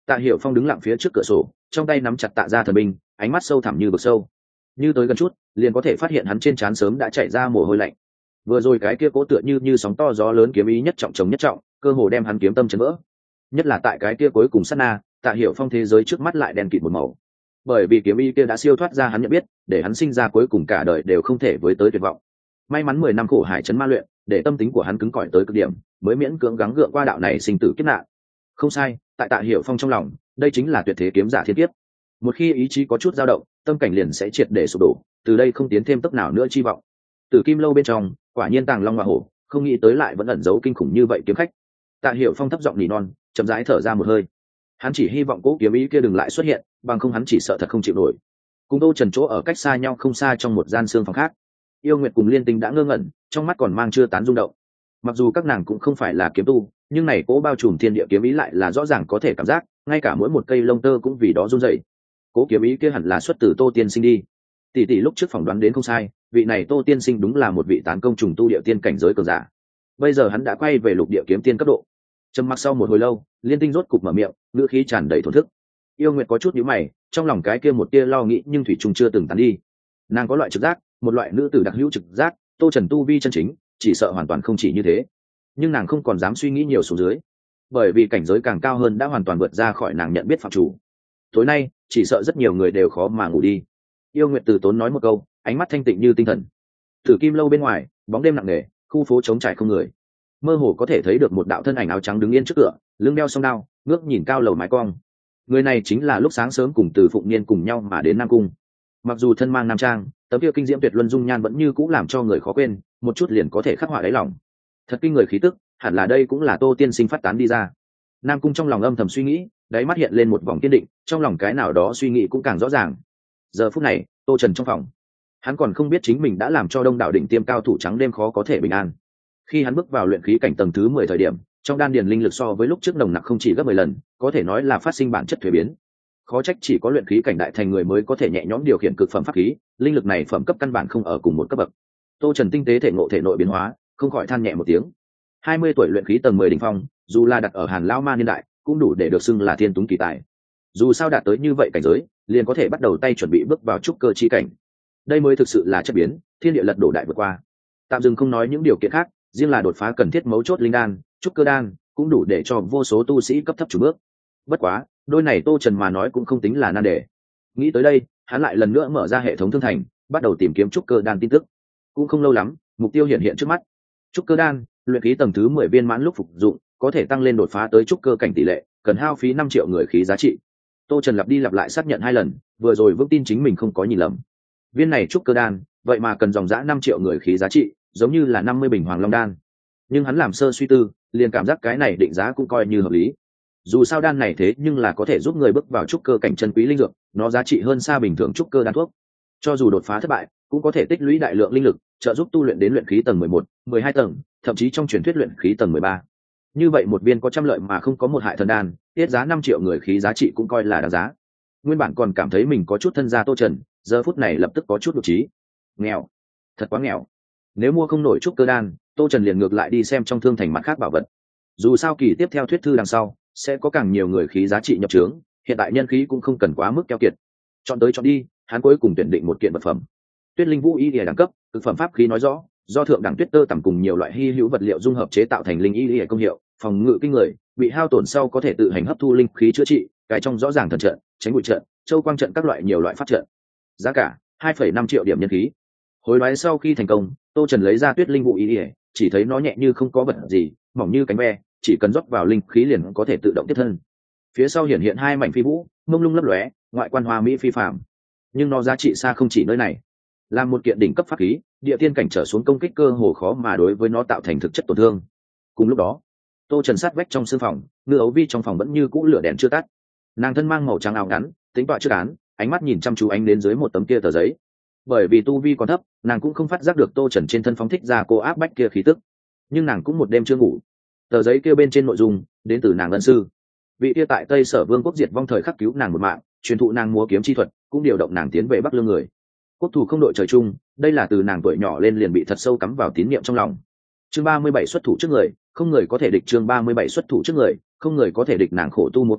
Tạ Hiểu Phong đứng lặng phía trước cửa sổ, trong tay nắm chặt Tạ Gia thần binh, ánh mắt sâu thẳm như vực sâu. Như tới gần chút, liền có thể phát hiện hắn trên trán sớm đã chảy ra mồ hôi lạnh. Vừa rồi cái kia cố tựa như sóng to gió lớn kiếm ý nhất trọng chồng nhất trọng, cơ hồ đem hắn kiếm tâm chấn vỡ. Nhất là tại cái kia cuối cùng sát na, Tạ Hiểu Phong thế giới trước mắt lại đen kịt một màu. Bởi vì kiếm ý kia đã siêu thoát ra hắn nhận biết, để hắn sinh ra cuối cùng cả đời đều không thể với tới tuyệt vọng. May mắn 10 năm khổ hải trấn ma luyện, để tâm tính của hắn cứng cỏi tới cực điểm, mới miễn cưỡng gắng gượng qua đạo này sinh tử kiếp nạn. Không sai, tại Tạ Hiểu Phong trong lòng, đây chính là tuyệt thế kiếm giả thiên kiếp. Một khi ý chí có chút dao động, tâm cảnh liền sẽ triệt để sụp đổ, từ đây không tiến thêm tốc nào nữa chi vọng. Tử Kim lâu bên trong, quả nhiên tàng long ngọa hổ, không nghĩ tới lại vẫn ẩn giấu kinh khủng như vậy kiếm khách. Tạ Hiểu Phong thấp giọng nỉ non, chậm rãi thở ra một hơi. Hắn chỉ hy vọng cố kiếm ý kia đừng lại xuất hiện, bằng không hắn chỉ sợ thật không chịu nổi. Cùng Tô Trần chỗ ở cách xa nhau không xa trong một gian xương phòng khác. Yêu Nguyệt cùng Liên Tinh đã ngơ ngẩn, trong mắt còn mang chưa tán rung động. Mặc dù các nàng cũng không phải là kiếm tu, nhưng này cố bao trùm thiên địa kiếm ý lại là rõ ràng có thể cảm giác, ngay cả mỗi một cây lông tơ cũng vì đó run rẩy. Cố kiếm ý kia hẳn là xuất từ Tô Tiên Sinh đi. Tỷ tỷ lúc trước phỏng đoán đến không sai, vị này Tô Tiên Sinh đúng là một vị tán công trùng tu địa tiên cảnh giới cường giả. Bây giờ hắn đã quay về lục địa kiếm tiên cấp độ. Trầm mặc sau một hồi lâu, Liên Tinh rốt cục mở miệng, ngữ khí tràn đầy thổn thức. Yêu Nguyệt có chút nhíu mày, trong lòng cái kia một tia lo nghĩ nhưng thủy chung chưa từng tán đi. Nàng có loại trực giác, một loại nữ tử đặc hữu trực giác, Tô Trần tu vi chân chính, chỉ sợ hoàn toàn không chỉ như thế. Nhưng nàng không còn dám suy nghĩ nhiều xuống dưới, bởi vì cảnh giới càng cao hơn đã hoàn toàn vượt ra khỏi nàng nhận biết phạm chủ. Tối nay, chỉ sợ rất nhiều người đều khó mà ngủ đi. Yêu Nguyệt từ tốn nói một câu, ánh mắt thanh tịnh như tinh thần. Tử Kim lâu bên ngoài, bóng đêm nặng nề, khu phố trống trải không người. Mơ hồ có thể thấy được một đạo thân ảnh áo trắng đứng yên trước cửa, lưng đeo song đao, ngước nhìn cao lầu mái cong. Người này chính là lúc sáng sớm cùng Từ Phụng Niên cùng nhau mà đến Nam Cung. Mặc dù thân mang nam trang, tấm kia kinh diễm tuyệt luân dung nhan vẫn như cũ làm cho người khó quên, một chút liền có thể khắc họa đáy lòng. Thật kinh người khí tức, hẳn là đây cũng là Tô Tiên Sinh phát tán đi ra. Nam Cung trong lòng âm thầm suy nghĩ, đáy mắt hiện lên một vòng kiên định, trong lòng cái nào đó suy nghĩ cũng càng rõ ràng. Giờ phút này, Tô Trần trong phòng, hắn còn không biết chính mình đã làm cho đông đảo đỉnh tiêm cao thủ trắng đêm khó có thể bình an. Khi hắn bước vào luyện khí cảnh tầng thứ 10 thời điểm, trong đan điền linh lực so với lúc trước nồng nặc không chỉ gấp 10 lần, có thể nói là phát sinh bản chất thuế biến. Khó trách chỉ có luyện khí cảnh đại thành người mới có thể nhẹ nhõm điều khiển cực phẩm pháp khí, linh lực này phẩm cấp căn bản không ở cùng một cấp bậc. Tô Trần tinh tế thể ngộ thể nội biến hóa, không khỏi than nhẹ một tiếng. 20 tuổi luyện khí tầng 10 đỉnh phong, dù là đặt ở Hàn Lão Ma niên đại, cũng đủ để được xưng là thiên túng kỳ tài. Dù sao đạt tới như vậy cảnh giới, liền có thể bắt đầu tay chuẩn bị bước vào trúc cơ chi cảnh. Đây mới thực sự là chất biến, thiên địa lật đổ đại vượt qua. Tạm dừng không nói những điều kiện khác, riêng là đột phá cần thiết mấu chốt linh đan, trúc cơ đan, cũng đủ để cho vô số tu sĩ cấp thấp chủ bước. Bất quá, đôi này Tô Trần mà nói cũng không tính là nan đề. Nghĩ tới đây, hắn lại lần nữa mở ra hệ thống thương thành, bắt đầu tìm kiếm trúc cơ đan tin tức. Cũng không lâu lắm, mục tiêu hiện hiện trước mắt. Trúc cơ đan, luyện khí tầng thứ 10 viên mãn lúc phục dụng, có thể tăng lên đột phá tới trúc cơ cảnh tỷ lệ, cần hao phí 5 triệu người khí giá trị. Tô Trần lặp đi lặp lại xác nhận 2 lần, vừa rồi vững tin chính mình không có nhìn lầm. Viên này trúc cơ đan, vậy mà cần dòng dã 5 triệu người khí giá trị, giống như là 50 bình hoàng long đan. Nhưng hắn làm sơ suy tư, liền cảm giác cái này định giá cũng coi như hợp lý. Dù sao đan này thế nhưng là có thể giúp người bước vào trúc cơ cảnh chân quý linh dược, nó giá trị hơn xa bình thường trúc cơ đan thuốc. Cho dù đột phá thất bại, cũng có thể tích lũy đại lượng linh lực, trợ giúp tu luyện đến luyện khí tầng 11, 12 tầng, thậm chí trong truyền thuyết luyện khí tầng 13. Như vậy một viên có trăm lợi mà không có một hại thần đan, tiết giá 5 triệu người khí giá trị cũng coi là đáng giá. Nguyên bản còn cảm thấy mình có chút thân gia Tô Trần, giờ phút này lập tức có chút đột trí. Nghèo, thật quá nghèo. Nếu mua không nổi trúc cơ đan, Tô Trần liền ngược lại đi xem trong thương thành mặt khác bảo vật. Dù sao kỳ tiếp theo thuyết thư đằng sau sẽ có càng nhiều người khí giá trị nhập trướng, hiện tại nhân khí cũng không cần quá mức keo kiệt. Chọn tới chọn đi, hắn cuối cùng tuyển định một kiện vật phẩm. Tuyết linh vũ y lìa đẳng cấp, cực phẩm pháp khí nói rõ, do thượng đẳng tuyết tơ tằm cùng nhiều loại hy hữu vật liệu dung hợp chế tạo thành linh y lìa công hiệu, phòng ngự kinh người, bị hao tổn sau có thể tự hành hấp thu linh khí chữa trị, cái trong rõ ràng thần trận, tránh bụi trận, châu quang trận các loại nhiều loại pháp trận. Giá cả 2,5 triệu điểm nhân khí. Hối đoái sau khi thành công, Tô Trần lấy ra tuyết linh vũ y lìa, chỉ thấy nó nhẹ như không có vật gì, mỏng như cánh ve, chỉ cần rót vào linh khí liền có thể tự động tiếp thân. Phía sau hiện hiện 2 mảnh phi vũ, mông lung lấp lóe, ngoại quan hoa mỹ phi phàm. Nhưng nó giá trị xa không chỉ nơi này. Làm một kiện đỉnh cấp pháp khí, địa tiên cảnh trở xuống công kích cơ hồ khó mà đối với nó tạo thành thực chất tổn thương. Cùng lúc đó, Tô Trần sát vách trong sương phòng, Ngư Ấu Vi trong phòng vẫn như cũ lửa đèn chưa tắt. Nàng thân mang màu trắng áo ngắn, tính tọa trước án, ánh mắt nhìn chăm chú ánh đến dưới một tấm kia tờ giấy. Bởi vì tu vi còn thấp, nàng cũng không phát giác được Tô Trần trên thân phóng thích ra cô áp bách kia khí tức. Nhưng nàng cũng một đêm chưa ngủ. Tờ giấy kia bên trên nội dung đến từ nàng ân sư, vị kia tại Tây Sở Vương quốc diệt vong thời khắc cứu nàng một mạng, truyền thụ nàng múa kiếm chi thuật, cũng điều động nàng tiến về Bắc Lương người. Quốc thủ không đội trời chung, đây là từ nàng tuổi nhỏ lên liền bị thật sâu cắm vào tín niệm trong lòng. Chương 37 xuất thủ trước người, không người có thể địch. Chương 37 xuất thủ trước người, không người có thể địch. Nàng khổ tu múa kiếm,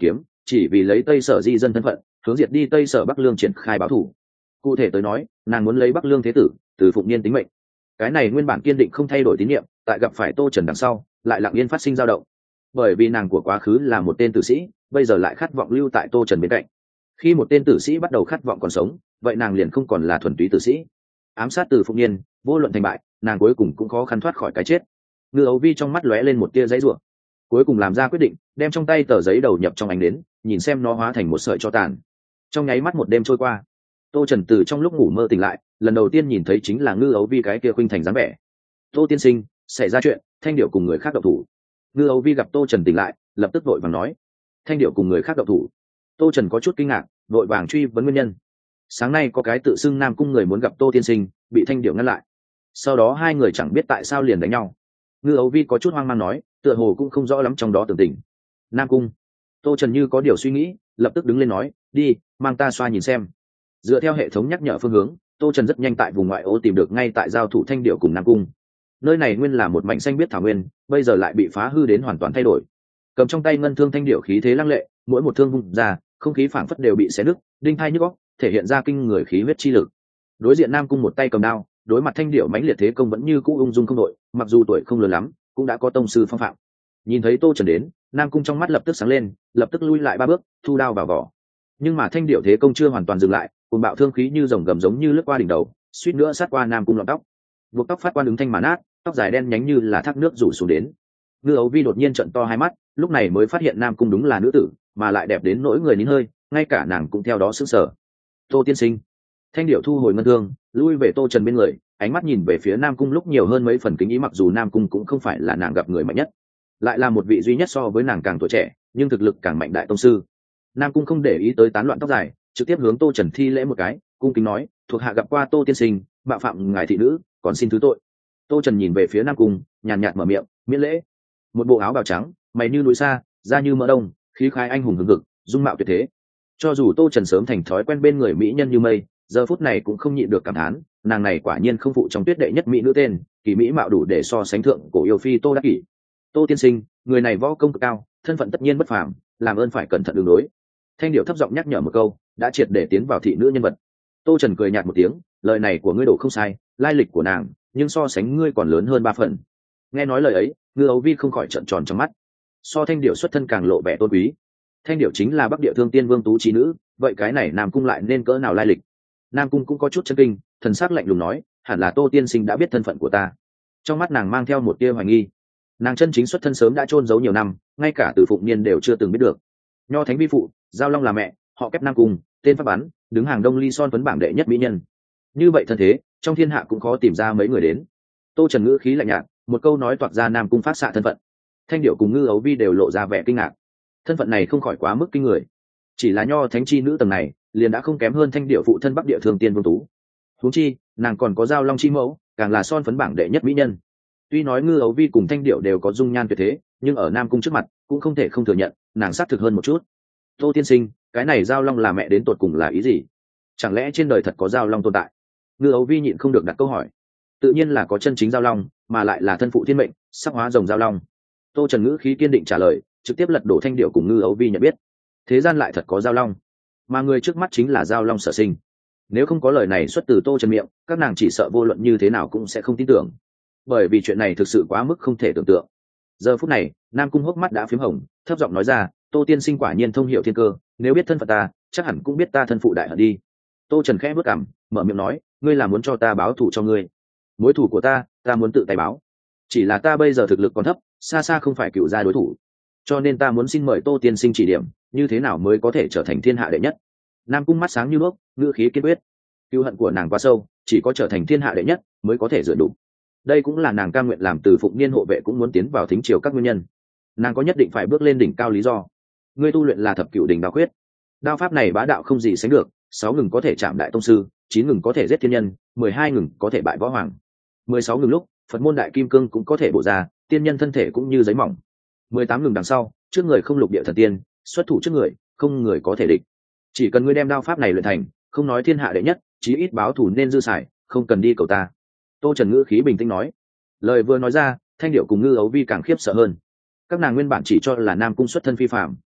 chỉ vì lấy Tây Sở di dân thân phận hướng diệt đi Tây Sở Bắc Lương triển khai báo thù. Cụ thể tới nói, nàng muốn lấy Bắc Lương thế tử từ Phụng Niên tính mệnh. Cái này nguyên bản kiên định không thay đổi tín nhiệm, tại gặp phải Tô Trần đằng sau lại lặng yên phát sinh dao động. Bởi vì nàng của quá khứ là một tên tử sĩ, bây giờ lại khát vọng lưu tại Tô Trần bên cạnh. Khi một tên tử sĩ bắt đầu khát vọng còn sống, vậy nàng liền không còn là thuần túy tử sĩ. Ám sát từ Phụng Niên, vô luận thành bại, nàng cuối cùng cũng khó khăn thoát khỏi cái chết. Ngư Ấu Vi trong mắt lóe lên một tia giấy rủa, cuối cùng làm ra quyết định, đem trong tay tờ giấy đầu nhập trong ánh nến, nhìn xem nó hóa thành một sợi tro tàn. Trong nháy mắt một đêm trôi qua, Tô Trần từ trong lúc ngủ mơ tỉnh lại, lần đầu tiên nhìn thấy chính là Ngư Ấu Vi cái kia khuynh thành dáng vẻ. Tô tiên sinh, xảy ra chuyện, Thanh Điệu cùng người khác động thủ. Ngư Ấu Vi gặp Tô Trần tỉnh lại, lập tức vội vàng nói. Thanh Điệu cùng người khác động thủ. Tô Trần có chút kinh ngạc, vội vàng truy vấn nguyên nhân. Sáng nay có cái tự xưng Nam Cung người muốn gặp Tô tiên sinh, bị Thanh Điệu ngăn lại. Sau đó hai người chẳng biết tại sao liền đánh nhau. Ngư Ấu Vi có chút hoang mang nói, tựa hồ cũng không rõ lắm trong đó tường tình. Nam Cung. Tô Trần như có điều suy nghĩ, lập tức đứng lên nói, đi, mang ta xoa nhìn xem. Dựa theo hệ thống nhắc nhở phương hướng, Tô Trần rất nhanh tại vùng ngoại ô tìm được ngay tại giao thủ Thanh Điệu cùng Nam Cung. Nơi này nguyên là một mảnh xanh biếc thảo nguyên, bây giờ lại bị phá hư đến hoàn toàn thay đổi. Cầm trong tay ngân thương Thanh Điệu khí thế lăng lệ, mỗi một thương vung ra, không khí phảng phất đều bị xé nứt, đinh thai nhức óc, thể hiện ra kinh người khí huyết chi lực. Đối diện Nam Cung một tay cầm đao, đối mặt Thanh Điệu mãnh liệt thế công vẫn như cũ ung dung không đội, mặc dù tuổi không lớn lắm, cũng đã có tông sư phong phạm. Nhìn thấy Tô Trần đến, Nam Cung trong mắt lập tức sáng lên, lập tức lui lại 3 bước, thu đao vào vỏ. Nhưng mà Thanh Điệu thế công chưa hoàn toàn dừng lại, cuồng bạo thương khí như rồng gầm giống như lướt qua đỉnh đầu, suýt nữa sát qua Nam Cung lọn tóc. Buộc tóc phát quan ứng thanh mà nát, tóc dài đen nhánh như là thác nước rủ xuống đến. Ngư Ấu Vi đột nhiên trợn to hai mắt, lúc này mới phát hiện Nam Cung đúng là nữ tử, mà lại đẹp đến nỗi người nín hơi, ngay cả nàng cũng theo đó sững sờ. Tô tiên sinh. Thanh Điệu thu hồi ngân thương, lui về Tô Trần bên người, ánh mắt nhìn về phía Nam Cung lúc nhiều hơn mấy phần kính ý, mặc dù Nam Cung cũng không phải là nàng gặp người mạnh nhất, lại là một vị duy nhất so với nàng càng tuổi trẻ, nhưng thực lực càng mạnh đại tông sư. Nam Cung không để ý tới tán loạn tóc dài, trực tiếp hướng Tô Trần thi lễ một cái, cung kính nói, thuộc hạ gặp qua Tô tiên sinh, mạo phạm ngài thị nữ, còn xin thứ tội. Tô Trần nhìn về phía Nam Cung, nhàn nhạt mở miệng, miễn lễ. Một bộ áo bào trắng, mày như núi xa, da như mỡ đông, khí khái anh hùng hừng hực, dung mạo tuyệt thế. Cho dù Tô Trần sớm thành thói quen bên người mỹ nhân như mây, giờ phút này cũng không nhịn được cảm thán, nàng này quả nhiên không phụ trong tuyết đệ nhất mỹ nữ tên, kỳ mỹ mạo đủ để so sánh thượng cổ yêu phi Tô Đắc Kỷ. Tô tiên sinh, người này võ công cực cao, thân phận tất nhiên bất phàm, làm ơn phải cẩn thận đường đối. Thanh Điệu thấp giọng nhắc nhở một câu, đã triệt để tiến vào thị nữ nhân vật. Tô Trần cười nhạt một tiếng, lời này của ngươi đổ không sai, lai lịch của nàng, nhưng so sánh ngươi còn lớn hơn 3 phần. Nghe nói lời ấy, Ngư Ấu Vi không khỏi trợn tròn trong mắt. So Thanh Điệu xuất thân càng lộ vẻ tôn quý. Thanh Điệu chính là Bắc Địa Thương Tiên Vương tú trí nữ, vậy cái này Nam Cung lại nên cỡ nào lai lịch? Nam Cung cũng có chút chấn kinh, thần sắc lạnh lùng nói, hẳn là Tô tiên sinh đã biết thân phận của ta. Trong mắt nàng mang theo một tia hoài nghi. Nàng chân chính xuất thân sớm đã chôn giấu nhiều năm, ngay cả Từ Phụng Niên đều chưa từng biết được. Nho Thánh vi phụ, Giao Long là mẹ, họ Kép Nam Cung, tên pháp bắn, đứng hàng Đông Ly son phấn bảng đệ nhất mỹ nhân. Như vậy thân thế, trong thiên hạ cũng khó tìm ra mấy người đến. Tô Trần ngữ khí lạnh nhạt, một câu nói toạc ra Nam Cung phát xạ thân phận. Thanh Điệu cùng Ngư Ấu Vi đều lộ ra vẻ kinh ngạc. Thân phận này không khỏi quá mức kinh người. Chỉ là Nho Thánh chi nữ tầng này, liền đã không kém hơn Thanh Điệu phụ thân Bắc Địa Thương Tiên Vương tú. Huống chi, nàng còn có Giao Long chi mẫu, càng là son phấn bảng đệ nhất mỹ nhân. Tuy nói Ngư Ấu Vi cùng Thanh Điệu đều có dung nhan tuyệt thế, nhưng ở Nam Cung trước mặt, cũng không thể không thừa nhận, nàng xác thực hơn một chút. Tô tiên sinh, cái này Giao Long là mẹ đến tột cùng là ý gì? Chẳng lẽ trên đời thật có Giao Long tồn tại? Ngư Ấu Vi nhịn không được đặt câu hỏi. Tự nhiên là có chân chính Giao Long, mà lại là thân phụ thiên mệnh, sắc hóa rồng Giao Long. Tô Trần ngữ khí kiên định trả lời, trực tiếp lật đổ Thanh Điệu cùng Ngư Ấu Vi nhận biết. Thế gian lại thật có Giao Long, mà người trước mắt chính là Giao Long sở sinh. Nếu không có lời này xuất từ Tô Trần miệng, các nàng chỉ sợ vô luận như thế nào cũng sẽ không tin tưởng, bởi vì chuyện này thực sự quá mức không thể tưởng tượng. Giờ phút này, Nam Cung hốc mắt đã phím hồng, thấp giọng nói ra, Tô tiên sinh quả nhiên thông hiểu thiên cơ, nếu biết thân phận ta, chắc hẳn cũng biết ta thân phụ đại hận đi. Tô Trần khẽ bước cằm, mở miệng nói, ngươi là muốn cho ta báo thù cho ngươi. Mối thù của ta muốn tự tay báo. Chỉ là ta bây giờ thực lực còn thấp, xa xa không phải cựu gia đối thủ, cho nên ta muốn xin mời Tô tiên sinh chỉ điểm, như thế nào mới có thể trở thành thiên hạ đệ nhất. Nam Cung mắt sáng như đuốc, ngữ khí kiên quyết. Cựu hận của nàng quá sâu, chỉ có trở thành thiên hạ đệ nhất mới có thể dựa đủ. Đây cũng là nàng cam nguyện làm Từ Phụng Niên hộ vệ cũng muốn tiến vào thính triều các nguyên nhân. Nàng có nhất định phải bước lên đỉnh cao lý do. Ngươi tu luyện là Thập Cửu Đỉnh Đao Quyết. Đao pháp này bá đạo không gì sánh được, 6 ngừng có thể chạm đại tông sư, 9 ngừng có thể giết thiên nhân, 12 ngừng có thể bại võ hoàng. 16 ngừng lúc, Phật môn đại kim cương cũng có thể bổ ra, tiên nhân thân thể cũng như giấy mỏng. 18 ngừng đằng sau, trước người không lục địa thần tiên, xuất thủ trước người, không người có thể địch. Chỉ cần ngươi đem đao pháp này luyện thành, không nói thiên hạ đệ nhất, chí ít báo thù nên dư xài, không cần đi cầu ta. Tô Trần ngữ khí bình tĩnh nói. Lời vừa nói ra, Thanh Điệu cùng Ngư Ấu Vi càng khiếp sợ hơn. Các nàng nguyên bản chỉ cho là Nam Cung xuất thân phi phàm,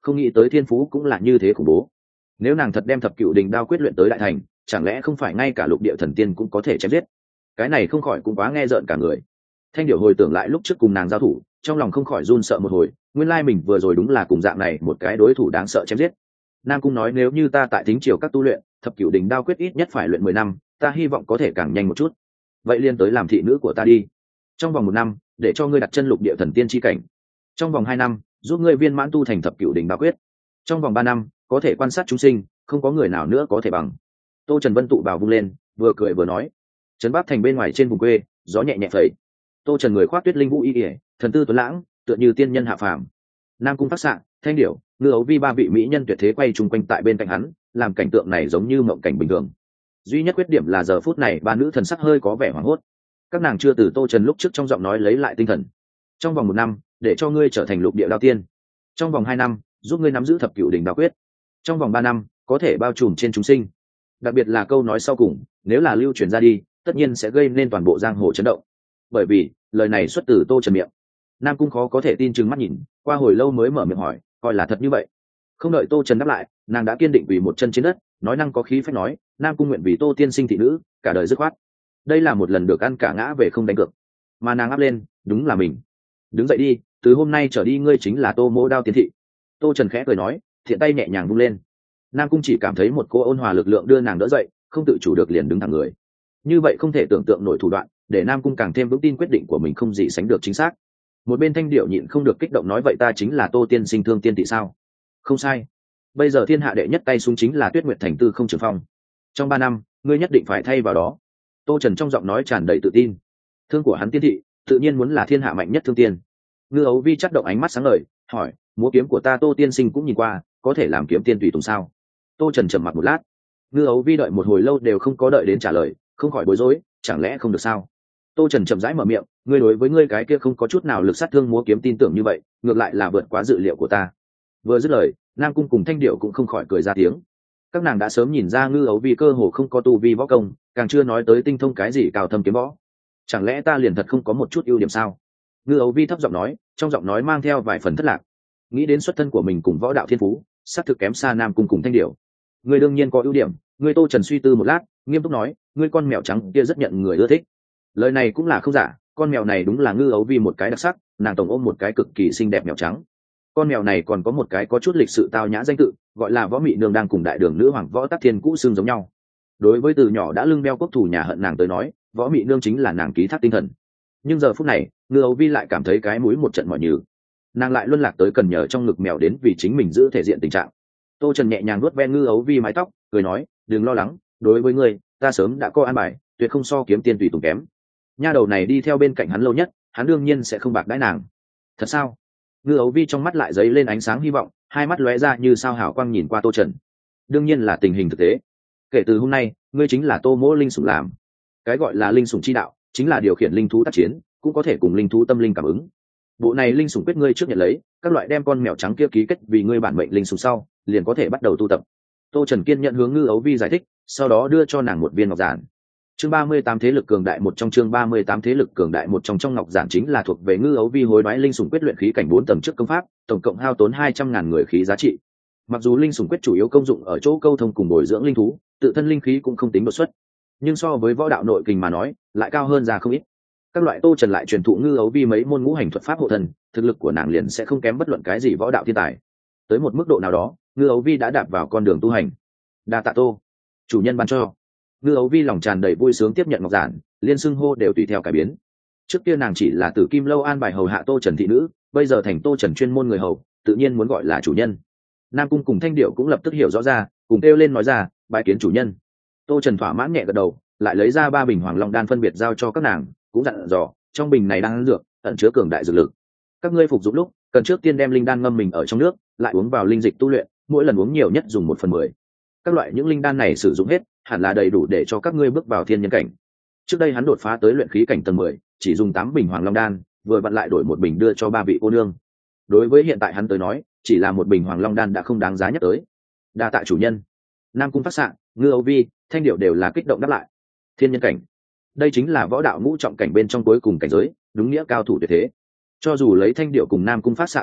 không nghĩ tới thiên phú cũng là như thế khủng bố. Nếu nàng thật đem thập cựu đình đao quyết luyện tới đại thành, chẳng lẽ không phải ngay cả lục địa thần tiên cũng có thể chém giết? Cái này không khỏi cũng quá nghe rợn cả người. Thanh Điểu hồi tưởng lại lúc trước cùng nàng giao thủ, trong lòng không khỏi run sợ một hồi, nguyên lai mình vừa rồi đúng là cùng dạng này một cái đối thủ đáng sợ chém giết. Nam Cung nói nếu như ta tại Thính Triều các tu luyện thập cửu đỉnh đao quyết ít nhất phải luyện 10 năm, ta hy vọng có thể càng nhanh một chút. Vậy liên tới làm thị nữ của ta đi. Trong vòng 1 năm, để cho ngươi đặt chân lục địa thần tiên chi cảnh. Trong vòng 2 năm, giúp ngươi viên mãn tu thành thập cửu đỉnh đao quyết. Trong vòng 3 năm, có thể quan sát chúng sinh, không có người nào nữa có thể bằng. Tô Trần Vân tụ bào vung lên, vừa cười vừa nói. Trấn Bắc thành bên ngoài trên vùng quê, gió nhẹ nhẹ phẩy. Tô Trần người khoác tuyết linh vũ y y, thần tư tuấn lãng, tựa như tiên nhân hạ phàm. Nam Cung Phát Sạng, Thanh Điểu, Ngư Ấu Vi ba vị mỹ nhân tuyệt thế quay chung quanh tại bên cạnh hắn, làm cảnh tượng này giống như mộng cảnh bình thường. Duy nhất khuyết điểm là giờ phút này ba nữ thần sắc hơi có vẻ hoảng hốt. Các nàng chưa từ Tô Trần lúc trước trong giọng nói lấy lại tinh thần. Trong vòng 1 năm, để cho ngươi trở thành lục địa đao tiên. Trong vòng 2 năm, giúp ngươi nắm giữ thập cửu đỉnh đao quyết. Trong vòng 3 năm, có thể bao trùm trên chúng sinh. Đặc biệt là câu nói sau cùng, nếu là lưu truyền ra đi, tất nhiên sẽ gây nên toàn bộ giang hồ chấn động. Bởi vì, lời này xuất từ Tô Trần miệng. Nam Cung khó có thể tin chừng mắt nhìn, qua hồi lâu mới mở miệng hỏi, coi là thật như vậy? Không đợi Tô Trần đáp lại, nàng đã kiên định quỳ một chân trên đất, nói năng có khí phách nói, Nam Cung nguyện vì Tô tiên sinh thị nữ, cả đời dứt khoát. Đây là một lần được ăn cả ngã về không đánh cược. Mà nàng áp lên, đúng là mình. Đứng dậy đi, từ hôm nay trở đi ngươi chính là Tô Mỗ Đao tiên thị. Tô Trần khẽ cười nói, thiện tay nhẹ nhàng vung lên. Nam Cung chỉ cảm thấy một cô ôn hòa lực lượng đưa nàng đỡ dậy, không tự chủ được liền đứng thẳng người. Như vậy không thể tưởng tượng nổi thủ đoạn, để Nam Cung càng thêm vững tin quyết định của mình không gì sánh được chính xác. Một bên Thanh Điệu nhịn không được kích động nói vậy ta chính là Tô tiên sinh Thương tiên thị sao? Không sai. Bây giờ thiên hạ đệ nhất tay súng chính là Tuyết Nguyệt Thành Tư Không Trường Phong. Trong 3 năm, ngươi nhất định phải thay vào đó. Tô Trần trong giọng nói tràn đầy tự tin. Thương của hắn tiên thị, tự nhiên muốn là thiên hạ mạnh nhất thương tiên. Ngư Ấu Vi chắt động ánh mắt sáng ngời, hỏi, múa kiếm của ta Tô tiên sinh cũng nhìn qua, có thể làm kiếm tiên tùy tùng sao? Tô Trần trầm mặc một lát. Ngư Ấu Vi đợi một hồi lâu đều không có đợi đến trả lời, không khỏi bối rối, chẳng lẽ không được sao? Tô Trần chậm rãi mở miệng, ngươi đối với ngươi cái kia không có chút nào lực sát thương múa kiếm tin tưởng như vậy, ngược lại là vượt quá dự liệu của ta. Vừa dứt lời, Nam Cung cùng Thanh Điệu cũng không khỏi cười ra tiếng. Các nàng đã sớm nhìn ra Ngư Ấu Vi cơ hồ không có tu vi võ công, càng chưa nói tới tinh thông cái gì cao thâm kiếm võ. Chẳng lẽ ta liền thật không có một chút ưu điểm sao? Ngư Ấu Vi thấp giọng nói, trong giọng nói mang theo vài phần thất lạc. Nghĩ đến xuất thân của mình cùng võ đạo thiên phú, xác thực kém xa Nam Cung cùng Thanh Điệu. Ngươi đương nhiên có ưu điểm, ngươi Tô Trần suy tư một lát, nghiêm túc nói, ngươi con mèo trắng kia rất nhận người ưa thích. Lời này cũng là không giả, con mèo này đúng là Ngư Ấu Vi một cái đặc sắc, nàng tổng ôm một cái cực kỳ xinh đẹp mèo trắng. Con mèo này còn có một cái có chút lịch sự tao nhã danh tự, gọi là Võ Mị Nương đang cùng đại đường nữ hoàng Võ Tắc Thiên cũ xương giống nhau. Đối với từ nhỏ đã lưng beo quốc thủ nhà hận nàng tới nói, Võ Mị Nương chính là nàng ký thác tinh thần. Nhưng giờ phút này, Ngư Ấu Vi lại cảm thấy cái mũi một trận mỏi nhừ. Nàng lại luân lạc tới cần nhờ trong ngực mèo đến vì chính mình giữ thể diện tình trạng. Tô Trần nhẹ nhàng nuốt ve Ngư Ấu Vi mái tóc, cười nói, đừng lo lắng, đối với ngươi, ta sớm đã có an bài, tuyệt không so kiếm tiên tùy tùng kém. Nha đầu này đi theo bên cạnh hắn lâu nhất, hắn đương nhiên sẽ không bạc đãi nàng. Thật sao? Ngư Ấu Vi trong mắt lại dấy lên ánh sáng hy vọng, hai mắt lóe ra như sao hào quang nhìn qua Tô Trần. Đương nhiên là tình hình thực tế. Kể từ hôm nay, ngươi chính là Tô Mỗ linh sủng làm. Cái gọi là linh sủng chi đạo, chính là điều khiển linh thú tác chiến, cũng có thể cùng linh thú tâm linh cảm ứng. Bộ này linh sủng quyết ngươi trước nhận lấy, các loại đem con mèo trắng kia ký kết vì ngươi bản mệnh linh sủng sau, liền có thể bắt đầu tu tập. Tô Trần kiên nhận hướng Ngư Ấu Vi giải thích, sau đó đưa cho nàng một viên ngọc giản. Chương 38 thế lực cường đại một trong chương 38 thế lực cường đại một trong ngọc giản chính là thuộc về Ngư Ấu Vi hối đoái linh sủng quyết luyện khí cảnh 4 tầng trước công pháp, tổng cộng hao tốn 200.000 người khí giá trị. Mặc dù linh sủng quyết chủ yếu công dụng ở chỗ câu thông cùng bồi dưỡng linh thú, tự thân linh khí cũng không tính đột xuất, nhưng so với võ đạo nội kình mà nói, lại cao hơn ra không ít. Các loại Tô Trần lại truyền thụ Ngư Ấu Vi mấy môn ngũ hành thuật pháp hộ thân, thực lực của nàng liền sẽ không kém bất luận cái gì võ đạo thiên tài. Tới một mức độ nào đó, Ngư Ấu Vi đã đạp vào con đường tu hành. Đa tạ Tô chủ nhân ban cho. Ngư Ấu Vi lòng tràn đầy vui sướng tiếp nhận ngọc giản, liên xưng hô đều tùy theo cải biến. Trước kia nàng chỉ là Tử Kim lâu an bài hầu hạ Tô Trần thị nữ, bây giờ thành Tô Trần chuyên môn người hầu, tự nhiên muốn gọi là chủ nhân. Nam Cung cùng Thanh Điệu cũng lập tức hiểu rõ ra, cùng kêu lên nói ra, bái kiến chủ nhân. Tô Trần thỏa mãn nhẹ gật đầu, lại lấy ra 3 bình Hoàng Long đan phân biệt giao cho các nàng, cũng dặn dò, trong bình này đang dược, ẩn chứa cường đại dược lực. Các ngươi phục dụng lúc, cần trước tiên đem linh đan ngâm mình ở trong nước, lại uống vào linh dịch tu luyện, mỗi lần uống nhiều nhất dùng 1/10. Các loại những linh đan này sử dụng hết, hẳn là đầy đủ để cho các ngươi bước vào thiên nhân cảnh. Trước đây hắn đột phá tới luyện khí cảnh tầng 10, chỉ dùng 8 bình Hoàng Long đan, vừa vặn lại đổi một bình đưa cho 3 vị cô nương. Đối với hiện tại hắn tới nói, chỉ là một bình Hoàng Long đan đã không đáng giá nhất tới. Đa tạ chủ nhân. Nam Cung Phát Sạng, Ngư Ấu Vi, Thanh Điệu đều là kích động đáp lại. Thiên nhân cảnh, đây chính là võ đạo ngũ trọng cảnh bên trong cuối cùng cảnh giới, đúng nghĩa cao thủ tuyệt thế. Cho dù lấy Thanh Điệu cùng Nam Cung Phát Sạng tư chất,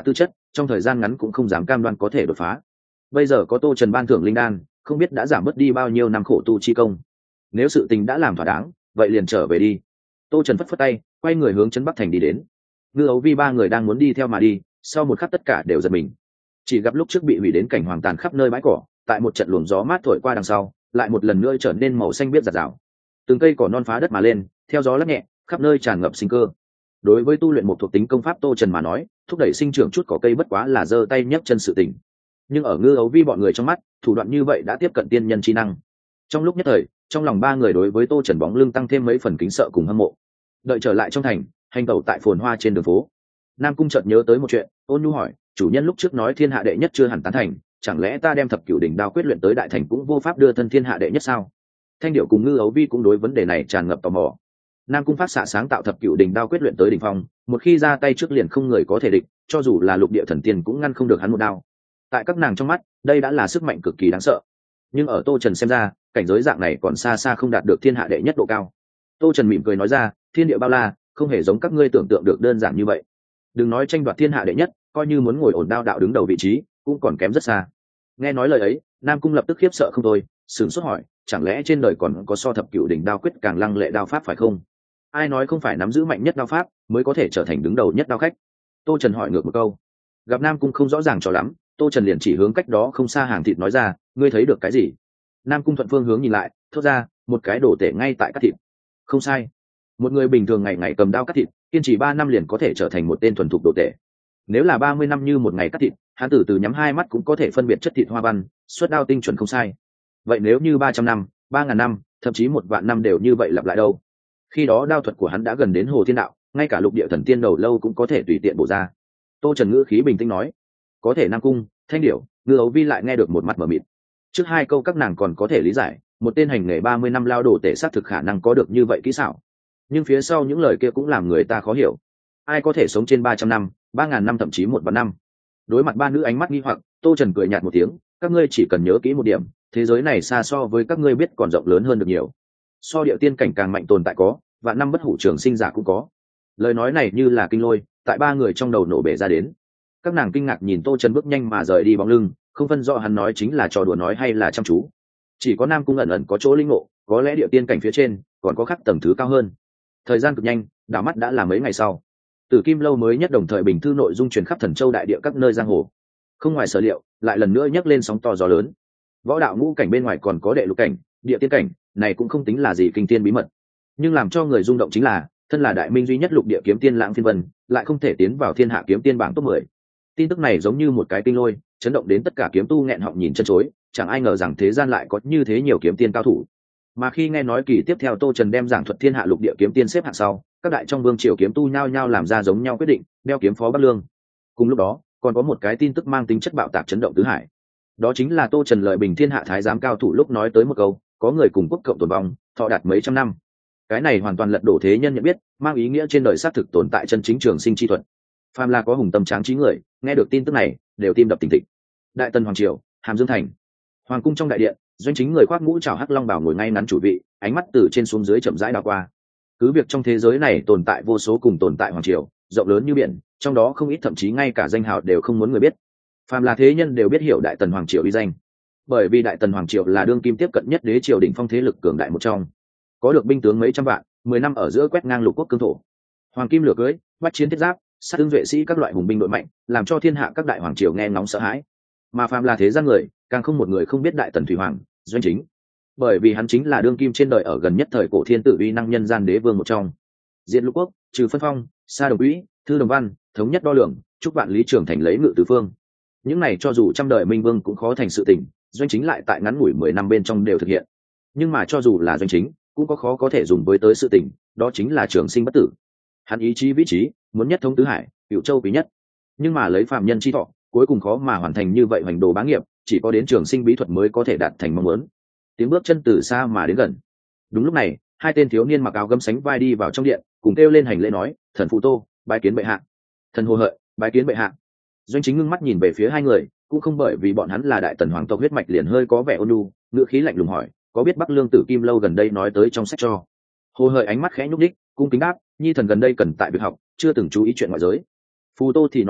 trong thời gian ngắn cũng không dám cam đoan có thể đột phá. Bây giờ có Tô Trần ban thưởng linh đan, không biết đã giảm bớt đi bao nhiêu năm khổ tu chi công. Nếu sự tình đã làm thỏa đáng, vậy liền trở về đi. Tô Trần phất phất tay, quay người hướng trấn Bắc thành đi đến. Ngư Ấu Vi ba người đang muốn đi theo mà đi, sau một khắc tất cả đều giật mình. Chỉ gặp lúc trước bị hủy đến cảnh hoàng tàn khắp nơi bãi cỏ, tại một trận luồng gió mát thổi qua đằng sau, lại một lần nữa trở nên màu xanh biếc rạt rào. Từng cây cỏ non phá đất mà lên, theo gió lắc nhẹ, khắp nơi tràn ngập sinh cơ. Đối với tu luyện một thuộc tính công pháp Tô Trần mà nói, thúc đẩy sinh trưởng chút cỏ cây bất quá là giơ tay nhấc chân sự tình. Nhưng ở Ngư Ấu Vi bọn người trong mắt, thủ đoạn như vậy đã tiếp cận tiên nhân trí năng. Trong lúc nhất thời, trong lòng ba người đối với Tô Trần bóng lưng tăng thêm mấy phần kính sợ cùng hâm mộ. Đợi trở lại trong thành, hành tẩu tại phồn hoa trên đường phố, Nam Cung chợt nhớ tới một chuyện, ôn nhu hỏi, chủ nhân lúc trước nói thiên hạ đệ nhất chưa hẳn tán thành, chẳng lẽ ta đem thập cửu đỉnh đao quyết luyện tới đại thành cũng vô pháp đưa thân thiên hạ đệ nhất sao? Thanh Điệu cùng Ngư Ấu Vi cũng đối vấn đề này tràn ngập tò mò. Nam Cung phát xạ sáng tạo thập cửu đỉnh đao quyết luyện tới đỉnh phong, một khi ra tay trước liền không người có thể địch, cho dù là lục địa thần tiên cũng ngăn không được hắn một đao. Tại các nàng trong mắt, đây đã là sức mạnh cực kỳ đáng sợ. Nhưng ở Tô Trần xem ra, cảnh giới dạng này còn xa xa không đạt được thiên hạ đệ nhất độ cao. Tô Trần mỉm cười nói ra, thiên địa bao la, không hề giống các ngươi tưởng tượng được đơn giản như vậy. Đừng nói tranh đoạt thiên hạ đệ nhất, coi như muốn ngồi ổn đao đạo đứng đầu vị trí cũng còn kém rất xa. Nghe nói lời ấy, Nam Cung lập tức khiếp sợ không thôi, sửng sốt hỏi, chẳng lẽ trên đời còn có so thập cửu đỉnh đao quyết càng lăng lệ đao pháp phải không? Ai nói không phải nắm giữ mạnh nhất đao pháp mới có thể trở thành đứng đầu nhất đao khách? Tô Trần hỏi ngược một câu. Gặp Nam Cung không rõ ràng cho lắm, Tô Trần liền chỉ hướng cách đó không xa hàng thịt nói ra, ngươi thấy được cái gì? Nam Cung thuận phương hướng nhìn lại, thốt ra, một cái đổ tể ngay tại cắt thịt. Không sai, một người bình thường ngày ngày cầm đao cắt thịt, kiên trì 3 năm liền có thể trở thành một tên thuần thục đồ tể. Nếu là 30 năm như một ngày cắt thịt, hắn từ từ nhắm hai mắt cũng có thể phân biệt chất thịt hoa văn, xuất đao tinh chuẩn không sai. Vậy nếu như 300 năm, 3000 năm, thậm chí 1 vạn năm đều như vậy lặp lại đâu? Khi đó đao thuật của hắn đã gần đến hồ thiên đạo, ngay cả lục địa thần tiên đầu lâu cũng có thể tùy tiện bổ ra. Tô Trần ngữ khí bình tĩnh nói, có thể Nam Cung, Thanh Điểu, Ngư Ấu Vi lại nghe được một mặt mờ mịt. Trước hai câu các nàng còn có thể lý giải, một tên hành nghề 30 năm lao đổ tể xác thực khả năng có được như vậy kỹ xảo. Nhưng phía sau những lời kia cũng làm người ta khó hiểu. Ai có thể sống trên 300 năm, 3000 năm thậm chí 1 vạn năm? Đối mặt ba nữ ánh mắt nghi hoặc, Tô Trần cười nhạt một tiếng, các ngươi chỉ cần nhớ kỹ một điểm, thế giới này xa so với các ngươi biết còn rộng lớn hơn được nhiều. So địa tiên cảnh càng mạnh tồn tại có, vạn năm bất hủ trường sinh giả cũng có. Lời nói này như là kinh lôi, tại ba người trong đầu nổ bể ra đến. Các nàng kinh ngạc nhìn Tô Trần bước nhanh mà rời đi bóng lưng, không phân rõ hắn nói chính là trò đùa nói hay là chăm chú. Chỉ có Nam Cung ẩn ẩn có chỗ linh ngộ, có lẽ địa tiên cảnh phía trên còn có khắc tầng thứ cao hơn. Thời gian cực nhanh, đảo mắt đã là mấy ngày sau. Tử Kim lâu mới nhất đồng thời bình thư nội dung truyền khắp Thần Châu đại địa các nơi giang hồ. Không ngoài sở liệu, lại lần nữa nhấc lên sóng to gió lớn. Võ đạo ngũ cảnh bên ngoài còn có đệ lục cảnh, địa tiên cảnh, này cũng không tính là gì kinh thiên bí mật. Nhưng làm cho người rung động chính là, thân là đại minh duy nhất lục địa kiếm tiên Lãng Phiên Vân, lại không thể tiến vào thiên hạ kiếm tiên bảng top 10. Tin tức này giống như một cái kinh lôi, chấn động đến tất cả kiếm tu nghẹn họng nhìn chân chối, chẳng ai ngờ rằng thế gian lại có như thế nhiều kiếm tiên cao thủ. Mà khi nghe nói kỳ tiếp theo Tô Trần đem giảng thuật thiên hạ lục địa kiếm tiên xếp hạng sau, các đại trong vương triều kiếm tu nhao nhao làm ra giống nhau quyết định, đeo kiếm phó Bắc Lương. Cùng lúc đó, còn có một cái tin tức mang tính chất bạo tạc chấn động tứ hải. Đó chính là Tô Trần lợi bình thiên hạ thái giám cao thủ lúc nói tới một câu, có người cùng quốc cộng tồn vong, thọ đạt mấy trăm năm. Cái này hoàn toàn lật đổ thế nhân nhận biết, mang ý nghĩa trên đời xác thực tồn tại chân chính trường sinh chi thuật. Phàm là có hùng tâm tráng trí người, nghe được tin tức này, đều tim đập thình thịch. Đại Tần hoàng triều, Hàm Dương thành, hoàng cung trong đại điện, Doanh Chính người khoác mũ trảo hắc long bào ngồi ngay ngắn chủ vị, ánh mắt từ trên xuống dưới chậm rãi đảo qua. Cứ việc trong thế giới này tồn tại vô số cùng tồn tại hoàng triều, rộng lớn như biển, trong đó không ít thậm chí ngay cả danh hào đều không muốn người biết. Phàm là thế nhân đều biết hiểu Đại Tần hoàng triều uy danh, bởi vì Đại Tần hoàng triều là đương kim tiếp cận nhất đế triều đỉnh phong thế lực cường đại một trong, có được binh tướng mấy trăm vạn, 10 năm ở giữa quét ngang lục quốc cương thổ. Hoàng kim lửa cưới, bách chiến thiết giáp, sát tương duệ sĩ các loại hùng binh đội mạnh, làm cho thiên hạ các đại hoàng triều nghe ngóng sợ hãi. Mà phàm là thế gian người, càng không một người không biết Đại Tần thủy hoàng Doanh Chính, bởi vì hắn chính là đương kim trên đời ở gần nhất thời cổ thiên tử uy năng nhân gian đế vương một trong. Diện lục quốc, trừ phân phong, sa đồng quỹ, thư đồng văn, thống nhất đo lường, chúc vạn lý trường thành lấy ngự tứ phương. Những này cho dù trăm đời minh vương cũng khó thành sự tình, Doanh Chính lại tại ngắn ngủi 10 năm bên trong đều thực hiện. Nhưng mà cho dù là Doanh Chính, cũng có khó có thể dùng với tới sự tình, đó chính là trường sinh bất tử. Hắn ý chí vĩ trí, muốn nhất thống tứ hải, cửu châu quý nhất. Nhưng mà lấy phạm nhân chi thọ, cuối cùng khó mà hoàn thành như vậy hoành đồ bá nghiệp, chỉ có đến trường sinh bí thuật mới có thể đạt thành mong muốn. Tiếng bước chân từ xa mà đến gần. Đúng lúc này, hai tên thiếu niên mặc áo gấm sánh vai đi vào trong điện, cùng kêu lên hành lễ nói, thần phụ Tô, bái kiến bệ hạ. Thần hồ hợi, bái kiến bệ hạ. Doanh Chính ngưng mắt nhìn về phía hai người, cũng không bởi vì bọn hắn là Đại Tần hoàng tộc huyết mạch liền hơi có vẻ ôn nhu, ngữ khí lạnh lùng hỏi, có biết Bắc Lương Tử Kim lâu gần đây nói tới trong sách cho? Hồ hợi ánh mắt khẽ nhúc nhích, cung kính đáp, nhi thần gần đây cần tại việc học, chưa từng chú ý chuyện ngoại giới. Phù Tô thì nói thẳng,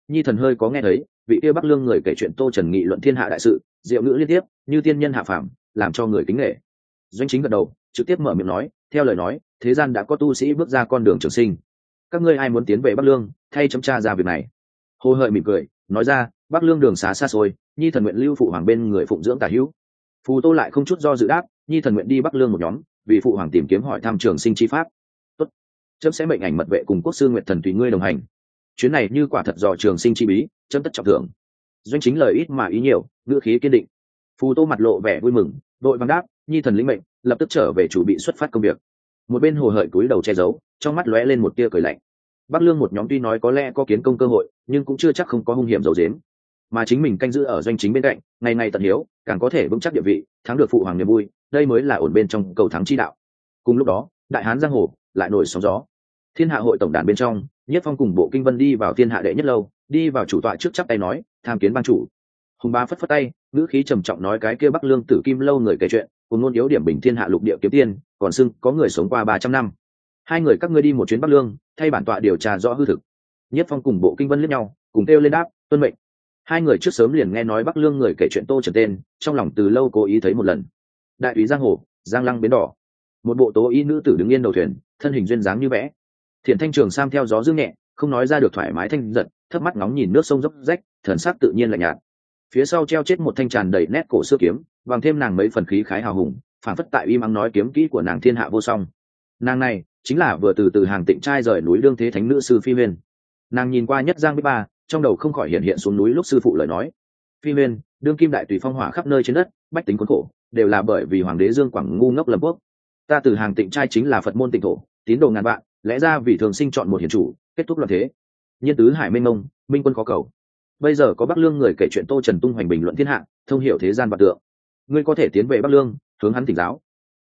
nhi thần hơi có nghe thấy vị kia bắc lương người kể chuyện Tô Trần nghị luận thiên hạ đại sự, diệu ngữ liên tiếp như tiên nhân hạ phàm, làm cho người kính nể. Doanh Chính gật đầu trực tiếp mở miệng nói, theo lời nói thế gian đã có tu sĩ bước ra con đường trường sinh, các ngươi ai muốn tiến về bắc lương thay chấm tra ra việc này? Hồ Hợi mỉm cười nói ra, bắc lương đường xá xa xôi, nhi thần nguyện lưu phụ hoàng bên người phụng dưỡng tả hữu. Phù Tô lại không chút do dự đáp, nhi thần nguyện đi bắc lương một nhóm, vì phụ hoàng tìm kiếm hỏi thăm trường sinh chi pháp. Tốt, chấm sẽ mệnh ảnh mật vệ cùng quốc sư nguyện thần tùy ngươi đồng hành. Chuyến này như quả thật dò trường sinh chi bí, chấm tất trọng thưởng. Doanh Chính lời ít mà ý nhiều, ngữ khí kiên định. Phù Tô mặt lộ vẻ vui mừng, đội vàng đáp, nhi thần lĩnh mệnh, lập tức trở về chủ bị xuất phát công việc. Một bên Hồ Hợi cúi đầu che giấu, trong mắt lóe lên một tia cười lạnh. Bắc lương một nhóm tuy nói có lẽ có kiến công cơ hội, nhưng cũng chưa chắc không có hung hiểm dầu dếm. Mà chính mình canh giữ ở Doanh Chính bên cạnh, ngày ngày tận hiếu, càng có thể vững chắc địa vị, thắng được phụ hoàng niềm vui, đây mới là ổn bên trong cầu thắng chi đạo. Cùng lúc đó, đại hán giang hồ lại nổi sóng gió. Thiên Hạ hội tổng đàn bên trong, Nhất Phong cùng Bộ Kinh Vân đi vào Thiên Hạ đệ nhất lâu, đi vào chủ tọa trước chắp tay nói, tham kiến ban chủ. Hùng Bá phất phất tay, ngữ khí trầm trọng nói, cái kia Bắc lương tử Kim lâu người kể chuyện, cùng ngôn yếu điểm bình thiên hạ lục địa kiếm tiên, còn xưng có người sống qua 300 năm. Hai người các ngươi đi một chuyến Bắc lương, thay bản tọa điều tra rõ hư thực. Nhất Phong cùng Bộ Kinh Vân liếc nhau, cùng kêu lên đáp, tuân mệnh. Hai người trước sớm liền nghe nói Bắc lương người kể chuyện Tô Trần tên, trong lòng từ lâu cố ý thấy một lần. Đại úy giang hồ, giang lăng bến đỏ, một bộ tố y nữ tử đứng yên đầu thuyền, thân hình duyên dáng như vẽ. Thiện thanh trường sam theo gió dương nhẹ, không nói ra được thoải mái thanh giật, thấp mắt ngóng nhìn nước sông dốc rách, thần sắc tự nhiên lạnh nhạt. Phía sau treo chết một thanh tràn đầy nét cổ xưa kiếm, bằng thêm nàng mấy phần khí khái hào hùng, phản phất tại im ắng nói kiếm kỹ của nàng thiên hạ vô song. Nàng này chính là vừa từ Hàng Tịnh trai rời núi đương thế thánh nữ sư Phi Huyền. Nàng nhìn qua Nhất Giang Bích Ba, trong đầu không khỏi hiện xuống núi lúc sư phụ lời nói. Phi Huyền, đương kim đại tùy phong hỏa khắp nơi trên đất, bách tính khốn khổ, đều là bởi vì hoàng đế Dương Quảng ngu ngốc lập quốc. Ta từ Hàng Tịnh trai chính là Phật môn tịnh thổ, tín đồ ngàn vạn, lẽ ra vì thường sinh chọn một hiền chủ, kết thúc loạn thế. Nhân tứ hải mênh mông, minh quân khó cầu. Bây giờ có Bắc lương người kể chuyện Tô Trần tung hoành bình luận thiên hạ, thông hiểu thế gian vật tượng. Ngươi có thể tiến về Bắc lương, hướng hắn thỉnh giáo,